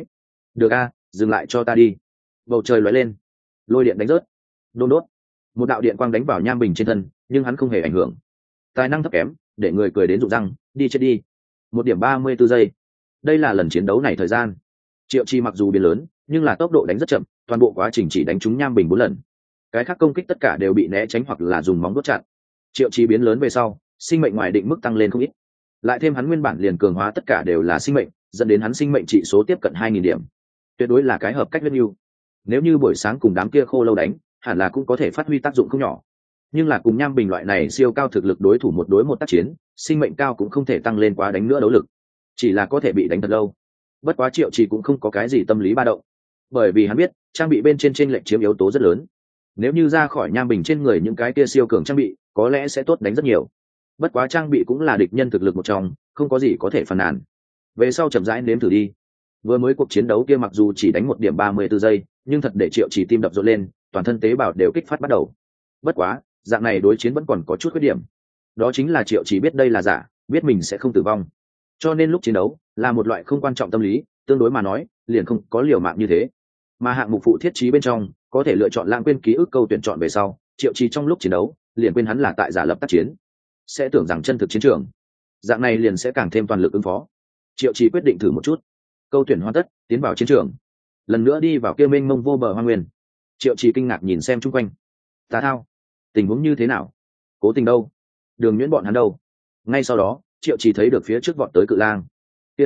S1: được a, dừng lại cho ta đi. Bầu trời lóe lên, lôi điện đánh rớt, đôn đốt, một đạo điện quang đánh vào Nham Bình trên thân, nhưng hắn không hề ảnh hưởng. Tài năng thấp kém, để người cười đến rụng răng. Đi chết đi. 1:34 giây, đây là lần chiến đấu này thời gian. Triệu Chi mặc dù biến lớn, nhưng là tốc độ đánh rất chậm, toàn bộ quá trình chỉ đánh trúng Nham Bình 4 lần. Cái khác công kích tất cả đều bị né tránh hoặc là dùng móng đốt chặn. Triệu Chi biến lớn về sau, sinh mệnh ngoài định mức tăng lên không ít. Lại thêm hắn nguyên bản liền cường hóa tất cả đều là sinh mệnh, dẫn đến hắn sinh mệnh trị số tiếp cận 2000 điểm. Tuyệt đối là cái hợp cách rất nhiều. Nếu như buổi sáng cùng đám kia khô lâu đánh, hẳn là cũng có thể phát huy tác dụng không nhỏ. Nhưng là cùng Nham Bình loại này siêu cao thực lực đối thủ một đối một tác chiến, sinh mệnh cao cũng không thể tăng lên quá đánh nữa đấu lực, chỉ là có thể bị đánh thật lâu. Bất quá Triệu Chỉ cũng không có cái gì tâm lý ba động, bởi vì hắn biết trang bị bên trên lệch chiếm yếu tố rất lớn. Nếu như ra khỏi Nham Bình trên người những cái kia siêu cường trang bị, có lẽ sẽ tốt đánh rất nhiều. Bất quá trang bị cũng là địch nhân thực lực một trong, không có gì có thể phàn nàn. Về sau chậm rãi nếm thử đi. Vừa mới cuộc chiến đấu kia mặc dù chỉ đánh 1:34 giây, nhưng thật để Triệu Chỉ tim đập rộn lên, toàn thân tế bào đều kích phát bắt đầu. Bất quá, dạng này đối chiến vẫn còn có chút khuyết điểm. Đó chính là Triệu Chỉ biết đây là giả, biết mình sẽ không tử vong. Cho nên lúc chiến đấu là một loại không quan trọng tâm lý, tương đối mà nói, liền không có liều mạng như thế. Mà hạng mục phụ thiết trí bên trong, có thể lựa chọn lãng quên ký ức câu tuyển chọn về sau, Triệu Chỉ trong lúc chiến đấu, liền quên hắn là tại giả lập tác chiến, sẽ tưởng rằng chân thực chiến trường. Dạng này liền sẽ càng thêm toàn lực ứng phó. Triệu Chỉ quyết định thử một chút. Câu tuyển hoàn tất, tiến vào chiến trường. Lần nữa đi vào kia mênh mông vô bờ hoang nguyên. Triệu Chỉ kinh ngạc nhìn xem chung quanh. Tà Thao, tình huống như thế nào? Cố Tình đâu? Đường Nhuyễn bọn hắn đâu? Ngay sau đó, Triệu Chỉ thấy được phía trước vọt tới cự lang. Kia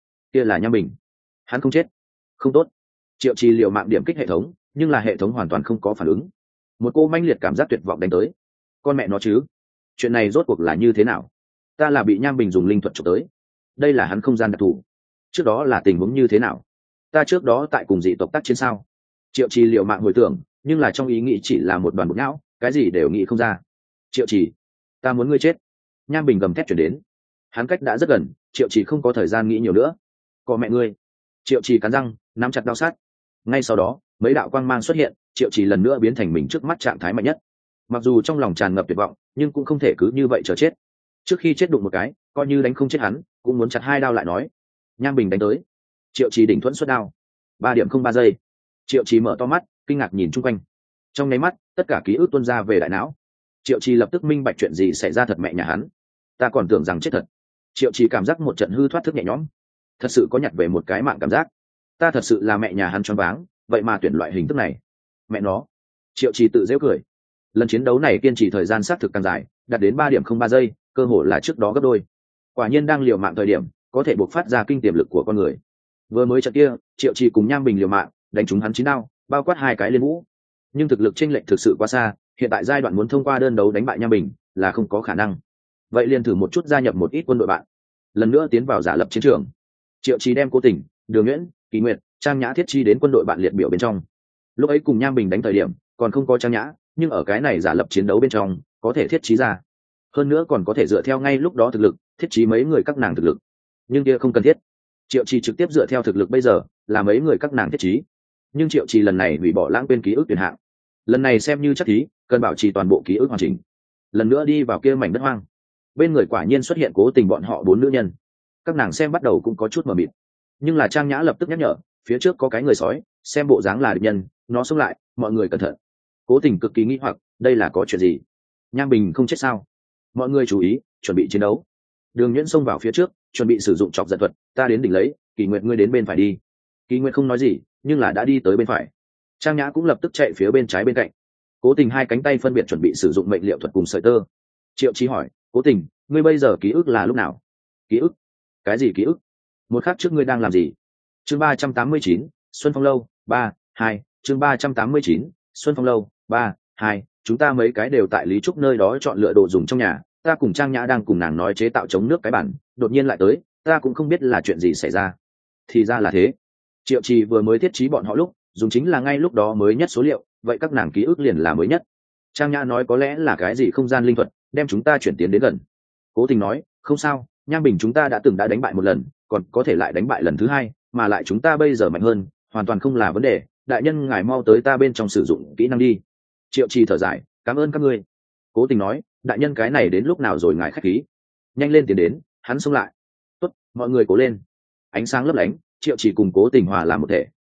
S1: là Nham Bình. Hắn không chết. Không tốt. Triệu Chỉ liều mạng điểm kích hệ thống, nhưng là hệ thống hoàn toàn không có phản ứng. Một cô manh liệt cảm giác tuyệt vọng đánh tới. Con mẹ nó chứ? Chuyện này rốt cuộc là như thế nào? Ta là bị Nham Bình dùng linh thuật chụp tới. Đây là hắn không gian đặc thù. Trước đó là tình huống như thế nào? Ta trước đó tại cùng dị tộc tác chiến sao? Triệu Chỉ liều mạng hồi tưởng, nhưng là trong ý nghĩ chỉ là một đoàn bột não, cái gì đều nghĩ không ra. Triệu Chỉ, ta muốn ngươi chết. Nham Bình gầm thét chuyển đến. Hắn cách đã rất gần, Triệu Chỉ không có thời gian nghĩ nhiều nữa. Có mẹ ngươi. Triệu Chỉ cắn răng, nắm chặt đao sát. Ngay sau đó, mấy đạo quang mang xuất hiện, Triệu Chỉ lần nữa biến thành mình trước mắt trạng thái mạnh nhất. Mặc dù trong lòng tràn ngập tuyệt vọng, nhưng cũng không thể cứ như vậy chờ chết. Trước khi chết đụng một cái, coi như đánh không chết hắn, cũng muốn chặt 2 đao lại nói. Nham Bình đánh tới. Triệu Chỉ đỉnh thuẫn xuất đao. 3:03 giây. Triệu Chỉ mở to mắt, kinh ngạc nhìn chung quanh. Trong nháy mắt, tất cả ký ức tuôn ra về đại não. Triệu Chỉ lập tức minh bạch chuyện gì xảy ra thật mẹ nhà hắn. Ta còn tưởng rằng chết thật. Triệu Chỉ cảm giác một trận hư thoát thức nhẹ nhõm. Thật sự có nhặt về một cái mạng cảm giác. Ta thật sự là mẹ nhà hắn choáng váng, vậy mà tuyển loại hình thức này. Mẹ nó. Triệu Chỉ tự giễu cười. Lần chiến đấu này kiên trì thời gian xác thực càng dài, đạt đến 3:03 giây, cơ hội là trước đó gấp đôi. Quả nhiên đang liều mạng thời điểm, có thể bộc phát ra kinh tiềm lực của con người. Vừa mới trận kia, Triệu Chỉ cùng Nham Bình liều mạng, đánh trúng hắn 9 đao, bao quát 2 cái liên vũ. Nhưng thực lực chênh lệch thực sự quá xa, hiện tại giai đoạn muốn thông qua đơn đấu đánh bại Nham Bình là không có khả năng. Vậy liền thử một chút gia nhập một ít quân đội bạn, lần nữa tiến vào giả lập chiến trường. Triệu Chỉ đem Cố Tình, Đường Nhuyễn, Kỳ Nguyệt, Trang Nhã thiết chi đến quân đội bạn liệt biểu bên trong. Lúc ấy cùng Nham Bình đánh thời điểm, còn không có Trang Nhã, nhưng ở cái này giả lập chiến đấu bên trong, có thể thiết trí ra. Hơn nữa còn có thể dựa theo ngay lúc đó thực lực, thiết trí mấy người các nàng thực lực. Nhưng kia không cần thiết. Triệu Chỉ trực tiếp dựa theo thực lực bây giờ, là mấy người các nàng thiết trí. Nhưng Triệu Chỉ lần này hủy bỏ lãng quên ký ức tuyển hạng. Lần này xem như chắc thí, cần bảo trì toàn bộ ký ức hoàn chỉnh. Lần nữa đi vào kia mảnh đất hoang. Bên người quả nhiên xuất hiện Cố Tình bọn họ 4 nữ nhân. Các nàng xem bắt đầu cũng có chút mờ mịt. Nhưng là Trang Nhã lập tức nhắc nhở, phía trước có cái người sói, xem bộ dáng là địch nhân, nó xông lại, mọi người cẩn thận. Cố Tình cực kỳ nghi hoặc, đây là có chuyện gì? Nham Bình không chết sao? Mọi người chú ý, chuẩn bị chiến đấu. Đường Nhuyễn xông vào phía trước, chuẩn bị sử dụng chọc giận thuật, ta đến đỉnh lấy, Kỳ Nguyệt ngươi đến bên phải đi. Kỳ Nguyệt không nói gì, nhưng là đã đi tới bên phải. Trang Nhã cũng lập tức chạy phía bên trái bên cạnh. Cố Tình 2 cánh tay phân biệt chuẩn bị sử dụng mệnh liệu thuật cùng sợi tơ. Triệu Chí hỏi, Cố Tình, ngươi bây giờ ký ức là lúc nào? Ký ức? Cái gì ký ức? Một khắc trước ngươi đang làm gì? Chương 389, Xuân Phong lâu, 3-2, chương 389, Xuân Phong lâu, 3-2, chúng ta mấy cái đều tại Lý Trúc nơi đó chọn lựa đồ dùng trong nhà, ta cùng Trang Nhã đang cùng nàng nói chế tạo chống nước cái bản, đột nhiên lại tới, ta cũng không biết là chuyện gì xảy ra. Thì ra là thế. Triệu Trì vừa mới thiết trí bọn họ lúc, dùng chính là ngay lúc đó mới nhất số liệu, vậy các nàng ký ức liền là mới nhất. Trang Nhã nói có lẽ là cái gì không gian linh thuật, đem chúng ta chuyển tiến đến gần. Cố Tình nói, không sao, Nham Bình chúng ta đã từng đánh bại một lần, còn có thể lại đánh bại lần thứ 2, mà lại chúng ta bây giờ mạnh hơn, hoàn toàn không là vấn đề, đại nhân ngài mau tới ta bên trong sử dụng kỹ năng đi. Triệu Trì thở dài, cảm ơn các ngươi. Cố Tình nói, đại nhân cái này đến lúc nào rồi ngài khách khí, nhanh lên tiến đến. Hắn xông lại. Tốt, mọi người cố lên. Ánh sáng lấp lánh, Triệu Chỉ cùng Cố Tình hòa làm một thể.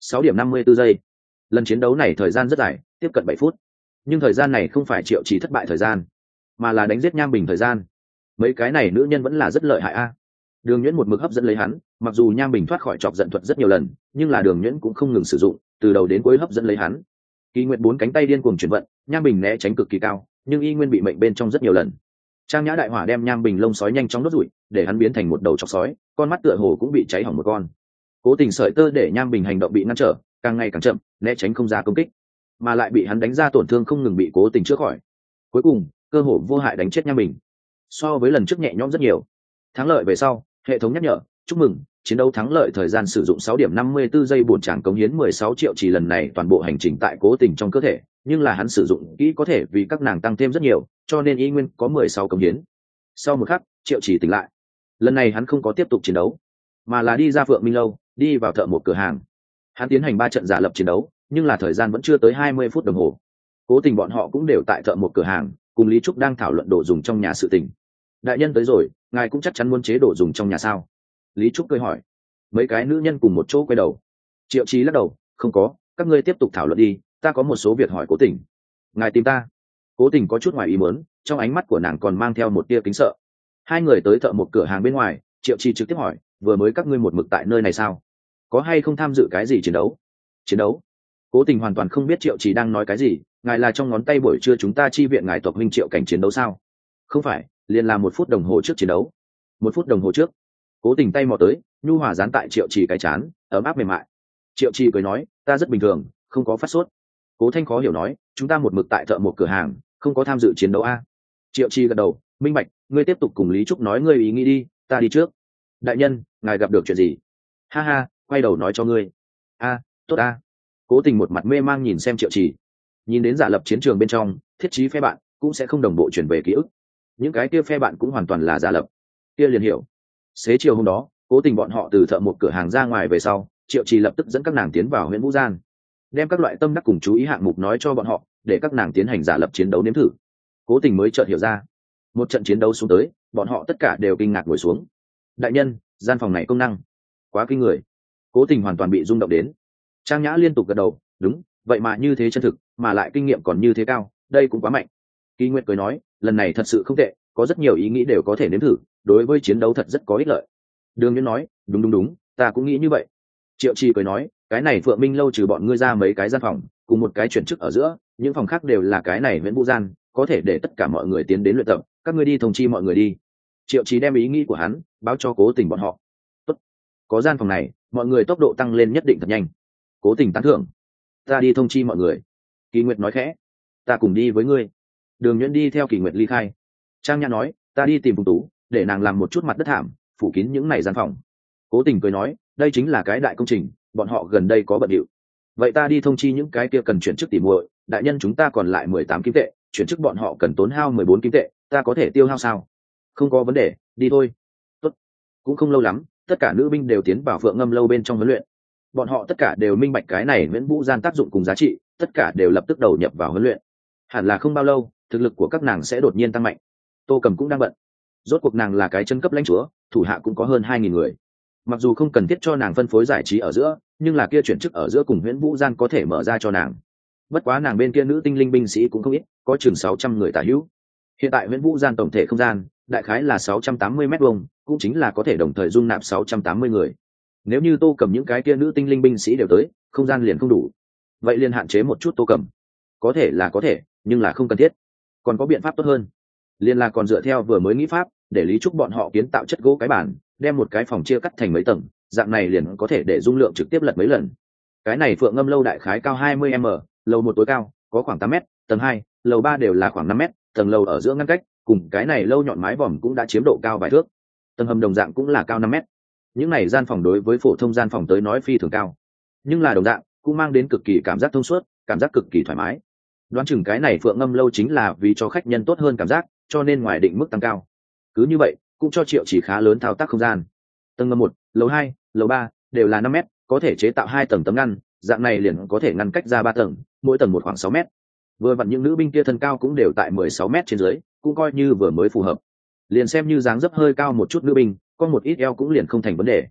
S1: 6:54. Lần chiến đấu này thời gian rất dài, tiếp cận 7 phút. Nhưng thời gian này không phải Triệu Chỉ thất bại thời gian, mà là đánh giết Nham Bình thời gian. Mấy cái này nữ nhân vẫn là rất lợi hại a. Đường Nhuyễn một mực hấp dẫn lấy hắn, mặc dù Nham Bình thoát khỏi chọc giận thuật rất nhiều lần, nhưng là Đường Nhuyễn cũng không ngừng sử dụng, từ đầu đến cuối hấp dẫn lấy hắn. Kỳ Nguyệt bốn cánh tay điên cuồng chuyển vận, Nham Bình né tránh cực kỳ cao, nhưng y nguyên bị mệnh bên trong rất nhiều lần. Trang Nhã đại hỏa đem Nham Bình lông sói nhanh chóng đốt rủi, để hắn biến thành một đầu chọc sói, con mắt tựa hồ cũng bị cháy hỏng một con. Cố Tình sợi tơ để Nham Bình hành động bị ngăn trở, càng ngày càng chậm, né tránh không ra công kích, mà lại bị hắn đánh ra tổn thương không ngừng bị Cố Tình chữa khỏi. Cuối cùng, cơ hội vô hại đánh chết Nham Bình. So với lần trước nhẹ nhõm rất nhiều. Thắng lợi về sau, hệ thống nhắc nhở, chúc mừng, chiến đấu thắng lợi thời gian sử dụng 6:54 bổn tràng cống hiến 16 triệu chỉ lần này toàn bộ hành trình tại Cố Tình trong cơ thể, nhưng là hắn sử dụng kỹ có thể vì các nàng tăng thêm rất nhiều, cho nên y nguyên có 16 cống hiến. Sau một khắc, Triệu Chỉ tỉnh lại. Lần này hắn không có tiếp tục chiến đấu, mà là đi ra Phượng Minh lâu, đi vào thợ một cửa hàng. Hắn tiến hành 3 trận giả lập chiến đấu, nhưng là thời gian vẫn chưa tới 20 phút đồng hồ. Cố Tình bọn họ cũng đều tại thợ một cửa hàng, cùng Lý Trúc đang thảo luận đồ dùng trong nhà sự tình. Đại nhân tới rồi, ngài cũng chắc chắn muốn chế đồ dùng trong nhà sao? Lý Trúc cười hỏi. Mấy cái nữ nhân cùng một chỗ quay đầu. Triệu Chí lắc đầu, không có, các ngươi tiếp tục thảo luận đi, ta có một số việc hỏi Cố Tình. Ngài tìm ta? Cố Tình có chút ngoài ý muốn, trong ánh mắt của nàng còn mang theo một tia kính sợ. Hai người tới thợ một cửa hàng bên ngoài, Triệu Chí trực tiếp hỏi, vừa mới các ngươi một mực tại nơi này sao? Có hay không tham dự cái gì chiến đấu? Chiến đấu? Cố Tình hoàn toàn không biết Triệu Chí đang nói cái gì, ngài là trong ngón tay buổi trưa chúng ta chi viện ngài tộc huynh Triệu Cảnh chiến đấu sao? Không phải, liền là 1 phút đồng hồ trước chiến đấu. 1 phút đồng hồ trước. Cố Tình tay mò tới, nhu hòa dán tại Triệu Chỉ cái chán, ấm áp mềm mại. Triệu Chỉ cười nói, ta rất bình thường, không có phát sốt. Cố Thanh khó hiểu nói, chúng ta một mực tại thợ một cửa hàng, không có tham dự chiến đấu a. Triệu Chỉ gật đầu, minh bạch, ngươi tiếp tục cùng Lý Trúc nói ngươi ý nghĩ đi, ta đi trước. Đại nhân, ngài gặp được chuyện gì? Ha ha, quay đầu nói cho ngươi. A, tốt a. Cố Tình một mặt mê mang nhìn xem Triệu Chỉ. Nhìn đến giả lập chiến trường bên trong, thiết trí phe bạn cũng sẽ không đồng bộ chuyển về ký ức. Những cái kia phe bạn cũng hoàn toàn là giả lập. Kia liền hiểu. Xế chiều hôm đó, Cố Tình bọn họ từ thợ một cửa hàng ra ngoài về sau, Triệu Trì lập tức dẫn các nàng tiến vào huyện Vũ Gian, đem các loại tâm đắc cùng chú ý hạng mục nói cho bọn họ, để các nàng tiến hành giả lập chiến đấu nếm thử. Cố Tình mới chợt hiểu ra, một trận chiến đấu xuống tới, bọn họ tất cả đều kinh ngạc ngồi xuống. Đại nhân, gian phòng này công năng quá kinh người. Cố Tình hoàn toàn bị rung động đến. Trang Nhã liên tục gật đầu, đúng, vậy mà như thế chân thực, mà lại kinh nghiệm còn như thế cao, đây cũng quá mạnh. Kỳ Nguyệt cười nói, lần này thật sự không tệ, có rất nhiều ý nghĩ đều có thể nếm thử, đối với chiến đấu thật rất có ích lợi. Đường Nhuyễn nói, đúng, ta cũng nghĩ như vậy. Triệu Chi cười nói, cái này Phượng Minh lâu trừ bọn ngươi ra mấy cái gian phòng, cùng một cái chuyển chức ở giữa, những phòng khác đều là cái này Nguyễn Vũ Gian, có thể để tất cả mọi người tiến đến luyện tập, các ngươi đi thông chi mọi người đi. Triệu Chi đem ý nghĩ của hắn báo cho Cố Tình bọn họ. Tốt, có gian phòng này, mọi người tốc độ tăng lên nhất định thật nhanh. Cố Tình tán thưởng, ta đi thông chi mọi người. Kỳ Nguyệt nói khẽ, ta cùng đi với ngươi. Đường Nhuyễn đi theo Kỳ Nguyệt ly khai. Trang Nhã nói, ta đi tìm Phùng Tú, để nàng làm một chút mặt đất thảm, phủ kín những này gian phòng. Cố Tình cười nói, đây chính là cái đại công trình, bọn họ gần đây có bận điệu. Vậy ta đi thông chi những cái kia cần chuyển chức tỉ muội, đại nhân chúng ta còn lại 18 kim tệ, chuyển chức bọn họ cần tốn hao 14 kim tệ, ta có thể tiêu hao sao? Không có vấn đề, đi thôi. Tốt. Cũng không lâu lắm, tất cả nữ binh đều tiến vào Phượng Ngâm lâu bên trong huấn luyện. Bọn họ tất cả đều minh bạch cái này Nguyễn Vũ Gian tác dụng cùng giá trị, tất cả đều lập tức đầu nhập vào huấn luyện. Hẳn là không bao lâu, thực lực của các nàng sẽ đột nhiên tăng mạnh. Tô Cầm cũng đang bận. Rốt cuộc nàng là cái chân cấp lãnh chúa, thủ hạ cũng có hơn 2.000 người. Mặc dù không cần thiết cho nàng phân phối giải trí ở giữa, nhưng là kia chuyển chức ở giữa cùng Nguyễn Vũ Gian có thể mở ra cho nàng. Bất quá nàng bên kia nữ tinh linh binh sĩ cũng không ít, có chừng 600 người tả hữu. Hiện tại Nguyễn Vũ Gian tổng thể không gian đại khái là 680 mét vuông, cũng chính là có thể đồng thời dung nạp 680 người. Nếu như Tô Cầm những cái kia nữ tinh linh binh sĩ đều tới, không gian liền không đủ. Vậy liền hạn chế một chút Tô Cầm. Có thể là có thể, nhưng là không cần thiết. Còn có biện pháp tốt hơn. Liên là còn dựa theo vừa mới nghĩ pháp, để Lý Trúc bọn họ kiến tạo chất gỗ cái bản, đem một cái phòng chia cắt thành mấy tầng, dạng này liền có thể để dung lượng trực tiếp lật mấy lần. Cái này Phượng Ngâm lâu đại khái cao 20m, lầu 1 tối cao có khoảng 8m, tầng 2, lầu 3 đều là khoảng 5m, tầng lầu ở giữa ngăn cách, cùng cái này lâu nhọn mái vòm cũng đã chiếm độ cao vài thước. Tầng hầm đồng dạng cũng là cao 5m. Những này gian phòng đối với phổ thông gian phòng tới nói phi thường cao, nhưng là đồng dạng cũng mang đến cực kỳ cảm giác thông suốt, cảm giác cực kỳ thoải mái. Đoán chừng cái này Phượng Ngâm lâu chính là vì cho khách nhân tốt hơn cảm giác, cho nên ngoài định mức tăng cao. Cứ như vậy cũng cho Triệu Chỉ khá lớn thao tác không gian. Tầng ngầm 1, lầu 2, lầu 3 đều là 5m, có thể chế tạo 2 tầng tấm ngăn, dạng này liền có thể ngăn cách ra 3 tầng, mỗi tầng một khoảng 6m. Vừa vặn những nữ binh kia thân cao cũng đều tại 16m trên dưới, cũng coi như vừa mới phù hợp. Liền xem như dáng dấp hơi cao một chút nữ binh, có một ít eo cũng liền không thành vấn đề.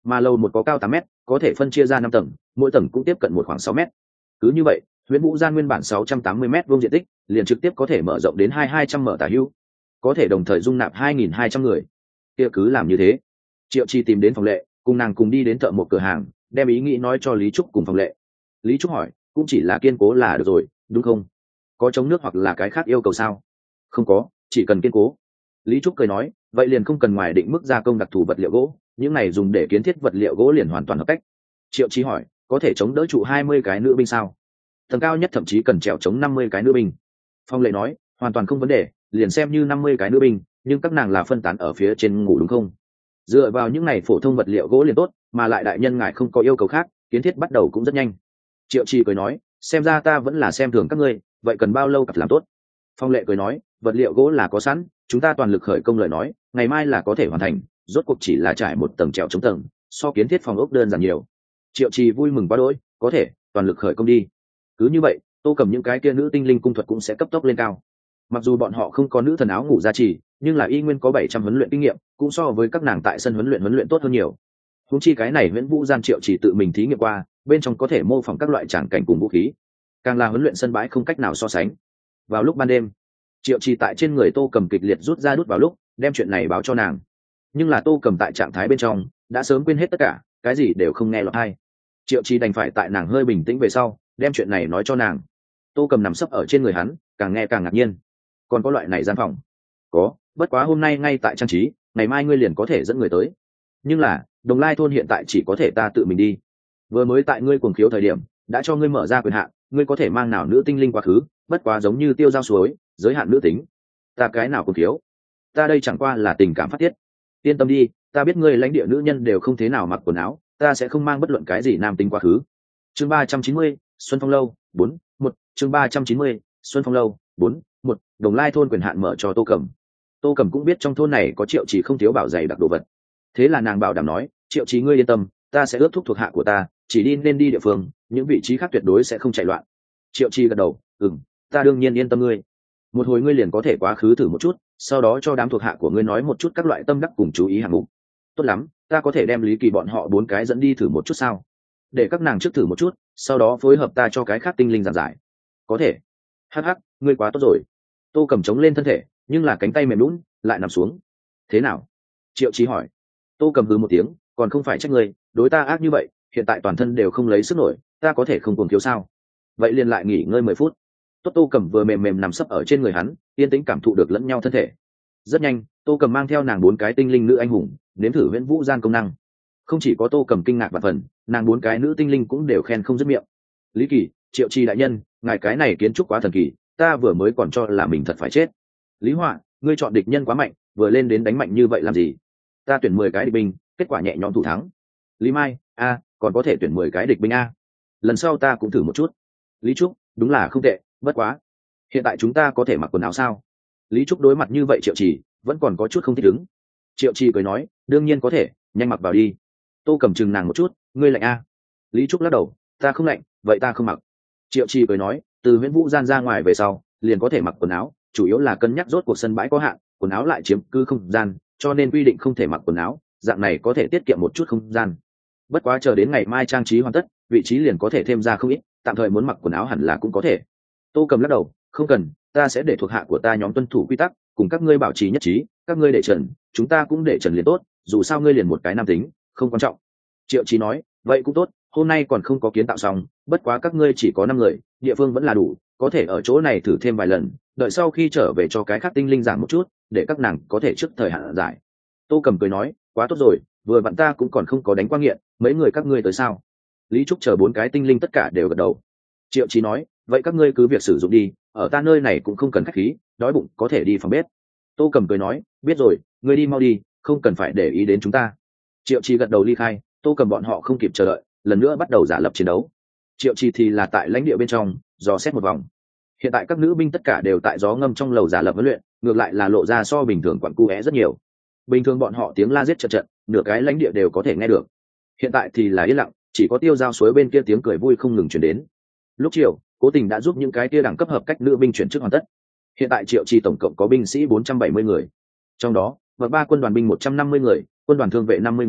S1: mà lầu một có cao 8 mét, có thể phân chia ra 5 tầng, mỗi tầng cũng tiếp cận một khoảng 6 mét. Cứ như vậy, Huyễn Vũ Gian nguyên bản 680 mét vuông diện tích, liền trực tiếp có thể mở rộng đến 200 mở tả hữu, có thể đồng thời dung nạp 2.200 người. Kia cứ làm như thế. Triệu Chi tìm đến Phòng Lệ, cùng nàng cùng đi đến thợ một cửa hàng, đem ý nghĩ nói cho Lý Trúc cùng Phòng Lệ. Lý Trúc hỏi, cũng chỉ là kiên cố là được rồi, đúng không? Có chống nước hoặc là cái khác yêu cầu sao? Không có, chỉ cần kiên cố. Lý Trúc cười nói, vậy liền không cần ngoài định mức gia công đặc thù vật liệu gỗ, những này dùng để kiến thiết vật liệu gỗ liền hoàn toàn hợp cách. Triệu Chí hỏi, có thể chống đỡ trụ 20 cái nữ binh sao? Tầng cao nhất thậm chí cần trèo chống 50 cái nữ binh. Phong Lệ nói, hoàn toàn không vấn đề, liền xem như 50 cái nữ binh, nhưng các nàng là phân tán ở phía trên ngủ đúng không? Dựa vào những này phổ thông vật liệu gỗ liền tốt, mà lại đại nhân ngài không có yêu cầu khác, kiến thiết bắt đầu cũng rất nhanh. Triệu Chí cười nói, xem ra ta vẫn là xem thường các ngươi, vậy cần bao lâu cặp làm tốt? Phong Lệ cười nói, vật liệu gỗ là có sẵn, chúng ta toàn lực khởi công lời nói, ngày mai là có thể hoàn thành, rốt cuộc chỉ là trải một tầng trèo chống tầng, so kiến thiết phòng ốc đơn giản nhiều. Triệu Trì vui mừng quá đỗi, có thể, toàn lực khởi công đi. Cứ như vậy, Tô Cầm những cái kia nữ tinh linh cung thuật cũng sẽ cấp tốc lên cao. Mặc dù bọn họ không có nữ thần áo ngủ gia trì, nhưng là y nguyên có 700 huấn luyện kinh nghiệm, cũng so với các nàng tại sân huấn luyện tốt hơn nhiều. Huống chi cái này Huyễn Vũ Gian Triệu Trì tự mình thí nghiệm qua, bên trong có thể mô phỏng các loại tràng cảnh cùng vũ khí, càng là huấn luyện sân bãi không cách nào so sánh. Vào lúc ban đêm, Triệu Trì tại trên người Tô Cầm kịch liệt rút ra đút vào lúc, đem chuyện này báo cho nàng. Nhưng là Tô Cầm tại trạng thái bên trong đã sớm quên hết tất cả, cái gì đều không nghe lọt tai. Triệu Trì đành phải tại nàng hơi bình tĩnh về sau, đem chuyện này nói cho nàng. Tô Cầm nằm sấp ở trên người hắn, càng nghe càng ngạc nhiên. Còn có loại này gian phòng? Có, bất quá hôm nay ngay tại trang trí, ngày mai ngươi liền có thể dẫn người tới. Nhưng là, Đồng Lai thôn hiện tại chỉ có thể ta tự mình đi. Vừa mới tại ngươi cuồng khiếu thời điểm, đã cho ngươi mở ra quyền hạn, ngươi có thể mang nào nữ tinh linh quá khứ, bất quá giống như tiêu giao suối, giới hạn nữ tính. Ta cái nào cuồng khiếu? Ta đây chẳng qua là tình cảm phát tiết. Yên tâm đi, ta biết ngươi lãnh địa nữ nhân đều không thế nào mặc quần áo, ta sẽ không mang bất luận cái gì nam tính quá khứ. Chương 390, Xuân Phong lâu, 4-1, chương 390, Xuân Phong lâu, 4-1, Đồng Lai thôn quyền hạn mở cho Tô Cầm. Tô Cầm cũng biết trong thôn này có Triệu Trì không thiếu bảo giày đặc đồ vật. Thế là nàng bảo đảm nói, Triệu Trì ngươi yên tâm, ta sẽ ước thúc thuộc hạ của ta, chỉ đi nên đi địa phương, những vị trí khác tuyệt đối sẽ không chạy loạn. Triệu Trì gật đầu, ta đương nhiên yên tâm ngươi. Một hồi ngươi liền có thể quá khứ thử một chút, sau đó cho đám thuộc hạ của ngươi nói một chút các loại tâm đắc cùng chú ý hạng mục. Tốt lắm, ta có thể đem Lý Kỳ bọn họ 4 cái dẫn đi thử một chút sao? Để các nàng trước thử một chút, sau đó phối hợp ta cho cái khác tinh linh giảng giải. Có thể. Hắc, ngươi quá tốt rồi. Tô Cầm chống lên thân thể, nhưng là cánh tay mềm lún, lại nằm xuống. Thế nào? Triệu Chí hỏi. Tô Cầm hừ một tiếng, còn không phải trách ngươi, đối ta ác như vậy, hiện tại toàn thân đều không lấy sức nổi, ta có thể không cuồng thiếu sao? Vậy liền lại nghỉ ngơi 10 phút. Tốt. Tô Cầm vừa mềm mềm nằm sấp ở trên người hắn, yên tĩnh cảm thụ được lẫn nhau thân thể. Rất nhanh, Tô Cầm mang theo nàng 4 cái tinh linh nữ anh hùng, nếm thử Huyễn Vũ Gian công năng. Không chỉ có Tô Cầm kinh ngạc và phần, nàng 4 cái nữ tinh linh cũng đều khen không dứt miệng. Lý Kỳ, Triệu Trì đại nhân, ngài cái này kiến trúc quá thần kỳ, ta vừa mới còn cho là mình thật phải chết. Lý Họa, ngươi chọn địch nhân quá mạnh, vừa lên đến đánh mạnh như vậy làm gì? Ta tuyển 10 cái địch binh, kết quả nhẹ nhõm thủ thắng. Lý Mai, còn có thể tuyển 10 cái địch binh a. Lần sau ta cũng thử một chút. Lý Trúc, đúng là không tệ, bất quá. Hiện tại chúng ta có thể mặc quần áo sao? Lý Trúc đối mặt như vậy Triệu Trì vẫn còn có chút không thích ứng. Triệu Trì cười nói, đương nhiên có thể, nhanh mặc vào đi. Tô Cầm chừng nàng một chút, ngươi lạnh a? Lý Trúc lắc đầu, ta không lạnh, vậy ta không mặc. Triệu Trì cười nói, từ Huyễn Vũ Gian ra ngoài về sau, liền có thể mặc quần áo, chủ yếu là cân nhắc rốt cuộc sân bãi có hạn, quần áo lại chiếm cứ không gian, cho nên quy định không thể mặc quần áo, dạng này có thể tiết kiệm một chút không gian. Bất quá chờ đến ngày mai trang trí hoàn tất, vị trí liền có thể thêm ra không ít, tạm thời muốn mặc quần áo hẳn là cũng có thể. Tô Cầm lắc đầu, không cần, ta sẽ để thuộc hạ của ta nhóm tuân thủ quy tắc, cùng các ngươi bảo trì nhất trí, các ngươi để trần, chúng ta cũng để trần liền tốt, dù sao ngươi liền một cái nam tính, không quan trọng. Triệu Chí nói, vậy cũng tốt, hôm nay còn không có kiến tạo xong, bất quá các ngươi chỉ có 5 người, địa phương vẫn là đủ, có thể ở chỗ này thử thêm vài lần, đợi sau khi trở về cho cái khác tinh linh giảng một chút, để các nàng có thể trước thời hạn giải. Tô Cầm cười nói, quá tốt rồi, vừa vặn ta cũng còn không có đánh qua nghiện, mấy người các ngươi tới sao? Lý Trúc chờ 4 cái tinh linh tất cả đều gật đầu. Triệu Chí nói, vậy các ngươi cứ việc sử dụng đi, ở ta nơi này cũng không cần khách khí, đói bụng có thể đi phòng bếp. Tô Cầm cười nói, biết rồi, ngươi đi mau đi, không cần phải để ý đến chúng ta. Triệu Chí gật đầu ly khai. Tô Cầm bọn họ không kịp chờ đợi, lần nữa bắt đầu giả lập chiến đấu. Triệu Chí thì là tại lãnh địa bên trong dò xét một vòng. Hiện tại các nữ binh tất cả đều tại gió ngâm trong lầu giả lập huấn luyện, ngược lại là lộ ra so bình thường quặn cu é rất nhiều. Bình thường bọn họ tiếng la giết trận, nửa cái lãnh địa đều có thể nghe được. Hiện tại thì là yên lặng, chỉ có tiêu giao suối bên kia tiếng cười vui không ngừng truyền đến. Lúc chiều, Cố Tình đã giúp những cái kia đẳng cấp hợp cách nữ binh chuyển chức hoàn tất. Hiện tại Triệu Chí tổng cộng có binh sĩ 470 người, trong đó bậc 3 quân đoàn binh 150 người, quân đoàn thương vệ 50 người,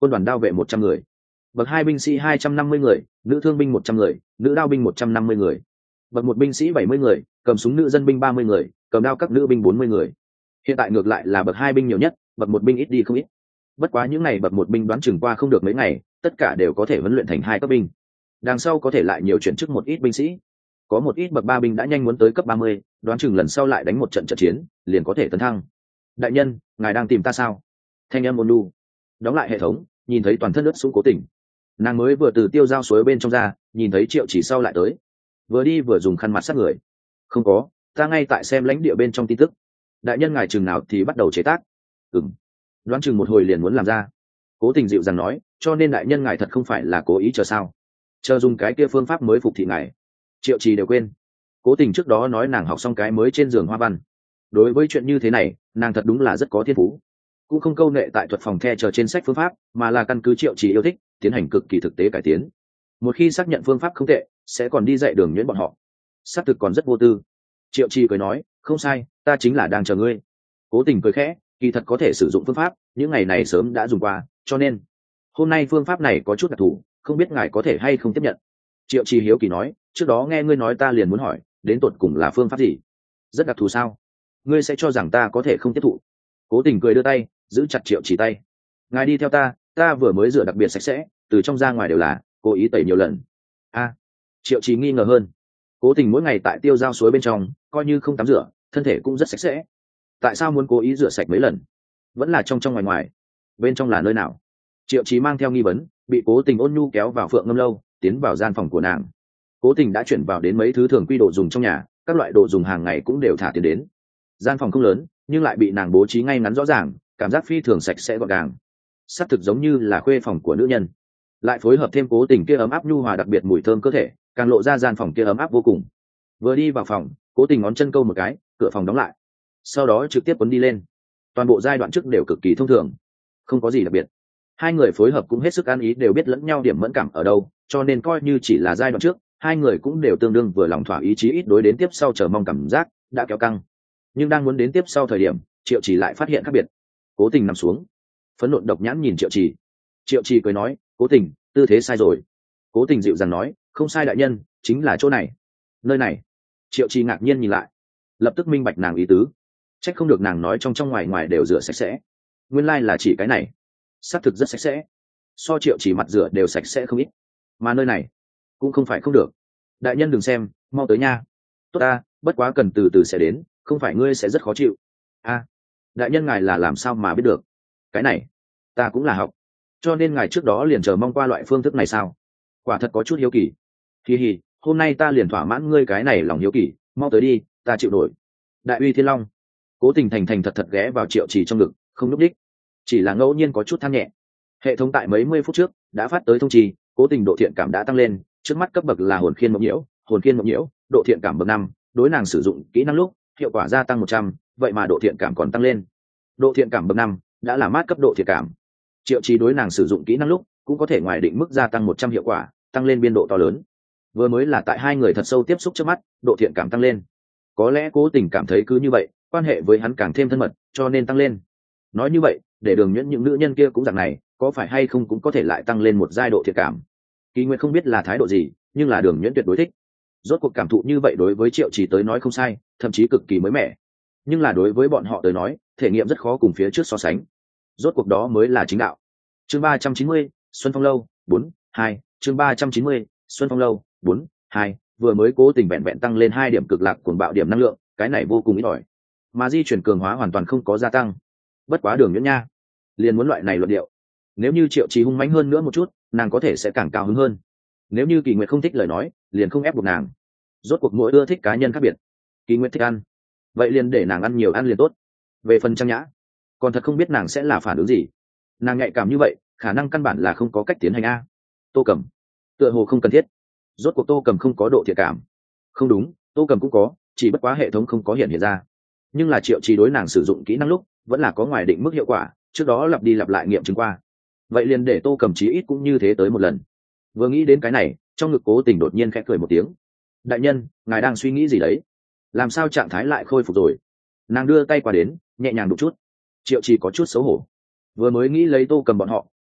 S1: quân đoàn đao vệ 100 người, bậc 2 binh sĩ 250 người, nữ thương binh 100 người, nữ đao binh 150 người, bậc 1 binh sĩ 70 người, cầm súng nữ dân binh 30 người, cầm đao các nữ binh 40 người. Hiện tại ngược lại là bậc 2 binh nhiều nhất, bậc 1 binh ít đi không ít. Bất quá những ngày bậc 1 binh đoán chừng qua không được mấy ngày, tất cả đều có thể huấn luyện thành 2 cấp binh. Đằng sau có thể lại nhiều chuyển chức một ít binh sĩ. Có một ít bậc 3 binh đã nhanh muốn tới cấp 30, đoán chừng lần sau lại đánh một trận chiến, liền có thể tấn thăng. Đại nhân, ngài đang tìm ta sao? Thanh âm ôn nhu. Đóng lại hệ thống, nhìn thấy toàn thân ướt sũng Cố Tình. Nàng mới vừa từ tiêu giao suối bên trong ra, nhìn thấy Triệu Chỉ sau lại tới. Vừa đi vừa dùng khăn mặt sát người. Không có, ta ngay tại xem lãnh địa bên trong tin tức. Đại nhân ngài chừng nào thì bắt đầu chế tác? Đoán chừng một hồi liền muốn làm ra. Cố Tình dịu dàng nói, cho nên đại nhân ngài thật không phải là cố ý chờ sao? Chờ dùng cái kia phương pháp mới phục thị ngài. Triệu Trì đều quên. Cố Tình trước đó nói nàng học xong cái mới trên giường hoa văn. Đối với chuyện như thế này, nàng thật đúng là rất có thiên phú. Cũng không câu nệ tại thuật phòng the chờ trên sách phương pháp, mà là căn cứ Triệu Trì yêu thích, tiến hành cực kỳ thực tế cải tiến. Một khi xác nhận phương pháp không tệ, sẽ còn đi dạy đường nhuyễn bọn họ. Xác thực còn rất vô tư. Triệu Trì cười nói, không sai, ta chính là đang chờ ngươi. Cố Tình cười khẽ, kỳ thật có thể sử dụng phương pháp, những ngày này sớm đã dùng qua, cho nên hôm nay phương pháp này có chút đặc thù, không biết ngài có thể hay không tiếp nhận. Triệu Trì hiếu kỳ nói, trước đó nghe ngươi nói ta liền muốn hỏi, đến tột cùng là phương pháp gì? Rất đặc thù sao? Ngươi sẽ cho rằng ta có thể không tiếp thụ? Cố Tình cười đưa tay giữ chặt Triệu Trì tay. Ngài đi theo ta vừa mới rửa đặc biệt sạch sẽ, từ trong ra ngoài đều là, cố ý tẩy nhiều lần. Triệu Trì nghi ngờ hơn. Cố Tình mỗi ngày tại tiêu giao suối bên trong, coi như không tắm rửa, thân thể cũng rất sạch sẽ. Tại sao muốn cố ý rửa sạch mấy lần? Vẫn là trong ngoài ngoài. Bên trong là nơi nào? Triệu Trì mang theo nghi vấn, bị Cố Tình ôn nhu kéo vào Phượng Ngâm lâu, tiến vào gian phòng của nàng. Cố Tình đã chuyển vào đến mấy thứ thường quy đồ dùng trong nhà, các loại đồ dùng hàng ngày cũng đều thả tiền đến. Gian phòng không lớn, nhưng lại bị nàng bố trí ngay ngắn rõ ràng, cảm giác phi thường sạch sẽ gọn gàng. Sắp thực giống như là khuê phòng của nữ nhân. Lại phối hợp thêm Cố Tình kia ấm áp nhu hòa đặc biệt mùi thơm cơ thể, càng lộ ra gian phòng kia ấm áp vô cùng. Vừa đi vào phòng, Cố Tình ngón chân câu một cái, cửa phòng đóng lại. Sau đó trực tiếp quấn đi lên. Toàn bộ giai đoạn trước đều cực kỳ thông thường, không có gì đặc biệt. Hai người phối hợp cũng hết sức ăn ý, đều biết lẫn nhau điểm mẫn cảm ở đâu, cho nên coi như chỉ là giai đoạn trước, hai người cũng đều tương đương vừa lòng thỏa ý chí ít đối đến tiếp sau chờ mong cảm giác đã kéo căng. Nhưng đang muốn đến tiếp sau thời điểm, Triệu Trì lại phát hiện khác biệt. Cố Tình nằm xuống, phấn nộ độc nhãn nhìn Triệu Trì. Triệu Trì cười nói, Cố Tình, tư thế sai rồi. Cố Tình dịu dàng nói, không sai đại nhân, chính là chỗ này, nơi này. Triệu Trì ngạc nhiên nhìn lại, lập tức minh bạch nàng ý tứ. Trách không được nàng nói trong ngoài ngoài đều rửa sạch sẽ, nguyên lai là chỉ cái này. Xác thực rất sạch sẽ, so Triệu Trì mặt rửa đều sạch sẽ không ít. Mà nơi này cũng không phải không được. Đại nhân đừng xem, mau tới nha. Tốt ta, bất quá cần từ từ sẽ đến, không phải ngươi sẽ rất khó chịu. Đại nhân ngài là làm sao mà biết được? Cái này ta cũng là học, cho nên ngài trước đó liền chờ mong qua loại phương thức này sao? Quả thật có chút hiếu kỳ. Hi hi, hôm nay ta liền thỏa mãn ngươi cái này lòng hiếu kỳ, mau tới đi, ta chịu nổi. Đại uy Thiên Long. Cố Tình thành thành thật thật ghé vào Triệu Trì trong ngực, không núp đích, chỉ là ngẫu nhiên có chút than nhẹ. Hệ thống tại mấy mươi phút trước đã phát tới thông trì, Cố Tình độ thiện cảm đã tăng lên, trước mắt cấp bậc là hồn khiên mộng nhiễu, độ thiện cảm bậc 5, đối nàng sử dụng kỹ năng lúc hiệu quả gia tăng 100, vậy mà độ thiện cảm còn tăng lên. Độ thiện cảm bậc 5 đã là mát cấp độ thiện cảm. Triệu Trì đối nàng sử dụng kỹ năng lúc cũng có thể ngoài định mức gia tăng 100 hiệu quả, tăng lên biên độ to lớn. Vừa mới là tại hai người thật sâu tiếp xúc trước mắt, độ thiện cảm tăng lên. Có lẽ Cố Tình cảm thấy cứ như vậy, quan hệ với hắn càng thêm thân mật, cho nên tăng lên. Nói như vậy, để Đường Nhuyễn những nữ nhân kia cũng dạng này, có phải hay không cũng có thể lại tăng lên một giai độ thiện cảm. Kỳ Nguyệt không biết là thái độ gì, nhưng là Đường Nhuyễn tuyệt đối thích. Rốt cuộc cảm thụ như vậy đối với Triệu Trì tới nói không sai, thậm chí cực kỳ mới mẻ. Nhưng là đối với bọn họ tới nói, thể nghiệm rất khó cùng phía trước so sánh. Rốt cuộc đó mới là chính đạo. Chương 390, Xuân Phong lâu 4-2, chương 390, Xuân Phong lâu 4-2, vừa mới Cố Tình vẹn vẹn tăng lên 2 điểm cực lạc cuồng bạo điểm năng lượng, cái này vô cùng ít ỏi. Mà di chuyển cường hóa hoàn toàn không có gia tăng. Bất quá Đường Nhuyễn nha, liền muốn loại này luận điệu. Nếu như Triệu Trì hung mãnh hơn nữa một chút, nàng có thể sẽ càng cao hứng hơn. Nếu như Kỳ Nguyệt không thích lời nói, liền không ép buộc nàng. Rốt cuộc mỗi ưa thích cá nhân khác biệt. Kỳ Nguyệt thích ăn, vậy liền để nàng ăn nhiều ăn liền tốt. Về phần Trang Nhã, còn thật không biết nàng sẽ là phản ứng gì. Nàng nhạy cảm như vậy, khả năng căn bản là không có cách tiến hành a. Tô Cẩm, tựa hồ không cần thiết. Rốt cuộc Tô Cẩm không có độ thiện cảm. Không đúng, Tô Cẩm cũng có, chỉ bất quá hệ thống không có hiện ra. Nhưng là Triệu Trì đối nàng sử dụng kỹ năng lúc vẫn là có ngoài định mức hiệu quả, trước đó lặp đi lặp lại nghiệm chứng qua. Vậy liền để Tô Cẩm chí ít cũng như thế tới một lần. Vừa nghĩ đến cái này, trong ngực Cố Tình đột nhiên khẽ cười một tiếng. Đại nhân, ngài đang suy nghĩ gì đấy? Làm sao trạng thái lại khôi phục rồi? Nàng đưa tay qua đến, nhẹ nhàng đụng chút. Triệu Trì có chút xấu hổ. Vừa mới nghĩ lấy Tô Cẩm bọn họ,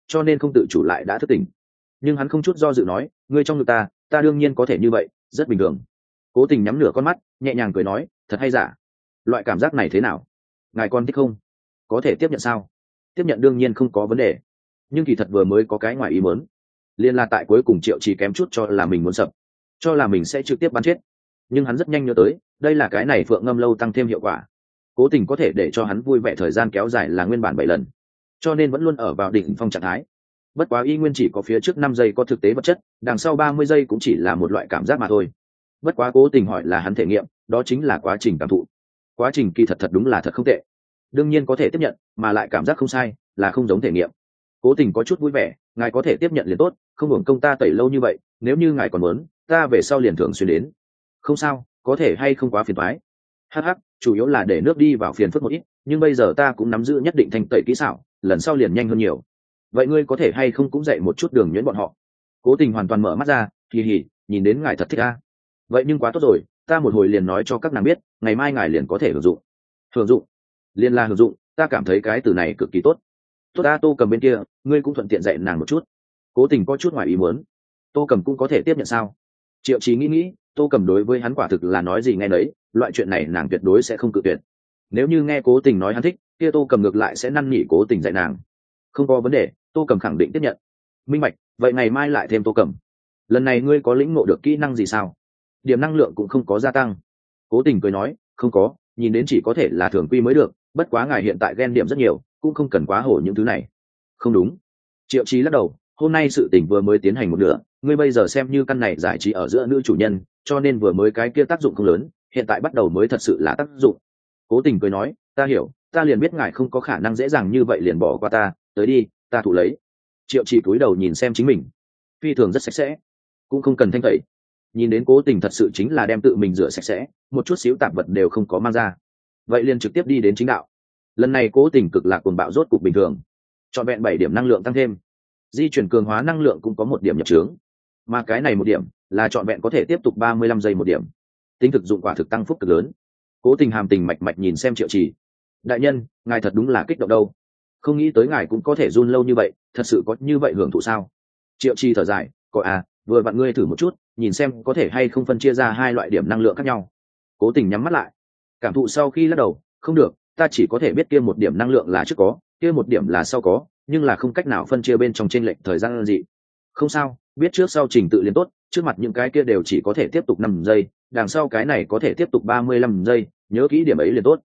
S1: cho nên không tự chủ lại đã thức tỉnh. Nhưng hắn không chút do dự nói, ngươi trong ngực ta đương nhiên có thể như vậy, rất bình thường. Cố Tình nhắm nửa con mắt, nhẹ nhàng cười nói, thật hay giả? Loại cảm giác này thế nào? Ngài con thích không? Có thể tiếp nhận sao? Tiếp nhận đương nhiên không có vấn đề, nhưng kỳ thật vừa mới có cái ngoài ý muốn, liên là tại cuối cùng Triệu Trì kém chút cho là mình muốn sập, cho là mình sẽ trực tiếp bắn chết. Nhưng hắn rất nhanh nhớ tới, đây là cái này Phượng Ngâm Lâu tăng thêm hiệu quả. Cố Tình có thể để cho hắn vui vẻ thời gian kéo dài là nguyên bản 7 lần, cho nên vẫn luôn ở vào đỉnh phong trạng thái. Bất quá y nguyên chỉ có phía trước 5 giây có thực tế vật chất, đằng sau 30 giây cũng chỉ là một loại cảm giác mà thôi. Bất quá Cố Tình hỏi là hắn thể nghiệm, đó chính là quá trình cảm thụ. Quá trình kỳ thật đúng là thật không tệ, đương nhiên có thể tiếp nhận, mà lại cảm giác không sai, là không giống thể nghiệm. Cố Tình có chút vui vẻ, ngài có thể tiếp nhận liền tốt, không hưởng công ta tẩy lâu như vậy, nếu như ngài còn muốn, ta về sau liền thường xuyên đến. Không sao, có thể hay không quá phiền toái. Hắc, chủ yếu là để nước đi vào phiền phức một ít, nhưng bây giờ ta cũng nắm giữ nhất định thanh tẩy kỹ xảo, lần sau liền nhanh hơn nhiều. Vậy ngươi có thể hay không cũng dạy một chút đường nhuyễn bọn họ? Cố Tình hoàn toàn mở mắt ra, kỳ hỉ, nhìn đến ngài thật thích a. Vậy nhưng quá tốt rồi, ta một hồi liền nói cho các nàng biết, ngày mai ngài liền có thể hưởng dụng. Hưởng dụng? Liên là hưởng dụng, ta cảm thấy cái từ này cực kỳ tốt. Tốt ta, Tô Cầm bên kia, ngươi cũng thuận tiện dạy nàng một chút. Cố Tình có chút ngoài ý muốn, Tô Cầm cũng có thể tiếp nhận sao? Triệu Chí nghĩ, Tô Cầm đối với hắn quả thực là nói gì nghe nấy, loại chuyện này nàng tuyệt đối sẽ không cự tuyệt. Nếu như nghe Cố Tình nói hắn thích, kia Tô Cầm ngược lại sẽ năn nỉ Cố Tình dạy nàng. Không có vấn đề, Tô Cầm khẳng định tiếp nhận. Minh bạch, vậy ngày mai lại thêm Tô Cầm. Lần này ngươi có lĩnh ngộ được kỹ năng gì sao? Điểm năng lượng cũng không có gia tăng. Cố Tình cười nói, không có, nhìn đến chỉ có thể là thường quy mới được, bất quá ngài hiện tại ghen điểm rất nhiều, cũng không cần quá hổ những thứ này. Không đúng. Triệu Chí lắc đầu, hôm nay sự tình vừa mới tiến hành một nửa, ngươi bây giờ xem như căn này giải trí ở giữa nữ chủ nhân, cho nên vừa mới cái kia tác dụng không lớn, hiện tại bắt đầu mới thật sự là tác dụng. Cố Tình cười nói, ta hiểu, ta liền biết ngài không có khả năng dễ dàng như vậy liền bỏ qua ta, tới đi, ta thụ lấy. Triệu Chí cúi đầu nhìn xem chính mình, phi thường rất sạch sẽ, cũng không cần thanh tẩy. Nhìn đến Cố Tình thật sự chính là đem tự mình rửa sạch sẽ, một chút xíu tạp vật đều không có mang ra. Vậy liền trực tiếp đi đến chính đạo. Lần này Cố Tình cực lạc cuồng bạo rốt cục bình thường, trọn vẹn 7 điểm năng lượng tăng thêm. Di chuyển cường hóa năng lượng cũng có 1 điểm nhập trướng, mà cái này 1 điểm là trọn vẹn có thể tiếp tục 35 giây 1 điểm. Tính thực dụng quả thực tăng phúc cực lớn. Cố Tình hàm tình mạch mạch nhìn xem Triệu Trì, đại nhân, ngài thật đúng là kích động đâu, không nghĩ tới ngài cũng có thể run lâu như vậy, thật sự có như vậy hưởng thụ sao? Triệu Trì thở dài, có à, vừa vặn ngươi thử một chút, nhìn xem có thể hay không phân chia ra 2 loại điểm năng lượng khác nhau. Cố Tình nhắm mắt lại, cảm thụ sau khi lắc đầu, không được, ta chỉ có thể biết kia 1 điểm năng lượng là trước có, kia 1 điểm là sau có, nhưng là không cách nào phân chia bên trong chênh lệch thời gian gì. Không sao, biết trước sau trình tự liền tốt, trước mặt những cái kia đều chỉ có thể tiếp tục 5 giây, đằng sau cái này có thể tiếp tục 35 giây, nhớ kỹ điểm ấy liền tốt.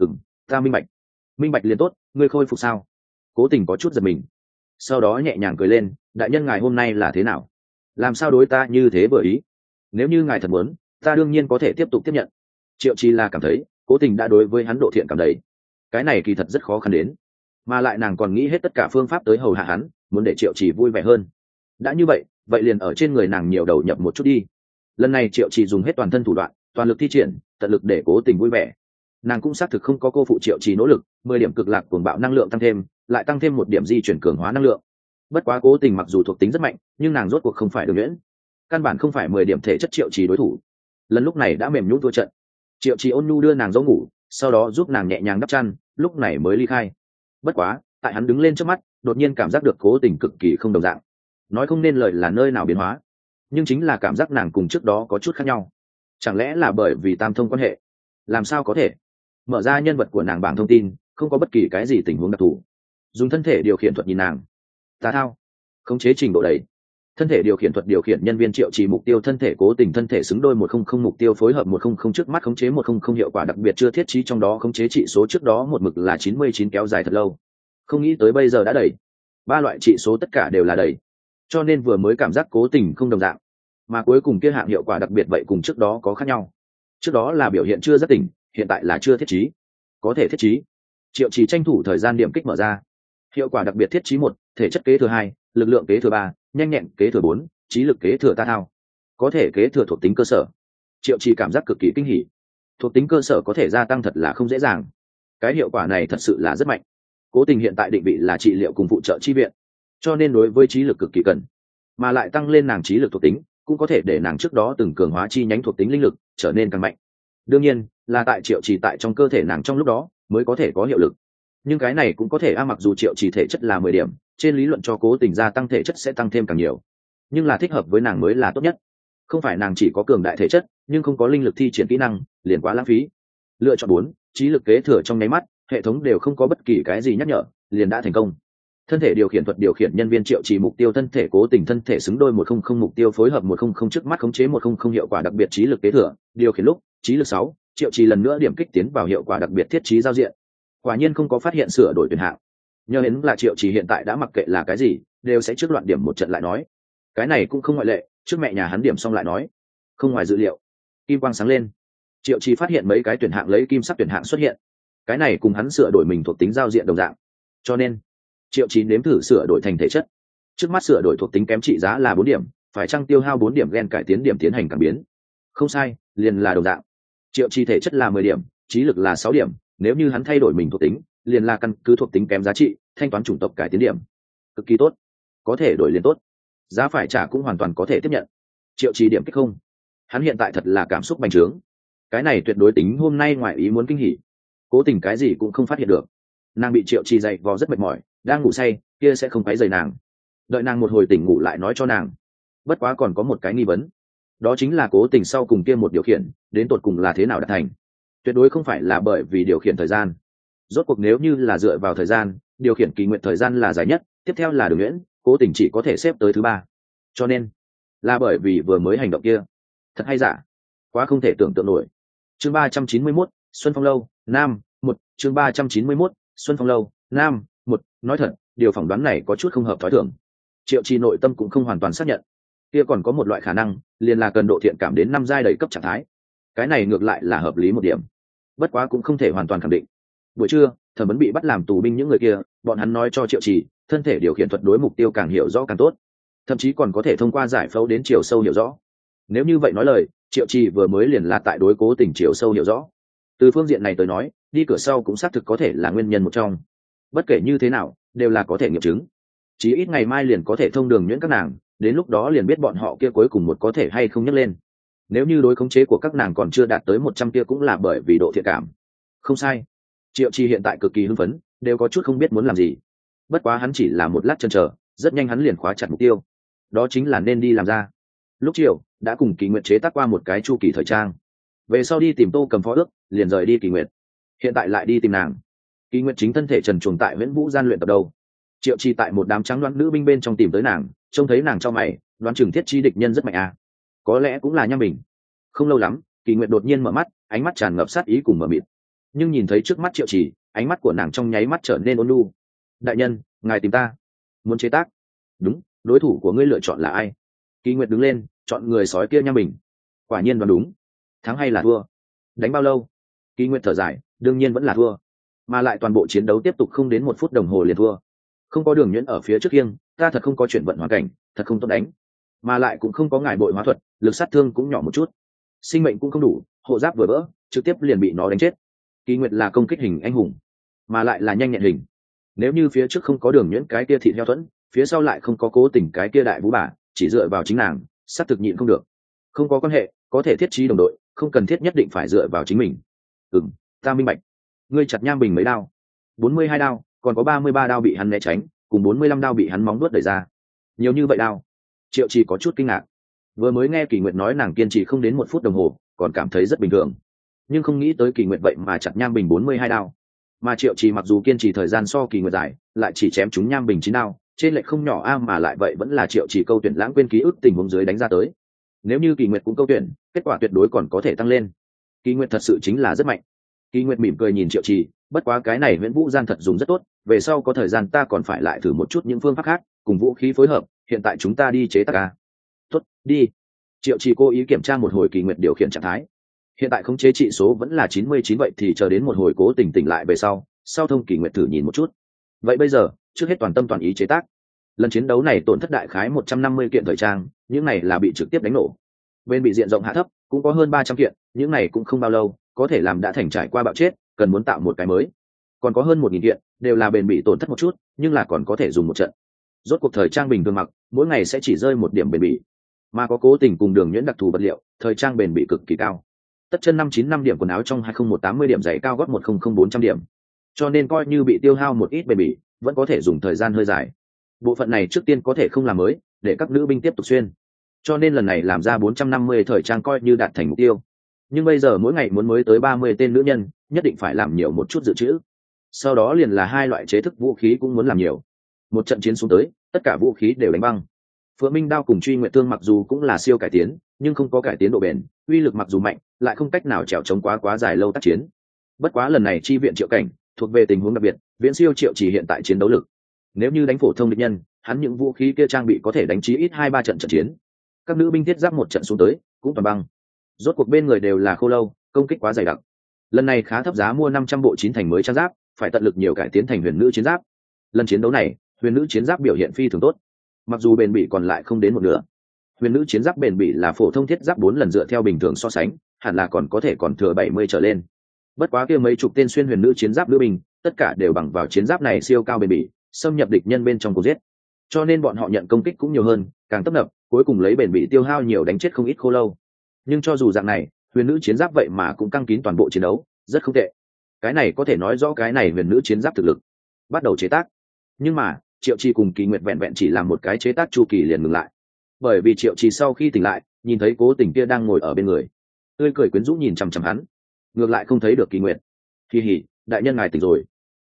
S1: Ta minh bạch. Minh bạch liền tốt, ngươi khôi phục sao? Cố Tình có chút giật mình, sau đó nhẹ nhàng cười lên, đại nhân ngài hôm nay là thế nào? Làm sao đối ta như thế vừa ý? Nếu như ngài thật muốn, ta đương nhiên có thể tiếp tục tiếp nhận. Triệu Chi là cảm thấy, Cố Tình đã đối với hắn độ thiện cảm đấy. Cái này kỳ thật rất khó khăn đến, mà lại nàng còn nghĩ hết tất cả phương pháp tới hầu hạ hắn, muốn để Triệu Chỉ vui vẻ hơn. Đã như vậy, vậy liền ở trên người nàng nhiều đầu nhập một chút đi. Lần này Triệu Chỉ dùng hết toàn thân thủ đoạn, toàn lực thi triển, tận lực để Cố Tình vui vẻ. Nàng cũng xác thực không có cô phụ Triệu Chỉ nỗ lực, 10 điểm cực lạc cuồng bạo năng lượng tăng thêm, lại tăng thêm 1 điểm di chuyển cường hóa năng lượng. Bất quá Cố Tình mặc dù thuộc tính rất mạnh, nhưng nàng rốt cuộc không phải Đường Nhuyễn, căn bản không phải 10 điểm thể chất Triệu Chỉ đối thủ. Lần lúc này đã mềm nhũn thua trận. Triệu Chỉ ôn nhu đưa nàng dỗ ngủ, sau đó giúp nàng nhẹ nhàng đắp chăn, lúc này mới ly khai. Bất quá, tại hắn đứng lên trước mắt, đột nhiên cảm giác được Cố Tình cực kỳ không đồng dạng. Nói không nên lời là nơi nào biến hóa, nhưng chính là cảm giác nàng cùng trước đó có chút khác nhau. Chẳng lẽ là bởi vì tam thông quan hệ? Làm sao có thể? Mở ra nhân vật của nàng bảng thông tin, không có bất kỳ cái gì tình huống đặc thù. Dùng thân thể điều khiển thuật nhìn nàng. Tà thao, khống chế trình độ đầy. Thân thể điều khiển thuật điều khiển nhân viên Triệu Chỉ mục tiêu thân thể Cố Tình thân thể xứng đôi 100 mục tiêu phối hợp 100 trước mắt khống chế 100 hiệu quả đặc biệt chưa thiết trí, trong đó khống chế trị số trước đó một mực là 99 kéo dài thật lâu. Không nghĩ tới bây giờ đã đầy. 3 loại trị số tất cả đều là đầy. Cho nên vừa mới cảm giác Cố Tình không đồng dạng, mà cuối cùng kia hạng hiệu quả đặc biệt vậy cùng trước đó có khác nhau. Trước đó là biểu hiện chưa rất tỉnh, hiện tại là chưa thiết trí. Có thể thiết trí. Triệu Chỉ tranh thủ thời gian điểm kích mở ra. Hiệu quả đặc biệt thiết trí 1, thể chất kế thừa 2, lực lượng kế thừa 3, nhanh nhẹn kế thừa 4, trí lực kế thừa ta thao. Có thể kế thừa thuộc tính cơ sở. Triệu Chỉ cảm giác cực kỳ kinh hỉ. Thuộc tính cơ sở có thể gia tăng thật là không dễ dàng. Cái hiệu quả này thật sự là rất mạnh. Cố Tình hiện tại định vị là trị liệu cùng phụ trợ chi viện, cho nên đối với trí lực cực kỳ cần, mà lại tăng lên nàng trí lực thuộc tính, cũng có thể để nàng trước đó từng cường hóa chi nhánh thuộc tính linh lực trở nên càng mạnh. Đương nhiên là tại Triệu Chỉ tại trong cơ thể nàng trong lúc đó mới có thể có hiệu lực, nhưng cái này cũng có thể mặc dù Triệu Chỉ thể chất là 10 điểm, trên lý luận cho cố tình gia tăng thể chất sẽ tăng thêm càng nhiều, nhưng là thích hợp với nàng mới là tốt nhất. Không phải nàng chỉ có cường đại thể chất nhưng không có linh lực thi triển kỹ năng, liền quá lãng phí. Lựa chọn 4, trí lực kế thừa trong nháy mắt, hệ thống đều không có bất kỳ cái gì nhắc nhở, liền đã thành công. Thân thể điều khiển thuật điều khiển nhân viên Triệu Trì mục tiêu thân thể cố tình thân thể xứng đôi 100 mục tiêu phối hợp 100 trước mắt khống chế 100 hiệu quả đặc biệt trí lực kế thừa, điều khiển lúc, trí lực 6, Triệu Trì lần nữa điểm kích tiến vào hiệu quả đặc biệt thiết trí giao diện. Quả nhiên không có phát hiện sửa đổi tuyển hạng. Nhớ đến là Triệu Trì hiện tại đã mặc kệ là cái gì, đều sẽ trước loạn điểm một trận lại nói. Cái này cũng không ngoại lệ, trước mẹ nhà hắn điểm xong lại nói. Không ngoài dự liệu. Kim quang sáng lên. Triệu Trì phát hiện mấy cái tuyển hạng lấy kim sắc tuyển hạng xuất hiện. Cái này cùng hắn sửa đổi mình thuộc tính giao diện đồng dạng. Cho nên, Triệu Trì nếm thử sửa đổi thành thể chất. Trước mắt sửa đổi thuộc tính kém trị giá là 4 điểm, phải chăng tiêu hao 4 điểm gen cải tiến điểm tiến hành cảm biến. Không sai, liền là đồng dạng. Triệu Trì thể chất là 10 điểm, trí lực là 6 điểm, nếu như hắn thay đổi mình thuộc tính, liền là căn cứ thuộc tính kém giá trị, thanh toán chủng tộc cải tiến điểm. Cực kỳ tốt. Có thể đổi liền tốt. Giá phải trả cũng hoàn toàn có thể tiếp nhận. Triệu Trì điểm kích không. Hắn hiện tại thật là cảm xúc bành trướng. Cái này tuyệt đối tính hôm nay ngoài ý muốn kinh hỉ. Cố tình cái gì cũng không phát hiện được. Nàng bị Triệu Trì dày vò rất mệt mỏi, đang ngủ say, kia sẽ không quấy rầy nàng. Đợi nàng một hồi tỉnh ngủ lại nói cho nàng. Bất quá còn có một cái nghi vấn, đó chính là cố tình sau cùng kia một điều khiển đến tột cùng là thế nào đạt thành. Tuyệt đối không phải là bởi vì điều khiển thời gian. Rốt cuộc nếu như là dựa vào thời gian, điều khiển kỳ nguyện thời gian là dài nhất, tiếp theo là Đường Uyển, cố tình chỉ có thể xếp tới thứ 3. Cho nên là bởi vì vừa mới hành động kia. Thật hay giả? Quá không thể tưởng tượng nổi. Chương 391, Xuân Phong lâu, Nam, 1, chương 391, Xuân Phong lâu, Nam, 1, nói thật, điều phỏng đoán này có chút không hợp thói thường. Triệu Trì nội tâm cũng không hoàn toàn xác nhận. Kia còn có một loại khả năng, liền là cần độ thiện cảm đến 5 giai đầy cấp trạng thái. Cái này ngược lại là hợp lý một điểm. Bất quá cũng không thể hoàn toàn khẳng định. Buổi trưa, thẩm vấn bị bắt làm tù binh những người kia, bọn hắn nói cho Triệu Trì, thân thể điều khiển thuật đối mục tiêu càng hiểu rõ càng tốt, thậm chí còn có thể thông qua giải phẫu đến chiều sâu hiểu rõ. Nếu như vậy nói lời, Triệu Trì vừa mới liền là tại đối cố tình chiều sâu hiểu rõ. Từ phương diện này tới nói, đi cửa sau cũng xác thực có thể là nguyên nhân một trong. Bất kể như thế nào, đều là có thể nghiệm chứng. Chí ít ngày mai liền có thể thông Đường Nhuyễn các nàng, đến lúc đó liền biết bọn họ kia cuối cùng một có thể hay không nhấc lên. Nếu như đối khống chế của các nàng còn chưa đạt tới 100 kia cũng là bởi vì độ thiện cảm. Không sai. Triệu Trì hiện tại cực kỳ hưng phấn, đều có chút không biết muốn làm gì. Bất quá hắn chỉ là một lát chần chờ, rất nhanh hắn liền khóa chặt mục tiêu. Đó chính là nên đi làm ra. Lúc chiều, đã cùng Kỳ Nguyệt chế tác qua một cái chu kỳ thời trang. Về sau đi tìm Tô Cầm phó ước, liền rời đi Kỳ Nguyệt. Hiện tại lại đi tìm nàng. Kỳ Nguyệt chính thân thể trần truồng tại Viễn Vũ gian luyện tập đâu. Triệu Trì tại một đám trắng đoán nữ binh bên trong tìm tới nàng, trông thấy nàng trong mày, đoán chừng thiết chi địch nhân rất mạnh à. Có lẽ cũng là Nham Bình. Không lâu lắm, Kỳ Nguyệt đột nhiên mở mắt, ánh mắt tràn ngập sát ý cùng mở mịt. Nhưng nhìn thấy trước mắt Triệu Trì, ánh mắt của nàng trong nháy mắt trở nên ôn nhu. Đại nhân, ngài tìm ta, muốn chế tác? Đúng, đối thủ của ngươi lựa chọn là ai? Kỳ Nguyệt đứng lên, chọn người sói kia Nham Bình. Quả nhiên đoán đúng. Thắng hay là thua? Đánh bao lâu? Kỳ Nguyệt thở dài, đương nhiên vẫn là thua, mà lại toàn bộ chiến đấu tiếp tục không đến 1 phút đồng hồ liền thua. Không có Đường Nhuyễn ở phía trước kiêng, ta thật không có chuyển vận hoàn cảnh, thật không tốt đánh, mà lại cũng không có ngài bội hóa thuật, lực sát thương cũng nhỏ một chút, sinh mệnh cũng không đủ, hộ giáp vừa vỡ, trực tiếp liền bị nó đánh chết. Kỳ Nguyệt là công kích hình anh hùng, mà lại là nhanh nhẹn hình. Nếu như phía trước không có Đường Nhuyễn cái kia thịt heo thuẫn, phía sau lại không có cố tình cái kia đại vũ bà, chỉ dựa vào chính nàng, sắp thực nhịn không được. Không có quan hệ, có thể thiết trí đồng đội, không cần thiết nhất định phải dựa vào chính mình. Ta minh bạch. Ngươi chặt Nham Bình mấy đao? 42 đao, còn có 33 đao bị hắn né tránh, cùng 45 đao bị hắn móng vuốt đẩy ra. Nhiều như vậy đao. Triệu Trì có chút kinh ngạc. Vừa mới nghe Kỳ Nguyệt nói nàng kiên trì không đến 1 phút đồng hồ, còn cảm thấy rất bình thường. Nhưng không nghĩ tới Kỳ Nguyệt vậy mà chặt Nham Bình 42 đao. Mà Triệu Trì mặc dù kiên trì thời gian so Kỳ Nguyệt dài, lại chỉ chém trúng Nham Bình 9 đao, trên lệch không nhỏ a, mà lại vậy vẫn là Triệu Trì câu tuyển lãng quên ký ức tình huống dưới đánh ra tới. Nếu như Kỳ Nguyệt cũng câu tuyển, kết quả tuyệt đối còn có thể tăng lên. Kỳ Nguyệt thật sự chính là rất mạnh. Kỳ Nguyệt mỉm cười nhìn Triệu Trì, bất quá cái này Viễn Vũ gian thật dùng rất tốt, về sau có thời gian ta còn phải lại thử một chút những phương pháp khác, cùng vũ khí phối hợp, hiện tại chúng ta đi chế tác a. Tốt, đi. Triệu Trì cố ý kiểm tra một hồi Kỳ Nguyệt điều khiển trạng thái. Hiện tại khống chế trị số vẫn là 99, vậy thì chờ đến một hồi cố tình tỉnh lại về sau thông Kỳ Nguyệt thử nhìn một chút. Vậy bây giờ, trước hết toàn tâm toàn ý chế tác. Lần chiến đấu này tổn thất đại khái 150 kiện thời trang, những này là bị trực tiếp đánh nổ. Bên bị diện rộng hạ thấp, cũng có hơn 300 kiện, những này cũng không bao lâu, có thể làm đã thành trải qua bạo chết, cần muốn tạo một cái mới. Còn có hơn 1000 kiện, đều là bền bị tổn thất một chút, nhưng là còn có thể dùng một trận. Rốt cuộc thời trang bình thường mặc, mỗi ngày sẽ chỉ rơi 1 điểm bền bị. Mà có cố tình cùng Đường Nhuyễn đặc thù vật liệu, thời trang bền bị cực kỳ cao. Tất chân 595 điểm quần áo trong 20180 điểm, giày cao gót 100 400 điểm. Cho nên coi như bị tiêu hao một ít bền bị, vẫn có thể dùng thời gian hơi dài. bộ phận này trước tiên có thể không làm mới để các nữ binh tiếp tục xuyên, cho nên lần này làm ra 450 thời trang coi như đạt thành mục tiêu. Nhưng bây giờ mỗi ngày muốn mới tới 30 tên nữ nhân, nhất định phải làm nhiều một chút dự trữ. Sau đó liền là hai loại chế thức vũ khí cũng muốn làm nhiều. Một trận chiến xuống tới, tất cả vũ khí đều đánh băng. Phượng Minh đao cùng Truy Nguyệt Thương mặc dù cũng là siêu cải tiến, nhưng không có cải tiến độ bền, uy lực mặc dù mạnh, lại không cách nào trèo chống quá dài lâu tác chiến. Bất quá lần này chi viện Triệu Cảnh, thuộc về tình huống đặc biệt, viễn siêu Triệu Chỉ hiện tại chiến đấu lực. Nếu như đánh phổ thông địch nhân, hắn những vũ khí kia trang bị có thể đánh chí ít 2-3 trận chiến. Các nữ binh thiết giáp một trận xuống tới, cũng toàn băng. Rốt cuộc bên người đều là khô lâu, công kích quá dày đặc. Lần này khá thấp giá mua 500 bộ chín thành mới trang giáp, phải tận lực nhiều cải tiến thành huyền nữ chiến giáp. Lần chiến đấu này, huyền nữ chiến giáp biểu hiện phi thường tốt, mặc dù bền bỉ còn lại không đến một nửa. Huyền nữ chiến giáp bền bỉ là phổ thông thiết giáp 4 lần dựa theo bình thường so sánh, hẳn là còn có thể còn thừa 70 trở lên. Bất quá kia mấy chục tên xuyên huyền nữ chiến giáp nữ binh, tất cả đều bằng vào chiến giáp này siêu cao bền bỉ, xâm nhập địch nhân bên trong cùng giết. Cho nên bọn họ nhận công kích cũng nhiều hơn, càng tấp nập, cuối cùng lấy bền bỉ tiêu hao nhiều đánh chết không ít khô lâu. Nhưng cho dù dạng này, huyền nữ chiến giáp vậy mà cũng căng kín toàn bộ chiến đấu, rất không tệ. Cái này có thể nói rõ cái này huyền nữ chiến giáp thực lực. Bắt đầu chế tác. Nhưng mà, Triệu Chi cùng Kỳ Nguyệt vẹn vẹn chỉ làm một cái chế tác chu kỳ liền ngừng lại. Bởi vì Triệu Chi sau khi tỉnh lại, nhìn thấy Cố Tình kia đang ngồi ở bên người, tươi cười quyến rũ nhìn chằm chằm hắn. Ngược lại không thấy được Kỳ Nguyệt. Kỳ hỉ, đại nhân ngài tỉnh rồi.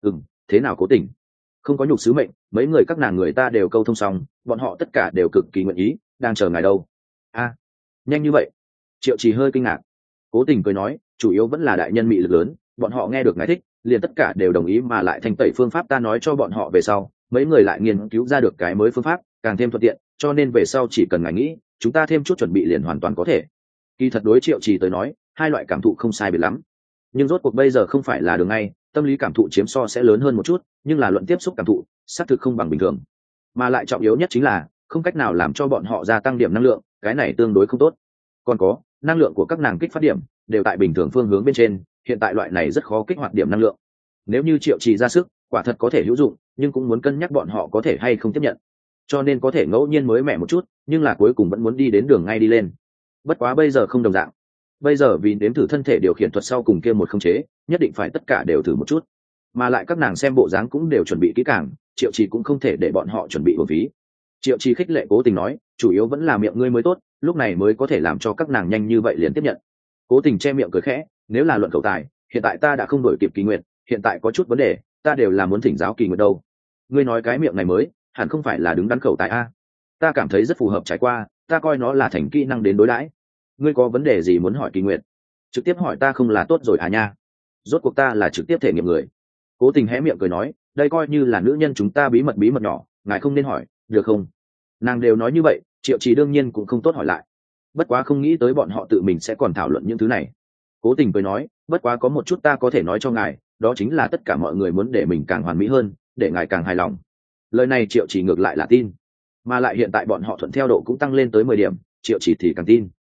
S1: Thế nào Cố Tình? Không có nhục sứ mệnh, mấy người các nàng người ta đều câu thông xong, bọn họ tất cả đều cực kỳ nguyện ý, đang chờ ngài đâu. Nhanh như vậy? Triệu Trì hơi kinh ngạc. Cố Tình cười nói, chủ yếu vẫn là đại nhân mị lực lớn, bọn họ nghe được ngài thích, liền tất cả đều đồng ý, mà lại thanh tẩy phương pháp ta nói cho bọn họ về sau, mấy người lại nghiên cứu ra được cái mới phương pháp, càng thêm thuận tiện, cho nên về sau chỉ cần ngài nghĩ, chúng ta thêm chút chuẩn bị liền hoàn toàn có thể. Kỳ thật đối Triệu Trì tới nói, hai loại cảm thụ không sai biệt lắm, nhưng rốt cuộc bây giờ không phải là đường ngay, tâm lý cảm thụ chiếm so sẽ lớn hơn một chút, nhưng là luận tiếp xúc cảm thụ, xác thực không bằng bình thường, mà lại trọng yếu nhất chính là không cách nào làm cho bọn họ gia tăng điểm năng lượng, cái này tương đối không tốt. Còn có, năng lượng của các nàng kích phát điểm đều tại bình thường phương hướng bên trên, hiện tại loại này rất khó kích hoạt điểm năng lượng. Nếu như Triệu Trì ra sức, quả thật có thể hữu dụng, nhưng cũng muốn cân nhắc bọn họ có thể hay không tiếp nhận, cho nên có thể ngẫu nhiên mới mẻ một chút, nhưng là cuối cùng vẫn muốn đi đến đường ngay đi lên. Bất quá bây giờ không đồng dạng, bây giờ vì nếm thử thân thể điều khiển thuật sau cùng kia một khống chế, nhất định phải tất cả đều thử một chút, mà lại các nàng xem bộ dáng cũng đều chuẩn bị kỹ càng, Triệu Trì cũng không thể để bọn họ chuẩn bị uổng phí. Triệu Trì khích lệ Cố Tình nói, chủ yếu vẫn là miệng ngươi mới tốt, lúc này mới có thể làm cho các nàng nhanh như vậy liền tiếp nhận. Cố Tình che miệng cười khẽ, nếu là luận khẩu tài, hiện tại ta đã không đổi kịp Kỳ Nguyệt, hiện tại có chút vấn đề, ta đều là muốn thỉnh giáo Kỳ Nguyệt đâu. Ngươi nói cái miệng này mới, hẳn không phải là đứng đắn khẩu tài a? Ta cảm thấy rất phù hợp trải qua, ta coi nó là thành kỹ năng đến đối đãi. Ngươi có vấn đề gì muốn hỏi Kỳ Nguyệt, trực tiếp hỏi ta không là tốt rồi à nha? Rốt cuộc ta là trực tiếp thể nghiệm người. Cố Tình hé miệng cười nói, đây coi như là nữ nhân chúng ta bí mật nhỏ, ngài không nên hỏi, được không? Nàng đều nói như vậy, Triệu Trì đương nhiên cũng không tốt hỏi lại. Bất quá không nghĩ tới bọn họ tự mình sẽ còn thảo luận những thứ này. Cố Tình cười nói, bất quá có một chút ta có thể nói cho ngài, đó chính là tất cả mọi người muốn để mình càng hoàn mỹ hơn, để ngài càng hài lòng. Lời này Triệu Trì ngược lại là tin, mà lại hiện tại bọn họ thuận theo độ cũng tăng lên tới 10 điểm, Triệu Trì thì càng tin.